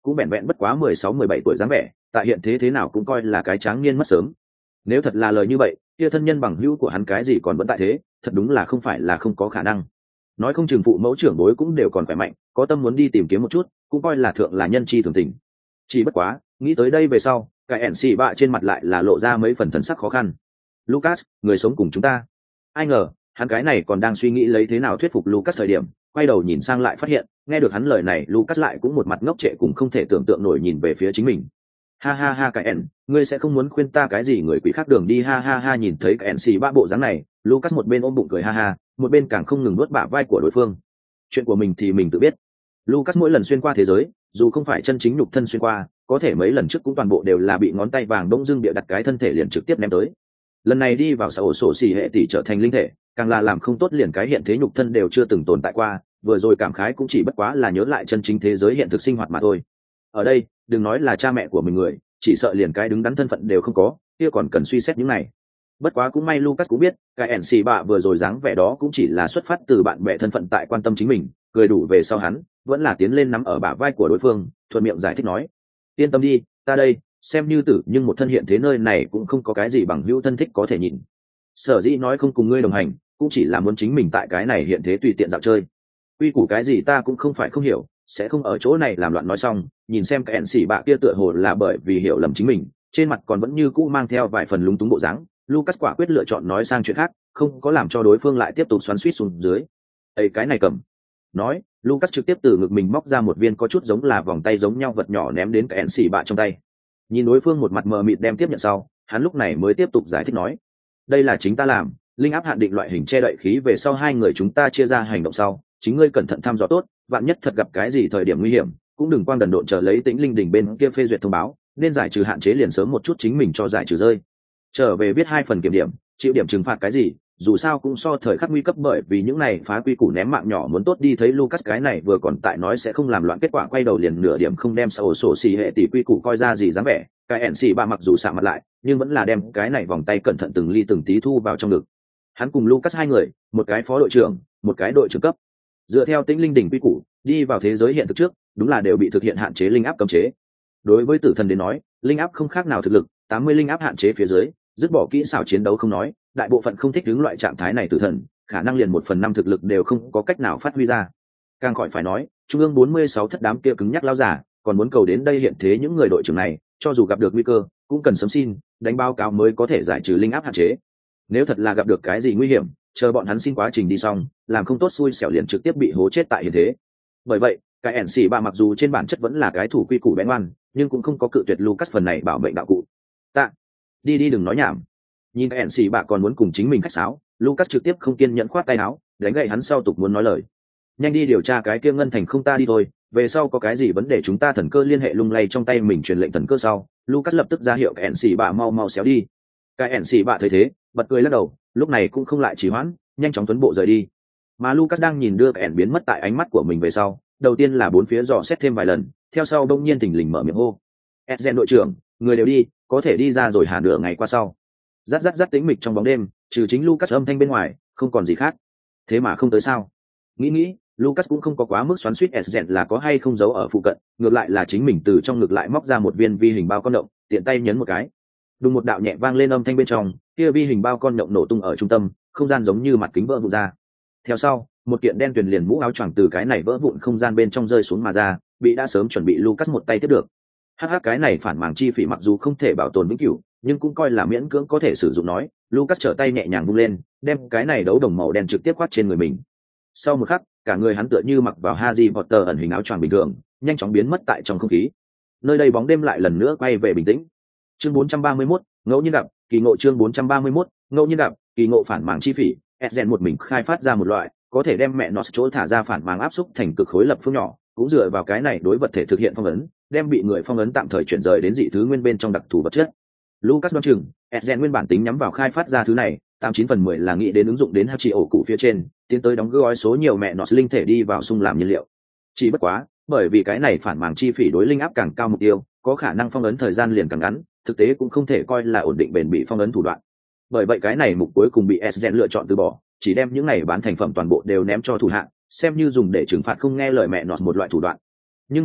cũng vẹn vẹn bất quá mười sáu mười bảy tuổi dáng vẻ, tại hiện thế thế nào cũng coi là cái tráng niên mất sớm. Nếu thật là lời như vậy, kia thân nhân bằng hữu của hắn cái gì còn vẫn tại thế, thật đúng là không phải là không có khả năng. Nói không chừng phụ mẫu trưởng bối cũng đều còn khỏe mạnh, có tâm muốn đi tìm kiếm một chút, cũng coi là thượng là nhân chi thường tình. Chỉ bất quá, nghĩ tới đây về sau, cái ẻn xì bạ trên mặt lại là lộ ra mấy phần thần sắc khó khăn. Lucas, người sống cùng chúng ta. Ai ngờ, hắn cái này còn đang suy nghĩ lấy thế nào thuyết phục Lucas thời điểm, quay đầu nhìn sang lại phát hiện, nghe được hắn lời này, Lucas lại cũng một mặt ngốc trệ cũng không thể tưởng tượng nổi nhìn về phía chính mình. Ha ha ha cái ẻn, ngươi sẽ không muốn khuyên ta cái gì người quỷ khác đường đi ha ha ha nhìn thấy cái ẻn xì bạ bộ dáng này, Lucas một bên ôm bụng cười ha ha, một bên càng không ngừng nuốt bả vai của đối phương. Chuyện của mình thì mình tự biết. Lucas mỗi lần xuyên qua thế giới, dù không phải chân chính nhục thân xuyên qua, có thể mấy lần trước cũng toàn bộ đều là bị ngón tay vàng đông dưng bịa đặt cái thân thể liền trực tiếp ném tới. Lần này đi vào xã ổ sổ xỉ hệ tỷ trở thành linh thể, càng là làm không tốt liền cái hiện thế nhục thân đều chưa từng tồn tại qua, vừa rồi cảm khái cũng chỉ bất quá là nhớ lại chân chính thế giới hiện thực sinh hoạt mà thôi. Ở đây, đừng nói là cha mẹ của mình người, chỉ sợ liền cái đứng đắn thân phận đều không có, kia còn cần suy xét những này. Bất quá cũng may Lucas cũng biết, cái ẻn xì bạ vừa rồi dáng vẻ đó cũng chỉ là xuất phát từ bạn bè thân phận tại quan tâm chính mình, cười đủ về sau hắn, vẫn là tiến lên nắm ở bả vai của đối phương, thuận miệng giải thích nói: "Yên tâm đi, ta đây, xem như tử nhưng một thân hiện thế nơi này cũng không có cái gì bằng hữu thân thích có thể nhìn. Sở dĩ nói không cùng ngươi đồng hành, cũng chỉ là muốn chính mình tại cái này hiện thế tùy tiện dạo chơi. Quy củ cái gì ta cũng không phải không hiểu, sẽ không ở chỗ này làm loạn." Nói xong, nhìn xem cái ẻn xì bạ kia tựa hồ là bởi vì hiểu lầm chính mình, trên mặt còn vẫn như cũ mang theo vài phần lúng túng bộ dáng, Lucas quả quyết lựa chọn nói sang chuyện khác, không có làm cho đối phương lại tiếp tục xoắn xuýt xuống dưới. "Ê cái này cầm." Nói, Lucas trực tiếp từ ngực mình móc ra một viên có chút giống là vòng tay giống nhau vật nhỏ ném đến cái ẻn xì bạ trong tay. Nhìn đối phương một mặt mờ mịt đem tiếp nhận sau, hắn lúc này mới tiếp tục giải thích nói: "Đây là chính ta làm, linh áp hạn định loại hình che đậy khí về sau hai người chúng ta chia ra hành động sau, chính ngươi cẩn thận thăm dò tốt, vạn nhất thật gặp cái gì thời điểm nguy hiểm, cũng đừng quang đần độn chờ lấy Tĩnh Linh đỉnh bên kia phê duyệt thông báo, nên giải trừ hạn chế liền sớm một chút chính mình cho giải trừ rơi. Trở về viết hai phần kiểm điểm, chịu điểm trừng phạt cái gì, dù sao cũng so thời khắc nguy cấp, bởi vì những này phá quy củ ném mạng nhỏ muốn tốt đi." Thấy Lucas cái này vừa còn tại nói sẽ không làm loạn, kết quả quay đầu liền nửa điểm không đem sổ sổ xì hệ tỷ quy củ coi ra gì dáng vẻ, cái ẻn xì bạ mặc dù sạm mặt lại, nhưng vẫn là đem cái này vòng tay cẩn thận từng ly từng tí thu vào trong ngực. Hắn cùng Lucas hai người, một cái phó đội trưởng, một cái đội trưởng cấp, dựa theo Tĩnh Linh đỉnh quy củ, đi vào thế giới hiện thực trước, đúng là đều bị thực hiện hạn chế linh áp cấm chế. Đối với tử thần đến nói, linh áp không khác nào thực lực, tám mươi linh áp hạn chế phía dưới, dứt bỏ kỹ xảo chiến đấu không nói, đại bộ phận không thích ứng loại trạng thái này tử thần, khả năng liền một phần năm thực lực đều không có cách nào phát huy ra. Càng khỏi phải nói, trung ương bốn mươi sáu thất đám kia cứng nhắc lao giả, còn muốn cầu đến đây hiện thế những người đội trưởng này, cho dù gặp được nguy cơ, cũng cần sớm xin đánh báo cáo mới có thể giải trừ linh áp hạn chế. Nếu thật là gặp được cái gì nguy hiểm, chờ bọn hắn xin quá trình đi xong, làm không tốt xui xẻo liền trực tiếp bị hố chết tại hiện thế. Bởi vậy, cái ẻn xì bạ mặc dù trên bản chất vẫn là cái thủ quy củ bén ngoan, nhưng cũng không có cự tuyệt Lucas phần này bảo mệnh đạo cụ. "Tạ, đi đi đừng nói nhảm." Nhìn cái ẻn xì bạ còn muốn cùng chính mình khách sáo, Lucas trực tiếp không kiên nhẫn khoát tay áo, đánh gậy hắn sau tục muốn nói lời. "Nhanh đi điều tra cái kia ngân thành không ta đi thôi, về sau có cái gì vấn đề chúng ta thần cơ liên hệ." Lung lay trong tay mình truyền lệnh thần cơ sau, Lucas lập tức ra hiệu cái ẻn xì bạ mau mau xéo đi. Cái ẻn xì bạ thấy thế, bật cười lắc đầu, lúc này cũng không lại trì hoãn, nhanh chóng tuấn bộ rời đi. Mà Lucas đang nhìn đưa cái ẻn biến mất tại ánh mắt của mình về sau, đầu tiên là bốn phía dò xét thêm vài lần, theo sau đông nhiên thình lình mở miệng hô: "Esgen đội trưởng, người đều đi, có thể đi ra rồi hả?" Nửa ngày qua sau, rát rát rát tĩnh mịch trong bóng đêm, trừ chính Lucas âm thanh bên ngoài, không còn gì khác. Thế mà không tới sao? Nghĩ nghĩ, Lucas cũng không có quá mức xoắn xuýt Esgen là có hay không giấu ở phụ cận, ngược lại là chính mình từ trong ngực lại móc ra một viên vi hình bao con động, tiện tay nhấn một cái. Đùng một đạo nhẹ vang lên âm thanh bên trong, kia vi hình bao con động nổ tung ở trung tâm, không gian giống như mặt kính vỡ vụn ra. Theo sau, một kiện đen tuyền liền mũ áo choàng từ cái này vỡ vụn không gian bên trong rơi xuống mà ra, bị đã sớm chuẩn bị Lucas một tay tiếp được. Hắc hắc, cái này phản màng chi phỉ mặc dù không thể bảo tồn vĩnh cửu, nhưng cũng coi là miễn cưỡng có thể sử dụng. Nói, Lucas trở tay nhẹ nhàng vung lên, đem cái này đấu đồng màu đen trực tiếp quát trên người mình. Sau một khắc, cả người hắn tựa như mặc vào Harry Potter ẩn hình áo choàng bình thường, nhanh chóng biến mất tại trong không khí. Nơi đây bóng đêm lại lần nữa quay về bình tĩnh. Chương bốn trăm ba mươi mốt, ngẫu nhiên gặp, kỳ ngộ. Chương bốn trăm ba mươi mốt, ngẫu nhiên gặp, kỳ ngộ. Phản màng chi phỉ, Esgen một mình khai phát ra một loại có thể đem mẹ nó chỗ thả ra phản màng áp xúc thành cực khối lập phương nhỏ, cũng dựa vào cái này đối vật thể thực hiện phong ấn, đem bị người phong ấn tạm thời chuyển rời đến dị thứ nguyên bên trong đặc thù vật chất. Lucas đoán chừng, Esgen nguyên bản tính nhắm vào khai phát ra thứ này, tám chín phần mười là nghĩ đến ứng dụng đến Hachi ổ cụ phía trên, tiến tới đóng gói số nhiều mẹ nó linh thể đi vào xung làm nhiên liệu. Chỉ bất quá, bởi vì cái này phản màng chi phỉ đối linh áp càng cao mục tiêu, có khả năng phong ấn thời gian liền càng ngắn, thực tế cũng không thể coi là ổn định bền bỉ phong ấn thủ đoạn. Bởi vậy cái này mục cuối cùng bị Esgen lựa chọn từ bỏ, chỉ đem những này bán thành phẩm toàn bộ đều ném cho thủ hạ, xem như dùng để trừng phạt không nghe lời mẹ nó một loại thủ đoạn. Nhưng mà,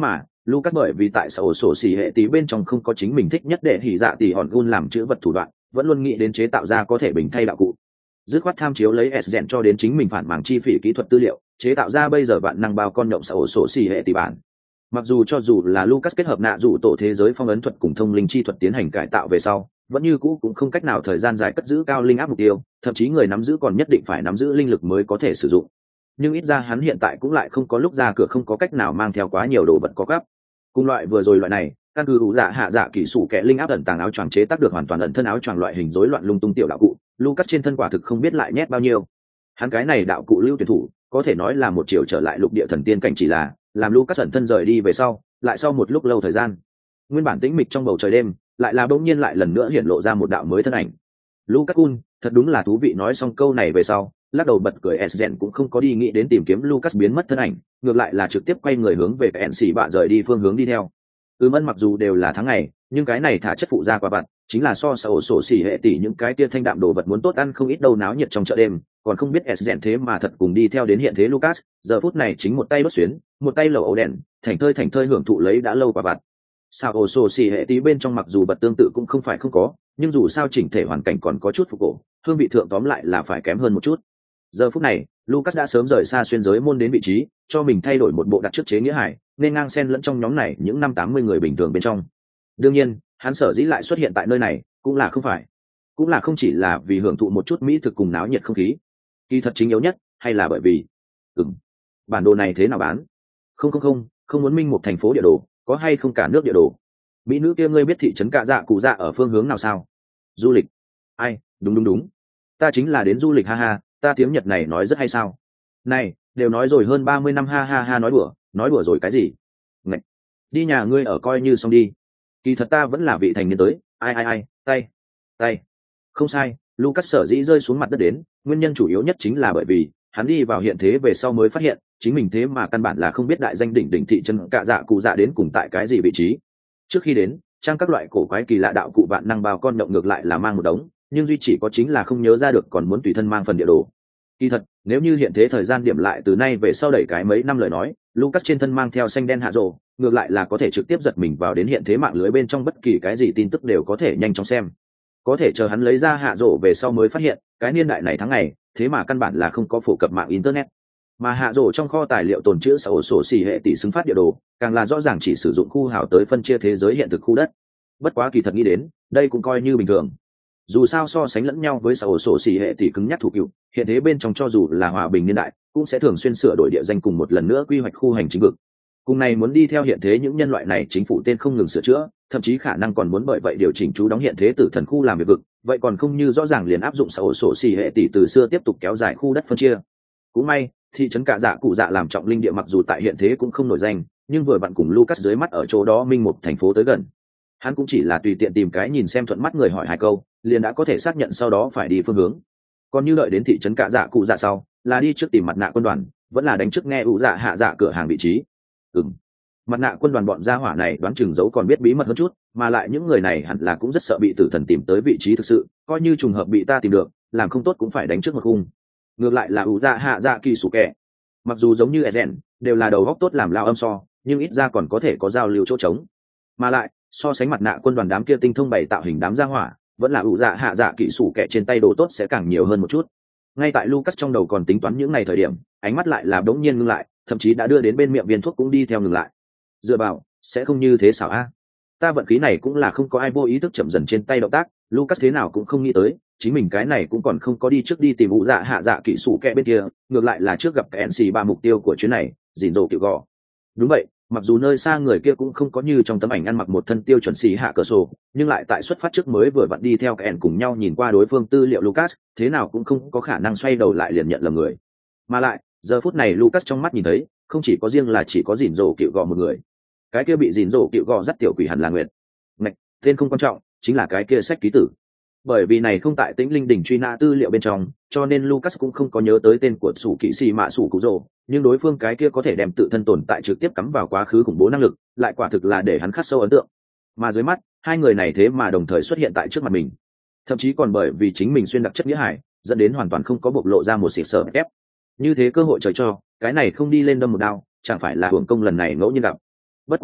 Lucas bởi vì tại sao sổ xỉ hệ tí bên trong không có chính mình thích nhất để hỉ dạ tỷ hòn gun làm chữ vật thủ đoạn, vẫn luôn nghĩ đến chế tạo ra có thể bình thay đạo cụ. Dứt khoát tham chiếu lấy S-Gen cho đến chính mình phản mảng chi phí kỹ thuật tư liệu, chế tạo ra bây giờ vạn năng bao con nhộng sao sổ xỉ hệ tỷ bản. Mặc dù cho dù là Lucas kết hợp nạ dụ tổ thế giới phong ấn thuật cùng thông linh chi thuật tiến hành cải tạo về sau, vẫn như cũ cũng không cách nào thời gian dài cất giữ cao linh áp mục tiêu, thậm chí người nắm giữ còn nhất định phải nắm giữ linh lực mới có thể sử dụng. Nhưng ít ra hắn hiện tại cũng lại không có lúc ra cửa không có cách nào mang theo quá nhiều đồ vật có gấp. Cùng loại vừa rồi loại này, căn cứ ủ dạ hạ dạ kỹ sủ kẻ linh áp ẩn tàng áo choàng chế tác được hoàn toàn ẩn thân áo choàng loại hình rối loạn lung tung tiểu đạo cụ, Lucas trên thân quả thực không biết lại nhét bao nhiêu. Hắn cái này đạo cụ lưu tuyển thủ, có thể nói là một chiều trở lại lục địa thần tiên cảnh, chỉ là làm Lucas ẩn thân rời đi về sau, lại sau một lúc lâu thời gian, nguyên bản tĩnh mịch trong bầu trời đêm, lại là bỗng nhiên lại lần nữa hiện lộ ra một đạo mới thân ảnh. Lucas Kun, thật đúng là thú vị. Nói xong câu này về sau, lắc đầu bật cười, Esgen cũng không có đi nghĩ đến tìm kiếm Lucas biến mất thân ảnh, ngược lại là trực tiếp quay người hướng về cái xì bạ rời đi phương hướng đi theo. Ừm ân mặc dù đều là tháng ngày, nhưng cái này thả chất phụ ra quả vặt, chính là so sổ sổ xỉ hệ tỷ những cái kia thanh đạm đồ vật muốn tốt ăn không ít đâu. Náo nhiệt trong chợ đêm, còn không biết Esgen thế mà thật cùng đi theo đến hiện thế Lucas, giờ phút này chính một tay đốt xuyến, một tay lẩu ấu đèn, thành thơi thành thơi hưởng thụ lấy đã lâu quả vặt. Sao sổ xỉ hệ tỷ bên trong mặc dù vật tương tự cũng không phải không có, nhưng dù sao chỉnh thể hoàn cảnh còn có chút phục cổ, hương vị thượng tóm lại là phải kém hơn một chút. Giờ phút này, Lucas đã sớm rời xa xuyên giới môn đến vị trí, cho mình thay đổi một bộ đặt trước chế nghĩa hải, nên ngang xen lẫn trong nhóm này những năm tám mươi người bình thường bên trong. Đương nhiên, hắn sở dĩ lại xuất hiện tại nơi này, cũng là không phải, cũng là không chỉ là vì hưởng thụ một chút mỹ thực cùng náo nhiệt không khí. Kỳ thật chính yếu nhất, hay là bởi vì, ừm, bản đồ này thế nào bán? Không không không, không muốn minh một thành phố địa đồ, có hay không cả nước địa đồ? Mỹ nữ kia ngươi biết thị trấn Cạ Dạ Cụ Dạ ở phương hướng nào sao? Du lịch? Ai, đúng đúng đúng, ta chính là đến du lịch, ha ha. Ta tiếng Nhật này nói rất hay sao? Này, đều nói rồi hơn ba mươi năm, ha ha ha. Nói đùa, nói đùa rồi cái gì? Ngậy. Đi nhà ngươi ở coi như xong đi. Kỳ thật ta vẫn là vị thành niên tới, ai ai ai, tay, tay. Không sai, Lucas sở dĩ rơi xuống mặt đất đến, nguyên nhân chủ yếu nhất chính là bởi vì hắn đi vào hiện thế về sau mới phát hiện, chính mình thế mà căn bản là không biết đại danh đỉnh đỉnh thị trấn Cạ Dạ Cụ Dạ đến cùng tại cái gì vị trí. Trước khi đến, trang các loại cổ quái kỳ lạ đạo cụ vạn năng bao con động ngược lại là mang một đống, nhưng duy chỉ có chính là không nhớ ra được còn muốn tùy thân mang phần địa đồ. Kỳ thật, nếu như hiện thế thời gian điểm lại từ nay về sau đẩy cái mấy năm lời nói, Lucas trên thân mang theo xanh đen hạ rồ, ngược lại là có thể trực tiếp giật mình vào đến hiện thế mạng lưới bên trong, bất kỳ cái gì tin tức đều có thể nhanh chóng xem. Có thể chờ hắn lấy ra hạ rồ về sau mới phát hiện, cái niên đại này tháng ngày, thế mà căn bản là không có phổ cập mạng internet. Mà hạ rồ trong kho tài liệu tồn trữ sổ sổ xỉ hệ tỷ xứng phát địa đồ, càng là rõ ràng chỉ sử dụng khu hào tới phân chia thế giới hiện thực khu đất. Bất quá kỳ thật nghĩ đến, đây cũng coi như bình thường. Dù sao so sánh lẫn nhau với sổ sổ xỉ hệ tỷ cứng nhắc thủ cựu, hiện thế bên trong cho dù là hòa bình niên đại, cũng sẽ thường xuyên sửa đổi địa danh cùng một lần nữa quy hoạch khu hành chính vực. Cùng này muốn đi theo hiện thế những nhân loại này chính phủ tên không ngừng sửa chữa, thậm chí khả năng còn muốn bởi vậy điều chỉnh chú đóng hiện thế tử thần khu làm việc vực, vậy còn không như rõ ràng liền áp dụng sổ sổ xỉ hệ tỷ từ xưa tiếp tục kéo dài khu đất phân chia. Cũng may, thị trấn Cạ Dạ Cụ Dạ làm trọng linh địa mặc dù tại hiện thế cũng không nổi danh, nhưng vừa vặn cùng Lucas dưới mắt ở chỗ đó minh một thành phố tới gần. Hắn cũng chỉ là tùy tiện tìm cái nhìn xem thuận mắt người hỏi hai câu, liền đã có thể xác nhận sau đó phải đi phương hướng. Còn như đợi đến thị trấn Cạ Dạ Cụ Dạ sau, là đi trước tìm mặt nạ quân đoàn, vẫn là đánh trước nghe ủ dạ hạ dạ cửa hàng vị trí. Ừm, mặt nạ quân đoàn bọn gia hỏa này đoán chừng giấu còn biết bí mật hơn chút, mà lại những người này hẳn là cũng rất sợ bị tử thần tìm tới vị trí thực sự, coi như trùng hợp bị ta tìm được, làm không tốt cũng phải đánh trước một khung. Ngược lại là ủ dạ hạ dạ kỳ sủ kẻ, mặc dù giống như Eden, đều là đầu góc tốt làm lao âm so, nhưng ít ra còn có thể có giao lưu chỗ trống. Mà lại, so sánh mặt nạ quân đoàn đám kia tinh thông bày tạo hình đám gia hỏa, vẫn là ủ dạ hạ dạ kỹ sủ kẻ trên tay đồ tốt sẽ càng nhiều hơn một chút. Ngay tại Lucas trong đầu còn tính toán những ngày thời điểm, ánh mắt lại là đống nhiên ngưng lại, thậm chí đã đưa đến bên miệng viên thuốc cũng đi theo ngừng lại. Dựa vào, sẽ không như thế xảo a? Ta vận khí này cũng là không có ai vô ý thức chậm dần trên tay động tác, Lucas thế nào cũng không nghĩ tới, chính mình cái này cũng còn không có đi trước đi tìm ủ dạ hạ dạ kỹ sủ kẻ bên kia, ngược lại là trước gặp cái en xê ba mục tiêu của chuyến này, dỉn rồ kiểu gò. Đúng vậy, mặc dù nơi xa người kia cũng không có như trong tấm ảnh ăn mặc một thân tiêu chuẩn xì hạ cờ sổ, nhưng lại tại xuất phát trước mới vừa vặn đi theo cái ẻn cùng nhau nhìn qua đối phương tư liệu Lucas, thế nào cũng không có khả năng xoay đầu lại liền nhận lầm người. Mà lại, giờ phút này Lucas trong mắt nhìn thấy, không chỉ có riêng là chỉ có dỉn rồ cựu gò một người. Cái kia bị dỉn rồ cựu gò dắt tiểu quỷ hẳn là Nguyệt. Ngạch, tên không quan trọng, chính là cái kia sách ký tử. Bởi vì này không tại Tĩnh Linh đỉnh truy nã tư liệu bên trong, cho nên Lucas cũng không có nhớ tới tên của sủ kỵ sĩ mạ sủ cụ rồ, nhưng đối phương cái kia có thể đem tự thân tồn tại trực tiếp cắm vào quá khứ khủng bố năng lực, lại quả thực là để hắn khắc sâu ấn tượng. Mà dưới mắt, hai người này thế mà đồng thời xuất hiện tại trước mặt mình, thậm chí còn bởi vì chính mình xuyên đặc chất nghĩa hải, dẫn đến hoàn toàn không có bộc lộ ra một xịt sở ép. Như thế cơ hội trời cho, cái này không đi lên đâm một đao, chẳng phải là hưởng công lần này ngẫu nhiên gặp. Bất quá,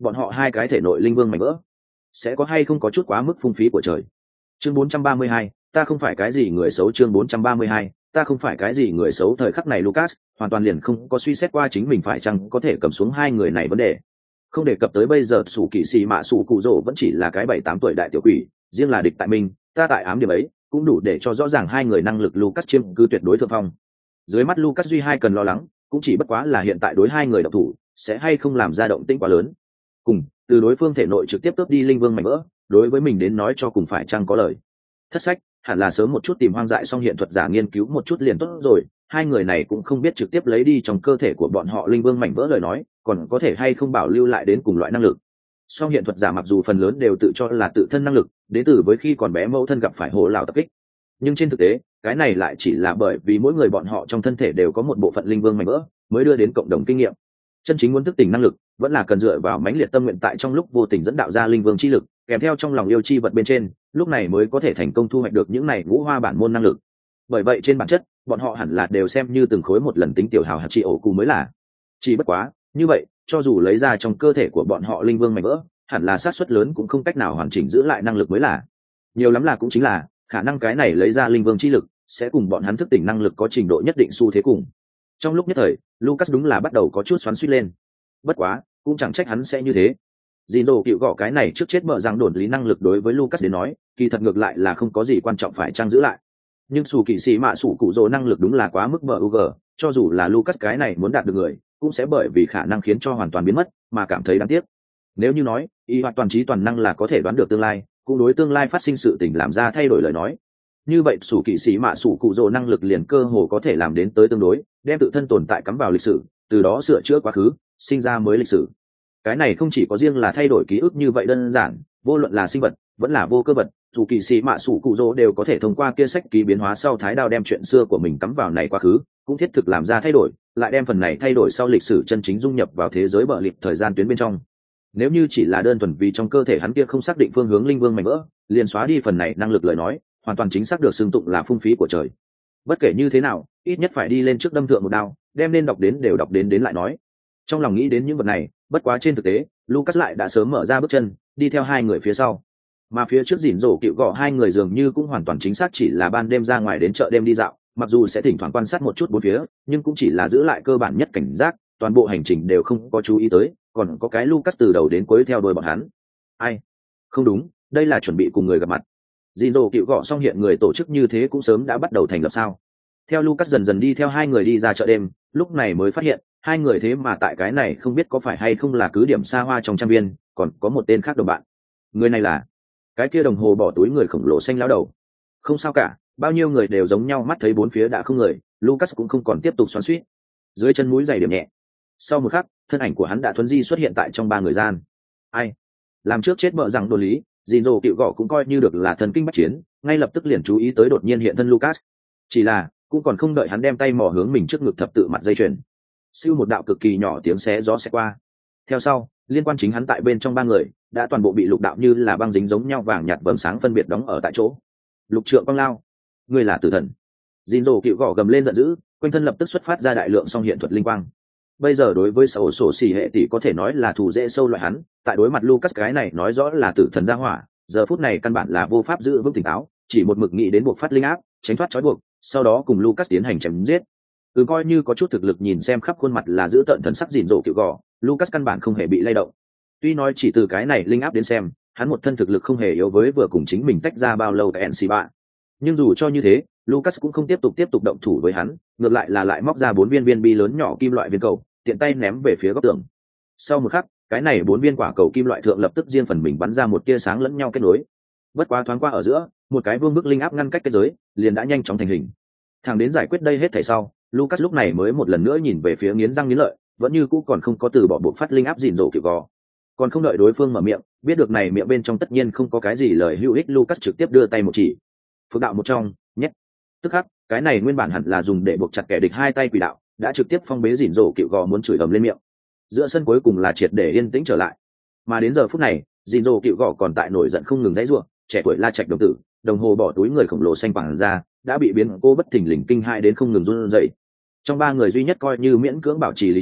bọn họ hai cái thể nội linh vương mảnh vỡ sẽ có hay không có chút quá mức phung phí của trời. Chương bốn trăm ba mươi hai, ta không phải cái gì người xấu. Chương bốn trăm ba mươi hai, ta không phải cái gì người xấu. Thời khắc này Lucas hoàn toàn liền không có suy xét qua chính mình phải chăng có thể cầm xuống hai người này vấn đề. Không đề cập tới bây giờ sủ kỵ sĩ mạ sủ cụ rỗ vẫn chỉ là cái bảy tám tuổi đại tiểu quỷ, riêng là địch tại mình, ta tại ám điểm ấy cũng đủ để cho rõ ràng hai người năng lực Lucas chiếm cứ tuyệt đối thượng phong. Dưới mắt Lucas duy hai cần lo lắng cũng chỉ bất quá là hiện tại đối hai người độc thủ sẽ hay không làm ra động tĩnh quá lớn, cùng từ đối phương thể nội trực tiếp tước đi linh vương mảnh vỡ đối với mình đến nói cho cùng phải chăng có lời. Thất sách hẳn là sớm một chút tìm hoang dại xong hiện thuật giả nghiên cứu một chút liền tốt rồi, hai người này cũng không biết trực tiếp lấy đi trong cơ thể của bọn họ linh vương mảnh vỡ lời nói còn có thể hay không bảo lưu lại đến cùng loại năng lực. Song hiện thuật giả mặc dù phần lớn đều tự cho là tự thân năng lực đến từ với khi còn bé mẫu thân gặp phải hồ lão tập kích, nhưng trên thực tế cái này lại chỉ là bởi vì mỗi người bọn họ trong thân thể đều có một bộ phận linh vương mảnh vỡ mới đưa đến cộng đồng kinh nghiệm. Chân chính muốn thức tỉnh năng lực vẫn là cần dựa vào mãnh liệt tâm nguyện tại trong lúc vô tình dẫn đạo ra linh vương chi lực kèm theo trong lòng yêu chi vật bên trên, lúc này mới có thể thành công thu hoạch được những này ngũ hoa bản môn năng lực. Bởi vậy trên bản chất bọn họ hẳn là đều xem như từng khối một lần tính tiểu hào hạt trị ổ cụ mới là. Chỉ bất quá như vậy cho dù lấy ra trong cơ thể của bọn họ linh vương mảnh vỡ hẳn là xác suất lớn cũng không cách nào hoàn chỉnh giữ lại năng lực mới là. Nhiều lắm là cũng chính là khả năng cái này lấy ra linh vương chi lực sẽ cùng bọn hắn thức tỉnh năng lực có trình độ nhất định xu thế cùng. Trong lúc nhất thời Lucas đúng là bắt đầu có chút xoắn xuýt lên. Bất quá cũng chẳng trách hắn sẽ như thế. Dìn dồ cựu gõ cái này trước chết mở rằng đồn lý năng lực đối với Lucas đến nói kỳ thật ngược lại là không có gì quan trọng phải trang giữ lại, nhưng sủ kỵ sĩ mạ sủ cụ rồ năng lực đúng là quá mức bờ u g, cho dù là Lucas cái này muốn đạt được người cũng sẽ bởi vì khả năng khiến cho hoàn toàn biến mất mà cảm thấy đáng tiếc. Nếu như nói y hoạt toàn trí toàn năng là có thể đoán được tương lai cũng đối tương lai phát sinh sự tình làm ra thay đổi lời nói, như vậy sủ kỵ sĩ mạ sủ cụ rồ năng lực liền cơ hồ có thể làm đến tới tương đối, đem tự thân tồn tại cắm vào lịch sử, từ đó sửa chữa quá khứ sinh ra mới lịch sử. Cái này không chỉ có riêng là thay đổi ký ức như vậy đơn giản, vô luận là sinh vật vẫn là vô cơ vật, dù kỵ sĩ mạ sủ cụ rỗ đều có thể thông qua kia sách ký biến hóa sau thái đao đem chuyện xưa của mình cắm vào này quá khứ cũng thiết thực làm ra thay đổi, lại đem phần này thay đổi sau lịch sử chân chính dung nhập vào thế giới bờ lịp thời gian tuyến bên trong. Nếu như chỉ là đơn thuần vì trong cơ thể hắn kia không xác định phương hướng linh vương mảnh vỡ liền xóa đi phần này năng lực lời nói, hoàn toàn chính xác được xưng tụng là phung phí của trời. Bất kể như thế nào ít nhất phải đi lên trước đâm thượng một đao, đem nên đọc đến đều đọc đến đến lại nói. Trong lòng nghĩ đến những vật này, bất quá trên thực tế Lucas lại đã sớm mở ra bước chân đi theo hai người phía sau, mà phía trước dỉn rổ cựu gõ hai người dường như cũng hoàn toàn chính xác chỉ là ban đêm ra ngoài đến chợ đêm đi dạo, mặc dù sẽ thỉnh thoảng quan sát một chút bốn phía nhưng cũng chỉ là giữ lại cơ bản nhất cảnh giác, toàn bộ hành trình đều không có chú ý tới còn có cái Lucas từ đầu đến cuối theo đuôi bọn hắn. Ai không đúng, đây là chuẩn bị cùng người gặp mặt. Dỉn rổ cựu gõ xong hiện người tổ chức như thế cũng sớm đã bắt đầu thành lập sao. Theo Lucas dần dần đi theo hai người đi ra chợ đêm, lúc này mới phát hiện hai người thế mà tại cái này không biết có phải hay không là cứ điểm xa hoa trong trang viên còn có một tên khác đồng bạn. Người này là cái kia đồng hồ bỏ túi người khổng lồ xanh lão đầu. Không sao cả, bao nhiêu người đều giống nhau, mắt thấy bốn phía đã không người, Lucas cũng không còn tiếp tục xoắn xuýt, dưới chân mũi giày điểm nhẹ. Sau một khắc thân ảnh của hắn đã thuấn di xuất hiện tại trong ba người gian. Ai làm trước chết vợ rằng đồ lý dìn dồ cựu gõ cũng coi như được là thần kinh bắt chiến, ngay lập tức liền chú ý tới đột nhiên hiện thân Lucas. Chỉ là cũng còn không đợi hắn đem tay mò hướng mình trước ngực thập tự mặt dây chuyền, siêu một đạo cực kỳ nhỏ tiếng xé gió xé qua. Theo sau liên quan chính hắn tại bên trong ba người đã toàn bộ bị lục đạo như là băng dính giống nhau vàng nhạt vầng sáng phân biệt đóng ở tại chỗ. Lục trượng băng lao, ngươi là tử thần. Dìn dồ cựu gõ gầm lên giận dữ, quanh thân lập tức xuất phát ra đại lượng song hiện thuật linh quang. Bây giờ đối với sổ sổ xỉ hệ tỷ có thể nói là thù dễ sâu loại hắn, tại đối mặt Lucas cái này nói rõ là tử thần gia hỏa, giờ phút này căn bản là vô pháp giữ vững tỉnh táo, chỉ một mực nghĩ đến buộc phát linh áp tránh thoát trói buộc, sau đó cùng Lucas tiến hành chém giết. Ừ, coi như có chút thực lực nhìn xem khắp khuôn mặt là giữ tợn thần sắc dìn dỗ cựu gò, Lucas căn bản không hề bị lay động. Tuy nói chỉ từ cái này linh áp đến xem hắn một thân thực lực không hề yếu với vừa cùng chính mình tách ra bao lâu tại en xê ba, nhưng dù cho như thế Lucas cũng không tiếp tục tiếp tục động thủ với hắn, ngược lại là lại móc ra bốn viên viên bi lớn nhỏ kim loại viên cầu tiện tay ném về phía góc tường. Sau một khắc cái này bốn viên quả cầu kim loại thượng lập tức riêng phần mình bắn ra một tia sáng lẫn nhau kết nối. Bất quá thoáng qua ở giữa một cái vương bức linh áp ngăn cách kết giới liền đã nhanh chóng thành hình. Thằng đến giải quyết đây hết thảy sau, Lucas lúc này mới một lần nữa nhìn về phía nghiến răng nghiến lợi vẫn như cũ còn không có từ bỏ bộ phát linh áp dìn dỗ kiểu gò. Còn không đợi đối phương mở miệng, biết được này miệng bên trong tất nhiên không có cái gì lời hữu ích, Lucas trực tiếp đưa tay một chỉ. Phước đạo một trong, nhét. Tức khắc, cái này nguyên bản hẳn là dùng để buộc chặt kẻ địch hai tay quỷ đạo, đã trực tiếp phong bế dìn dỗ cựu gò muốn chửi ầm lên miệng. Giữa sân cuối cùng là triệt để yên tĩnh trở lại. Mà đến giờ phút này, dìn dỗ cựu gò còn tại nổi giận không ngừng dãy rủa, trẻ tuổi La Trạch đồng tử, đồng hồ bỏ túi người khổng lồ xanh quảng ra, đã bị biến cô bất thình lình kinh hại đến không ngừng run rẩy. Trong ba người duy nhất coi như miễn cưỡng bảo trì lý trí,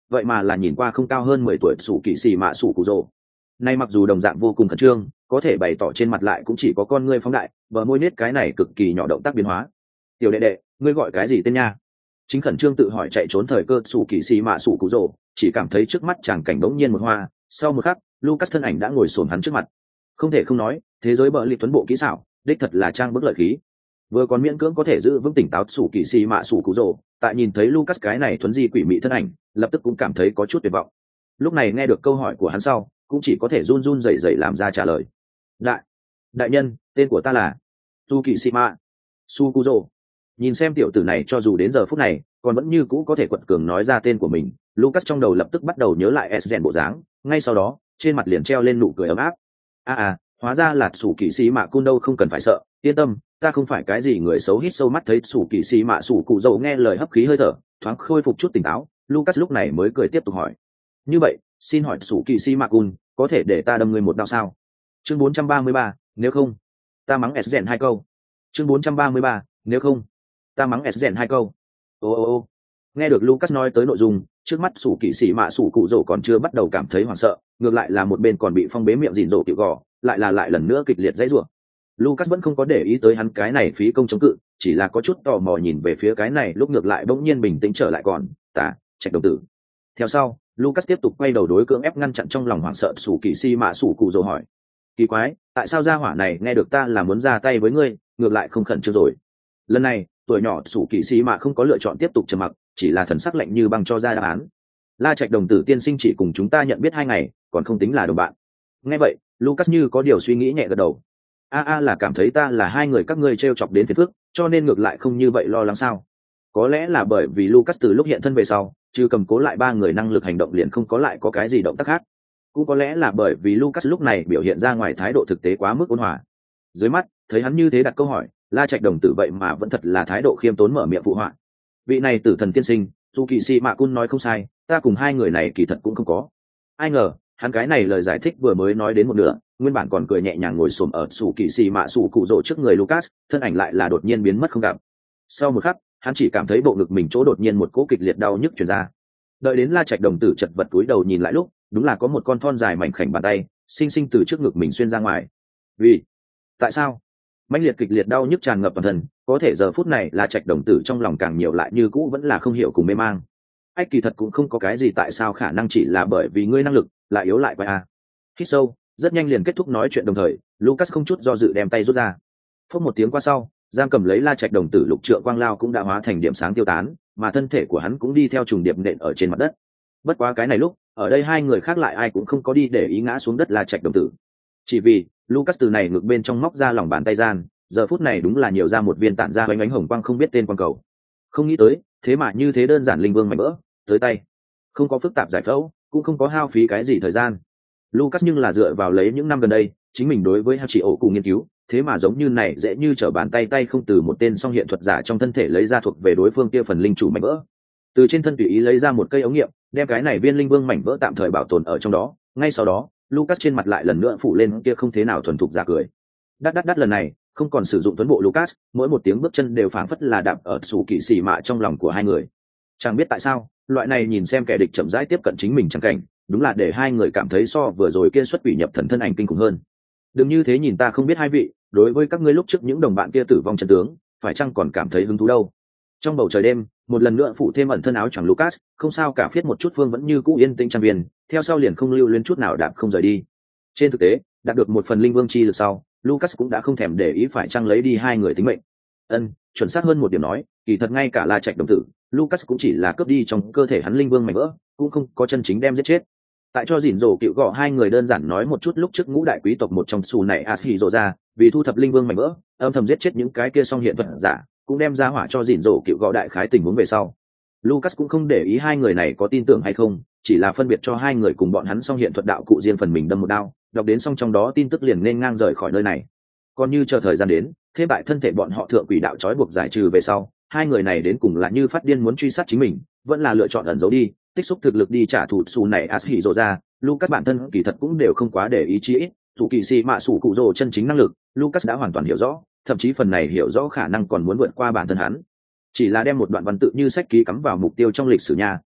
vậy mà là nhìn qua không cao hơn mười tuổi sủ kỳ xì mạ sủ cụ rồ. Nay mặc dù đồng dạng vô cùng khẩn trương, có thể bày tỏ trên mặt lại cũng chỉ có con ngươi phóng đại, bờ môi nết cái này cực kỳ nhỏ động tác biến hóa. Tiểu đệ đệ, ngươi gọi cái gì tên nha? Chính khẩn trương tự hỏi chạy trốn thời cơ sủ kỳ xì mạ sủ cụ rồ, chỉ cảm thấy trước mắt chàng cảnh bỗng nhiên một hoa, sau một khắc, Lucas thân ảnh đã ngồi xổm hắn trước mặt. Không thể không nói, thế giới bờ lì tuấn bộ kỹ xảo, đích thật là trang bức lợi khí. Vừa còn miễn cưỡng có thể giữ vững tỉnh táo sủ kỳ xì mạ sủ cụ rồ, tại nhìn thấy Lucas cái này thuấn di quỷ mị thân ảnh, lập tức cũng cảm thấy có chút tuyệt vọng. Lúc này nghe được câu hỏi của hắn sau, cũng chỉ có thể run run rẩy rẩy làm ra trả lời. Đại, đại nhân, tên của ta là su kỳ xì mạ su cụ rồ. Nhìn xem tiểu tử này cho dù đến giờ phút này còn vẫn như cũ có thể quật cường nói ra tên của mình, Lucas trong đầu lập tức bắt đầu nhớ lại Esgen bộ dáng, ngay sau đó trên mặt liền treo lên nụ cười ấm áp. a à, à hóa ra là sủ kỳ sĩ mạ cun đâu, không cần phải sợ, yên tâm, ta không phải cái gì người xấu. Hít sâu mắt thấy sủ kỳ sĩ mạ sủ cụ dầu nghe lời hấp khí hơi thở, thoáng khôi phục chút tỉnh táo, Lucas lúc này mới cười tiếp tục hỏi. Như vậy, xin hỏi sủ kỳ sĩ mạ cun, có thể để ta đâm ngươi một đao sao? Chương bốn trăm ba mươi ba, nếu không, ta mắng Esgen hai câu. Chương bốn trăm ba mươi ba, nếu không, ta mắng Esgen hai câu. Ô ô ô. Nghe được Lucas nói tới nội dung, trước mắt sủ kỵ sĩ mạ sủ cụ rổ còn chưa bắt đầu cảm thấy hoảng sợ, ngược lại là một bên còn bị phong bế miệng dìn rổ tiểu gò, lại là lại lần nữa kịch liệt dãy rủa. Lucas vẫn không có để ý tới hắn cái này phí công chống cự, chỉ là có chút tò mò nhìn về phía cái này, lúc ngược lại bỗng nhiên bình tĩnh trở lại còn, ta, Trạch đồng tử. Theo sau, Lucas tiếp tục quay đầu đối cưỡng ép ngăn chặn trong lòng hoảng sợ sủ kỵ sĩ mạ sủ cụ rổ hỏi. Kỳ quái, tại sao gia hỏa này nghe được ta là muốn ra tay với ngươi, ngược lại không khẩn trương rồi? Lần này, tuổi nhỏ sủ kỵ sĩ mạ không có lựa chọn tiếp tục trầm mặc, chỉ là thần sắc lạnh như băng cho ra đáp án. La Trạch đồng tử tiên sinh chỉ cùng chúng ta nhận biết hai ngày, còn không tính là đồng bạn. Nghe vậy, Lucas như có điều suy nghĩ nhẹ gật đầu. A a là cảm thấy ta là hai người các ngươi trêu chọc đến phiền phức, cho nên ngược lại không như vậy lo lắng sao? Có lẽ là bởi vì Lucas từ lúc hiện thân về sau, trừ cầm cố lại ba người năng lực hành động liền không có lại có cái gì động tác khác. Cũng có lẽ là bởi vì Lucas lúc này biểu hiện ra ngoài thái độ thực tế quá mức ôn hòa. Dưới mắt, thấy hắn như thế đặt câu hỏi, La Trạch đồng tử vậy mà vẫn thật là thái độ khiêm tốn mở miệng phụ họa. Vị này tử thần tiên sinh, dù kỳ sĩ mạ cun nói không sai, ta cùng hai người này kỳ thật cũng không có. Ai ngờ, hắn cái này lời giải thích vừa mới nói đến một nửa, nguyên bản còn cười nhẹ nhàng ngồi xổm ở sủ kỳ sĩ mạ sủ cụ rồ trước người Lucas, thân ảnh lại là đột nhiên biến mất không gặp. Sau một khắc, hắn chỉ cảm thấy bộ ngực mình chỗ đột nhiên một cỗ kịch liệt đau nhức truyền ra. Đợi đến La Trạch đồng tử chật vật cúi đầu nhìn lại lúc, đúng là có một con thon dài mảnh khảnh bàn tay, xinh xinh từ trước ngực mình xuyên ra ngoài. Vì? Tại sao? Mãnh liệt kịch liệt đau nhức tràn ngập toàn thân, có thể giờ phút này La Trạch đồng tử trong lòng càng nhiều lại như cũ vẫn là không hiểu cùng mê mang. Ách kỳ thật cũng không có cái gì, tại sao khả năng chỉ là bởi vì ngươi năng lực lại yếu lại quay a. Hít sâu, rất nhanh liền kết thúc nói chuyện đồng thời, Lucas không chút do dự đem tay rút ra. Phốc một tiếng qua sau, giam cầm lấy La Trạch đồng tử lục trượng quang lao cũng đã hóa thành điểm sáng tiêu tán, mà thân thể của hắn cũng đi theo trùng điệp nện ở trên mặt đất. Bất quá cái này lúc, ở đây hai người khác lại ai cũng không có đi để ý ngã xuống đất La Trạch đồng tử. Chỉ vì, Lucas từ này ngực bên trong móc ra lòng bàn tay gian, giờ phút này đúng là nhiều ra một viên tản ra bánh ánh hồng quang không biết tên quang cầu. Không nghĩ tới, thế mà như thế đơn giản linh vương mảnh vỡ, tới tay. Không có phức tạp giải phẫu, cũng không có hao phí cái gì thời gian. Lucas nhưng là dựa vào lấy những năm gần đây, chính mình đối với chỉ ổ cùng nghiên cứu, thế mà giống như này dễ như trở bàn tay tay không từ một tên song hiện thuật giả trong thân thể lấy ra thuộc về đối phương kia phần linh chủ mảnh vỡ. Từ trên thân tùy ý lấy ra một cây ống nghiệm, đem cái này viên linh vương mảnh vỡ tạm thời bảo tồn ở trong đó, ngay sau đó, Lucas trên mặt lại lần nữa phủ lên kia không thế nào thuần thục ra cười. Đắt đắt đắt lần này, không còn sử dụng tuấn bộ Lucas, mỗi một tiếng bước chân đều phảng phất là đạp ở sủ kỵ sĩ mạ trong lòng của hai người. Chẳng biết tại sao, loại này nhìn xem kẻ địch chậm rãi tiếp cận chính mình chẳng cảnh, đúng là để hai người cảm thấy so vừa rồi kia xuất quỷ nhập thần thân ảnh kinh khủng hơn. Đừng như thế nhìn ta không biết hai vị, đối với các ngươi lúc trước những đồng bạn kia tử vong chân tướng, phải chăng còn cảm thấy hứng thú đâu? Trong bầu trời đêm, một lần nữa phụ thêm ẩn thân áo choàng Lucas, không sao cả phiết một chút phương vẫn như cũ yên tĩnh trang viên, theo sau liền không lưu luyến chút nào đạp không rời đi. Trên thực tế, đạt được một phần linh vương chi lực sau, Lucas cũng đã không thèm để ý phải chăng lấy đi hai người tính mệnh. Ân, chuẩn xác hơn một điểm nói, kỳ thật ngay cả La Trạch đồng tử, Lucas cũng chỉ là cướp đi trong cơ thể hắn linh vương mảnh vỡ, cũng không có chân chính đem giết chết. Tại cho dỉn rồ cựu gọ hai người đơn giản nói một chút lúc trước ngũ đại quý tộc một trong xù này Ashiro ra, vì thu thập linh vương mảnh vỡ, âm thầm giết chết những cái kia song hiện thuật giả, cũng đem ra hỏa cho dỉn rồ cựu gọ đại khái tình huống về sau. Lucas cũng không để ý hai người này có tin tưởng hay không, chỉ là phân biệt cho hai người cùng bọn hắn song hiện thuật đạo cụ riêng phần mình đâm một đao, đọc đến xong trong đó tin tức liền nên ngang rời khỏi nơi này. Còn như chờ thời gian đến, thế bại thân thể bọn họ thượng quỷ đạo trói buộc giải trừ về sau, hai người này đến cùng là như phát điên muốn truy sát chính mình, vẫn là lựa chọn ẩn giấu đi, tích xúc thực lực đi trả thù xù này Ashiro ra. Lucas bản thân kỳ thật cũng đều không quá để ý chí ít, dù kỳ sĩ mạ sủ cụ rồ chân chính năng lực, Lucas đã hoàn toàn hiểu rõ, thậm chí phần này hiểu rõ khả năng còn muốn vượt qua bản thân hắn. Chỉ là đem một đoạn văn tự như sách ký cắm vào mục tiêu trong lịch sử nhà,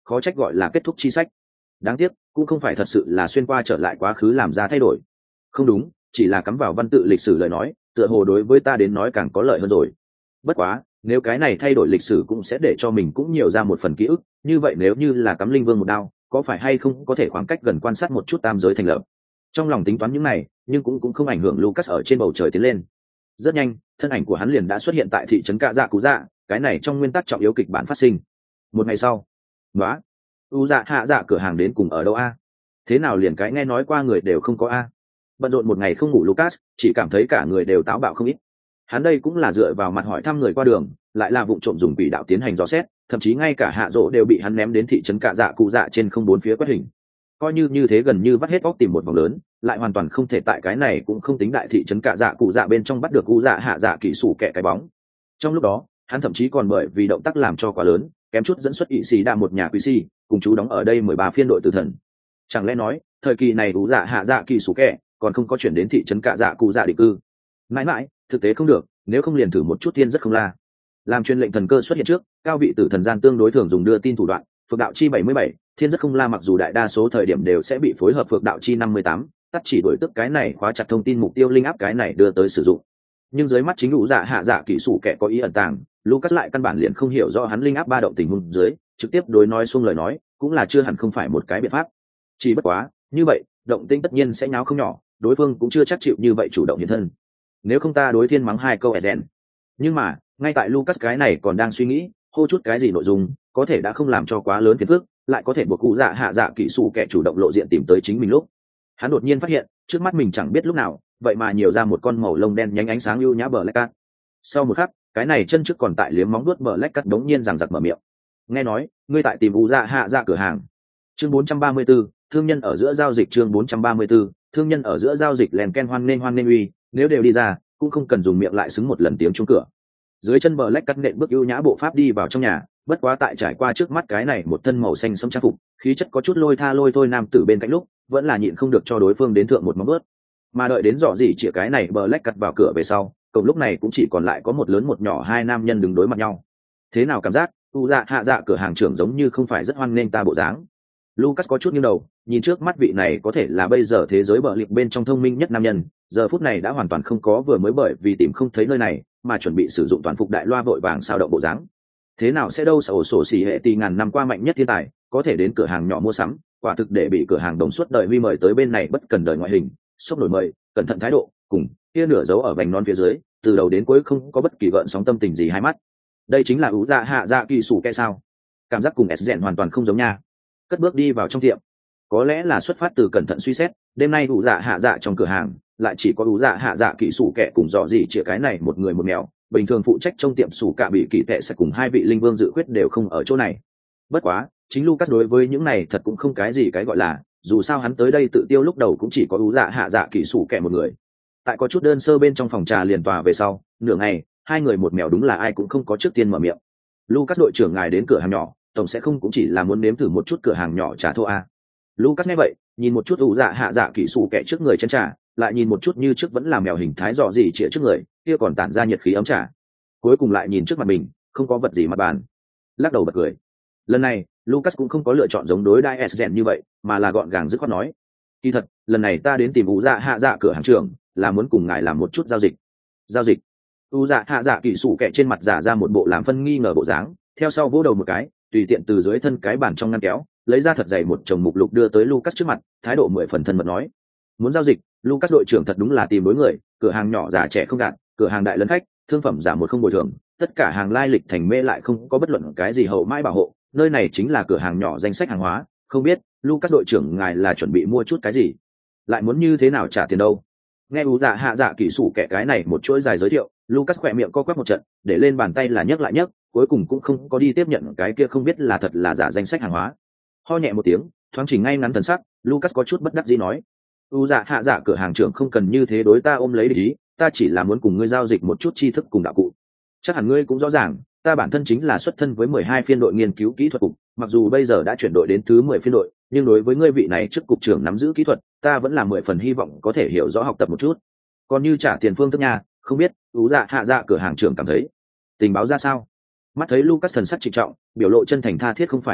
khó trách gọi là kết thúc chi sách. Đáng tiếc cũng không phải thật sự là xuyên qua trở lại quá khứ làm ra thay đổi. Không đúng, chỉ là cắm vào văn tự lịch sử lời nói, tựa hồ đối với ta đến nói càng có lợi hơn rồi. Bất quá, nếu cái này thay đổi lịch sử cũng sẽ để cho mình cũng nhiều ra một phần ký ức, như vậy nếu như là cắm linh vương một đao, có phải hay không có thể khoảng cách gần quan sát một chút tam giới thành lập. Trong lòng tính toán những này, nhưng cũng cũng không ảnh hưởng Lucas ở trên bầu trời tiến lên. Rất nhanh, thân ảnh của hắn liền đã xuất hiện tại thị trấn Cạ Dạ Cú Dạ, cái này trong nguyên tắc trọng yếu kịch bản phát sinh. Một ngày sau, nói, u dạ hạ dạ cửa hàng đến cùng ở đâu a? Thế nào liền cái nghe nói qua người đều không có a? Bận rộn một ngày không ngủ Lucas, chỉ cảm thấy cả người đều táo bạo không ít. Hắn đây cũng là dựa vào mặt hỏi thăm người qua đường, lại là vụ trộm dùng quỷ đạo tiến hành dò xét, thậm chí ngay cả hạ rỗ đều bị hắn ném đến thị trấn Cạ Dạ Cụ Dạ trên không bốn phía quét hình. Coi như như thế gần như vắt hết óc tìm một vòng lớn, lại hoàn toàn không thể tại cái này cũng không tính đại thị trấn Cạ Dạ Cụ Dạ bên trong bắt được Cụ Dạ hạ dạ kỹ sủ kẻ cái bóng. Trong lúc đó, hắn thậm chí còn bởi vì động tác làm cho quá lớn, kém chút dẫn xuất ỵ sĩ đa một nhà quý si, cùng chú đóng ở đây mười ba phiên đội tử thần. Chẳng lẽ nói, thời kỳ này Cụ Dạ hạ dạ kỹ sủ kẻ còn không có chuyển đến thị trấn Cạ Dạ Cụ Dạ định cư? Mãi mãi, thực tế không được, nếu không liền thử một chút thiên rất không la. Làm truyền lệnh thần cơ xuất hiện trước, cao vị tử thần gian tương đối thường dùng đưa tin thủ đoạn, phược đạo chi bảy mươi bảy, thiên rất không la mặc dù đại đa số thời điểm đều sẽ bị phối hợp phược đạo chi năm mươi tám, tắt chỉ đổi tức cái này khóa chặt thông tin mục tiêu linh áp cái này đưa tới sử dụng. Nhưng dưới mắt chính đủ dạ hạ dạ kỹ sủ kẻ có ý ẩn tàng, Lucas lại căn bản liền không hiểu rõ hắn linh áp ba động tình huống dưới, trực tiếp đối nói xuông lời nói, cũng là chưa hẳn không phải một cái biện pháp. Chỉ bất quá, như vậy, động tĩnh tất nhiên sẽ nháo không nhỏ, đối phương cũng chưa chắc chịu như vậy chủ động hiện thân. Nếu không ta đối thiên mắng hai câu Ezen. Nhưng mà, ngay tại Lucas cái này còn đang suy nghĩ, hô chút cái gì nội dung, có thể đã không làm cho quá lớn phiền phức, lại có thể buộc cụ dạ hạ dạ kỹ sủ kẻ chủ động lộ diện tìm tới chính mình lúc. Hắn đột nhiên phát hiện, trước mắt mình chẳng biết lúc nào, vậy mà nhiều ra một con màu lông đen nhánh ánh sáng ưu nhã Black Cat. Sau một khắc, cái này chân trước còn tại liếm móng vuốt Black Cat đống nhiên rằng giật mở miệng. Nghe nói, ngươi tại tìm cụ dạ hạ dạ cửa hàng. Chương bốn trăm ba mươi 4, thương nhân ở giữa giao dịch chương bốn trăm ba mươi 4, thương nhân ở giữa giao dịch lèn ken hoan nên hoan nên uy, nếu đều đi ra, cũng không cần dùng miệng lại xứng một lần tiếng chuông cửa. Dưới chân Black Cat nện bước ưu nhã bộ pháp đi vào trong nhà, bất quá tại trải qua trước mắt cái này một thân màu xanh sẫm trang phục, khí chất có chút lôi tha lôi thôi nam tử bên cạnh lúc, vẫn là nhịn không được cho đối phương đến thượng một móng vuốt. Mà đợi đến dọ gì chỉ cái này Black Cat vào cửa về sau, cổng lúc này cũng chỉ còn lại có một lớn một nhỏ hai nam nhân đứng đối mặt nhau. Thế nào cảm giác, u dạ hạ dạ cửa hàng trưởng giống như không phải rất hoan nghênh ta bộ dáng. Lucas có chút nghiêng đầu, nhìn trước mắt vị này có thể là bây giờ thế giới bờ liệp bên trong thông minh nhất nam nhân, giờ phút này đã hoàn toàn không có vừa mới bởi vì tìm không thấy nơi này, mà chuẩn bị sử dụng toàn phục đại loa vội vàng sao động bộ dáng. Thế nào sẽ đâu sổ sổ xỉ hệ tỷ ngàn năm qua mạnh nhất thiên tài, có thể đến cửa hàng nhỏ mua sắm, quả thực để bị cửa hàng đồng suốt đời huy mời tới bên này bất cần đời ngoại hình, sốc nổi mời, cẩn thận thái độ, cùng kia nửa dấu ở vành non phía dưới, từ đầu đến cuối không có bất kỳ gợn sóng tâm tình gì hai mắt. Đây chính là ú dạ hạ dạ kỳ sủ kẻ sao? Cảm giác cùng S hoàn toàn không giống nha. Cất bước đi vào trong tiệm, có lẽ là xuất phát từ cẩn thận suy xét, đêm nay ú dạ hạ dạ trong cửa hàng lại chỉ có ú dạ hạ dạ kỳ sủ kẻ cùng dọ gì chĩa cái này một người một mèo. Bình thường phụ trách trong tiệm sủ cả bị kỳ tệ sẽ cùng hai vị linh vương dự khuyết đều không ở chỗ này. Bất quá, chính Lucas đối với những này thật cũng không cái gì cái gọi là, dù sao hắn tới đây tự tiêu lúc đầu cũng chỉ có ú dạ hạ dạ kỳ sủ kẻ một người. Tại có chút đơn sơ bên trong phòng trà liền tòa về sau, nửa ngày, hai người một mèo đúng là ai cũng không có trước tiên mở miệng. Lucas đội trưởng ngài đến cửa hàng nhỏ, tổng sẽ không cũng chỉ là muốn nếm thử một chút cửa hàng nhỏ trà thô a. Lucas nghe vậy, nhìn một chút ú dạ hạ dạ kỳ sủ kẻ trước người chén trà, lại nhìn một chút như trước vẫn là mèo hình thái dọ gì chĩa trước người, kia còn tản ra nhiệt khí ấm trà. Cuối cùng lại nhìn trước mặt mình, không có vật gì mặt bàn, lắc đầu bật cười. Lần này, Lucas cũng không có lựa chọn giống đối đai S như vậy, mà là gọn gàng dứt khoát nói: "Kỳ thật, lần này ta đến tìm ú dạ hạ dạ cửa hàng trưởng, là muốn cùng ngài làm một chút giao dịch." "Giao dịch?" ú dạ hạ dạ kỳ sủ kẻ trên mặt giả ra một bộ làm phân nghi ngờ bộ dáng, theo sau vỗ đầu một cái, tùy tiện từ dưới thân cái bàn trong ngăn kéo lấy ra thật dày một chồng mục lục đưa tới Lucas trước mặt, thái độ mười phần thân mật nói: "Muốn giao dịch?" Lucas đội trưởng thật đúng là tìm đối người, cửa hàng nhỏ già trẻ không gạt, cửa hàng đại lấn khách, thương phẩm giả một không bồi thường, tất cả hàng lai lịch thành mê lại không có bất luận cái gì hậu mãi bảo hộ, nơi này chính là cửa hàng nhỏ danh sách hàng hóa, không biết Lucas đội trưởng ngài là chuẩn bị mua chút cái gì, lại muốn như thế nào trả tiền đâu. Nghe ú dạ hạ dạ kỹ sủ kẻ cái này một chuỗi dài giới thiệu, Lucas khỏe miệng co quắp một trận, để lên bàn tay là nhấc lại nhấc, cuối cùng cũng không có đi tiếp nhận cái kia không biết là thật là giả danh sách hàng hóa. Ho nhẹ một tiếng, thoáng chỉnh ngay ngắn thần sắc, Lucas có chút bất đắc dĩ nói: "U dạ hạ dạ cửa hàng trưởng không cần như thế đối ta ôm lấy để ý, ta chỉ là muốn cùng ngươi giao dịch một chút tri thức cùng đạo cụ. Chắc hẳn ngươi cũng rõ ràng, ta bản thân chính là xuất thân với mười hai phiên đội nghiên cứu kỹ thuật cục, mặc dù bây giờ đã chuyển đội đến thứ mười phiên đội, nhưng đối với ngươi vị này trước cục trưởng nắm giữ kỹ thuật, ta vẫn là mười phần hy vọng có thể hiểu rõ học tập một chút. Còn như trả tiền phương thức nha, không biết U dạ hạ dạ cửa hàng trưởng cảm thấy tình báo ra sao?" Mắt thấy Lucas thần sắc trịnh trọng, biểu lộ chân thành tha thiết không phải hành động,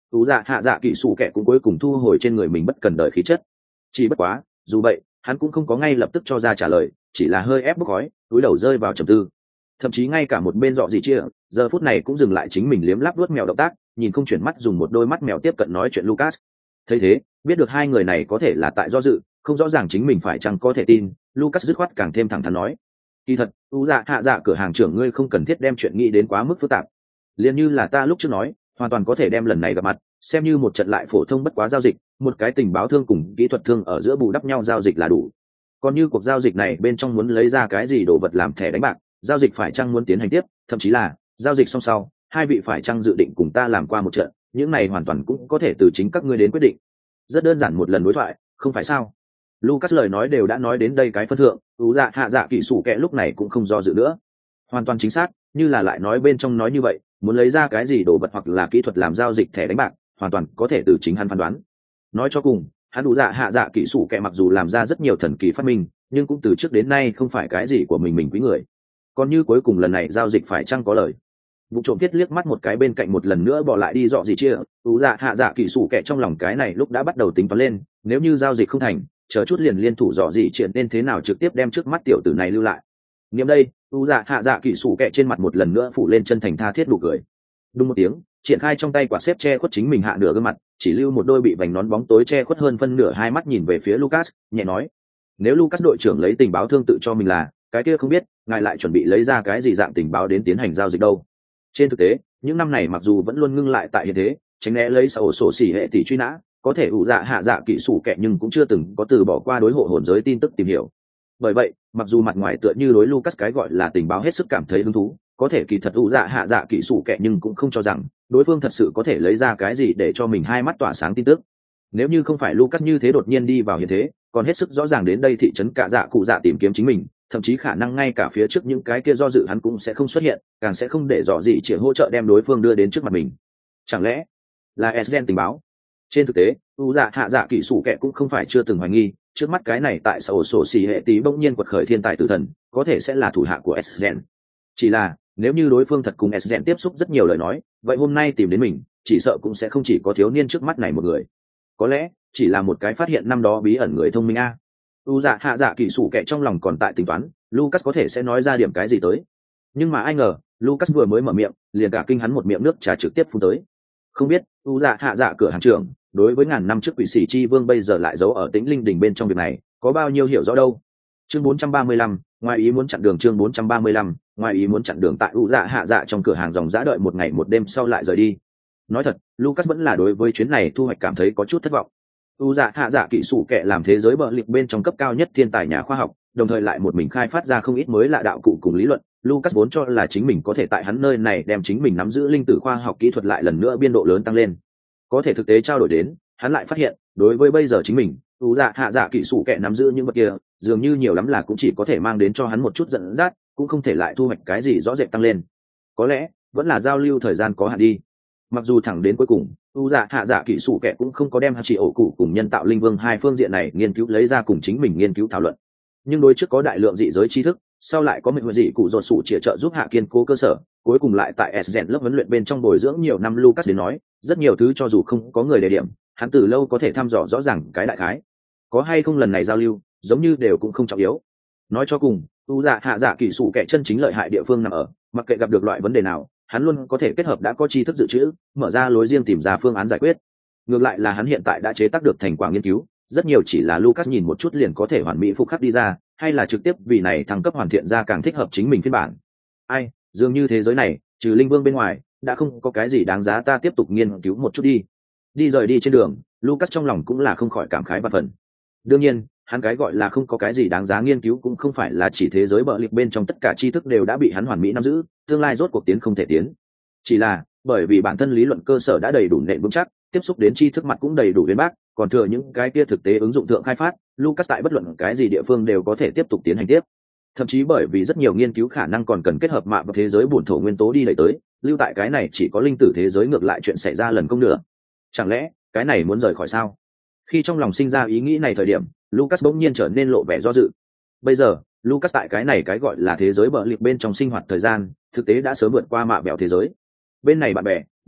ủ dạ hạ dạ kỳ sủ kẻ cũng cuối cùng thu hồi trên người mình bất cần đời khí chất. Chỉ bất quá dù vậy hắn cũng không có ngay lập tức cho ra trả lời, chỉ là hơi ép bốc khói túi đầu rơi vào trầm tư. Thậm chí ngay cả một bên dọ gì chia giờ phút này cũng dừng lại chính mình liếm láp vuốt mèo động tác, nhìn không chuyển mắt dùng một đôi mắt mèo tiếp cận nói chuyện Lucas. Thấy thế biết được hai người này có thể là tại do dự, không rõ ràng chính mình phải chăng có thể tin, Lucas dứt khoát càng thêm thẳng thắn nói: kỳ thật u dạ hạ dạ cửa hàng trưởng ngươi không cần thiết đem chuyện nghĩ đến quá mức phức tạp, liền như là ta lúc trước nói, hoàn toàn có thể đem lần này gặp mặt xem như một trận lại phổ thông bất quá giao dịch, một cái tình báo thương cùng kỹ thuật thương ở giữa bù đắp nhau giao dịch là đủ. Còn như cuộc giao dịch này bên trong muốn lấy ra cái gì đồ vật làm thẻ đánh bạc, giao dịch phải chăng muốn tiến hành tiếp, thậm chí là giao dịch xong sau hai vị phải chăng dự định cùng ta làm qua một trận, những này hoàn toàn cũng có thể từ chính các ngươi đến quyết định. Rất đơn giản một lần đối thoại, không phải sao? Lucas lời nói đều đã nói đến đây cái phân thượng, ủ dạ hạ dạ kỳ sủ kẹ lúc này cũng không do dự nữa. Hoàn toàn chính xác, như là lại nói bên trong nói như vậy, muốn lấy ra cái gì đồ vật hoặc là kỹ thuật làm giao dịch thẻ đánh bạc, hoàn toàn có thể từ chính hắn phán đoán. Nói cho cùng, hắn ủ dạ hạ dạ kỳ sủ kẹ mặc dù làm ra rất nhiều thần kỳ phát minh, nhưng cũng từ trước đến nay không phải cái gì của mình mình quý người. Còn như cuối cùng lần này giao dịch phải chăng có lời. Vụ trộm thiết liếc mắt một cái bên cạnh một lần nữa bỏ lại đi dọ gì chia, ủ dạ hạ dạ kỳ sủ kẹ trong lòng cái này lúc đã bắt đầu tính toán lên, nếu như giao dịch không thành, chờ chút liền liên thủ dọ gì chuyện nên thế nào trực tiếp đem trước mắt tiểu tử này lưu lại. Nghiệm đây, ủ dạ hạ dạ kỳ sủ kẹ trên mặt một lần nữa phủ lên chân thành tha thiết nụ cười. Đúng một tiếng, triển khai trong tay quả xếp che khuất chính mình hạ nửa gương mặt, chỉ lưu một đôi bị vành nón bóng tối che khuất hơn phân nửa hai mắt nhìn về phía Lucas, nhẹ nói: nếu Lucas đội trưởng lấy tình báo thương tự cho mình là, cái kia không biết ngài lại chuẩn bị lấy ra cái gì dạng tình báo đến tiến hành giao dịch đâu. Trên thực tế những năm này mặc dù vẫn luôn ngưng lại tại hiện thế, tránh né lấy sổ sổ xỉ hệ tỷ truy nã, có thể ủ dạ hạ dạ kỹ sủ kẹ nhưng cũng chưa từng có từ bỏ qua đối hộ hồn giới tin tức tìm hiểu. Bởi vậy mặc dù mặt ngoài tựa như đối Lucas cái gọi là tình báo hết sức cảm thấy hứng thú, có thể kỳ thật ủ dạ hạ dạ kỹ sủ kẹ nhưng cũng không cho rằng đối phương thật sự có thể lấy ra cái gì để cho mình hai mắt tỏa sáng tin tức. Nếu như không phải Lucas như thế đột nhiên đi vào hiện thế, còn hết sức rõ ràng đến đây thị trấn cả dạ cụ dạ tìm kiếm chính mình, thậm chí khả năng ngay cả phía trước những cái kia do dự hắn cũng sẽ không xuất hiện, càng sẽ không để dò gì chỉ hỗ trợ đem đối phương đưa đến trước mặt mình. Chẳng lẽ là S Gen tình báo? Trên thực tế u dạ hạ dạ kỹ sủ kẹ cũng không phải chưa từng hoài nghi, trước mắt cái này tại sổ sổ xì hệ tí bỗng nhiên quật khởi thiên tài tử thần có thể sẽ là thủ hạ của S Gen. Chỉ là nếu như đối phương thật cùng S Gen tiếp xúc rất nhiều lời nói, vậy hôm nay tìm đến mình chỉ sợ cũng sẽ không chỉ có thiếu niên trước mắt này một người, có lẽ chỉ là một cái phát hiện năm đó bí ẩn người thông minh a. U dạ hạ dạ kỳ sủ kẹ trong lòng còn tại tính toán Lucas có thể sẽ nói ra điểm cái gì tới, nhưng mà ai ngờ Lucas vừa mới mở miệng liền cả kinh hắn một miệng nước trà trực tiếp phun tới. Không biết U dạ hạ dạ cửa hàng trưởng đối với ngàn năm trước quỷ sĩ chi vương bây giờ lại giấu ở tĩnh linh đỉnh bên trong việc này có bao nhiêu hiểu rõ đâu. Chương bốn trăm ba mươi lăm, ngoài ý muốn chặn đường. Chương bốn trăm ba mươi lăm, ngoài ý muốn chặn đường. Tại U dạ hạ dạ trong cửa hàng dòng dã đợi một ngày một đêm sau lại rời đi. Nói thật Lucas vẫn là đối với chuyến này thu hoạch cảm thấy có chút thất vọng. U dạ hạ dạ kỹ sủ kệ làm thế giới bờ liệt bên trong cấp cao nhất thiên tài nhà khoa học, đồng thời lại một mình khai phát ra không ít mới lạ đạo cụ cùng lý luận. Lucas vốn cho là chính mình có thể tại hắn nơi này đem chính mình nắm giữ linh tử khoa học kỹ thuật lại lần nữa biên độ lớn tăng lên. Có thể thực tế trao đổi đến, hắn lại phát hiện đối với bây giờ chính mình, U dạ hạ dạ kỹ sủ kệ nắm giữ những vật kia dường như nhiều lắm là cũng chỉ có thể mang đến cho hắn một chút dẫn dắt, cũng không thể lại thu hoạch cái gì rõ rệt tăng lên. Có lẽ vẫn là giao lưu thời gian có hạn đi. Mặc dù thẳng đến cuối cùng u dạ hạ dạ kỹ sủ kệ cũng không có đem hạ chỉ ổ cụ cùng nhân tạo linh vương hai phương diện này nghiên cứu lấy ra cùng chính mình nghiên cứu thảo luận, nhưng đối trước có đại lượng dị giới tri thức, sau lại có mệnh huệ dị cụ dột sủ chĩa trợ giúp hạ kiên cố cơ sở, cuối cùng lại tại s lớp huấn luyện bên trong bồi dưỡng nhiều năm. Lucas đến nói rất nhiều thứ cho dù không có người đề điểm, hắn từ lâu có thể thăm dò rõ ràng cái đại khái. Có hay không lần này giao lưu giống như đều cũng không trọng yếu. Nói cho cùng u dạ hạ dạ kỹ sủ kệ chân chính lợi hại địa phương nằm ở, mặc kệ gặp được loại vấn đề nào hắn luôn có thể kết hợp đã có tri thức dự trữ, mở ra lối riêng tìm ra phương án giải quyết. Ngược lại là hắn hiện tại đã chế tác được thành quả nghiên cứu, rất nhiều chỉ là Lucas nhìn một chút liền có thể hoàn mỹ phục khắc đi ra, hay là trực tiếp vì này thăng cấp hoàn thiện ra càng thích hợp chính mình phiên bản. Ai, dường như thế giới này, trừ linh vương bên ngoài, đã không có cái gì đáng giá ta tiếp tục nghiên cứu một chút đi. Đi rời đi trên đường, Lucas trong lòng cũng là không khỏi cảm khái và phần. Đương nhiên, hắn cái gọi là không có cái gì đáng giá nghiên cứu cũng không phải là chỉ thế giới bờ liệt bên trong tất cả tri thức đều đã bị hắn hoàn mỹ nắm giữ, tương lai rốt cuộc tiến không thể tiến. Chỉ là bởi vì bản thân lý luận cơ sở đã đầy đủ nền vững chắc, tiếp xúc đến tri thức mặt cũng đầy đủ uyên bác, còn thừa những cái kia thực tế ứng dụng thượng khai phát, Lucas tại bất luận cái gì địa phương đều có thể tiếp tục tiến hành tiếp. Thậm chí bởi vì rất nhiều nghiên cứu khả năng còn cần kết hợp mạng và thế giới bổn thổ nguyên tố đi đẩy tới, lưu tại cái này chỉ có linh tử thế giới ngược lại chuyện xảy ra lần công nữa. Chẳng lẽ cái này muốn rời khỏi sao? Khi trong lòng sinh ra ý nghĩ này thời điểm, Lucas bỗng nhiên trở nên lộ vẻ do dự. Bây giờ, Lucas tại cái này cái gọi là thế giới bờ liệt bên trong sinh hoạt thời gian, thực tế đã sớm vượt qua mạ bẹo thế giới. Bên này bạn bè, bộ hạ,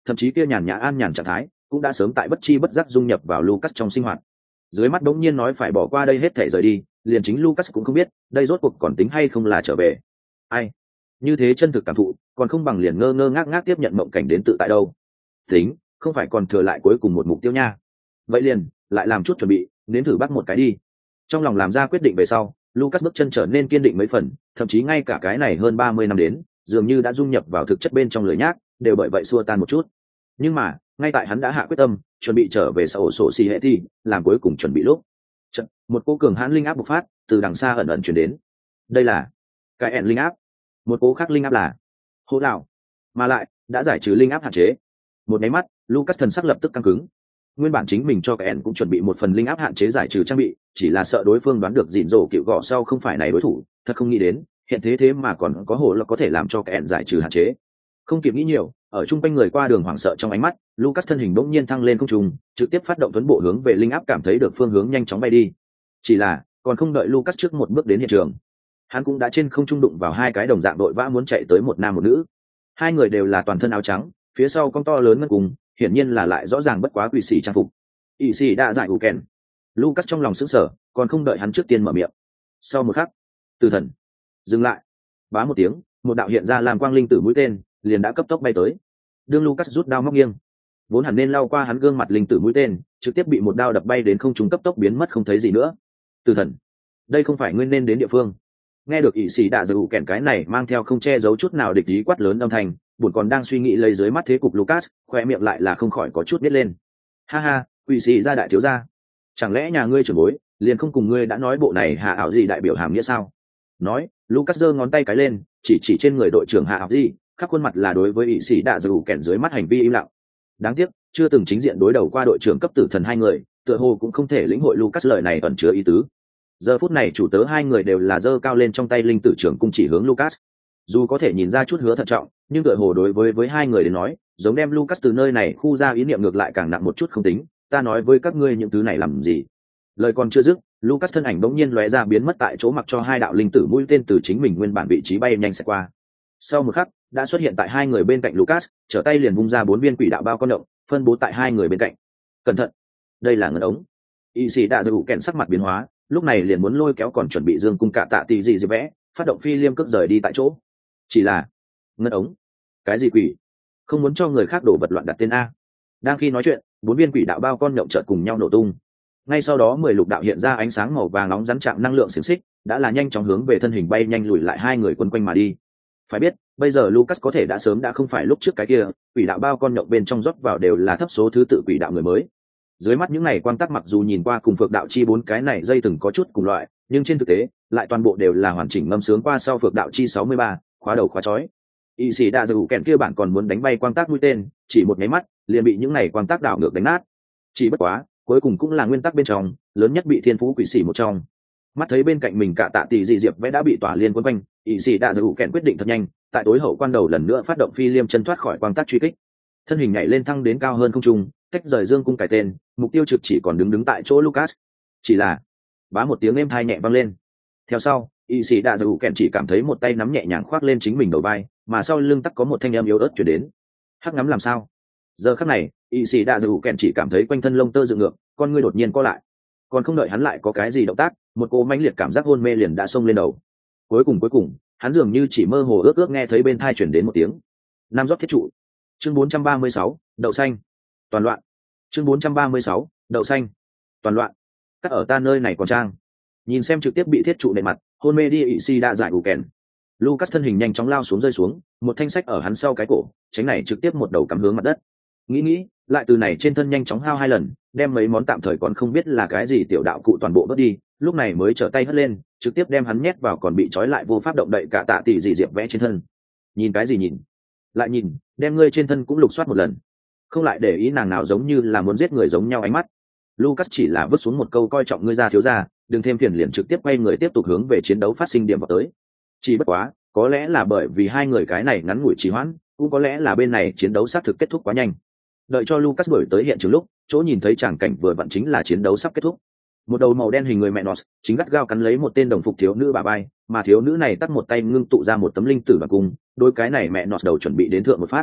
thậm chí kia nhàn nhã an nhàn trạng thái cũng đã sớm tại bất chi bất giác dung nhập vào Lucas trong sinh hoạt. Dưới mắt đống nhiên nói phải bỏ qua đây hết thể rời đi, liền chính Lucas cũng không biết đây rốt cuộc còn tính hay không là trở về. Ai như thế chân thực cảm thụ còn không bằng liền ngơ ngơ ngác ngác tiếp nhận mộng cảnh đến tự tại đâu. Tính không phải còn thừa lại cuối cùng một mục tiêu nha, vậy liền lại làm chút chuẩn bị, nếm thử bắt một cái đi. Trong lòng làm ra quyết định về sau, Lucas bước chân trở nên kiên định mấy phần, thậm chí ngay cả cái này hơn ba mươi năm đến dường như đã dung nhập vào thực chất bên trong lưỡi nhác đều bởi vậy xua tan một chút. Nhưng mà ngay tại hắn đã hạ quyết tâm chuẩn bị trở về sau ổ sổ xì hệ thì làm cuối cùng chuẩn bị lúc Chật, một cô cường hãn linh áp bộc phát từ đằng xa ẩn ẩn chuyển đến. Đây là cái ẻn linh áp. Một cố khác linh áp là hô đạo, mà lại đã giải trừ linh áp hạn chế. Một máy mắt Lucas thần sắc lập tức căng cứng. Nguyên bản chính mình cho cái ẻn cũng chuẩn bị một phần linh áp hạn chế giải trừ trang bị, chỉ là sợ đối phương đoán được dịn rổ cựu gọ sau không phải này đối thủ, thật không nghĩ đến hiện thế thế mà còn có hồ là có thể làm cho cái ẻn giải trừ hạn chế. Không kịp nghĩ nhiều, ở trung quanh người qua đường hoảng sợ trong ánh mắt, Lucas thân hình bỗng nhiên thăng lên không trung, trực tiếp phát động tuấn bộ hướng về linh áp cảm thấy được phương hướng nhanh chóng bay đi. Chỉ là còn không đợi Lucas trước một bước đến hiện trường, hắn cũng đã trên không trung đụng vào hai cái đồng dạng đội vã muốn chạy tới một nam một nữ. Hai người đều là toàn thân áo trắng, phía sau con to lớn ngân cùng, hiển nhiên là lại rõ ràng bất quá quỷ sĩ trang phục. Ỷ sĩ đã giải ủ kèn. Lucas trong lòng sững sờ, còn không đợi hắn trước tiên mở miệng. Sau một khắc, Tử thần dừng lại. Bá một tiếng, một đạo hiện ra làm quang linh tử mũi tên liền đã cấp tốc bay tới. Đương Lucas rút đao móc nghiêng, vốn hẳn nên lao qua hắn gương mặt linh tử mũi tên trực tiếp bị một đao đập bay đến không trung cấp tốc biến mất không thấy gì nữa. Tử thần, đây không phải nguyên nên đến địa phương. Nghe được ỷ sĩ đã giữ kèn cái này mang theo không che giấu chút nào địch ý quát lớn âm thanh, buồn còn đang suy nghĩ lấy dưới mắt thế cục Lucas, khoe miệng lại là không khỏi có chút biết lên. Ha ha, quỷ sĩ gia đại thiếu gia, chẳng lẽ nhà ngươi trưởng bối liền không cùng ngươi đã nói bộ này hạ ảo gì đại biểu hàm nghĩa sao? Nói, Lucas giơ ngón tay cái lên, chỉ chỉ trên người đội trưởng hạ ảo gì, khắp khuôn mặt là đối với ỷ sĩ đã giữ kèn dưới mắt hành vi im lặng. Đáng tiếc, chưa từng chính diện đối đầu qua đội trưởng cấp tử thần hai người, tựa hồ cũng không thể lĩnh hội Lucas lời này ẩn chứa ý tứ. Giờ phút này chủ tớ hai người đều là giơ cao lên trong tay linh tử trưởng cung chỉ hướng Lucas. Dù có thể nhìn ra chút hứa thận trọng, nhưng tựa hồ đối với với hai người đến nói, giống đem Lucas từ nơi này khu ra ý niệm ngược lại càng nặng một chút không tính. Ta nói với các ngươi những thứ này làm gì? Lời còn chưa dứt, Lucas thân ảnh bỗng nhiên lóe ra biến mất tại chỗ, mặc cho hai đạo linh tử mũi tên từ chính mình nguyên bản vị trí bay nhanh sẽ qua. Sau một khắc, đã xuất hiện tại hai người bên cạnh Lucas, trở tay liền vung ra bốn viên quỷ đạo bao con động, phân bố tại hai người bên cạnh. Cẩn thận, đây là ngân ống. Y sĩ đã giữ kèn sắc mặt biến hóa, lúc này liền muốn lôi kéo còn chuẩn bị dương cung cạ tạ tỷ gì gì vẽ, phát động phi liêm cước rời đi tại chỗ. Chỉ là ngân ống, cái gì quỷ? Không muốn cho người khác đổ vật loạn đặt tên a. Đang khi nói chuyện, bốn viên quỷ đạo bao con nhộng chợt cùng nhau nổ tung. Ngay sau đó mười lục đạo hiện ra ánh sáng màu vàng nóng rắn chạm năng lượng xiềng xích, đã là nhanh chóng hướng về thân hình bay nhanh lùi lại hai người quấn quanh mà đi. Phải biết, bây giờ Lucas có thể đã sớm đã không phải lúc trước cái kia, quỷ đạo bao con nhộng bên trong rót vào đều là thấp số thứ tự quỷ đạo người mới. Dưới mắt những này quang tắc mặc dù nhìn qua cùng phược đạo chi bốn cái này dây từng có chút cùng loại, nhưng trên thực tế lại toàn bộ đều là hoàn chỉnh ngâm sướng qua sau phược đạo chi sáu mươi ba, khóa đầu khóa chói. Y sĩ đã giữ kèn kia bản còn muốn đánh bay quang tác mũi tên, chỉ một nháy mắt liền bị những này quang tác đảo ngược đánh nát. Chỉ bất quá, cuối cùng cũng là nguyên tắc bên trong lớn nhất bị thiên phú quỷ sĩ một trong. Mắt thấy bên cạnh mình cả tạ tỷ dị diệp vẽ đã bị tỏa liên quấn quanh, y sĩ đã giữ kèn quyết định thật nhanh, tại tối hậu quan đầu lần nữa phát động phi liêm chân thoát khỏi quang tác truy kích. Thân hình nhảy lên thăng đến cao hơn không trung, tách rời dương cung cải tên, mục tiêu trực chỉ còn đứng đứng tại chỗ Lucas. Chỉ là bá một tiếng êm thai nhẹ vang lên. Theo sau, y sĩ đã giữ kèn chỉ cảm thấy một tay nắm nhẹ nhàng khoác lên chính mình đầu vai, mà sau lưng tắc có một thanh âm yếu ớt chuyển đến. Hắc ngắm làm sao? Giờ khắc này, y sĩ đã giữ kèn chỉ cảm thấy quanh thân lông tơ dựng ngược, con ngươi đột nhiên co lại. Còn không đợi hắn lại có cái gì động tác, một cỗ mãnh liệt cảm giác hôn mê liền đã xông lên đầu. Cuối cùng cuối cùng, hắn dường như chỉ mơ hồ ước ước nghe thấy bên tai chuyển đến một tiếng nam rót thiết trụ. Chương bốn trăm ba mươi sáu, đậu xanh. Toàn loạn. Chương bốn trăm ba mươi sáu, đậu xanh. Toàn loạn. Các ở ta nơi này còn trang. Nhìn xem trực tiếp bị thiết trụ nện mặt, hôn mê đi ỵ si đã giải ủ kèn. Lucas thân hình nhanh chóng lao xuống rơi xuống, một thanh sách ở hắn sau cái cổ, tránh này trực tiếp một đầu cắm hướng mặt đất. Nghĩ nghĩ, lại từ này trên thân nhanh chóng hao hai lần, đem mấy món tạm thời còn không biết là cái gì tiểu đạo cụ toàn bộ vớt đi, lúc này mới trở tay hất lên, trực tiếp đem hắn nhét vào còn bị trói lại vô pháp động đậy cả tạ tỷ dị diệp vẽ trên thân. Nhìn cái gì nhìn? Lại nhìn, đem ngươi trên thân cũng lục soát một lần. Không lại để ý nàng nào giống như là muốn giết người giống nhau ánh mắt. Lucas chỉ là vứt xuống một câu coi trọng ngươi ra thiếu gia, đừng thêm phiền liền trực tiếp quay người tiếp tục hướng về chiến đấu phát sinh điểm vào tới. Chỉ bất quá, có lẽ là bởi vì hai người cái này ngắn ngủi trì hoãn, cũng có lẽ là bên này chiến đấu xác thực kết thúc quá nhanh. Đợi cho Lucas đuổi tới hiện trường lúc, chỗ nhìn thấy tràng cảnh vừa vặn chính là chiến đấu sắp kết thúc. Một đầu màu đen hình người mẹ Nos chính gắt gao cắn lấy một tên đồng phục thiếu nữ bà bay, mà thiếu nữ này tắt một tay ngưng tụ ra một tấm linh tử và cung, đôi cái này mẹ Nos đầu chuẩn bị đến thượng một phát.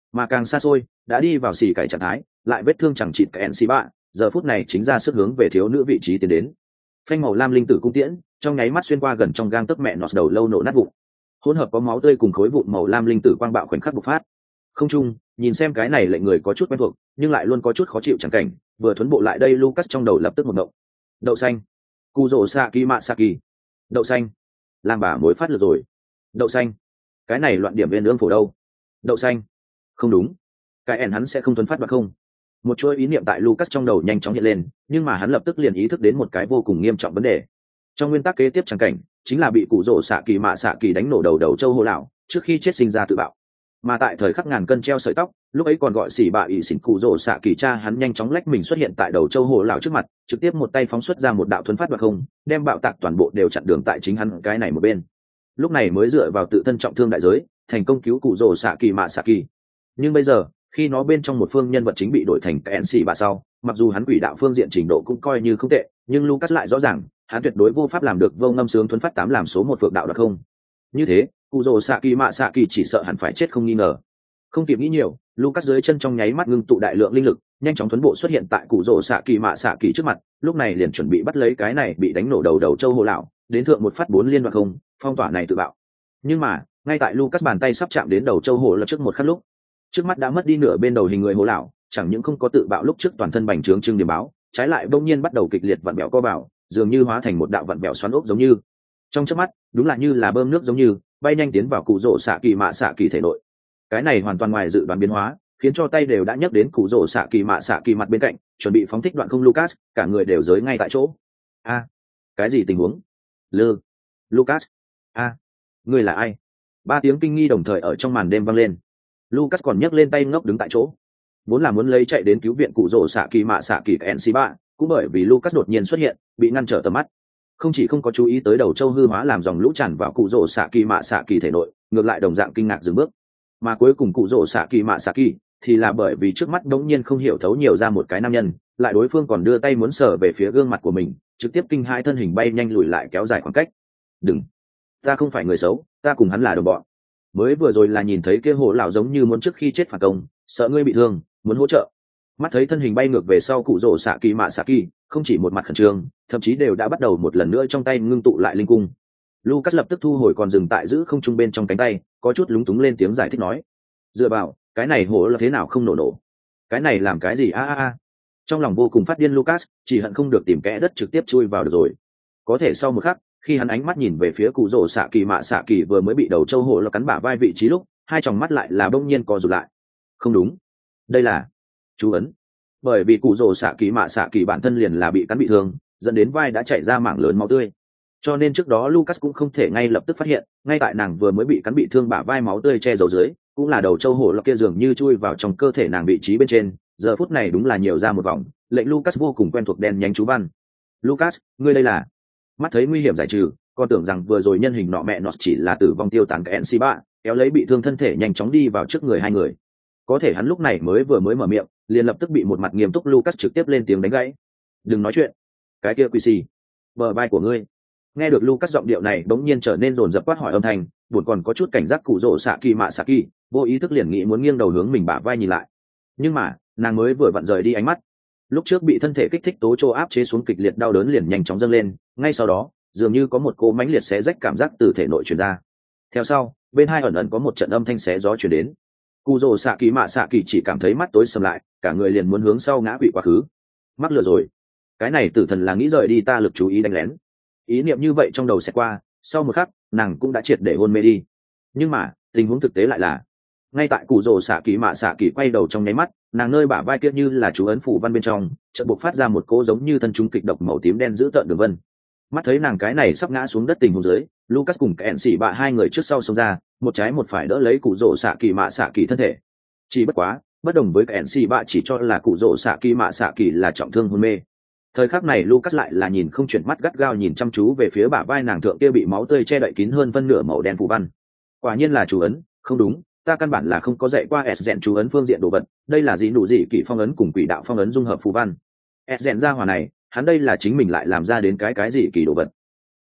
mà càng xa xôi đã đi vào xì cải trạng thái, lại vết thương chẳng chịt cái nc bạ, giờ phút này chính ra sức hướng về thiếu nữ vị trí tiến đến. Phanh màu lam linh tử cung tiễn trong nháy mắt xuyên qua gần trong gang tấc mẹ nọt đầu lâu nổ nát vụn, hỗn hợp có máu tươi cùng khối vụn màu lam linh tử quang bạo khoảnh khắc bộc phát. Không trung nhìn xem cái này lệnh người có chút quen thuộc nhưng lại luôn có chút khó chịu chẳng cảnh, vừa thuấn bộ lại đây Lucas trong đầu lập tức một động. Đậu xanh, cu rồ Saki mạ Saki. Đậu xanh, làm bà mối phát lượt rồi. Đậu xanh, cái này loạn điểm viên ương phổ đâu. Đậu xanh, không đúng, cái ẻn hắn sẽ không thuấn phát và không. Một chuỗi ý niệm tại Lucas trong đầu nhanh chóng hiện lên, nhưng mà hắn lập tức liền ý thức đến một cái vô cùng nghiêm trọng vấn đề. Trong nguyên tắc kế tiếp chẳng cảnh chính là bị cụ rồ xạ kỳ mạ xạ kỳ đánh nổ đầu đầu châu hô lão trước khi chết sinh ra tự bạo, mà tại thời khắc ngàn cân treo sợi tóc lúc ấy còn gọi xỉ bạ ỷ xỉn cụ rồ xạ kỳ cha hắn nhanh chóng lách mình xuất hiện tại đầu châu hô lão trước mặt, trực tiếp một tay phóng xuất ra một đạo thuấn phát và không, đem bạo tạc toàn bộ đều chặn đường tại chính hắn cái này một bên. Lúc này mới dựa vào tự thân trọng thương đại giới thành công cứu cụ rồ xạ kỳ mạ xạ kỳ. Nhưng bây giờ khi nó bên trong một phương nhân vật chính bị đổi thành cái xỉ bạ sau, mặc dù hắn quỷ đạo phương diện trình độ cũng coi như không tệ, nhưng Lucas lại rõ ràng hắn tuyệt đối vô pháp làm được vô ngâm sướng thuấn phát tám làm số một phượng đạo được không. Như thế cụ rồ xạ kỳ mạ xạ kỳ chỉ sợ hẳn phải chết không nghi ngờ. Không kịp nghĩ nhiều, Lucas dưới chân trong nháy mắt ngưng tụ đại lượng linh lực, nhanh chóng thuấn bộ xuất hiện tại cụ rồ xạ kỳ mạ xạ kỳ trước mặt, lúc này liền chuẩn bị bắt lấy cái này bị đánh nổ đầu đầu châu hồ lão, đến thượng một phát bốn liên đoạn không phong tỏa này tự bạo. Nhưng mà ngay tại Lucas bàn tay sắp chạm đến đầu châu hồ lập trước một khắc lúc, trước mắt đã mất đi nửa bên đầu hình người hồ lão, chẳng những không có tự bạo lúc trước toàn thân bành trướng trưng điểm báo, trái lại bỗng nhiên bắt đầu kịch liệt vặn bẹo co vào, dường như hóa thành một đạo vặn bẹo xoắn ốc giống như. Trong chớp mắt, đúng là như là bơm nước giống như, bay nhanh tiến vào cụ rồ xạ kỳ mạ xạ kỳ thể nội. Cái này hoàn toàn ngoài dự đoán biến hóa, khiến cho tay đều đã nhấc đến cụ rồ xạ kỳ mạ xạ kỳ mặt bên cạnh, chuẩn bị phóng thích đoạn không Lucas, cả người đều giới ngay tại chỗ. A, cái gì tình huống? Lư, Lucas, a, à, ngươi là ai? Ba tiếng kinh nghi đồng thời ở trong màn đêm vang lên. Lucas còn nhấc lên tay ngốc đứng tại chỗ, vốn là muốn lấy chạy đến cứu viện cụ rồ xạ kỳ mạ xạ kỳ en xê ba, cũng bởi vì Lucas đột nhiên xuất hiện, bị ngăn trở tầm mắt. Không chỉ không có chú ý tới đầu châu hư hóa làm dòng lũ tràn vào cụ rồ xạ kỳ mạ xạ kỳ thể nội, ngược lại đồng dạng kinh ngạc dừng bước. Mà cuối cùng cụ rồ xạ kỳ mạ xạ kỳ thì là bởi vì trước mắt đống nhiên không hiểu thấu nhiều ra một cái nam nhân, lại đối phương còn đưa tay muốn sờ về phía gương mặt của mình, trực tiếp kinh hai thân hình bay nhanh lùi lại kéo dài khoảng cách. Đừng, ta không phải người xấu, ta cùng hắn là đồng bọn. Mới vừa rồi là nhìn thấy kia hồ lão giống như muốn trước khi chết phản công, sợ ngươi bị thương, muốn hỗ trợ. Mắt thấy thân hình bay ngược về sau cụ rồ xạ kỳ mạ xạ kỳ, không chỉ một mặt khẩn trương, thậm chí đều đã bắt đầu một lần nữa trong tay ngưng tụ lại linh cung. Lucas lập tức thu hồi còn dừng tại giữ không trung bên trong cánh tay, có chút lúng túng lên tiếng giải thích nói: dựa vào, cái này hổ là thế nào không nổ nổ? Cái này làm cái gì a a a? Trong lòng vô cùng phát điên Lucas, chỉ hận không được tìm kẽ đất trực tiếp chui vào được rồi. Có thể sau một khắc, khi hắn ánh mắt nhìn về phía cụ rồ xạ kỳ mạ xạ kỳ vừa mới bị đầu châu hổ là cắn bả vai vị trí lúc, hai tròng mắt lại là bỗng nhiên co rụt lại. Không đúng, đây là chú ấn. Bởi vì cụ rồ xạ kỳ mạ xạ kỳ bản thân liền là bị cắn bị thương, dẫn đến vai đã chảy ra mảng lớn máu tươi, cho nên trước đó Lucas cũng không thể ngay lập tức phát hiện, ngay tại nàng vừa mới bị cắn bị thương bả vai máu tươi che giấu dưới, cũng là đầu châu hổ lọc kia dường như chui vào trong cơ thể nàng vị trí bên trên, giờ phút này đúng là nhiều ra một vòng, lệnh Lucas vô cùng quen thuộc đen nhánh chú văn. Lucas, ngươi đây là? Mắt thấy nguy hiểm giải trừ, con tưởng rằng vừa rồi nhân hình nọ mẹ nọ chỉ là tử vong tiêu tán cái en xê ba, kéo lấy bị thương thân thể nhanh chóng đi vào trước người hai người. Có thể hắn lúc này mới vừa mới mở miệng, liền lập tức bị một mặt nghiêm túc Lucas trực tiếp lên tiếng đánh gãy. Đừng nói chuyện, cái kia quỷ xì, bờ vai của ngươi. Nghe được Lucas giọng điệu này bỗng nhiên trở nên rồn rập quát hỏi âm thanh, buồn còn có chút cảnh giác cụ rồ xạ kỳ mạ xạ kỳ, vô ý thức liền nghĩ muốn nghiêng đầu hướng mình bả vai nhìn lại. Nhưng mà nàng mới vừa vặn rời đi ánh mắt, lúc trước bị thân thể kích thích tố châu áp chế xuống kịch liệt đau đớn liền nhanh chóng dâng lên, ngay sau đó dường như có một cỗ mãnh liệt xé rách cảm giác từ thể nội truyền ra. Theo sau bên hai ẩn ẩn có một trận âm thanh xé gió truyền đến. Cụ rồ xạ kỳ mạ xạ kỳ chỉ cảm thấy mắt tối sầm lại, cả người liền muốn hướng sau ngã quỵ quá khứ. Mắc lừa rồi, cái này tử thần là nghĩ rời đi ta lực chú ý đánh lén. Ý niệm như vậy trong đầu sẽ qua, sau một khắc nàng cũng đã triệt để hôn mê đi. Nhưng mà tình huống thực tế lại là, ngay tại cụ rồ xạ kỳ mạ xạ kỳ quay đầu trong nháy mắt, nàng nơi bả vai kia như là chú ấn phủ văn bên trong chợt buộc phát ra một cỗ giống như thân trung kịch độc màu tím đen giữ tợn đường vân. Mắt thấy nàng cái này sắp ngã xuống đất tình huống dưới, Lucas cùng kẹn xỉ bạ hai người trước sau xông ra, một trái một phải đỡ lấy cụ rồ xạ kỳ mạ xạ kỳ thân thể. Chỉ bất quá bất đồng với kẹn xỉ bạ chỉ cho là cụ rồ xạ kỳ mạ xạ kỳ là trọng thương hôn mê, thời khắc này Lucas lại là nhìn không chuyển mắt gắt gao nhìn chăm chú về phía bả vai nàng thượng kia bị máu tươi che đậy kín hơn phân nửa màu đen phù văn. Quả nhiên là chú ấn, không đúng, ta căn bản là không có dạy qua s rèn chú ấn phương diện đồ vật, đây là gì đủ gì kỷ phong ấn cùng quỷ đạo phong ấn dung hợp phù văn. S rèn ra hòa này, hắn đây là chính mình lại làm ra đến cái cái gì kỳ đồ vật.